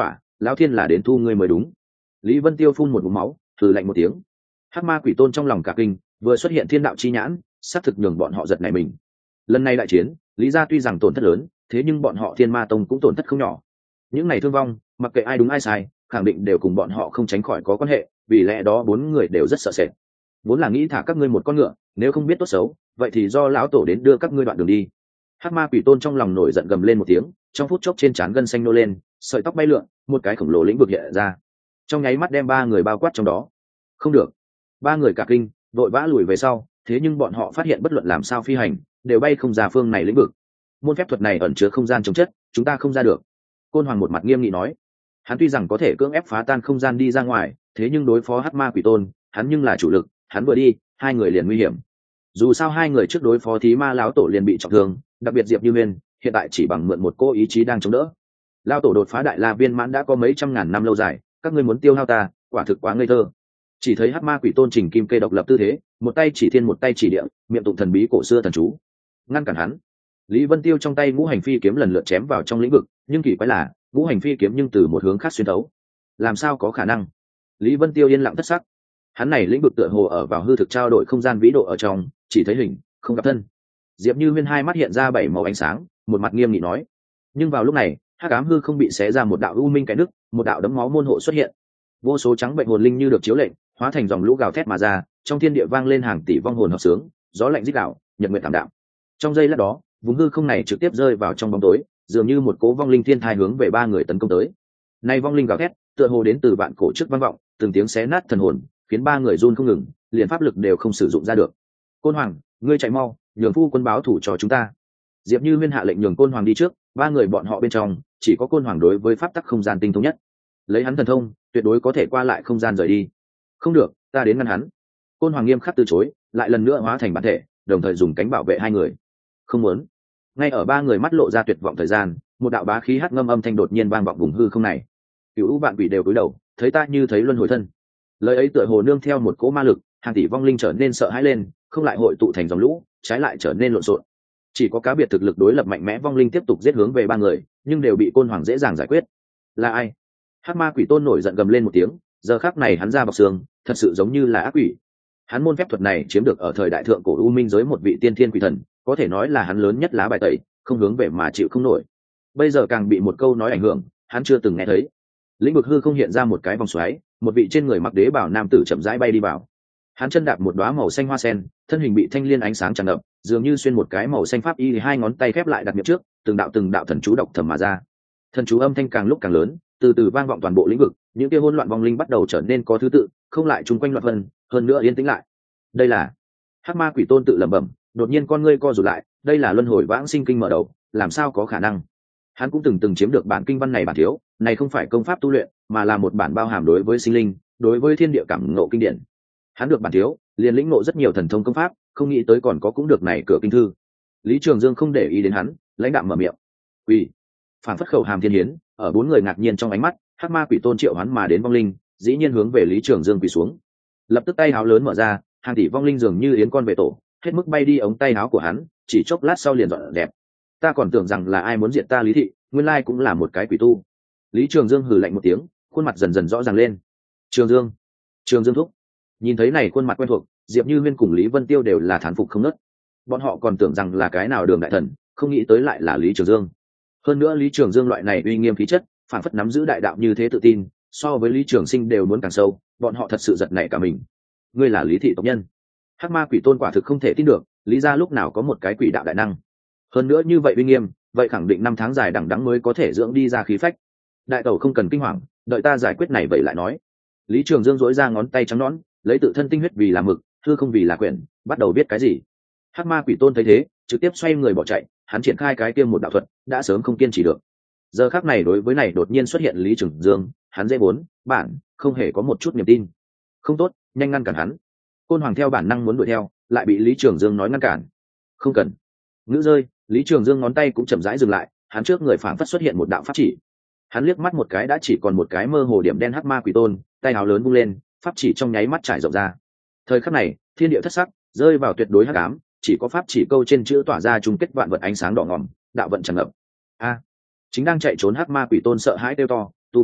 lão thiên là đến thu ngươi mới đúng. Lý Vân Tiêu phun một ngụm máu, thử lạnh một tiếng. Hắc ma quỷ tôn trong lòng cả kinh, vừa xuất hiện thiên đạo chi nhãn, xác thực nhường bọn họ giật nảy mình. Lần này đại chiến, Lý gia tuy rằng tổn thất lớn, thế nhưng bọn họ Thiên Ma Tông cũng tổn thất không nhỏ. Những ngày thương vong, mặc kệ ai đúng ai sai, khẳng định đều cùng bọn họ không tránh khỏi có quan hệ, vì lẽ đó bốn người đều rất sợ sệt. Vốn là nghĩ thả các ngươi một con ngựa, nếu không biết tốt xấu, vậy thì do lão tổ đến đưa các ngươi đoạn đường đi. Hắc ma quỷ tôn trong lòng nổi giận gầm lên một tiếng, trong phút chốc trên trán gân xanh nô lên, sợi tóc bay lượn, một cái khổng lồ lĩnh vực hiện ra, trong nháy mắt đem ba người bao quát trong đó. Không được, ba người cả kinh, vội vã lùi về sau, thế nhưng bọn họ phát hiện bất luận làm sao phi hành, đều bay không ra phương này lĩnh vực. Môn phép thuật này ẩn chứa không gian chống chất, chúng ta không ra được. Côn Hoàng một mặt nghiêm nghị nói, hắn tuy rằng có thể cưỡng ép phá tan không gian đi ra ngoài, thế nhưng đối phó Hắc ma quỷ tôn, hắn nhưng là chủ lực, hắn vừa đi, hai người liền nguy hiểm. Dù sao hai người trước đối phó thí ma lão tổ liền bị trọng thương, đặc biệt Diệp Như Nguyên hiện tại chỉ bằng mượn một cô ý chí đang chống đỡ. Lão tổ đột phá đại la viên mãn đã có mấy trăm ngàn năm lâu dài, các ngươi muốn tiêu hao ta, quả thực quá ngây thơ. Chỉ thấy Hắc ma quỷ tôn trình kim kê độc lập tư thế, một tay chỉ thiên một tay chỉ địa, miệng tụng thần bí cổ xưa thần chú, ngăn cản hắn. Lý Vân Tiêu trong tay ngũ hành phi kiếm lần lượt chém vào trong lĩnh vực, nhưng kỳ quái là ngũ hành phi kiếm nhưng từ một hướng khác xuyên thấu. Làm sao có khả năng? Lý Vân Tiêu yên lặng thất sắc. Hắn này lĩnh vực tựa hồ ở vào hư thực trao đổi không gian vĩ độ ở trong, chỉ thấy hình, không gặp thân. Diệp Như Huyên hai mắt hiện ra bảy màu ánh sáng, một mặt nghiêm nghị nói. Nhưng vào lúc này, hắc ám hư không bị xé ra một đạo u minh cái nước, một đạo đấm máu môn hộ xuất hiện. Vô số trắng bệnh hồn linh như được chiếu lệnh, hóa thành dòng lũ gào thét mà ra, trong thiên địa vang lên hàng tỷ vong hồn hợp sướng, gió lạnh rít gào, nhật nguyệt tạm đạm. Trong giây lát đó, vùng hư không này trực tiếp rơi vào trong bóng tối, dường như một cố vong linh thiên thai hướng về ba người tấn công tới. Nay vong linh gào thét, tựa hồ đến từ vạn cổ trước vang vọng, từng tiếng xé nát thần hồn, khiến ba người run không ngừng, liền pháp lực đều không sử dụng ra được. Côn Hoàng, ngươi chạy mau, nhường phu quân báo thủ cho chúng ta. Diệp Như Huyên hạ lệnh nhường Côn Hoàng đi trước, ba người bọn họ bên trong, chỉ có Côn Hoàng đối với pháp tắc không gian tinh thông nhất. Lấy hắn thần thông, tuyệt đối có thể qua lại không gian rời đi. Không được, ta đến ngăn hắn. Côn Hoàng nghiêm khắc từ chối, lại lần nữa hóa thành bản thể, đồng thời dùng cánh bảo vệ hai người. Không muốn. Ngay ở ba người mắt lộ ra tuyệt vọng thời gian, một đạo bá khí hắc ngâm âm thanh đột nhiên vang vọng vùng hư không này. Cửu vạn quỷ đều cúi đầu, thấy ta như thấy luân hồi thân. Lời ấy tựa hồ nương theo một cỗ ma lực, hàng tỷ vong linh trở nên sợ hãi lên, không lại hội tụ thành dòng lũ, trái lại trở nên lộn xộn. Chỉ có cá biệt thực lực đối lập mạnh mẽ vong linh tiếp tục giết hướng về ba người, nhưng đều bị Côn Hoàng dễ dàng giải quyết. Là ai? Hắc ma quỷ tôn nổi giận gầm lên một tiếng, giờ khắc này hắn ra bọc xương, thật sự giống như là ác quỷ. Hắn môn phép thuật này chiếm được ở thời đại thượng cổ u minh giới một vị tiên thiên quỷ thần, có thể nói là hắn lớn nhất lá bài tẩy, không hướng về mà chịu không nổi. Bây giờ càng bị một câu nói ảnh hưởng, hắn chưa từng nghe thấy. Lĩnh vực hư không hiện ra một cái vòng xoáy, một vị trên người mặc đế bào nam tử chậm rãi bay đi vào. Hắn chân đạp một đóa màu xanh hoa sen, thân hình bị thanh liên ánh sáng tràn ngập, dường như xuyên một cái màu xanh pháp y, hai ngón tay khép lại đặt miệng trước, từng đạo từng đạo thần chú đọc thầm mà ra. Thần chú âm thanh càng lúc càng lớn, từ từ vang vọng toàn bộ lĩnh vực, những kia hỗn loạn vong linh bắt đầu trở nên có thứ tự, không lại chung quanh loạn vân, hơn nữa yên tĩnh lại. Đây là Hắc ma quỷ tôn tự lẩm bẩm, đột nhiên con ngươi co rụt lại, đây là luân hồi vãng sinh kinh mở đầu, làm sao có khả năng? Hắn cũng từng từng chiếm được bản kinh văn này bản thiếu, này không phải công pháp tu luyện, mà là một bản bao hàm đối với sinh linh, đối với thiên địa cảm ngộ kinh điển. Hắn được bản thiếu, liền lĩnh ngộ rất nhiều thần thông công pháp, không nghĩ tới còn có cũng được này cửa kinh thư. Lý Trường Dương không để ý đến hắn, lãnh đạm mở miệng. Quỷ, phản phất khẩu hàm thiên hiến, ở bốn người ngạc nhiên trong ánh mắt, Hắc ma quỷ tôn triệu hắn mà đến vong linh, dĩ nhiên hướng về Lý Trường Dương quỳ xuống. Lập tức tay áo lớn mở ra, hàng tỷ vong linh dường như yến con về tổ, hết mức bay đi ống tay áo của hắn, chỉ chốc lát sau liền dọn đẹp. Ta còn tưởng rằng là ai muốn diệt ta Lý thị, nguyên lai cũng là một cái quỷ tu. Lý Trường Dương hừ lạnh một tiếng, khuôn mặt dần dần rõ ràng lên. Trường Dương, Trường Dương thúc. Nhìn thấy này khuôn mặt quen thuộc, Diệp Như Huyên cùng Lý Vân Tiêu đều là thán phục không nớt. Bọn họ còn tưởng rằng là cái nào đường đại thần, không nghĩ tới lại là Lý Trường Dương. Hơn nữa Lý Trường Dương loại này uy nghiêm khí chất, phản phất nắm giữ đại đạo như thế tự tin, so với Lý Trường Sinh đều muốn càng sâu, bọn họ thật sự giật nảy cả mình. Ngươi là Lý thị tộc nhân? Hắc ma quỷ tôn quả thực không thể tin được, Lý gia lúc nào có một cái quỷ đạo đại năng? Hơn nữa như vậy uy nghiêm, vậy khẳng định năm tháng dài đằng đẵng mới có thể dưỡng đi ra khí phách. Đại tẩu không cần kinh hoàng, đợi ta giải quyết này vậy lại nói. Lý Trường Dương dỗi ra ngón tay trắng nõn, lấy tự thân tinh huyết vì là mực, hư không vì là quyển, bắt đầu viết cái gì. Hắc ma quỷ tôn thấy thế, trực tiếp xoay người bỏ chạy, hắn triển khai cái kia một đạo thuật, đã sớm không kiên trì được. Giờ khắc này đối với này đột nhiên xuất hiện Lý Trường Dương, hắn dễ vốn, bản không hề có một chút niềm tin. Không tốt, nhanh ngăn cản hắn. Côn Hoàng theo bản năng muốn đuổi theo, lại bị Lý Trường Dương nói ngăn cản. Không cần. Ngữ rơi, Lý Trường Dương ngón tay cũng chậm rãi dừng lại, hắn trước người phảng phất xuất hiện một đạo pháp chỉ. Hắn liếc mắt một cái đã chỉ còn một cái mơ hồ điểm đen hắc ma quỷ tôn, tay áo lớn vung lên, pháp chỉ trong nháy mắt trải rộng ra. Thời khắc này, thiên địa thất sắc, rơi vào tuyệt đối hắc ám, chỉ có pháp chỉ câu trên chữ tỏa ra chung kết vạn vật ánh sáng đỏ ngòm, đạo vận tràn ngập. A, chính đang chạy trốn hắc ma quỷ tôn sợ hãi kêu to, tu vi,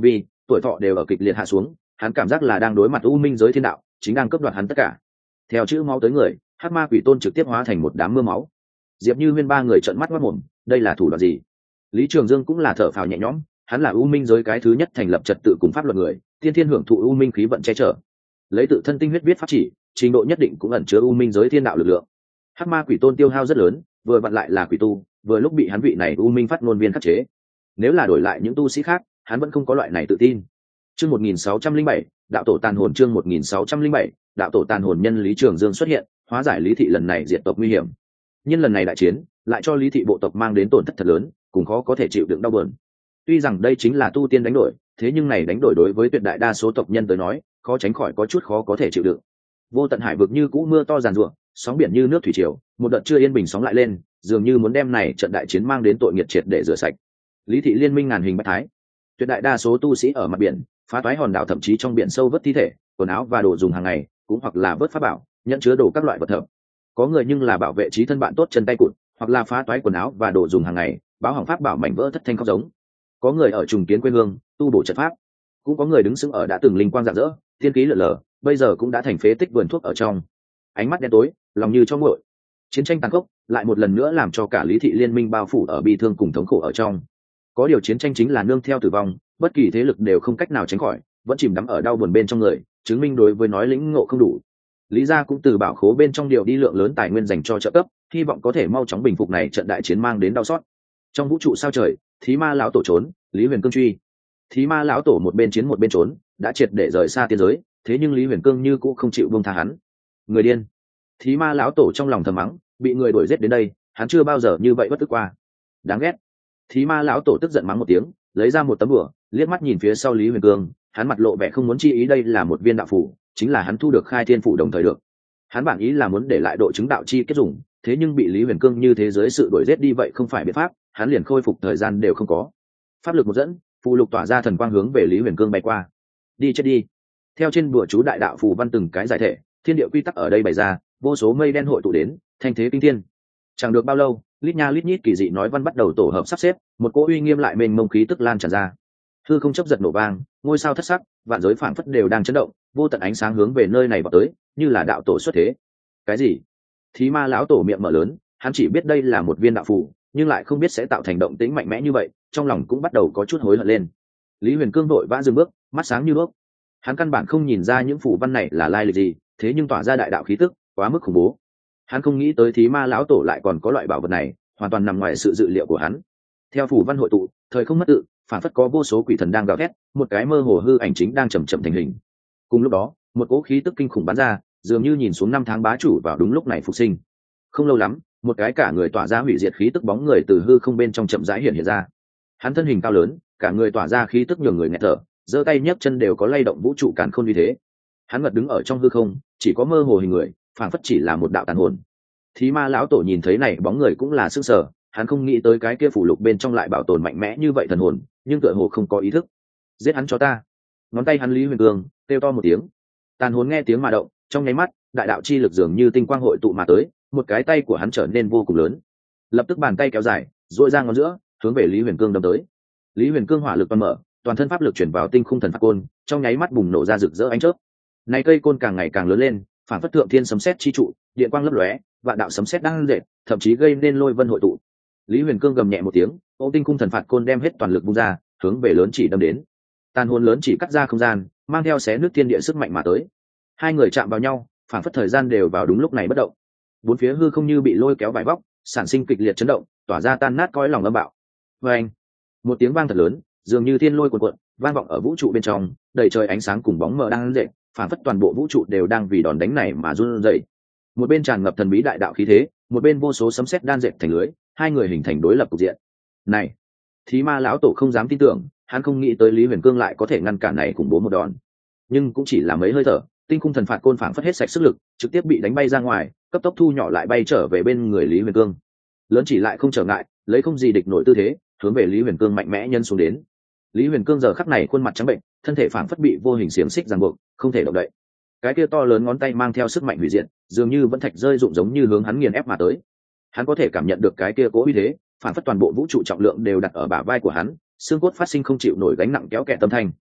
tuổi thọ đều ở kịch liệt hạ xuống, hắn cảm giác là đang đối mặt u minh giới thiên đạo chính đang cướp đoạt hắn tất cả. Theo chữ máu tới người, hắc ma quỷ tôn trực tiếp hóa thành một đám mưa máu. Diệp Như Huyên ba người trợn mắt ngoác mồm, đây là thủ đoạn gì? Lý Trường Dương cũng là thở phào nhẹ nhõm, hắn là u minh giới cái thứ nhất thành lập trật tự cùng pháp luật người, tiên thiên hưởng thụ u minh khí vận che chở, lấy tự thân tinh huyết viết pháp chỉ, trình độ nhất định cũng ẩn chứa u minh giới thiên đạo lực lượng. Hắc ma quỷ tôn tiêu hao rất lớn, vừa vặn lại là quỷ tu, vừa lúc bị hắn vị này u minh phát ngôn viên khắc chế. Nếu là đổi lại những tu sĩ khác, hắn vẫn không có loại này tự tin. Chương một nghìn sáu trăm linh bảy, đạo tổ tàn hồn. Chương một nghìn sáu trăm linh bảy, đạo tổ tàn hồn. Nhân Lý Trường Dương xuất hiện, hóa giải Lý thị lần này diệt tộc nguy hiểm. Nhưng lần này đại chiến lại cho Lý thị bộ tộc mang đến tổn thất thật lớn, cùng khó có thể chịu đựng đau buồn. Tuy rằng đây chính là tu tiên đánh đổi, thế nhưng này đánh đổi đối với tuyệt đại đa số tộc nhân tới nói, khó tránh khỏi có chút khó có thể chịu đựng. Vô tận hải vực như cũ mưa to giàn giụa, sóng biển như nước thủy triều, một đợt chưa yên bình sóng lại lên, dường như muốn đem này trận đại chiến mang đến tội nghiệt triệt để rửa sạch. Lý thị liên minh ngàn hình bách thái, tuyệt đại đa số tu sĩ ở mặt biển phá toái hòn đảo, thậm chí trong biển sâu vớt thi thể, quần áo và đồ dùng hàng ngày, cũng hoặc là vớt pháp bảo, nhận chứa đồ các loại vật phẩm. Có người nhưng là bảo vệ chí thân bạn tốt chân tay cụt, hoặc là phá toái quần áo và đồ dùng hàng ngày, báo hỏng pháp bảo mảnh vỡ thất thanh khóc giống. Có người ở trùng kiến quê hương, tu bổ trận pháp, cũng có người đứng sững ở đã từng linh quang rạng rỡ, thiên khí lở lở, bây giờ cũng đã thành phế tích vườn thuốc ở trong. Ánh mắt đen tối, lòng như cho nguội. Chiến tranh tàn khốc lại một lần nữa làm cho cả Lý thị liên minh bao phủ ở bi thương cùng thống khổ ở trong. Có điều chiến tranh chính là nương theo tử vong, bất kỳ thế lực đều không cách nào tránh khỏi, vẫn chìm đắm ở đau buồn bên trong người, chứng minh đối với nói lĩnh ngộ không đủ. Lý gia cũng từ bảo khố bên trong điều đi lượng lớn tài nguyên dành cho trợ cấp, hy vọng có thể mau chóng bình phục này trận đại chiến mang đến đau xót. Trong vũ trụ sao trời, Thí Ma lão tổ trốn, Lý Huyền Cương truy. Thí Ma lão tổ một bên chiến một bên trốn, đã triệt để rời xa tiên giới, thế nhưng Lý Huyền Cương như cũng không chịu buông tha hắn. Người điên! Thí Ma lão tổ trong lòng thầm mắng, bị người đuổi giết đến đây, hắn chưa bao giờ như vậy bất tức qua. Đáng ghét! Thí Ma lão tổ tức giận mắng một tiếng, lấy ra một tấm bùa, liếc mắt nhìn phía sau Lý Huyền Cương, hắn mặt lộ vẻ không muốn chi ý, đây là một viên đạo phủ, chính là hắn thu được Khai Thiên phủ đồng thời được. Hắn bản ý là muốn để lại độ chứng đạo chi kết dùng, thế nhưng bị Lý Huyền Cương như thế giới sự đuổi giết đi vậy không phải biện pháp, hắn liền khôi phục thời gian đều không có. Pháp lực một dẫn, phù lục tỏa ra thần quang hướng về Lý Huyền Cương bay qua. Đi chết đi! Theo trên bùa chú đại đạo phù văn từng cái giải thể, thiên địa quy tắc ở đây bày ra, vô số mây đen hội tụ đến, thanh thế kinh thiên. Chẳng được bao lâu, lít nha lít nhít kỳ dị nói văn bắt đầu tổ hợp sắp xếp, một cỗ uy nghiêm lại mênh mông khí tức lan tràn ra. Hư không chớp giật nổ vang, ngôi sao thất sắc, vạn giới phảng phất đều đang chấn động, vô tận ánh sáng hướng về nơi này vào tới, như là đạo tổ xuất thế. Cái gì? Thí Ma lão tổ miệng mở lớn, hắn chỉ biết đây là một viên đạo phù, nhưng lại không biết sẽ tạo thành động tĩnh mạnh mẽ như vậy, trong lòng cũng bắt đầu có chút hối hận lên. Lý Huyền Cương vội vã dừng bước, mắt sáng như đuốc. Hắn căn bản không nhìn ra những phù văn này là lai lịch gì, thế nhưng tỏa ra đại đạo khí tức, quá mức khủng bố. Hắn không nghĩ tới Thí Ma lão tổ lại còn có loại bảo vật này, hoàn toàn nằm ngoài sự dự liệu của hắn. Theo phù văn hội tụ, thời không mất tự, phản phất có vô số quỷ thần đang gào thét, một cái mơ hồ hư ảnh chính đang chậm chậm thành hình. Cùng lúc đó, một cỗ khí tức kinh khủng bắn ra, dường như nhìn xuống năm tháng bá chủ vào đúng lúc này phục sinh. Không lâu lắm, một cái cả người tỏa ra hủy diệt khí tức bóng người từ hư không bên trong chậm rãi hiện hiện ra. Hắn thân hình cao lớn, cả người tỏa ra khí tức nhường người nghẹt thở, giơ tay nhấc chân đều có lay động vũ trụ càn khôn uy thế. Hắn ngật đứng ở trong hư không, chỉ có mơ hồ hình người, phảng phất chỉ là một đạo tàn hồn. Thí Ma lão tổ nhìn thấy này bóng người cũng là sửng sở, hắn không nghĩ tới cái kia phủ lục bên trong lại bảo tồn mạnh mẽ như vậy thần hồn, nhưng tựa hồ không có ý thức. Giết hắn cho ta! Ngón tay hắn Lý Huyền Cương kêu to một tiếng. Tàn hồn nghe tiếng mà động, trong nháy mắt, đại đạo chi lực dường như tinh quang hội tụ mà tới, một cái tay của hắn trở nên vô cùng lớn. Lập tức bàn tay kéo dài, duỗi ra ngón giữa, hướng về Lý Huyền Cương đâm tới. Lý Huyền Cương hỏa lực toàn mở, toàn thân pháp lực chuyển vào tinh khung thần phạt côn, trong nháy mắt bùng nổ ra rực rỡ ánh chớp. Này cây côn càng ngày càng lớn lên, phản phất thượng thiên sấm sét chi trụ, điện quang lấp lóe, vạn đạo sấm sét đang dệt, thậm chí gây nên lôi vân hội tụ. Lý Huyền Cương gầm nhẹ một tiếng, ôm tinh khung thần phạt côn đem hết toàn lực vung ra, hướng về lớn chỉ đâm đến. Tàn hồn lớn chỉ cắt ra không gian, mang theo xé nước thiên địa sức mạnh mà tới. Hai người chạm vào nhau, phản phất thời gian đều vào đúng lúc này bất động. Bốn phía hư không như bị lôi kéo vải vóc, sản sinh kịch liệt chấn động, tỏa ra tan nát cõi lòng âm bạo. Oeng! Một tiếng vang thật lớn, dường như thiên lôi cuồn cuộn, vang vọng ở vũ trụ bên trong, đầy trời ánh sáng cùng bóng mờ đang dậy, phản phất toàn bộ vũ trụ đều đang vì đòn đánh này mà run rẩy. Một bên tràn ngập thần bí đại đạo khí thế, một bên vô số sấm sét đan dệt thành lưới, hai người hình thành đối lập cục diện. Này, Thí Ma lão tổ không dám tin tưởng, hắn không nghĩ tới Lý Huyền Cương lại có thể ngăn cản này khủng bố một đòn. Nhưng cũng chỉ là mấy hơi thở, tinh khung thần phạt côn phảng phất hết sạch sức lực, trực tiếp bị đánh bay ra ngoài, cấp tốc thu nhỏ lại bay trở về bên người Lý Huyền Cương. Lớn chỉ lại không trở ngại, lấy không gì địch nổi tư thế, hướng về Lý Huyền Cương mạnh mẽ nhân xuống đến. Lý Huyền Cương giờ khắc này khuôn mặt trắng bệnh, thân thể phảng phất bị vô hình xiềng xích ràng buộc, không thể động đậy. Cái kia to lớn ngón tay mang theo sức mạnh hủy diệt, dường như vẫn thạch rơi rụng giống như hướng hắn nghiền ép mà tới. Hắn có thể cảm nhận được cái kia cố uy thế, phảng phất toàn bộ vũ trụ trọng lượng đều đặt ở bả vai của hắn, xương cốt phát sinh không chịu nổi gánh nặng kéo kẹt tâm thanh.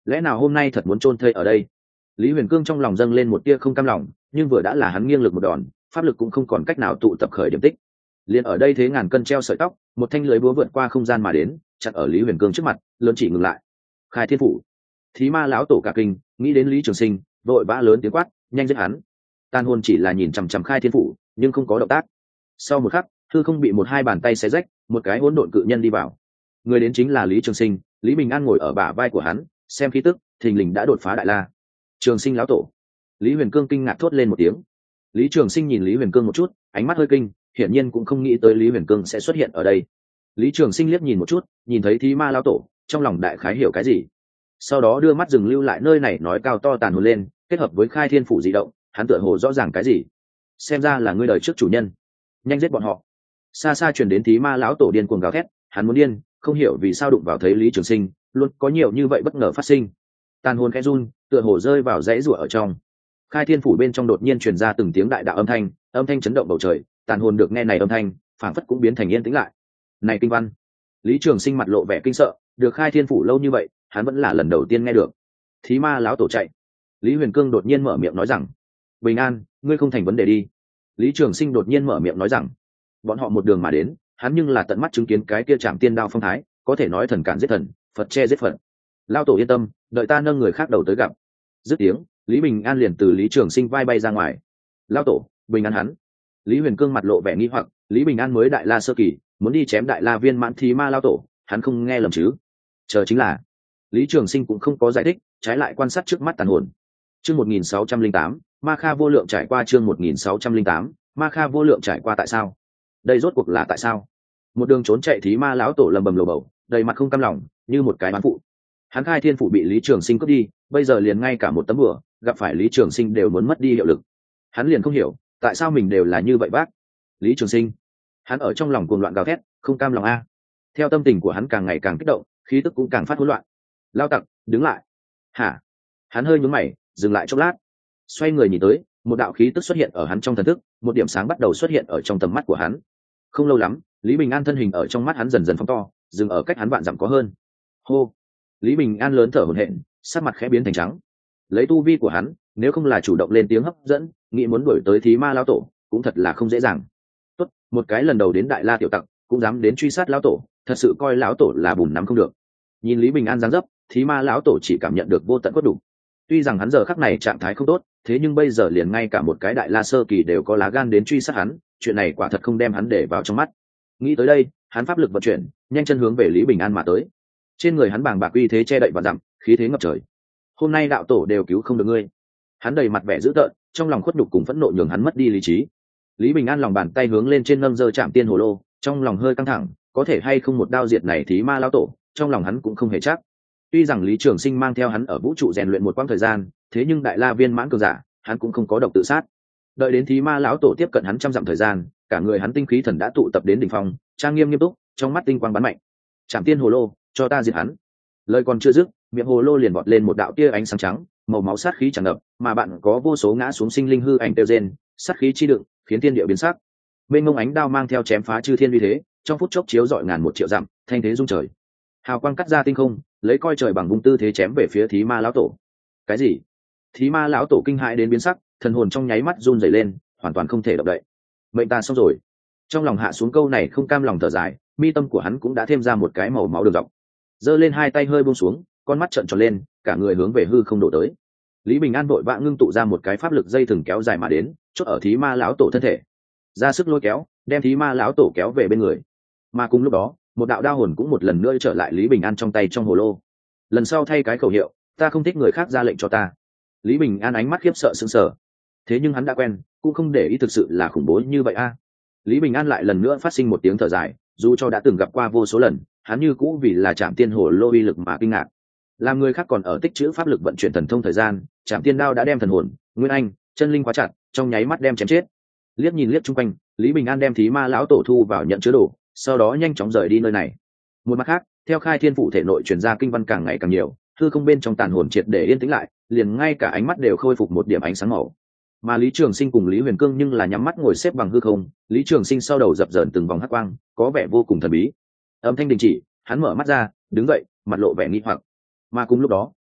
lẽ nào hôm nay thật muốn chôn thây ở đây? Lý Huyền Cương trong lòng dâng lên một tia không cam lòng, nhưng vừa đã là hắn nghiêng lực một đòn, pháp lực cũng không còn cách nào tụ tập khởi điểm tích. Liên ở đây thế ngàn cân treo sợi tóc, một thanh lưới búa vượt qua không gian mà đến, chặn ở Lý Huyền Cương trước mặt, lớn chỉ ngừng lại. Khai Thiên Phủ. Thí Ma lão tổ cả kinh, nghĩ đến Lý Trường Sinh, vội vã lớn tiếng quát, nhanh giết hắn. Tàn hồn chỉ là nhìn chằm chằm Khai Thiên Phủ, nhưng không có động tác. Sau một khắc, hư không bị một hai bàn tay xé rách, một cái hỗn độn cự nhân đi vào. Người đến chính là Lý Trường Sinh. Lý Bình An ngồi ở bả vai của hắn, xem khí tức, thình lình đã đột phá đại la. Trường Sinh lão tổ. Lý Huyền Cương kinh ngạc thốt lên một tiếng. Lý Trường Sinh nhìn Lý Huyền Cương một chút, ánh mắt hơi kinh, hiển nhiên cũng không nghĩ tới Lý Huyền Cương sẽ xuất hiện ở đây. Lý Trường Sinh liếc nhìn một chút, nhìn thấy Thí Ma lão tổ, trong lòng đại khái hiểu cái gì. Sau đó đưa mắt dừng lưu lại nơi này nói cao to tàn hồn lên, kết hợp với Khai Thiên Phủ dị động, hắn tựa hồ rõ ràng cái gì. Xem ra là ngươi đời trước chủ nhân, nhanh giết bọn họ. Xa xa truyền đến Thí Ma lão tổ điên cuồng gào thét, hắn muốn điên, không hiểu vì sao đụng vào thấy Lý Trường Sinh, luôn có nhiều như vậy bất ngờ phát sinh. Tàn hồn khẽ run, tựa hồ rơi vào dãy rủa ở trong. Khai Thiên Phủ bên trong đột nhiên truyền ra từng tiếng đại đạo âm thanh, âm thanh chấn động bầu trời, tàn hồn được nghe này âm thanh, phảng phất cũng biến thành yên tĩnh lại. Này kinh văn. Lý Trường Sinh mặt lộ vẻ kinh sợ, được Khai Thiên Phủ lâu như vậy, hắn vẫn là lần đầu tiên nghe được. Thí Ma lão tổ chạy. Lý Huyền Cương đột nhiên mở miệng nói rằng, Bình An, ngươi không thành vấn đề đi. Lý Trường Sinh đột nhiên mở miệng nói rằng, bọn họ một đường mà đến, hắn nhưng là tận mắt chứng kiến cái kia Trảm Tiên đao phong thái, có thể nói thần cản giết thần, Phật che giết Phật. Lão tổ yên tâm, đợi ta nâng người khác đầu tới gặp. Dứt tiếng, Lý Bình An liền từ Lý Trường Sinh vai bay ra ngoài. Lão tổ, Bình An hắn. Lý Huyền Cương mặt lộ vẻ nghi hoặc, Lý Bình An mới đại la sơ kỳ, muốn đi chém đại la viên mãn Thí Ma lão tổ, hắn không nghe lầm chứ? Chờ chính là. Lý Trường Sinh cũng không có giải thích, trái lại quan sát trước mắt tàn hồn. Chương một nghìn sáu trăm linh tám, Ma Kha vô lượng trải qua chương một nghìn sáu trăm linh tám, Ma Kha vô lượng trải qua tại sao? Đây rốt cuộc là tại sao? Một đường trốn chạy Thí Ma lão tổ lầm bầm lồ bầu, đầy mặt không cam lòng, như một cái bán phụ. Hắn Khai Thiên Phủ bị Lý Trường Sinh cướp đi, bây giờ liền ngay cả một tấm bùa, gặp phải Lý Trường Sinh đều muốn mất đi hiệu lực. Hắn liền không hiểu, tại sao mình đều là như vậy bác. Lý Trường Sinh. Hắn ở trong lòng cuồng loạn gào thét, không cam lòng a. Theo tâm tình của hắn càng ngày càng kích động, khí tức cũng càng phát hỗn loạn. Lao tặc, đứng lại. Hả? Hắn hơi nhướng mày, dừng lại chốc lát. Xoay người nhìn tới, một đạo khí tức xuất hiện ở hắn trong thần thức, một điểm sáng bắt đầu xuất hiện ở trong tầm mắt của hắn. Không lâu lắm, Lý Bình An thân hình ở trong mắt hắn dần dần phóng to, dừng ở cách hắn vạn dặm có hơn. Hô. Lý Bình An lớn thở hổn hển, sắc mặt khẽ biến thành trắng. Lấy tu vi của hắn, nếu không là chủ động lên tiếng hấp dẫn, nghĩ muốn đuổi tới Thí Ma lão tổ, cũng thật là không dễ dàng. Tốt, một cái lần đầu đến Đại La tiểu tặc, cũng dám đến truy sát lão tổ, thật sự coi lão tổ là bùn nắm không được. Nhìn Lý Bình An dáng dấp, Thí Ma lão tổ chỉ cảm nhận được vô tận cốt đủ. Tuy rằng hắn giờ khắc này trạng thái không tốt, thế nhưng bây giờ liền ngay cả một cái Đại La sơ kỳ đều có lá gan đến truy sát hắn, chuyện này quả thật không đem hắn để vào trong mắt. Nghĩ tới đây, hắn pháp lực vận chuyển, nhanh chân hướng về Lý Bình An mà tới. Trên người hắn bàng bạc uy thế che đậy và dặm, khí thế ngập trời. Hôm nay đạo tổ đều cứu không được ngươi. Hắn đầy mặt vẻ dữ tợn, trong lòng khuất nhục cùng phẫn nộ nhường hắn mất đi lý trí. Lý Bình An lòng bàn tay hướng lên trên nâng giơ Trảm Tiên hồ lô, trong lòng hơi căng thẳng, có thể hay không một đao diệt này Thí Ma lão tổ, trong lòng hắn cũng không hề chắc. Tuy rằng Lý Trường Sinh mang theo hắn ở vũ trụ rèn luyện một quãng thời gian, thế nhưng đại la viên mãn cường giả, hắn cũng không có độc tự sát. Đợi đến Thí Ma lão tổ tiếp cận hắn trăm dặm thời gian, cả người hắn tinh khí thần đã tụ tập đến đỉnh phong, trang nghiêm nghiêm túc, trong mắt tinh quang bắn mạnh. Trảm Tiên hồ lô, cho ta diệt hắn. Lời còn chưa dứt, miệng hồ lô liền vọt lên một đạo tia ánh sáng trắng, màu máu sát khí tràn ngập, mà bạn có vô số ngã xuống sinh linh hư ảnh tiêu rên, sát khí chi đựng, khiến thiên địa biến sắc. Mênh mông ánh đao mang theo chém phá chư thiên uy thế, trong phút chốc chiếu rọi ngàn một triệu dặm, thanh thế rung trời. Hào quang cắt ra tinh không, lấy coi trời bằng vung tư thế chém về phía Thí Ma lão tổ. Cái gì? Thí Ma lão tổ kinh hãi đến biến sắc, thần hồn trong nháy mắt run rẩy lên, hoàn toàn không thể động đậy. Mệnh ta xong rồi. Trong lòng hạ xuống câu này không cam lòng thở dài, mi tâm của hắn cũng đã thêm ra một cái màu máu đường dọc. Giơ lên hai tay hơi buông xuống, con mắt trợn tròn lên, cả người hướng về hư không đổ tới. Lý Bình An vội vã ngưng tụ ra một cái pháp lực dây thừng kéo dài mà đến, chốt ở Thí Ma lão tổ thân thể, ra sức lôi kéo, đem Thí Ma lão tổ kéo về bên người. Mà cùng lúc đó, một đạo đao hồn cũng một lần nữa trở lại Lý Bình An trong tay trong hồ lô. Lần sau thay cái khẩu hiệu, ta không thích người khác ra lệnh cho ta. Lý Bình An ánh mắt khiếp sợ sững sờ. Thế nhưng hắn đã quen, cũng không để ý thực sự là khủng bố như vậy a. Lý Bình An lại lần nữa phát sinh một tiếng thở dài, dù cho đã từng gặp qua vô số lần, hắn như cũ vì là Trảm Tiên hồ lô uy lực mà kinh ngạc. Làm người khác còn ở tích trữ pháp lực vận chuyển thần thông thời gian, Trảm Tiên đao đã đem thần hồn, nguyên anh, chân linh quá chặt, trong nháy mắt đem chém chết. Liếc nhìn liếc chung quanh, Lý Bình An đem Thí Ma lão tổ thu vào nhận chứa đồ, sau đó nhanh chóng rời đi nơi này. Một mặt khác, theo Khai Thiên Phủ thể nội truyền ra kinh văn càng ngày càng nhiều, hư không bên trong tàn hồn triệt để yên tĩnh lại, liền ngay cả ánh mắt đều khôi phục một điểm ánh sáng màu. Mà Lý Trường Sinh cùng Lý Huyền Cương nhưng là nhắm mắt ngồi xếp bằng hư không, Lý Trường Sinh sau đầu dập dờn từng vòng hắc quang, có vẻ vô cùng thần bí. Âm thanh đình chỉ, hắn mở mắt ra, đứng dậy, mặt lộ vẻ nghi hoặc. Mà cùng lúc đó,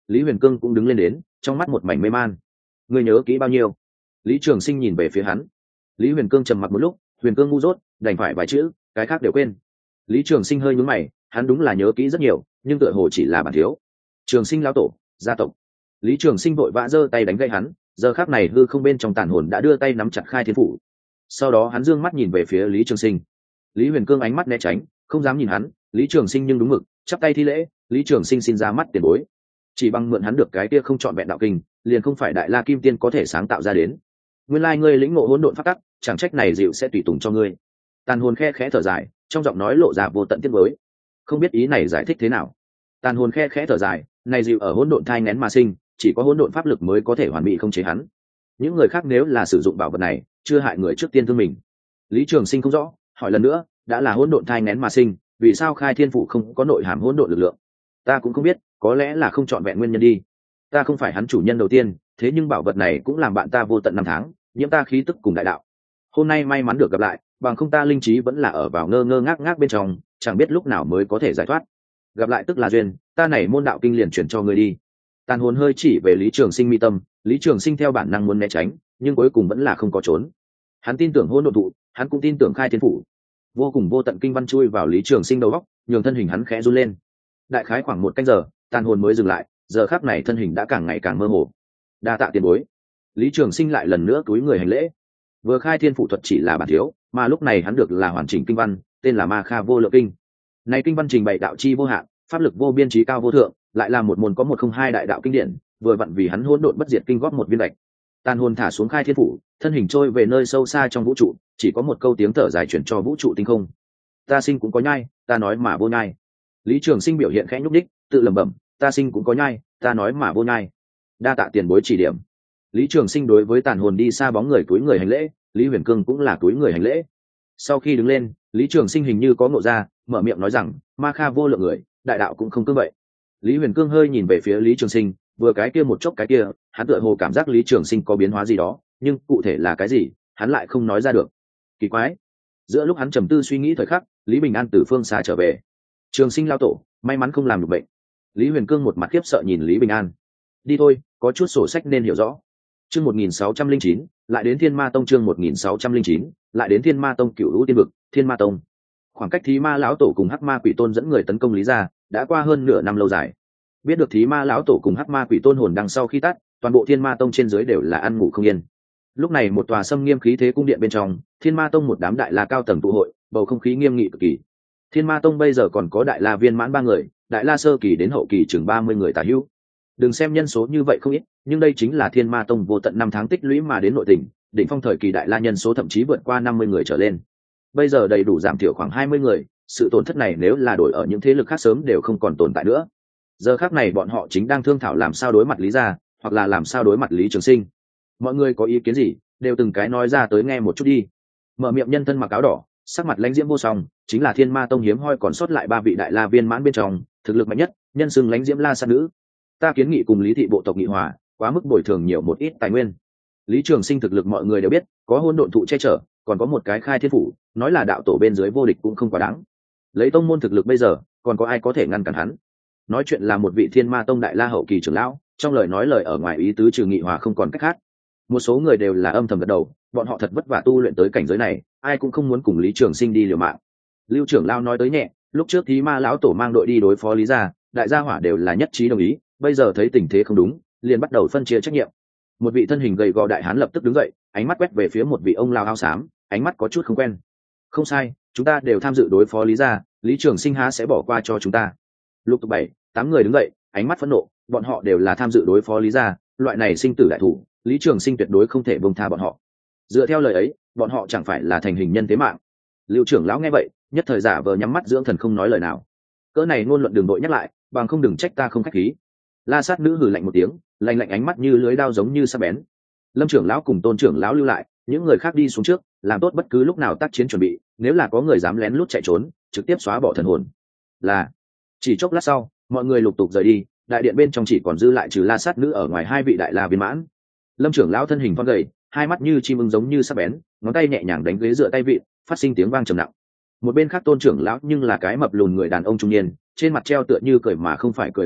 Lý Huyền Cương cũng đứng lên đến, trong mắt một mảnh mê man. Ngươi nhớ kỹ bao nhiêu? Lý Trường Sinh nhìn về phía hắn. Lý Huyền Cương trầm mặc một lúc, Huyền Cương ngu dốt, đành phải vài chữ, cái khác đều quên. Lý Trường Sinh hơi nhướng mày, hắn đúng là nhớ kỹ rất nhiều, nhưng tựa hồ chỉ là bản thiếu. Trường Sinh lão tổ, gia tộc. Lý Trường Sinh vội vã giơ tay đánh gãy hắn, giờ khắc này hư không bên trong tàn hồn đã đưa tay nắm chặt Khai Thiên Phủ. Sau đó hắn dương mắt nhìn về phía Lý Trường Sinh. Lý Huyền Cương ánh mắt né tránh, không dám nhìn hắn. Lý Trường Sinh nhưng đúng mực, chắp tay thi lễ. Lý Trường Sinh xin ra mắt tiền bối. Chỉ bằng mượn hắn được cái kia không chọn vẹn đạo kinh, liền không phải đại la kim tiên có thể sáng tạo ra đến. Nguyên lai ngươi lĩnh ngộ hỗn độn pháp tắc, chẳng trách này dịu sẽ tùy tùng cho ngươi. Tàn hồn khe khẽ thở dài, trong giọng nói lộ ra vô tận tiếc nuối. Không biết ý này giải thích thế nào. Tàn hồn khe khẽ thở dài, này dịu ở hỗn độn thai nghén mà sinh, chỉ có hỗn độn pháp lực mới có thể hoàn mỹ không chế hắn. Những người khác nếu là sử dụng bảo vật này, chưa hại người trước tiên thương mình. Lý Trường Sinh không rõ, hỏi lần nữa, đã là hỗn độn thai nghén mà sinh, vì sao Khai Thiên Phủ không có nội hàm hỗn độn lực lượng? Ta cũng không biết, có lẽ là không chọn vẹn nguyên nhân đi. Ta không phải hắn chủ nhân đầu tiên, thế nhưng bảo vật này cũng làm bạn ta vô tận năm tháng, nhiễm ta khí tức cùng đại đạo. Hôm nay may mắn được gặp lại, bằng không ta linh trí vẫn là ở vào ngơ ngơ ngác ngác bên trong, chẳng biết lúc nào mới có thể giải thoát. Gặp lại tức là duyên, ta này môn đạo kinh liền chuyển cho ngươi đi. Tàn hồn hơi chỉ về Lý Trường Sinh mi tâm, Lý Trường Sinh theo bản năng muốn né tránh, nhưng cuối cùng vẫn là không có trốn. Hắn tin tưởng hỗn độn thụ, hắn cũng tin tưởng Khai Thiên Phủ. Vô cùng vô tận kinh văn chui vào Lý Trường Sinh đầu óc, nhường thân hình hắn khẽ run lên. Đại khái khoảng một canh giờ, tàn hồn mới dừng lại, giờ khắc này thân hình đã càng ngày càng mơ hồ. Đa tạ tiền bối. Lý Trường Sinh lại lần nữa cúi người hành lễ. Vừa Khai Thiên Phủ thuật chỉ là bản thiếu, mà lúc này hắn được là hoàn chỉnh kinh văn, tên là Ma Kha Vô Lượng Kinh. Này kinh văn trình bày đạo chi vô hạn, pháp lực vô biên trí cao vô thượng, lại là một môn có một không hai đại đạo kinh điển, vừa vặn vì hắn hỗn độn bất diệt kinh góp một viên lệch. Tàn hồn thả xuống Khai Thiên Phủ, thân hình trôi về nơi sâu xa trong vũ trụ, chỉ có một câu tiếng thở dài chuyển cho vũ trụ tinh không. Ta sinh cũng có nhai, ta nói mà vô nhai. Lý Trường Sinh biểu hiện khẽ nhúc đích, tự lẩm bẩm, ta sinh cũng có nhai, ta nói mà vô nhai. Đa tạ tiền bối chỉ điểm. Lý Trường Sinh đối với tàn hồn đi xa bóng người túi người hành lễ, Lý Huyền Cương cũng là túi người hành lễ. Sau khi đứng lên, Lý Trường Sinh hình như có ngộ ra, mở miệng nói rằng, Ma Kha vô lượng người, đại đạo cũng không cứ vậy. Lý Huyền Cương hơi nhìn về phía Lý Trường Sinh, vừa cái kia một chốc cái kia, hắn tựa hồ cảm giác Lý Trường Sinh có biến hóa gì đó, nhưng cụ thể là cái gì, hắn lại không nói ra được. Kỳ quái. Giữa lúc hắn trầm tư suy nghĩ thời khắc, Lý Bình An từ phương xa trở về. Trường Sinh lao tổ, may mắn không làm được bệnh. Lý Huyền Cương một mặt khiếp sợ nhìn Lý Bình An. Đi thôi, có chút sổ sách nên hiểu rõ. Chương một nghìn sáu trăm linh chín, lại đến Thiên Ma Tông. Chương một nghìn sáu trăm linh chín, lại đến Thiên Ma Tông. Cửu Lũ Tiên Vực, Thiên Ma Tông. Khoảng cách Thí Ma lão tổ cùng Hắc Ma Quỷ Tôn dẫn người tấn công Lý gia đã qua hơn nửa năm lâu dài. Biết được Thí Ma lão tổ cùng Hắc Ma Quỷ Tôn hồn đằng sau khi tắt, toàn bộ Thiên Ma Tông trên dưới đều là ăn ngủ không yên. Lúc này một tòa sâm nghiêm khí thế cung điện bên trong, Thiên Ma Tông một đám đại la cao tầng tụ hội, bầu không khí nghiêm nghị cực kỳ. Thiên Ma Tông bây giờ còn có đại la viên mãn ba người, đại la sơ kỳ đến hậu kỳ chừng ba mươi người tả hữu. Đừng xem nhân số như vậy không ít, nhưng đây chính là Thiên Ma Tông vô tận năm tháng tích lũy mà đến nội tình, đỉnh phong thời kỳ đại la nhân số thậm chí vượt qua năm mươi người trở lên. Bây giờ đầy đủ giảm thiểu khoảng hai mươi người, sự tổn thất này nếu là đổi ở những thế lực khác sớm đều không còn tồn tại nữa. Giờ khác này bọn họ chính đang thương thảo làm sao đối mặt Lý gia, hoặc là làm sao đối mặt Lý Trường Sinh. Mọi người có ý kiến gì, đều từng cái nói ra tới nghe một chút đi. Mở miệng nhân thân mặc áo đỏ, sắc mặt lãnh diễm vô song, chính là Thiên Ma Tông hiếm hoi còn sót lại ba vị đại la viên mãn bên trong, thực lực mạnh nhất, nhân xưng lãnh diễm la sát nữ. Ta kiến nghị cùng Lý thị bộ tộc nghị hòa, quá mức bồi thường nhiều một ít tài nguyên. Lý Trường Sinh thực lực mọi người đều biết, có hôn độn thụ che chở, còn có một cái Khai Thiên Phủ, nói là đạo tổ bên dưới vô địch cũng không quá đáng. Lấy tông môn thực lực bây giờ, còn có ai có thể ngăn cản hắn? Nói chuyện là một vị Thiên Ma Tông đại la hậu kỳ trưởng lão, trong lời nói lời ở ngoài ý tứ trừ nghị hòa không còn cách khác. Một số người đều là âm thầm gật đầu, bọn họ thật vất vả tu luyện tới cảnh giới này, ai cũng không muốn cùng Lý Trường Sinh đi liều mạng. Lưu trưởng lão nói tới nhẹ, lúc trước Thí Ma lão tổ mang đội đi đối phó Lý gia, đại gia hỏa đều là nhất trí đồng ý, bây giờ thấy tình thế không đúng, liền bắt đầu phân chia trách nhiệm. Một vị thân hình gầy gò đại hán lập tức đứng dậy, ánh mắt quét về phía một vị ông lao áo xám, ánh mắt có chút không quen. Không sai, chúng ta đều tham dự đối phó Lý gia, Lý Trường Sinh há sẽ bỏ qua cho chúng ta? Lục tục bảy, tám người đứng dậy, ánh mắt phẫn nộ, bọn họ đều là tham dự đối phó Lý gia, loại này sinh tử đại thủ, Lý Trường Sinh tuyệt đối không thể buông tha bọn họ. Dựa theo lời ấy, bọn họ chẳng phải là thành hình nhân tế mạng? Lưu trưởng lão nghe vậy, nhất thời giả vờ nhắm mắt dưỡng thần không nói lời nào. Cỡ này ngôn luận đường đội nhắc lại, bằng không đừng trách ta không khách khí. La sát nữ hừ lạnh một tiếng, lạnh lạnh ánh mắt như lưới đao giống như sắc bén. Lâm trưởng lão cùng Tôn trưởng lão lưu lại, những người khác đi xuống trước, làm tốt bất cứ lúc nào tác chiến chuẩn bị, nếu là có người dám lén lút chạy trốn, trực tiếp xóa bỏ thần hồn. Là. Chỉ chốc lát sau, mọi người lục tục rời đi, đại điện bên trong chỉ còn dư lại trừ La sát nữ ở ngoài hai vị đại la viên mãn. Lâm trưởng lão thân hình thon gầy, hai mắt như chim ưng giống như sắc bén, ngón tay nhẹ nhàng đánh ghế dựa tay vịn, phát sinh tiếng vang trầm nặng. Một bên khác Tôn trưởng lão nhưng là cái mập lùn người đàn ông trung niên, trên mặt treo tựa như cười mà không phải cười biểu hiện,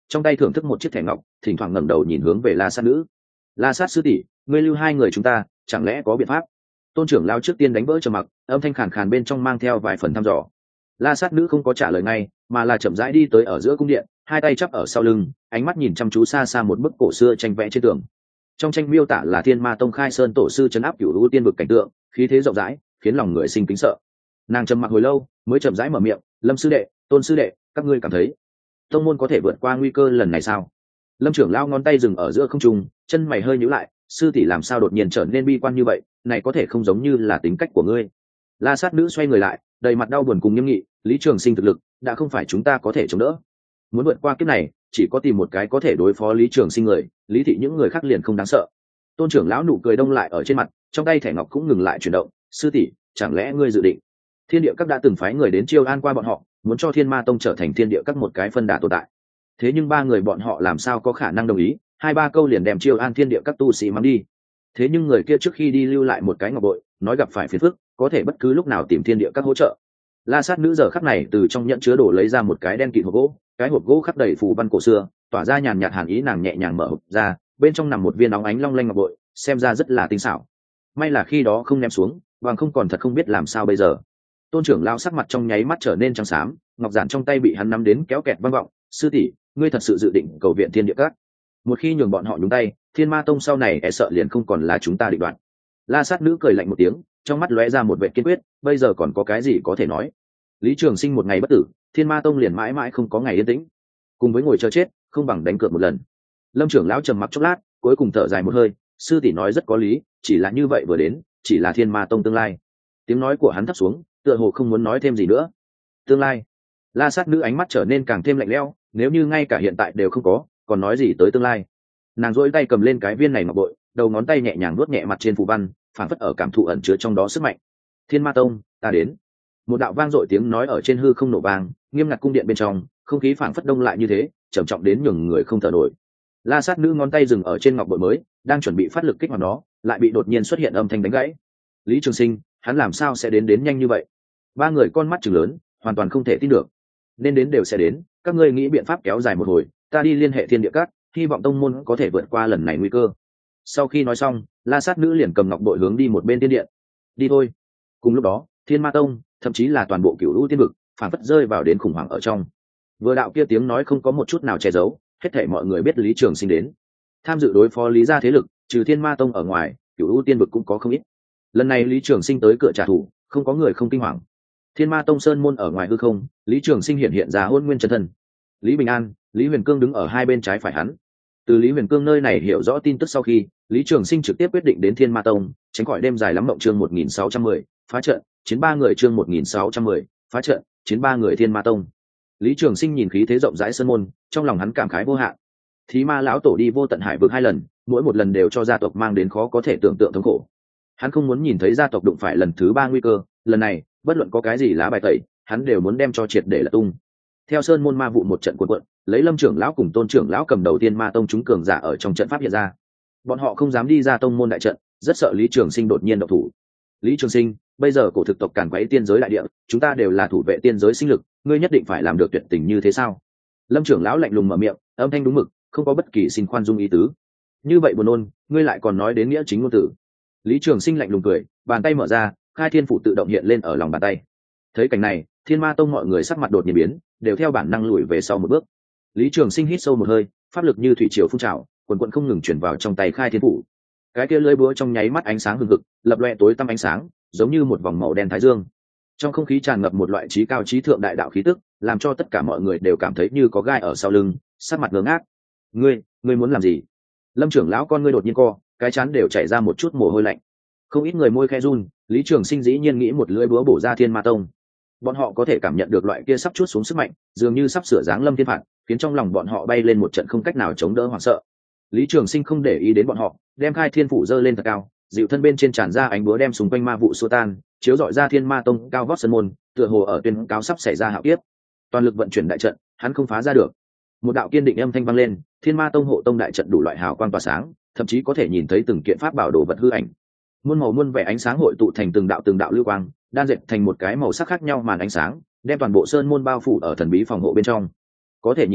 trong tay thưởng thức một chiếc thẻ ngọc, thỉnh thoảng ngẩng đầu nhìn hướng về La Sát nữ. La Sát sư tỷ, ngươi lưu hai người chúng ta chẳng lẽ có biện pháp? Tôn trưởng lão trước tiên đánh vỡ trầm mặc, âm thanh khàn khàn bên trong mang theo vài phần thăm dò. La Sát nữ không có trả lời ngay, mà là chậm rãi đi tới ở giữa cung điện, hai tay chắp ở sau lưng, ánh mắt nhìn chăm chú xa xa một bức cổ xưa tranh vẽ trên tường. Trong tranh miêu tả là Thiên Ma Tông khai sơn tổ sư trấn áp cửu lũ tiên vực cảnh tượng, khí thế rộng rãi, khiến lòng người sinh kính sợ. Nàng trầm mặc hồi lâu, mới chậm rãi mở miệng, Lâm sư đệ, Tôn sư đệ, các ngươi cảm thấy tông môn có thể vượt qua nguy cơ lần này sao? Lâm trưởng lao ngón tay dừng ở giữa không trung, chân mày hơi nhíu lại, sư tỷ làm sao đột nhiên trở nên bi quan như vậy, này có thể không giống như là tính cách của ngươi. La Sát nữ xoay người lại, đầy mặt đau buồn cùng nghiêm nghị, Lý Trường Sinh thực lực đã không phải chúng ta có thể chống đỡ. Muốn vượt qua kiếp này, chỉ có tìm một cái có thể đối phó Lý Trường Sinh người, Lý thị những người khác liền không đáng sợ. Tôn trưởng lão nụ cười đông lại ở trên mặt, trong tay thẻ ngọc cũng ngừng lại chuyển động, sư tỷ, chẳng lẽ ngươi dự định? Thiên địa các đã từng phái người đến chiêu an qua bọn họ, muốn cho Thiên Ma Tông trở thành thiên địa các một cái phân đà tồn tại. Thế nhưng ba người bọn họ làm sao có khả năng đồng ý, hai ba câu liền đem chiêu an thiên địa các tu sĩ mắng đi. Thế nhưng người kia trước khi đi lưu lại một cái ngọc bội, nói gặp phải phiền phức, có thể bất cứ lúc nào tìm thiên địa các hỗ trợ. La Sát nữ giờ khắc này từ trong nhẫn chứa đồ lấy ra một cái đen kịt hộp gỗ, cái hộp gỗ khắc đầy phù văn cổ xưa, tỏa ra nhàn nhạt hàn ý, nàng nhẹ nhàng mở hộp ra, bên trong nằm một viên óng ánh long lanh ngọc bội, xem ra rất là tinh xảo. May là khi đó không ném xuống, bằng không còn thật không biết làm sao bây giờ. Tôn trưởng lao sắc mặt trong nháy mắt trở nên trắng xám, ngọc giản trong tay bị hắn nắm đến kéo kẹt vang vọng, sư tỷ, ngươi thật sự dự định cầu viện thiên địa các? Một khi nhường bọn họ nhúng tay, Thiên Ma Tông sau này e sợ liền không còn là chúng ta định đoạt. La Sát nữ cười lạnh một tiếng, trong mắt lóe ra một vẻ kiên quyết, bây giờ còn có cái gì có thể nói? Lý Trường Sinh một ngày bất tử, Thiên Ma Tông liền mãi mãi không có ngày yên tĩnh. Cùng với ngồi chờ chết, không bằng đánh cược một lần. Lâm trưởng lão trầm mặc chốc lát, cuối cùng thở dài một hơi, sư tỷ nói rất có lý, chỉ là như vậy vừa đến, chỉ là Thiên Ma Tông tương lai. Tiếng nói của hắn thấp xuống, tựa hồ không muốn nói thêm gì nữa. Tương lai? La Sát nữ ánh mắt trở nên càng thêm lạnh lẽo, nếu như ngay cả hiện tại đều không có, còn nói gì tới tương lai? Nàng duỗi tay cầm lên cái viên này ngọc bội, đầu ngón tay nhẹ nhàng nuốt nhẹ mặt trên phù văn, phản phất ở cảm thụ ẩn chứa trong đó sức mạnh. Thiên Ma Tông, ta đến. Một đạo vang dội tiếng nói ở trên hư không nổ vang, nghiêm ngặt cung điện bên trong, không khí phản phất đông lại như thế, trầm trọng đến nhường người không thở nổi. La Sát nữ ngón tay dừng ở trên ngọc bội mới, đang chuẩn bị phát lực kích hoạt nó, lại bị đột nhiên xuất hiện âm thanh đánh gãy. Lý Trường Sinh, hắn làm sao sẽ đến đến nhanh như vậy? Ba người con mắt trừng lớn, hoàn toàn không thể tin được. Nên đến đều sẽ đến, các ngươi nghĩ biện pháp kéo dài một hồi, ta đi liên hệ thiên địa các, hy vọng tông môn có thể vượt qua lần này nguy cơ. Sau khi nói xong, La Sát nữ liền cầm ngọc bội hướng đi một bên tiên điện. Đi thôi. Cùng lúc đó, Thiên Ma Tông, thậm chí là toàn bộ cửu lũ tiên vực, phản phất rơi vào đến khủng hoảng ở trong. Vừa đạo kia tiếng nói không có một chút nào che giấu, hết thảy mọi người biết Lý Trường Sinh đến. Tham dự đối phó Lý gia thế lực, trừ Thiên Ma Tông ở ngoài, cửu lũ tiên vực cũng có không ít. Lần này Lý Trường Sinh tới cửa trả thù, không có người không kinh hoàng. Thiên Ma Tông sơn môn ở ngoài hư không, Lý Trường Sinh hiện hiện ra Hôn Nguyên chân thân. Lý Bình An, Lý Huyền Cương đứng ở hai bên trái phải hắn. Từ Lý Huyền Cương nơi này hiểu rõ tin tức sau khi, Lý Trường Sinh trực tiếp quyết định đến Thiên Ma Tông, tránh khỏi đêm dài lắm mộng. Chương một nghìn sáu trăm mười, phá trận, chiến ba người. Chương một nghìn sáu trăm mười, phá trận, chiến ba người Thiên Ma Tông. Lý Trường Sinh nhìn khí thế rộng rãi sơn môn, trong lòng hắn cảm khái vô hạn. Thí Ma lão tổ đi vô tận hải vực hai lần, mỗi một lần đều cho gia tộc mang đến khó có thể tưởng tượng thống khổ. Hắn không muốn nhìn thấy gia tộc đụng phải lần thứ ba nguy cơ, lần này, bất luận có cái gì lá bài tẩy, hắn đều muốn đem cho triệt để là tung. Theo sơn môn ma vụ một trận cuộn cuộn, lấy Lâm trưởng lão cùng Tôn trưởng lão cầm đầu Tiên Ma Tông chúng cường giả ở trong trận pháp hiện ra. Bọn họ không dám đi ra tông môn đại trận, rất sợ Lý Trường Sinh đột nhiên động thủ. Lý Trường Sinh, bây giờ cổ thực tộc càn quấy tiên giới đại địa, chúng ta đều là thủ vệ tiên giới sinh lực, ngươi nhất định phải làm được tuyệt tình như thế sao? Lâm trưởng lão lạnh lùng mở miệng, âm thanh đúng mực, không có bất kỳ xin khoan dung ý tứ. Như vậy buồn nôn, ngươi lại còn nói đến nghĩa chính ngôn tử. Lý Trường Sinh lạnh lùng cười, bàn tay mở ra, khai thiên phủ tự động hiện lên ở lòng bàn tay. Thấy cảnh này, Thiên Ma Tông mọi người sắc mặt đột nhiên biến, đều theo bản năng lùi về sau một bước. Lý Trường Sinh hít sâu một hơi, pháp lực như thủy triều phun trào, quần quần không ngừng chuyển vào trong tay khai thiên phủ. Cái kia lưỡi búa trong nháy mắt ánh sáng hừng hực, lập loè tối tăm ánh sáng, giống như một vòng màu đen thái dương. Trong không khí tràn ngập một loại trí cao trí thượng đại đạo khí tức, làm cho tất cả mọi người đều cảm thấy như có gai ở sau lưng, sắc mặt ngơ ngác. Ngươi, ngươi muốn làm gì? Lâm trưởng lão con ngươi đột nhiên co, cái chán đều chảy ra một chút mồ hôi lạnh. Không ít người môi khe run, Lý Trường Sinh dĩ nhiên nghĩ một lưỡi búa bổ ra Thiên Ma Tông. Bọn họ có thể cảm nhận được loại kia sắp chuốt xuống sức mạnh, dường như sắp sửa giáng lâm thiên phạt, khiến trong lòng bọn họ bay lên một trận không cách nào chống đỡ hoảng sợ. Lý Trường Sinh không để ý đến bọn họ, đem khai thiên phủ dơ lên thật cao, dịu thân bên trên tràn ra ánh búa đem xung quanh ma vụ xua tan, chiếu rọi ra Thiên Ma Tông cao vót sân môn, tựa hồ ở tuyên cao sắp xảy ra hạo kiếp. Toàn lực vận chuyển đại trận, hắn không phá ra được. Một đạo kiên định âm thanh vang lên, Thiên Ma Tông hộ tông đại trận đủ loại hào quang tỏa sáng, thậm chí có thể nhìn thấy từng kiện pháp bảo đồ vật hư ảnh. Muôn màu muôn vẻ ánh sáng hội tụ thành từng đạo từng đạo lưu quang, đan dệt thành một cái màu sắc khác nhau màn ánh sáng, đem toàn bộ sơn môn bao phủ ở thần bí phòng hộ bên trong. Có thể nhìn thấy,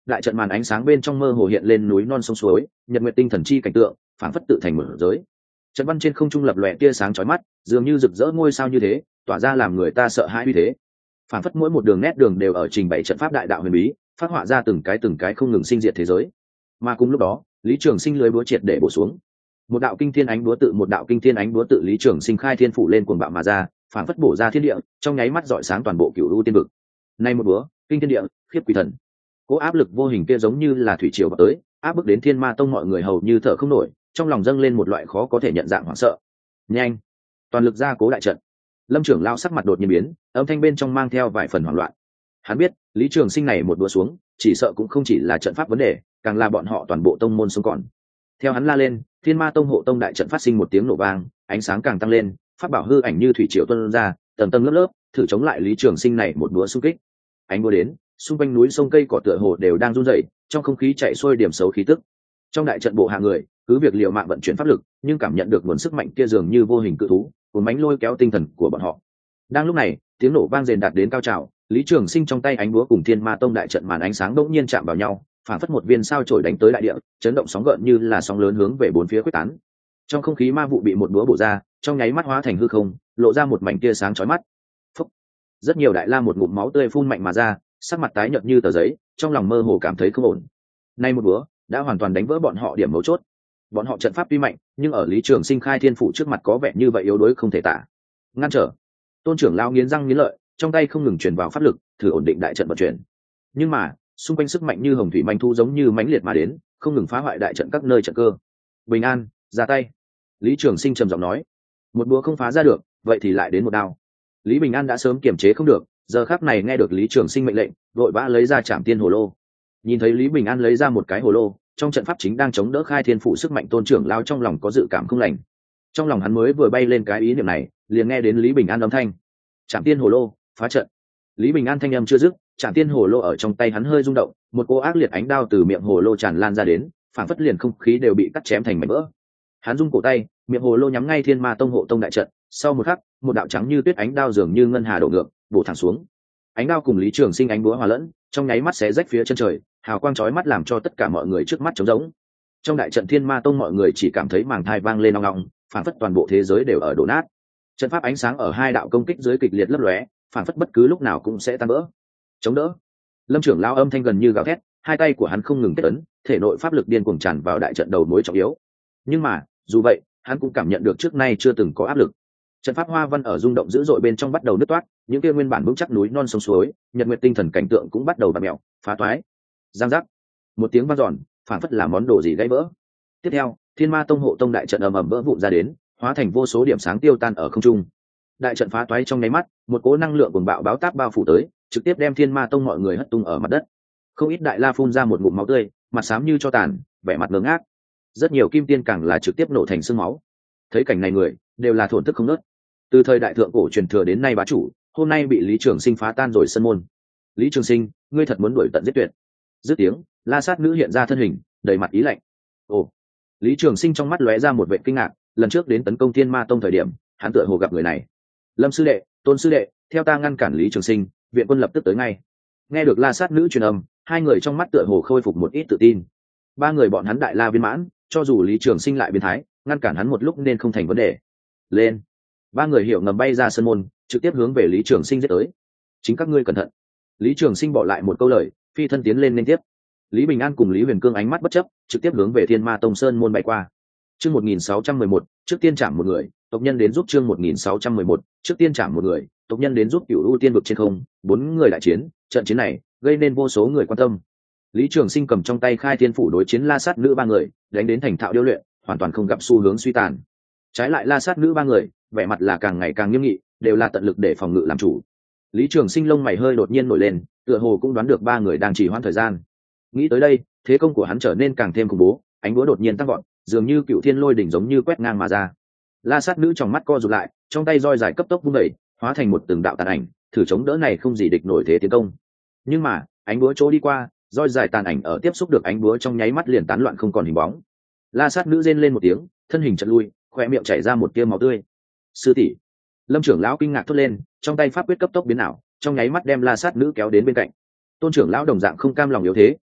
đại trận màn ánh sáng bên trong mơ hồ hiện lên núi non sông suối, nhật nguyệt tinh thần chi cảnh tượng phảng phất tự thành một giới. Trận văn trên không trung lập lòe tia sáng chói mắt, dường như rực rỡ ngôi sao như thế, tỏa ra làm người ta sợ hãi uy thế. Phảng phất mỗi một đường nét đường đều ở trình bày trận pháp đại đạo huyền bí, phát họa ra từng cái từng cái không ngừng sinh diệt thế giới. Mà cùng lúc đó, Lý Trường Sinh lưới búa triệt để bổ xuống. Một đạo kinh thiên ánh búa tự một đạo kinh thiên ánh búa tự Lý Trường Sinh khai thiên phủ lên cuồng bạo mà ra, phảng phất bổ ra thiên địa, trong nháy mắt rọi sáng toàn bộ cửu u tiên vực. Nay một búa, kinh thiên địa, khiếp quỷ thần. Cố áp lực vô hình kia giống như là thủy triều vào tới, áp bức đến Thiên Ma Tông mọi người hầu như thở không nổi, trong lòng dâng lên một loại khó có thể nhận dạng hoảng sợ. Nhanh, toàn lực ra cố đại trận. Lâm trưởng lão sắc mặt đột nhiên biến, âm thanh bên trong mang theo vài phần hoảng loạn. Hắn biết, Lý Trường Sinh này một đũa xuống, chỉ sợ cũng không chỉ là trận pháp vấn đề, càng là bọn họ toàn bộ tông môn sống còn. Theo hắn la lên, Thiên Ma Tông hộ tông đại trận phát sinh một tiếng nổ vang, ánh sáng càng tăng lên, pháp bảo hư ảnh như thủy triều tuôn ra, tầng tầng lớp lớp, thử chống lại Lý Trường Sinh này một đũa xung kích. Ánh búa đến, xung quanh núi sông cây cỏ tựa hồ đều đang run rẩy, trong không khí chạy xuôi điểm xấu khí tức. Trong đại trận bộ hạ người, cứ việc liều mạng vận chuyển pháp lực, nhưng cảm nhận được nguồn sức mạnh kia dường như vô hình cự thú, cuốn bánh lôi kéo tinh thần của bọn họ. Đang lúc này, tiếng nổ vang rền đạt đến cao trào, Lý Trường Sinh trong tay ánh búa cùng Thiên Ma Tông đại trận màn ánh sáng đột nhiên chạm vào nhau, phản phất một viên sao chổi đánh tới đại địa, chấn động sóng gợn như là sóng lớn hướng về bốn phía quyết tán. Trong không khí ma vụ bị một búa bổ ra, trong nháy mắt hóa thành hư không, lộ ra một mảnh tia sáng chói mắt. Phúc. Rất nhiều đại la một ngụm máu tươi phun mạnh mà ra, sắc mặt tái nhợt như tờ giấy, trong lòng mơ hồ cảm thấy không ổn. Nay một búa đã hoàn toàn đánh vỡ bọn họ điểm mấu chốt. Bọn họ trận pháp tuy mạnh, nhưng ở Lý Trường Sinh khai thiên phủ trước mặt có vẻ như vậy yếu đuối không thể tả. Ngăn trở. Tôn trưởng lão nghiến răng nghiến lợi, trong tay không ngừng truyền vào pháp lực, thử ổn định đại trận vận chuyển. Nhưng mà, xung quanh sức mạnh như hồng thủy manh thu giống như mãnh liệt mà đến, không ngừng phá hoại đại trận các nơi trận cơ. Bình an, ra tay. Lý Trường Sinh trầm giọng nói. Một búa không phá ra được, vậy thì lại đến một đao. Lý Bình An đã sớm kiềm chế không được, giờ khắc này nghe được Lý Trường Sinh mệnh lệnh, vội vã lấy ra Trảm Tiên Hồ Lô. Nhìn thấy Lý Bình An lấy ra một cái hồ lô, trong trận pháp chính đang chống đỡ khai thiên phủ sức mạnh tôn trưởng lao trong lòng có dự cảm không lành. Trong lòng hắn mới vừa bay lên cái ý niệm này, liền nghe đến Lý Bình An âm thanh. Trảm Tiên Hồ Lô, phá trận. Lý Bình An thanh âm chưa dứt, Trảm Tiên Hồ Lô ở trong tay hắn hơi rung động, một cô ác liệt ánh đao từ miệng hồ lô tràn lan ra đến, phản phất liền không khí đều bị cắt chém thành mảnh vỡ. Hắn rung cổ tay, miệng hồ lô nhắm ngay Thiên Ma Tông hộ tông đại trận, sau một khắc, một đạo trắng như tuyết ánh đao dường như ngân hà đổ ngược, bổ thẳng xuống. Ánh đao cùng Lý Trường Sinh ánh búa hòa lẫn, trong nháy mắt xé rách phía chân trời, hào quang chói mắt làm cho tất cả mọi người trước mắt trống rỗng. Trong đại trận Thiên Ma Tông mọi người chỉ cảm thấy màng thai vang lên ong ong, phản phất toàn bộ thế giới đều ở đổ nát. Trận pháp ánh sáng ở hai đạo công kích dưới kịch liệt lấp lóe, phản phất bất cứ lúc nào cũng sẽ tan vỡ. Chống đỡ. Lâm trưởng lão âm thanh gần như gào thét, hai tay của hắn không ngừng kết ấn, thể nội pháp lực điên cuồng tràn vào đại trận đầu mối trọng yếu. Nhưng mà, dù vậy, hắn cũng cảm nhận được trước nay chưa từng có áp lực. Trận pháp hoa văn ở rung động dữ dội bên trong bắt đầu nứt toát, những kia nguyên bản vững chắc núi non sông suối, nhật nguyệt tinh thần cảnh tượng cũng bắt đầu bạt mèo, phá toái. Giang giác. Một tiếng vang dọn, phản phất là món đồ gì gãy vỡ. Tiếp theo, Thiên Ma Tông hộ tông đại trận ầm ầm vỡ vụn ra đến, hóa thành vô số điểm sáng tiêu tan ở không trung. Đại trận phá toái trong nháy mắt, một cỗ năng lượng cuồng bạo báo táp bao phủ tới, trực tiếp đem Thiên Ma Tông mọi người hất tung ở mặt đất. Không ít đại la phun ra một ngụm máu tươi, mặt xám như cho tàn, vẻ mặt ngơ ngác. Rất nhiều kim tiên càng là trực tiếp nổ thành xương máu. Thấy cảnh này người đều là thổn thức không nớt. Từ thời đại thượng cổ truyền thừa đến nay bá chủ, hôm nay bị Lý Trường Sinh phá tan rồi sân môn. Lý Trường Sinh, ngươi thật muốn đuổi tận giết tuyệt. Dứt tiếng, La Sát nữ hiện ra thân hình, đầy mặt ý lạnh. Ồ. Lý Trường Sinh trong mắt lóe ra một vẻ kinh ngạc, lần trước đến tấn công Thiên Ma Tông thời điểm, hắn tựa hồ gặp người này. Lâm sư đệ, Tôn sư đệ, theo ta ngăn cản Lý Trường Sinh, viện quân lập tức tới ngay. Nghe được La Sát nữ truyền âm, hai người trong mắt tựa hồ khôi phục một ít tự tin. Ba người bọn hắn đại la viên mãn, cho dù Lý Trường Sinh lại biến thái, ngăn cản hắn một lúc nên không thành vấn đề. Lên. Ba người hiểu ngầm bay ra sân môn, trực tiếp hướng về Lý Trường Sinh giết tới. Chính các ngươi cẩn thận. Lý Trường Sinh bỏ lại một câu lời, phi thân tiến lên liên tiếp. Lý Bình An cùng Lý Huyền Cương ánh mắt bất chấp, trực tiếp hướng về Thiên Ma Tông sơn môn bay qua. Chương một nghìn sáu trăm mười một, trước tiên chạm một người, tộc nhân đến giúp chương một nghìn sáu trăm mười một, trước tiên chạm một người, tộc nhân đến giúp Cửu U Tiên vực trên không, bốn người đại chiến, trận chiến này gây nên vô số người quan tâm. Lý Trường Sinh cầm trong tay khai thiên phủ đối chiến La Sát nữ ba người, đánh đến thành thạo điêu luyện, hoàn toàn không gặp xu hướng suy tàn. Trái lại La Sát nữ ba người, vẻ mặt là càng ngày càng nghiêm nghị, đều là tận lực để phòng ngự làm chủ. Lý Trường Sinh lông mày hơi đột nhiên nổi lên, tựa hồ cũng đoán được ba người đang trì hoãn thời gian. Nghĩ tới đây, thế công của hắn trở nên càng thêm khủng bố, ánh búa đột nhiên tăng vọt, dường như cựu thiên lôi đỉnh giống như quét ngang mà ra. La Sát nữ trong mắt co rụt lại, trong tay roi dài cấp tốc vung đẩy, hóa thành một từng đạo tàn ảnh, thử chống đỡ này không gì địch nổi thế tiến công. Nhưng mà, ánh búa chỗ đi qua, roi dài tàn ảnh ở tiếp xúc được ánh búa trong nháy mắt liền tán loạn không còn hình bóng. La Sát nữ rên lên một tiếng, thân hình chợt lui, khóe miệng chảy ra một tia máu tươi. Sư tỷ. Lâm trưởng lão kinh ngạc thốt lên, trong tay pháp quyết cấp tốc biến ảo, trong nháy mắt đem La Sát nữ kéo đến bên cạnh. Tôn trưởng lão đồng dạng không cam lòng yếu thế,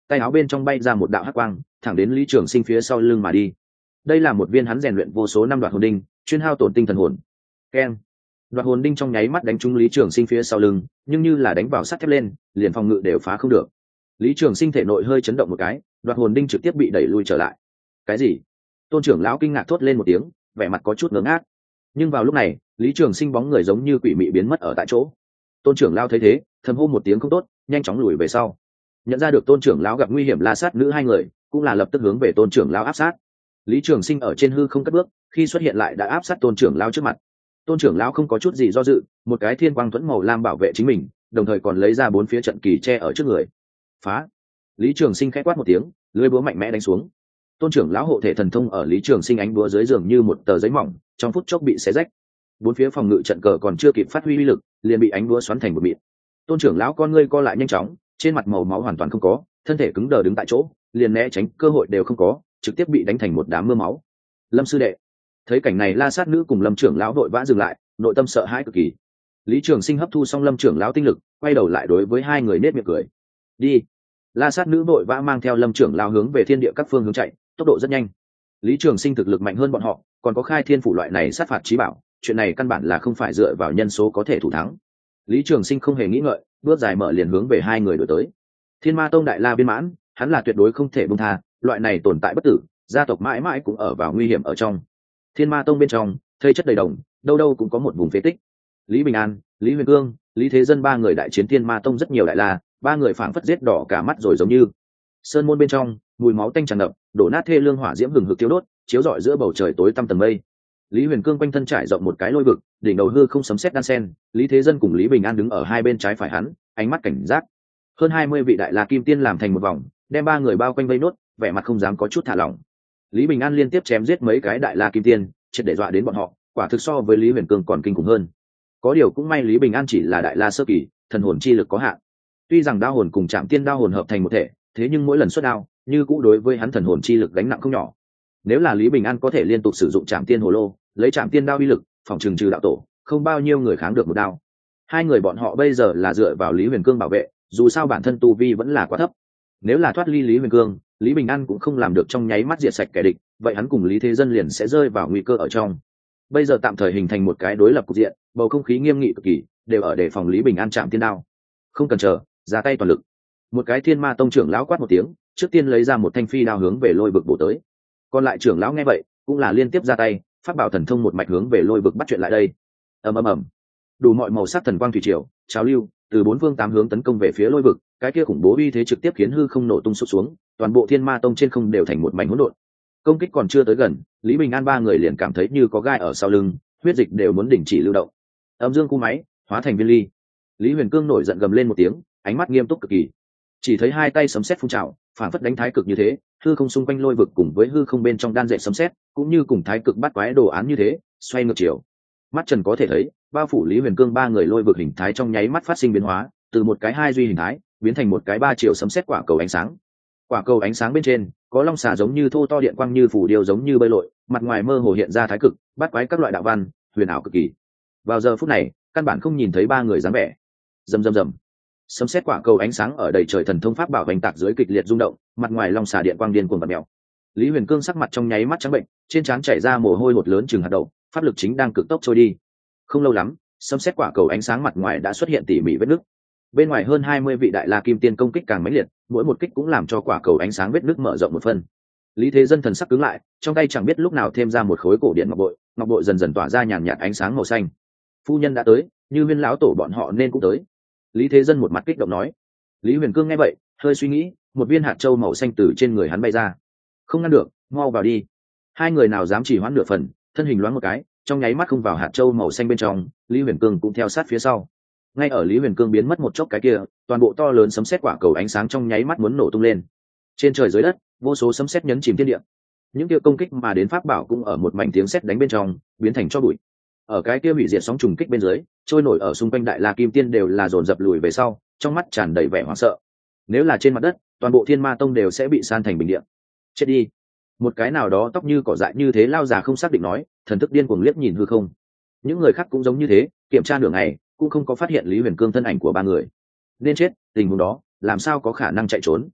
tay áo bên trong bay ra một đạo hắc quang thẳng đến Lý Trường Sinh phía sau lưng mà đi. Đây là một viên hắn rèn luyện vô số năm đoạt hồn đinh, chuyên hao tổn tinh thần hồn. Keng! Đoạt hồn đinh trong nháy mắt đánh trúng Lý Trường Sinh phía sau lưng, nhưng như là đánh vào sắt thép lên, liền phòng ngự đều phá không được. Lý Trường Sinh thể nội hơi chấn động một cái, đoạt hồn đinh trực tiếp bị đẩy lui trở lại. Cái gì? Tôn trưởng lão kinh ngạc thốt lên một tiếng, vẻ mặt có chút ngớ ngác. Nhưng vào lúc này, Lý Trường Sinh bóng người giống như quỷ mị biến mất ở tại chỗ. Tôn trưởng lão thấy thế, thầm hô một tiếng không tốt, nhanh chóng lùi về sau. Nhận ra được Tôn trưởng lão gặp nguy hiểm, La Sát nữ hai người cũng là lập tức hướng về Tôn trưởng lão áp sát. Lý Trường Sinh ở trên hư không cất bước, khi xuất hiện lại đã áp sát Tôn trưởng lão trước mặt. Tôn trưởng lão không có chút gì do dự, một cái thiên quang thuẫn màu lam bảo vệ chính mình, đồng thời còn lấy ra bốn phía trận kỳ che ở trước người. Phá! Lý Trường Sinh khẽ quát một tiếng, lưỡi búa mạnh mẽ đánh xuống. Tôn trưởng lão hộ thể thần thông ở Lý Trường Sinh ánh búa dưới giường như một tờ giấy mỏng, trong phút chốc bị xé rách. Bốn phía phòng ngự trận cờ còn chưa kịp phát huy uy lực, liền bị ánh búa xoắn thành một mịn. Tôn trưởng lão con ngươi co lại nhanh chóng, trên mặt màu máu hoàn toàn không có, thân thể cứng đờ đứng tại chỗ, liền né tránh cơ hội đều không có, trực tiếp bị đánh thành một đám mưa máu. Lâm sư đệ, thấy cảnh này, La Sát nữ cùng Lâm trưởng lão vội vã dừng lại, nội tâm sợ hãi cực kỳ. Lý Trường Sinh hấp thu xong Lâm trưởng lão tinh lực, quay đầu lại đối với hai người nết miệng cười. Đi! La Sát nữ vội vã mang theo Lâm trưởng lão hướng về thiên địa các phương hướng chạy, tốc độ rất nhanh. Lý Trường Sinh thực lực mạnh hơn bọn họ, còn có khai thiên phủ loại này sát phạt chí bảo, chuyện này căn bản là không phải dựa vào nhân số có thể thủ thắng. Lý Trường Sinh không hề nghĩ ngợi, bước dài mở liền hướng về hai người đuổi tới. Thiên Ma Tông đại la viên mãn, hắn là tuyệt đối không thể buông tha, loại này tồn tại bất tử, gia tộc mãi mãi cũng ở vào nguy hiểm ở trong. Thiên Ma Tông bên trong, thây chất đầy đồng, đâu đâu cũng có một vùng phế tích. Lý Bình An, Lý Huyền Cương, Lý Thế Dân ba người đại chiến Thiên Ma Tông rất nhiều đại la, ba người phảng phất giết đỏ cả mắt rồi giống như. Sơn môn bên trong, mùi máu tanh tràn ngập, đổ nát thê lương hỏa diễm hừng hực thiêu đốt, chiếu rọi giữa bầu trời tối tăm tầng mây. Lý Huyền Cương quanh thân trải rộng một cái lôi vực, đỉnh đầu hư không sấm sét đan sen, Lý Thế Dân cùng Lý Bình An đứng ở hai bên trái phải hắn, ánh mắt cảnh giác. Hơn hai mươi vị đại la kim tiên làm thành một vòng, đem ba người bao quanh vây nốt, vẻ mặt không dám có chút thả lỏng. Lý Bình An liên tiếp chém giết mấy cái đại la kim tiên, triệt để dọa đến bọn họ, quả thực so với Lý Huyền Cương còn kinh khủng hơn. Có điều cũng may Lý Bình An chỉ là đại la sơ kỳ, thần hồn chi lực có hạn. Tuy rằng đao hồn cùng Trảm Tiên đao hồn hợp thành một thể, thế nhưng mỗi lần xuất đao, như cũ đối với hắn thần hồn chi lực gánh nặng không nhỏ. Nếu là Lý Bình An có thể liên tục sử dụng Trảm Tiên hồ lô, lấy Trảm Tiên đao uy lực, phòng trừng trừ đạo tổ, không bao nhiêu người kháng được một đao. Hai người bọn họ bây giờ là dựa vào Lý Huyền Cương bảo vệ, dù sao bản thân tu vi vẫn là quá thấp. Nếu là thoát ly Lý Huyền Cương, Lý Bình An cũng không làm được trong nháy mắt diệt sạch kẻ địch, vậy hắn cùng Lý Thế Dân liền sẽ rơi vào nguy cơ ở trong. Bây giờ tạm thời hình thành một cái đối lập cục diện, bầu không khí nghiêm nghị cực kỳ, đều ở đề phòng Lý Bình An Trảm Tiên đao. Không cần chờ, ra tay toàn lực. Một cái Thiên Ma Tông trưởng lão quát một tiếng, trước tiên lấy ra một thanh phi đao hướng về lôi vực bổ tới. Còn lại trưởng lão nghe vậy, cũng là liên tiếp ra tay, pháp bảo thần thông một mạch hướng về lôi vực bắt chuyện lại đây. Ầm ầm ầm, đủ mọi màu sắc thần quang thủy triều, trào lưu, từ bốn phương tám hướng tấn công về phía lôi vực, cái kia khủng bố uy thế trực tiếp khiến hư không nổ tung sụp xuống, toàn bộ Thiên Ma Tông trên không đều thành một mảnh hỗn độn. Công kích còn chưa tới gần, Lý Bình An ba người liền cảm thấy như có gai ở sau lưng, huyết dịch đều muốn đình chỉ lưu động. Âm dương cu máy hóa thành viên ly. Lý Huyền Cương nổi giận gầm lên một tiếng, ánh mắt nghiêm túc cực kỳ. Chỉ thấy hai tay sấm sét phun trào, phản phất đánh thái cực như thế, hư không xung quanh lôi vực cùng với hư không bên trong đan dệt sấm sét, cũng như cùng thái cực bắt quái đồ án như thế, xoay ngược chiều. Mắt trần có thể thấy, bao phủ Lý Huyền Cương ba người lôi vực hình thái trong nháy mắt phát sinh biến hóa, từ một cái hai duy hình thái biến thành một cái ba chiều sấm sét quả cầu ánh sáng. Quả cầu ánh sáng bên trên có long xà giống như thô to điện quang như phủ điêu giống như bơi lội, mặt ngoài mơ hồ hiện ra thái cực, bắt quái các loại đạo văn, huyền ảo cực kỳ. Vào giờ phút này, căn bản không nhìn thấy ba người dáng vẻ. Rầm rầm rầm. Sấm sét quả cầu ánh sáng ở đầy trời thần thông pháp bảo vành tạc dưới kịch liệt rung động, mặt ngoài long xà điện quang điên cuồng bật mèo. Lý Huyền Cương sắc mặt trong nháy mắt trắng bệnh, trên trán chảy ra mồ hôi hột lớn chừng hạt đậu, pháp lực chính đang cực tốc trôi đi. Không lâu lắm, sấm sét quả cầu ánh sáng mặt ngoài đã xuất hiện tỉ mỉ vết nứt. Bên ngoài hơn hai mươi vị đại la kim tiên công kích càng mãnh liệt, mỗi một kích cũng làm cho quả cầu ánh sáng vết nứt mở rộng một phân. Lý Thế Dân thần sắc cứng lại, trong tay chẳng biết lúc nào thêm ra một khối cổ điện ngọc bội, ngọc bội dần dần tỏa ra nhàn nhạt ánh sáng màu xanh. Phu nhân đã tới, Như Viên lão tổ bọn họ nên cũng tới. Lý Thế Dân một mặt kích động nói. Lý Huyền Cương nghe vậy, hơi suy nghĩ, một viên hạt châu màu xanh từ trên người hắn bay ra. Không ngăn được, mau vào đi. Hai người nào dám chỉ hoãn nửa phần, thân hình loáng một cái, trong nháy mắt không vào hạt châu màu xanh bên trong, Lý Huyền Cương cũng theo sát phía sau. Ngay ở Lý Huyền Cương biến mất một chốc cái kia, toàn bộ to lớn sấm sét quả cầu ánh sáng trong nháy mắt muốn nổ tung lên. Trên trời dưới đất, vô số sấm sét nhấn chìm thiên địa. Những kia công kích mà đến pháp bảo cũng ở một mảnh tiếng sét đánh bên trong, biến thành tro bụi. Ở cái kia hủy diệt sóng trùng kích bên dưới, trôi nổi ở xung quanh đại la kim tiên đều là dồn dập lùi về sau, trong mắt tràn đầy vẻ hoảng sợ. Nếu là trên mặt đất, toàn bộ Thiên Ma Tông đều sẽ bị san thành bình địa. Chết đi. Một cái nào đó tóc như cỏ dại như thế lao già không xác định nói, thần thức điên cuồng liếc nhìn hư không. Những người khác cũng giống như thế, kiểm tra nửa ngày, cũng không có phát hiện Lý Huyền Cương thân ảnh của ba người. Nên chết, tình huống đó, làm sao có khả năng chạy trốn?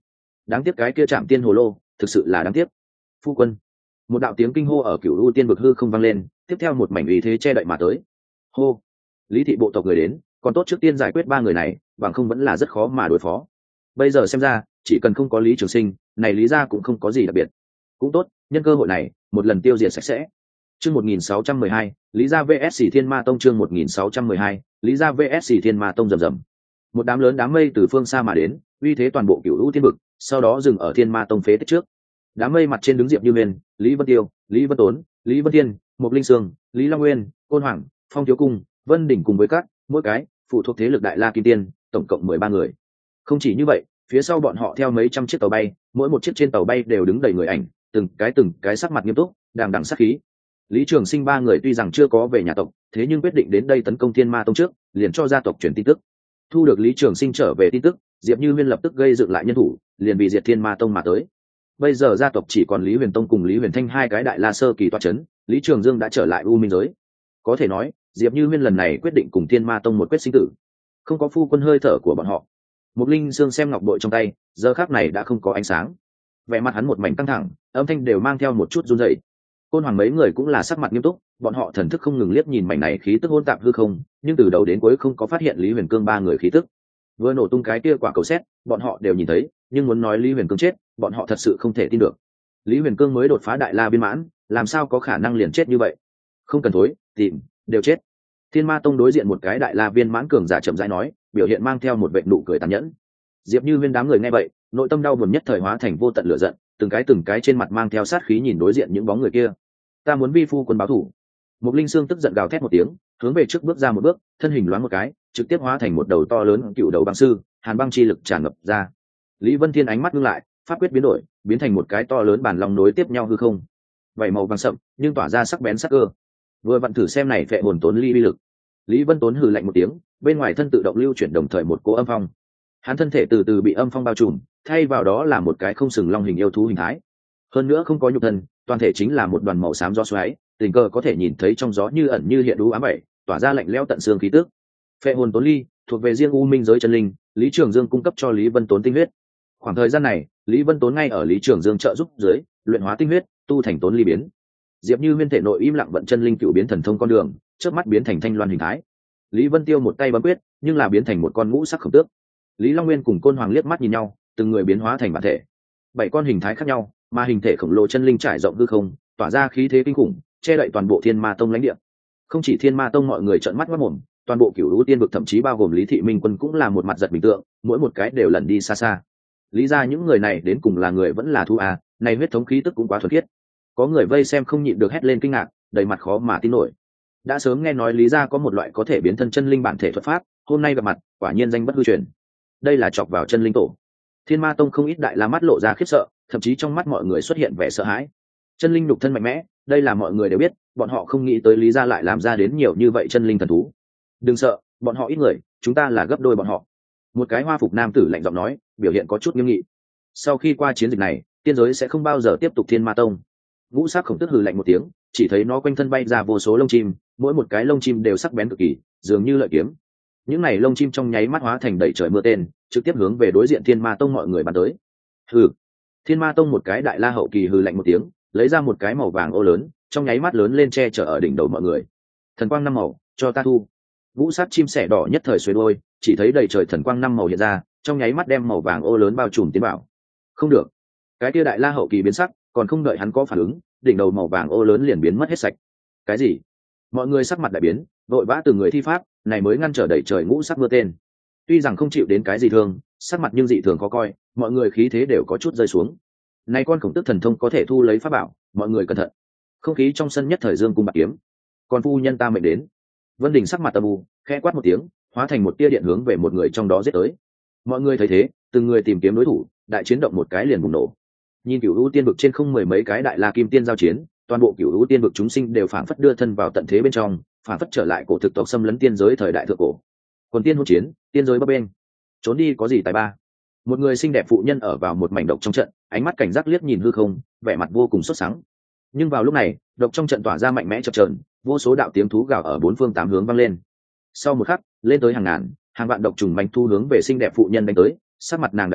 đáng tiếc cái kia chạm tiên hồ lô thực sự là đáng tiếc. Phu quân, một đạo tiếng kinh hô ở cửu u tiên vực hư không vang lên, tiếp theo một mảnh ý thế che đậy mà tới. Hô, lý thị bộ tộc người đến, còn tốt trước tiên giải quyết ba người này, bằng không vẫn là rất khó mà đối phó. Bây giờ xem ra chỉ cần không có Lý Trường Sinh, này lý gia cũng không có gì đặc biệt. Cũng tốt, nhân cơ hội này một lần tiêu diệt sạch sẽ. Chương một nghìn sáu trăm mười hai, Lý gia vs Thiên Ma Tông. Chương một nghìn sáu trăm mười hai, Lý gia vs Thiên Ma Tông. Rầm rầm. Một đám lớn đám mây từ phương xa mà đến, uy thế toàn bộ cửu u tiên vực, sau đó dừng ở Thiên Ma Tông phế tích trước. Đám mây mặt trên đứng Diệp Như Huyền, Lý Vân Tiêu, Lý Vân Tốn, Lý Vân Thiên, Mục Linh Sương, Lý Long Nguyên, Côn Hoàng, Phong Thiếu Cung, Vân Đỉnh cùng với các mỗi cái phụ thuộc thế lực Đại La Kim Tiên, tổng cộng mười ba người. Không chỉ như vậy, phía sau bọn họ theo mấy trăm chiếc tàu bay, mỗi một chiếc trên tàu bay đều đứng đầy người ảnh, từng cái từng cái sắc mặt nghiêm túc, đằng đằng sát khí. Lý Trường Sinh ba người tuy rằng chưa có về nhà tộc, thế nhưng quyết định đến đây tấn công Thiên Ma Tông trước, liền cho gia tộc truyền tin tức. Thu được Lý Trường Sinh trở về tin tức, Diệp Như Huyên lập tức gây dựng lại nhân thủ, liền vì diệt Thiên Ma Tông mà tới. Bây giờ gia tộc chỉ còn Lý Huyền Tông cùng Lý Huyền Thanh hai cái đại la sơ kỳ tọa chấn, Lý Trường Dương đã trở lại U Minh giới. Có thể nói, Diệp Như Huyên lần này quyết định cùng Thiên Ma Tông một quyết sinh tử. Không có phu quân hơi thở của bọn họ. Mục Linh Sương xem ngọc bội trong tay, giờ khắc này đã không có ánh sáng. Vẻ mặt hắn một mảnh căng thẳng, âm thanh đều mang theo một chút run rẩy. Côn Hoàng mấy người cũng là sắc mặt nghiêm túc, bọn họ thần thức không ngừng liếc nhìn mảnh này khí tức hỗn tạp hư không, nhưng từ đầu đến cuối không có phát hiện Lý Huyền Cương ba người khí tức. Vừa nổ tung cái kia quả cầu sét, bọn họ đều nhìn thấy, nhưng muốn nói Lý Huyền Cương chết, bọn họ thật sự không thể tin được. Lý Huyền Cương mới đột phá đại la viên mãn, làm sao có khả năng liền chết như vậy? Không cần thối, tìm, đều chết. Thiên Ma Tông đối diện một cái đại la viên mãn cường giả chậm rãi nói, biểu hiện mang theo một vệt nụ cười tàn nhẫn. Diệp Như Huyên đám người nghe vậy, nội tâm đau buồn nhất thời hóa thành vô tận lửa giận, từng cái từng cái trên mặt mang theo sát khí nhìn đối diện những bóng người kia. Ta muốn vi phu quân báo thủ. Mục Linh Sương tức giận gào thét một tiếng, hướng về trước bước ra một bước, thân hình loáng một cái, trực tiếp hóa thành một đầu to lớn cựu đầu băng sư, hàn băng chi lực tràn ngập ra. Lý Vân Thiên ánh mắt ngưng lại, pháp quyết biến đổi, biến thành một cái to lớn bản long nối tiếp nhau hư không. Vảy màu vàng sậm, nhưng tỏa ra sắc bén sắc cơ. Vừa vặn thử xem này phệ hồn tốn ly uy lực. Lý Vân Tốn hừ lạnh một tiếng, bên ngoài thân tự động lưu chuyển đồng thời một cỗ âm phong. Hắn thân thể từ từ bị âm phong bao trùm, thay vào đó là một cái không sừng long hình yêu thú hình thái. Hơn nữa không có nhục thân, toàn thể chính là một đoàn màu xám gió xoáy, tình cờ có thể nhìn thấy trong gió như ẩn như hiện đú ám bảy, tỏa ra lạnh lẽo tận xương khí tức. Phệ hồn tốn ly thuộc về riêng U Minh giới chân linh, Lý Trường Dương cung cấp cho Lý Vân Tốn tinh huyết. Khoảng thời gian này, Lý Vân Tốn ngay ở Lý Trường Dương trợ giúp dưới, luyện hóa tinh huyết, tu thành tốn ly biến. Diệp Như Huyên thể nội im lặng vận chân linh cựu biến thần thông con đường, chớp mắt biến thành thanh loan hình thái. Lý Vân Tiêu một tay bấm quyết, nhưng là biến thành một con ngũ sắc khổng tước. Lý Long Nguyên cùng Côn Hoàng liếc mắt nhìn nhau, từng người biến hóa thành bản thể. Bảy con hình thái khác nhau, mà hình thể khổng lồ chân linh trải rộng hư không, tỏa ra khí thế kinh khủng, che đậy toàn bộ Thiên Ma Tông lãnh địa. Không chỉ Thiên Ma Tông mọi người trợn mắt ngoác mồm, toàn bộ Cửu Lũ Tiên vực thậm chí bao gồm Lý Thị Minh Quân cũng là một mặt giật bình tượng, mỗi một cái đều lẩn đi xa xa. Lý ra những người này đến cùng là người vẫn là thú à, này huyết thống khí tức cũng quá thuần khiết. Có người vây xem không nhịn được hét lên kinh ngạc, đầy mặt khó mà tin nổi. Đã sớm nghe nói Lý gia có một loại có thể biến thân chân linh bản thể thuật pháp, hôm nay gặp mặt, quả nhiên danh bất hư truyền. Đây là chọc vào chân linh tổ. Thiên Ma Tông không ít đại la mắt lộ ra khiếp sợ, thậm chí trong mắt mọi người xuất hiện vẻ sợ hãi. Chân linh nhục thân mạnh mẽ, đây là mọi người đều biết, bọn họ không nghĩ tới Lý gia lại làm ra đến nhiều như vậy chân linh thần thú. Đừng sợ, bọn họ ít người, chúng ta là gấp đôi bọn họ. Một cái hoa phục nam tử lạnh giọng nói, biểu hiện có chút nghiêm nghị. Sau khi qua chiến dịch này, tiên giới sẽ không bao giờ tiếp tục Thiên Ma Tông. Ngũ sắc khổng tức hừ lạnh một tiếng, chỉ thấy nó quanh thân bay ra vô số lông chim, mỗi một cái lông chim đều sắc bén cực kỳ, dường như lợi kiếm. Những này lông chim trong nháy mắt hóa thành đầy trời mưa tên, trực tiếp hướng về đối diện Thiên Ma Tông mọi người bắn tới. Hừ. Thiên Ma Tông một cái đại la hậu kỳ hừ lạnh một tiếng, lấy ra một cái màu vàng ô lớn, trong nháy mắt lớn lên che chở ở đỉnh đầu mọi người. Thần quang năm màu, cho ta thu. Vũ sát chim sẻ đỏ nhất thời xuôi đôi, chỉ thấy đầy trời thần quang năm màu hiện ra, trong nháy mắt đem màu vàng ô lớn bao trùm tiến bảo. Không được. Cái kia đại la hậu kỳ biến sắc, còn không đợi hắn có phản ứng, đỉnh đầu màu vàng ô lớn liền biến mất hết sạch. Cái gì? Mọi người sắc mặt đại biến, vội vã từ người thi pháp, này mới ngăn trở đẩy trời ngũ sắc mưa tên. Tuy rằng không chịu đến cái gì thương, sắc mặt nhưng dị thường khó coi, mọi người khí thế đều có chút rơi xuống. Này con khổng tức thần thông có thể thu lấy pháp bảo, mọi người cẩn thận. Không khí trong sân nhất thời dương cung bạc kiếm. Còn phu nhân ta mệnh đến. Vân Đình sắc mặt âm u, khẽ quát một tiếng, hóa thành một tia điện hướng về một người trong đó giết tới. Mọi người thấy thế, từng người tìm kiếm đối thủ, đại chiến động một cái liền bùng nổ. Nhìn Cửu Lũ Tiên vực trên không mười mấy cái đại la kim tiên giao chiến, toàn bộ Cửu Lũ Tiên vực chúng sinh đều phảng phất đưa thân vào tận thế bên trong, phảng phất trở lại cổ thực tộc xâm lấn tiên giới thời đại thượng cổ. Quần tiên hỗn chiến, tiên giới bấp bênh, trốn đi có gì tài ba. Một người xinh đẹp phụ nhân ở vào một mảnh độc trong trận, ánh mắt cảnh giác liếc nhìn hư không, vẻ mặt vô cùng sốt sắng. Nhưng vào lúc này, độc trong trận tỏa ra mạnh mẽ chập chờn, vô số đạo tiếng thú gào ở bốn phương tám hướng vang lên. Sau một khắc, lên tới hàng ngàn, hàng vạn độc trùng manh thu hướng về xinh đẹp phụ nhân đánh tới, sắc mặt nàng đại biến,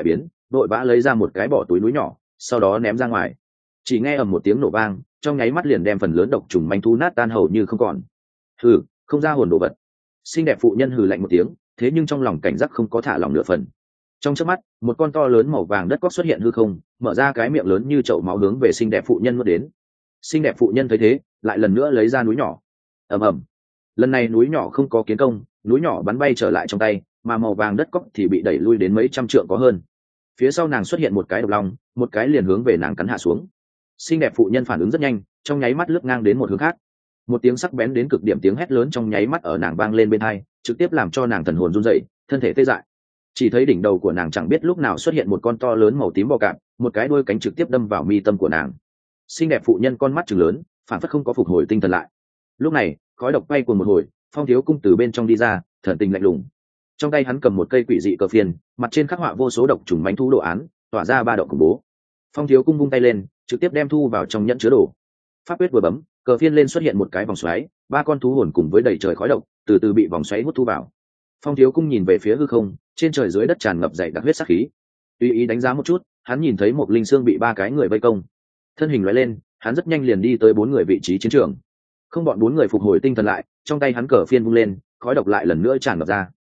vội vã lấy ra một cái bỏ túi núi nhỏ, sau đó ném ra ngoài. Chỉ nghe ầm một tiếng nổ vang, trong nháy mắt liền đem phần lớn độc trùng manh thú nát tan hầu như không còn. Hừ, không ra hồn đồ vật. Xinh đẹp phụ nhân hừ lạnh một tiếng, thế nhưng trong lòng cảnh giác không có thả lòng nửa phần. Trong chớp mắt, một con to lớn màu vàng đất cóc xuất hiện hư không, mở ra cái miệng lớn như chậu máu hướng về xinh đẹp phụ nhân nuốt đến. Xinh đẹp phụ nhân thấy thế, lại lần nữa lấy ra núi nhỏ. Ầm ầm. Lần này núi nhỏ không có kiến công, núi nhỏ bắn bay trở lại trong tay, mà màu vàng đất cóc thì bị đẩy lui đến mấy trăm trượng có hơn. Phía sau nàng xuất hiện một cái độc long, một cái liền hướng về nàng cắn hạ xuống. Xinh đẹp phụ nhân phản ứng rất nhanh, trong nháy mắt lướt ngang đến một hướng khác. Một tiếng sắc bén đến cực điểm tiếng hét lớn trong nháy mắt ở nàng vang lên bên tai, trực tiếp làm cho nàng thần hồn run rẩy, thân thể tê dại. Chỉ thấy đỉnh đầu của nàng chẳng biết lúc nào xuất hiện một con to lớn màu tím bò cạp, một cái đuôi cánh trực tiếp đâm vào mi tâm của nàng. Xinh đẹp phụ nhân con mắt trừng lớn, phản phất không có phục hồi tinh thần lại. Lúc này, khói độc bay cuồng một hồi, Phong Thiếu Cung từ bên trong đi ra, thần tình lạnh lùng. Trong tay hắn cầm một cây quỷ dị cờ phiên, mặt trên khắc họa vô số độc trùng mãnh thú đồ án, tỏa ra ba động khủng bố. Phong Thiếu Cung vung tay lên, trực tiếp đem thu vào trong nhẫn chứa đồ. Pháp quyết vừa bấm, cờ phiên lên xuất hiện một cái vòng xoáy, ba con thú hồn cùng với đầy trời khói độc, từ từ bị vòng xoáy hút thu vào. Phong Thiếu Cung nhìn về phía hư không, trên trời dưới đất tràn ngập dày đặc huyết sắc khí. Tùy ý đánh giá một chút, hắn nhìn thấy một linh xương bị ba cái người vây công. Thân hình lóe lên, hắn rất nhanh liền đi tới bốn người vị trí chiến trường. Không bọn bốn người phục hồi tinh thần lại, trong tay hắn cờ phiên vung lên, khói độc lại lần nữa tràn ngập ra.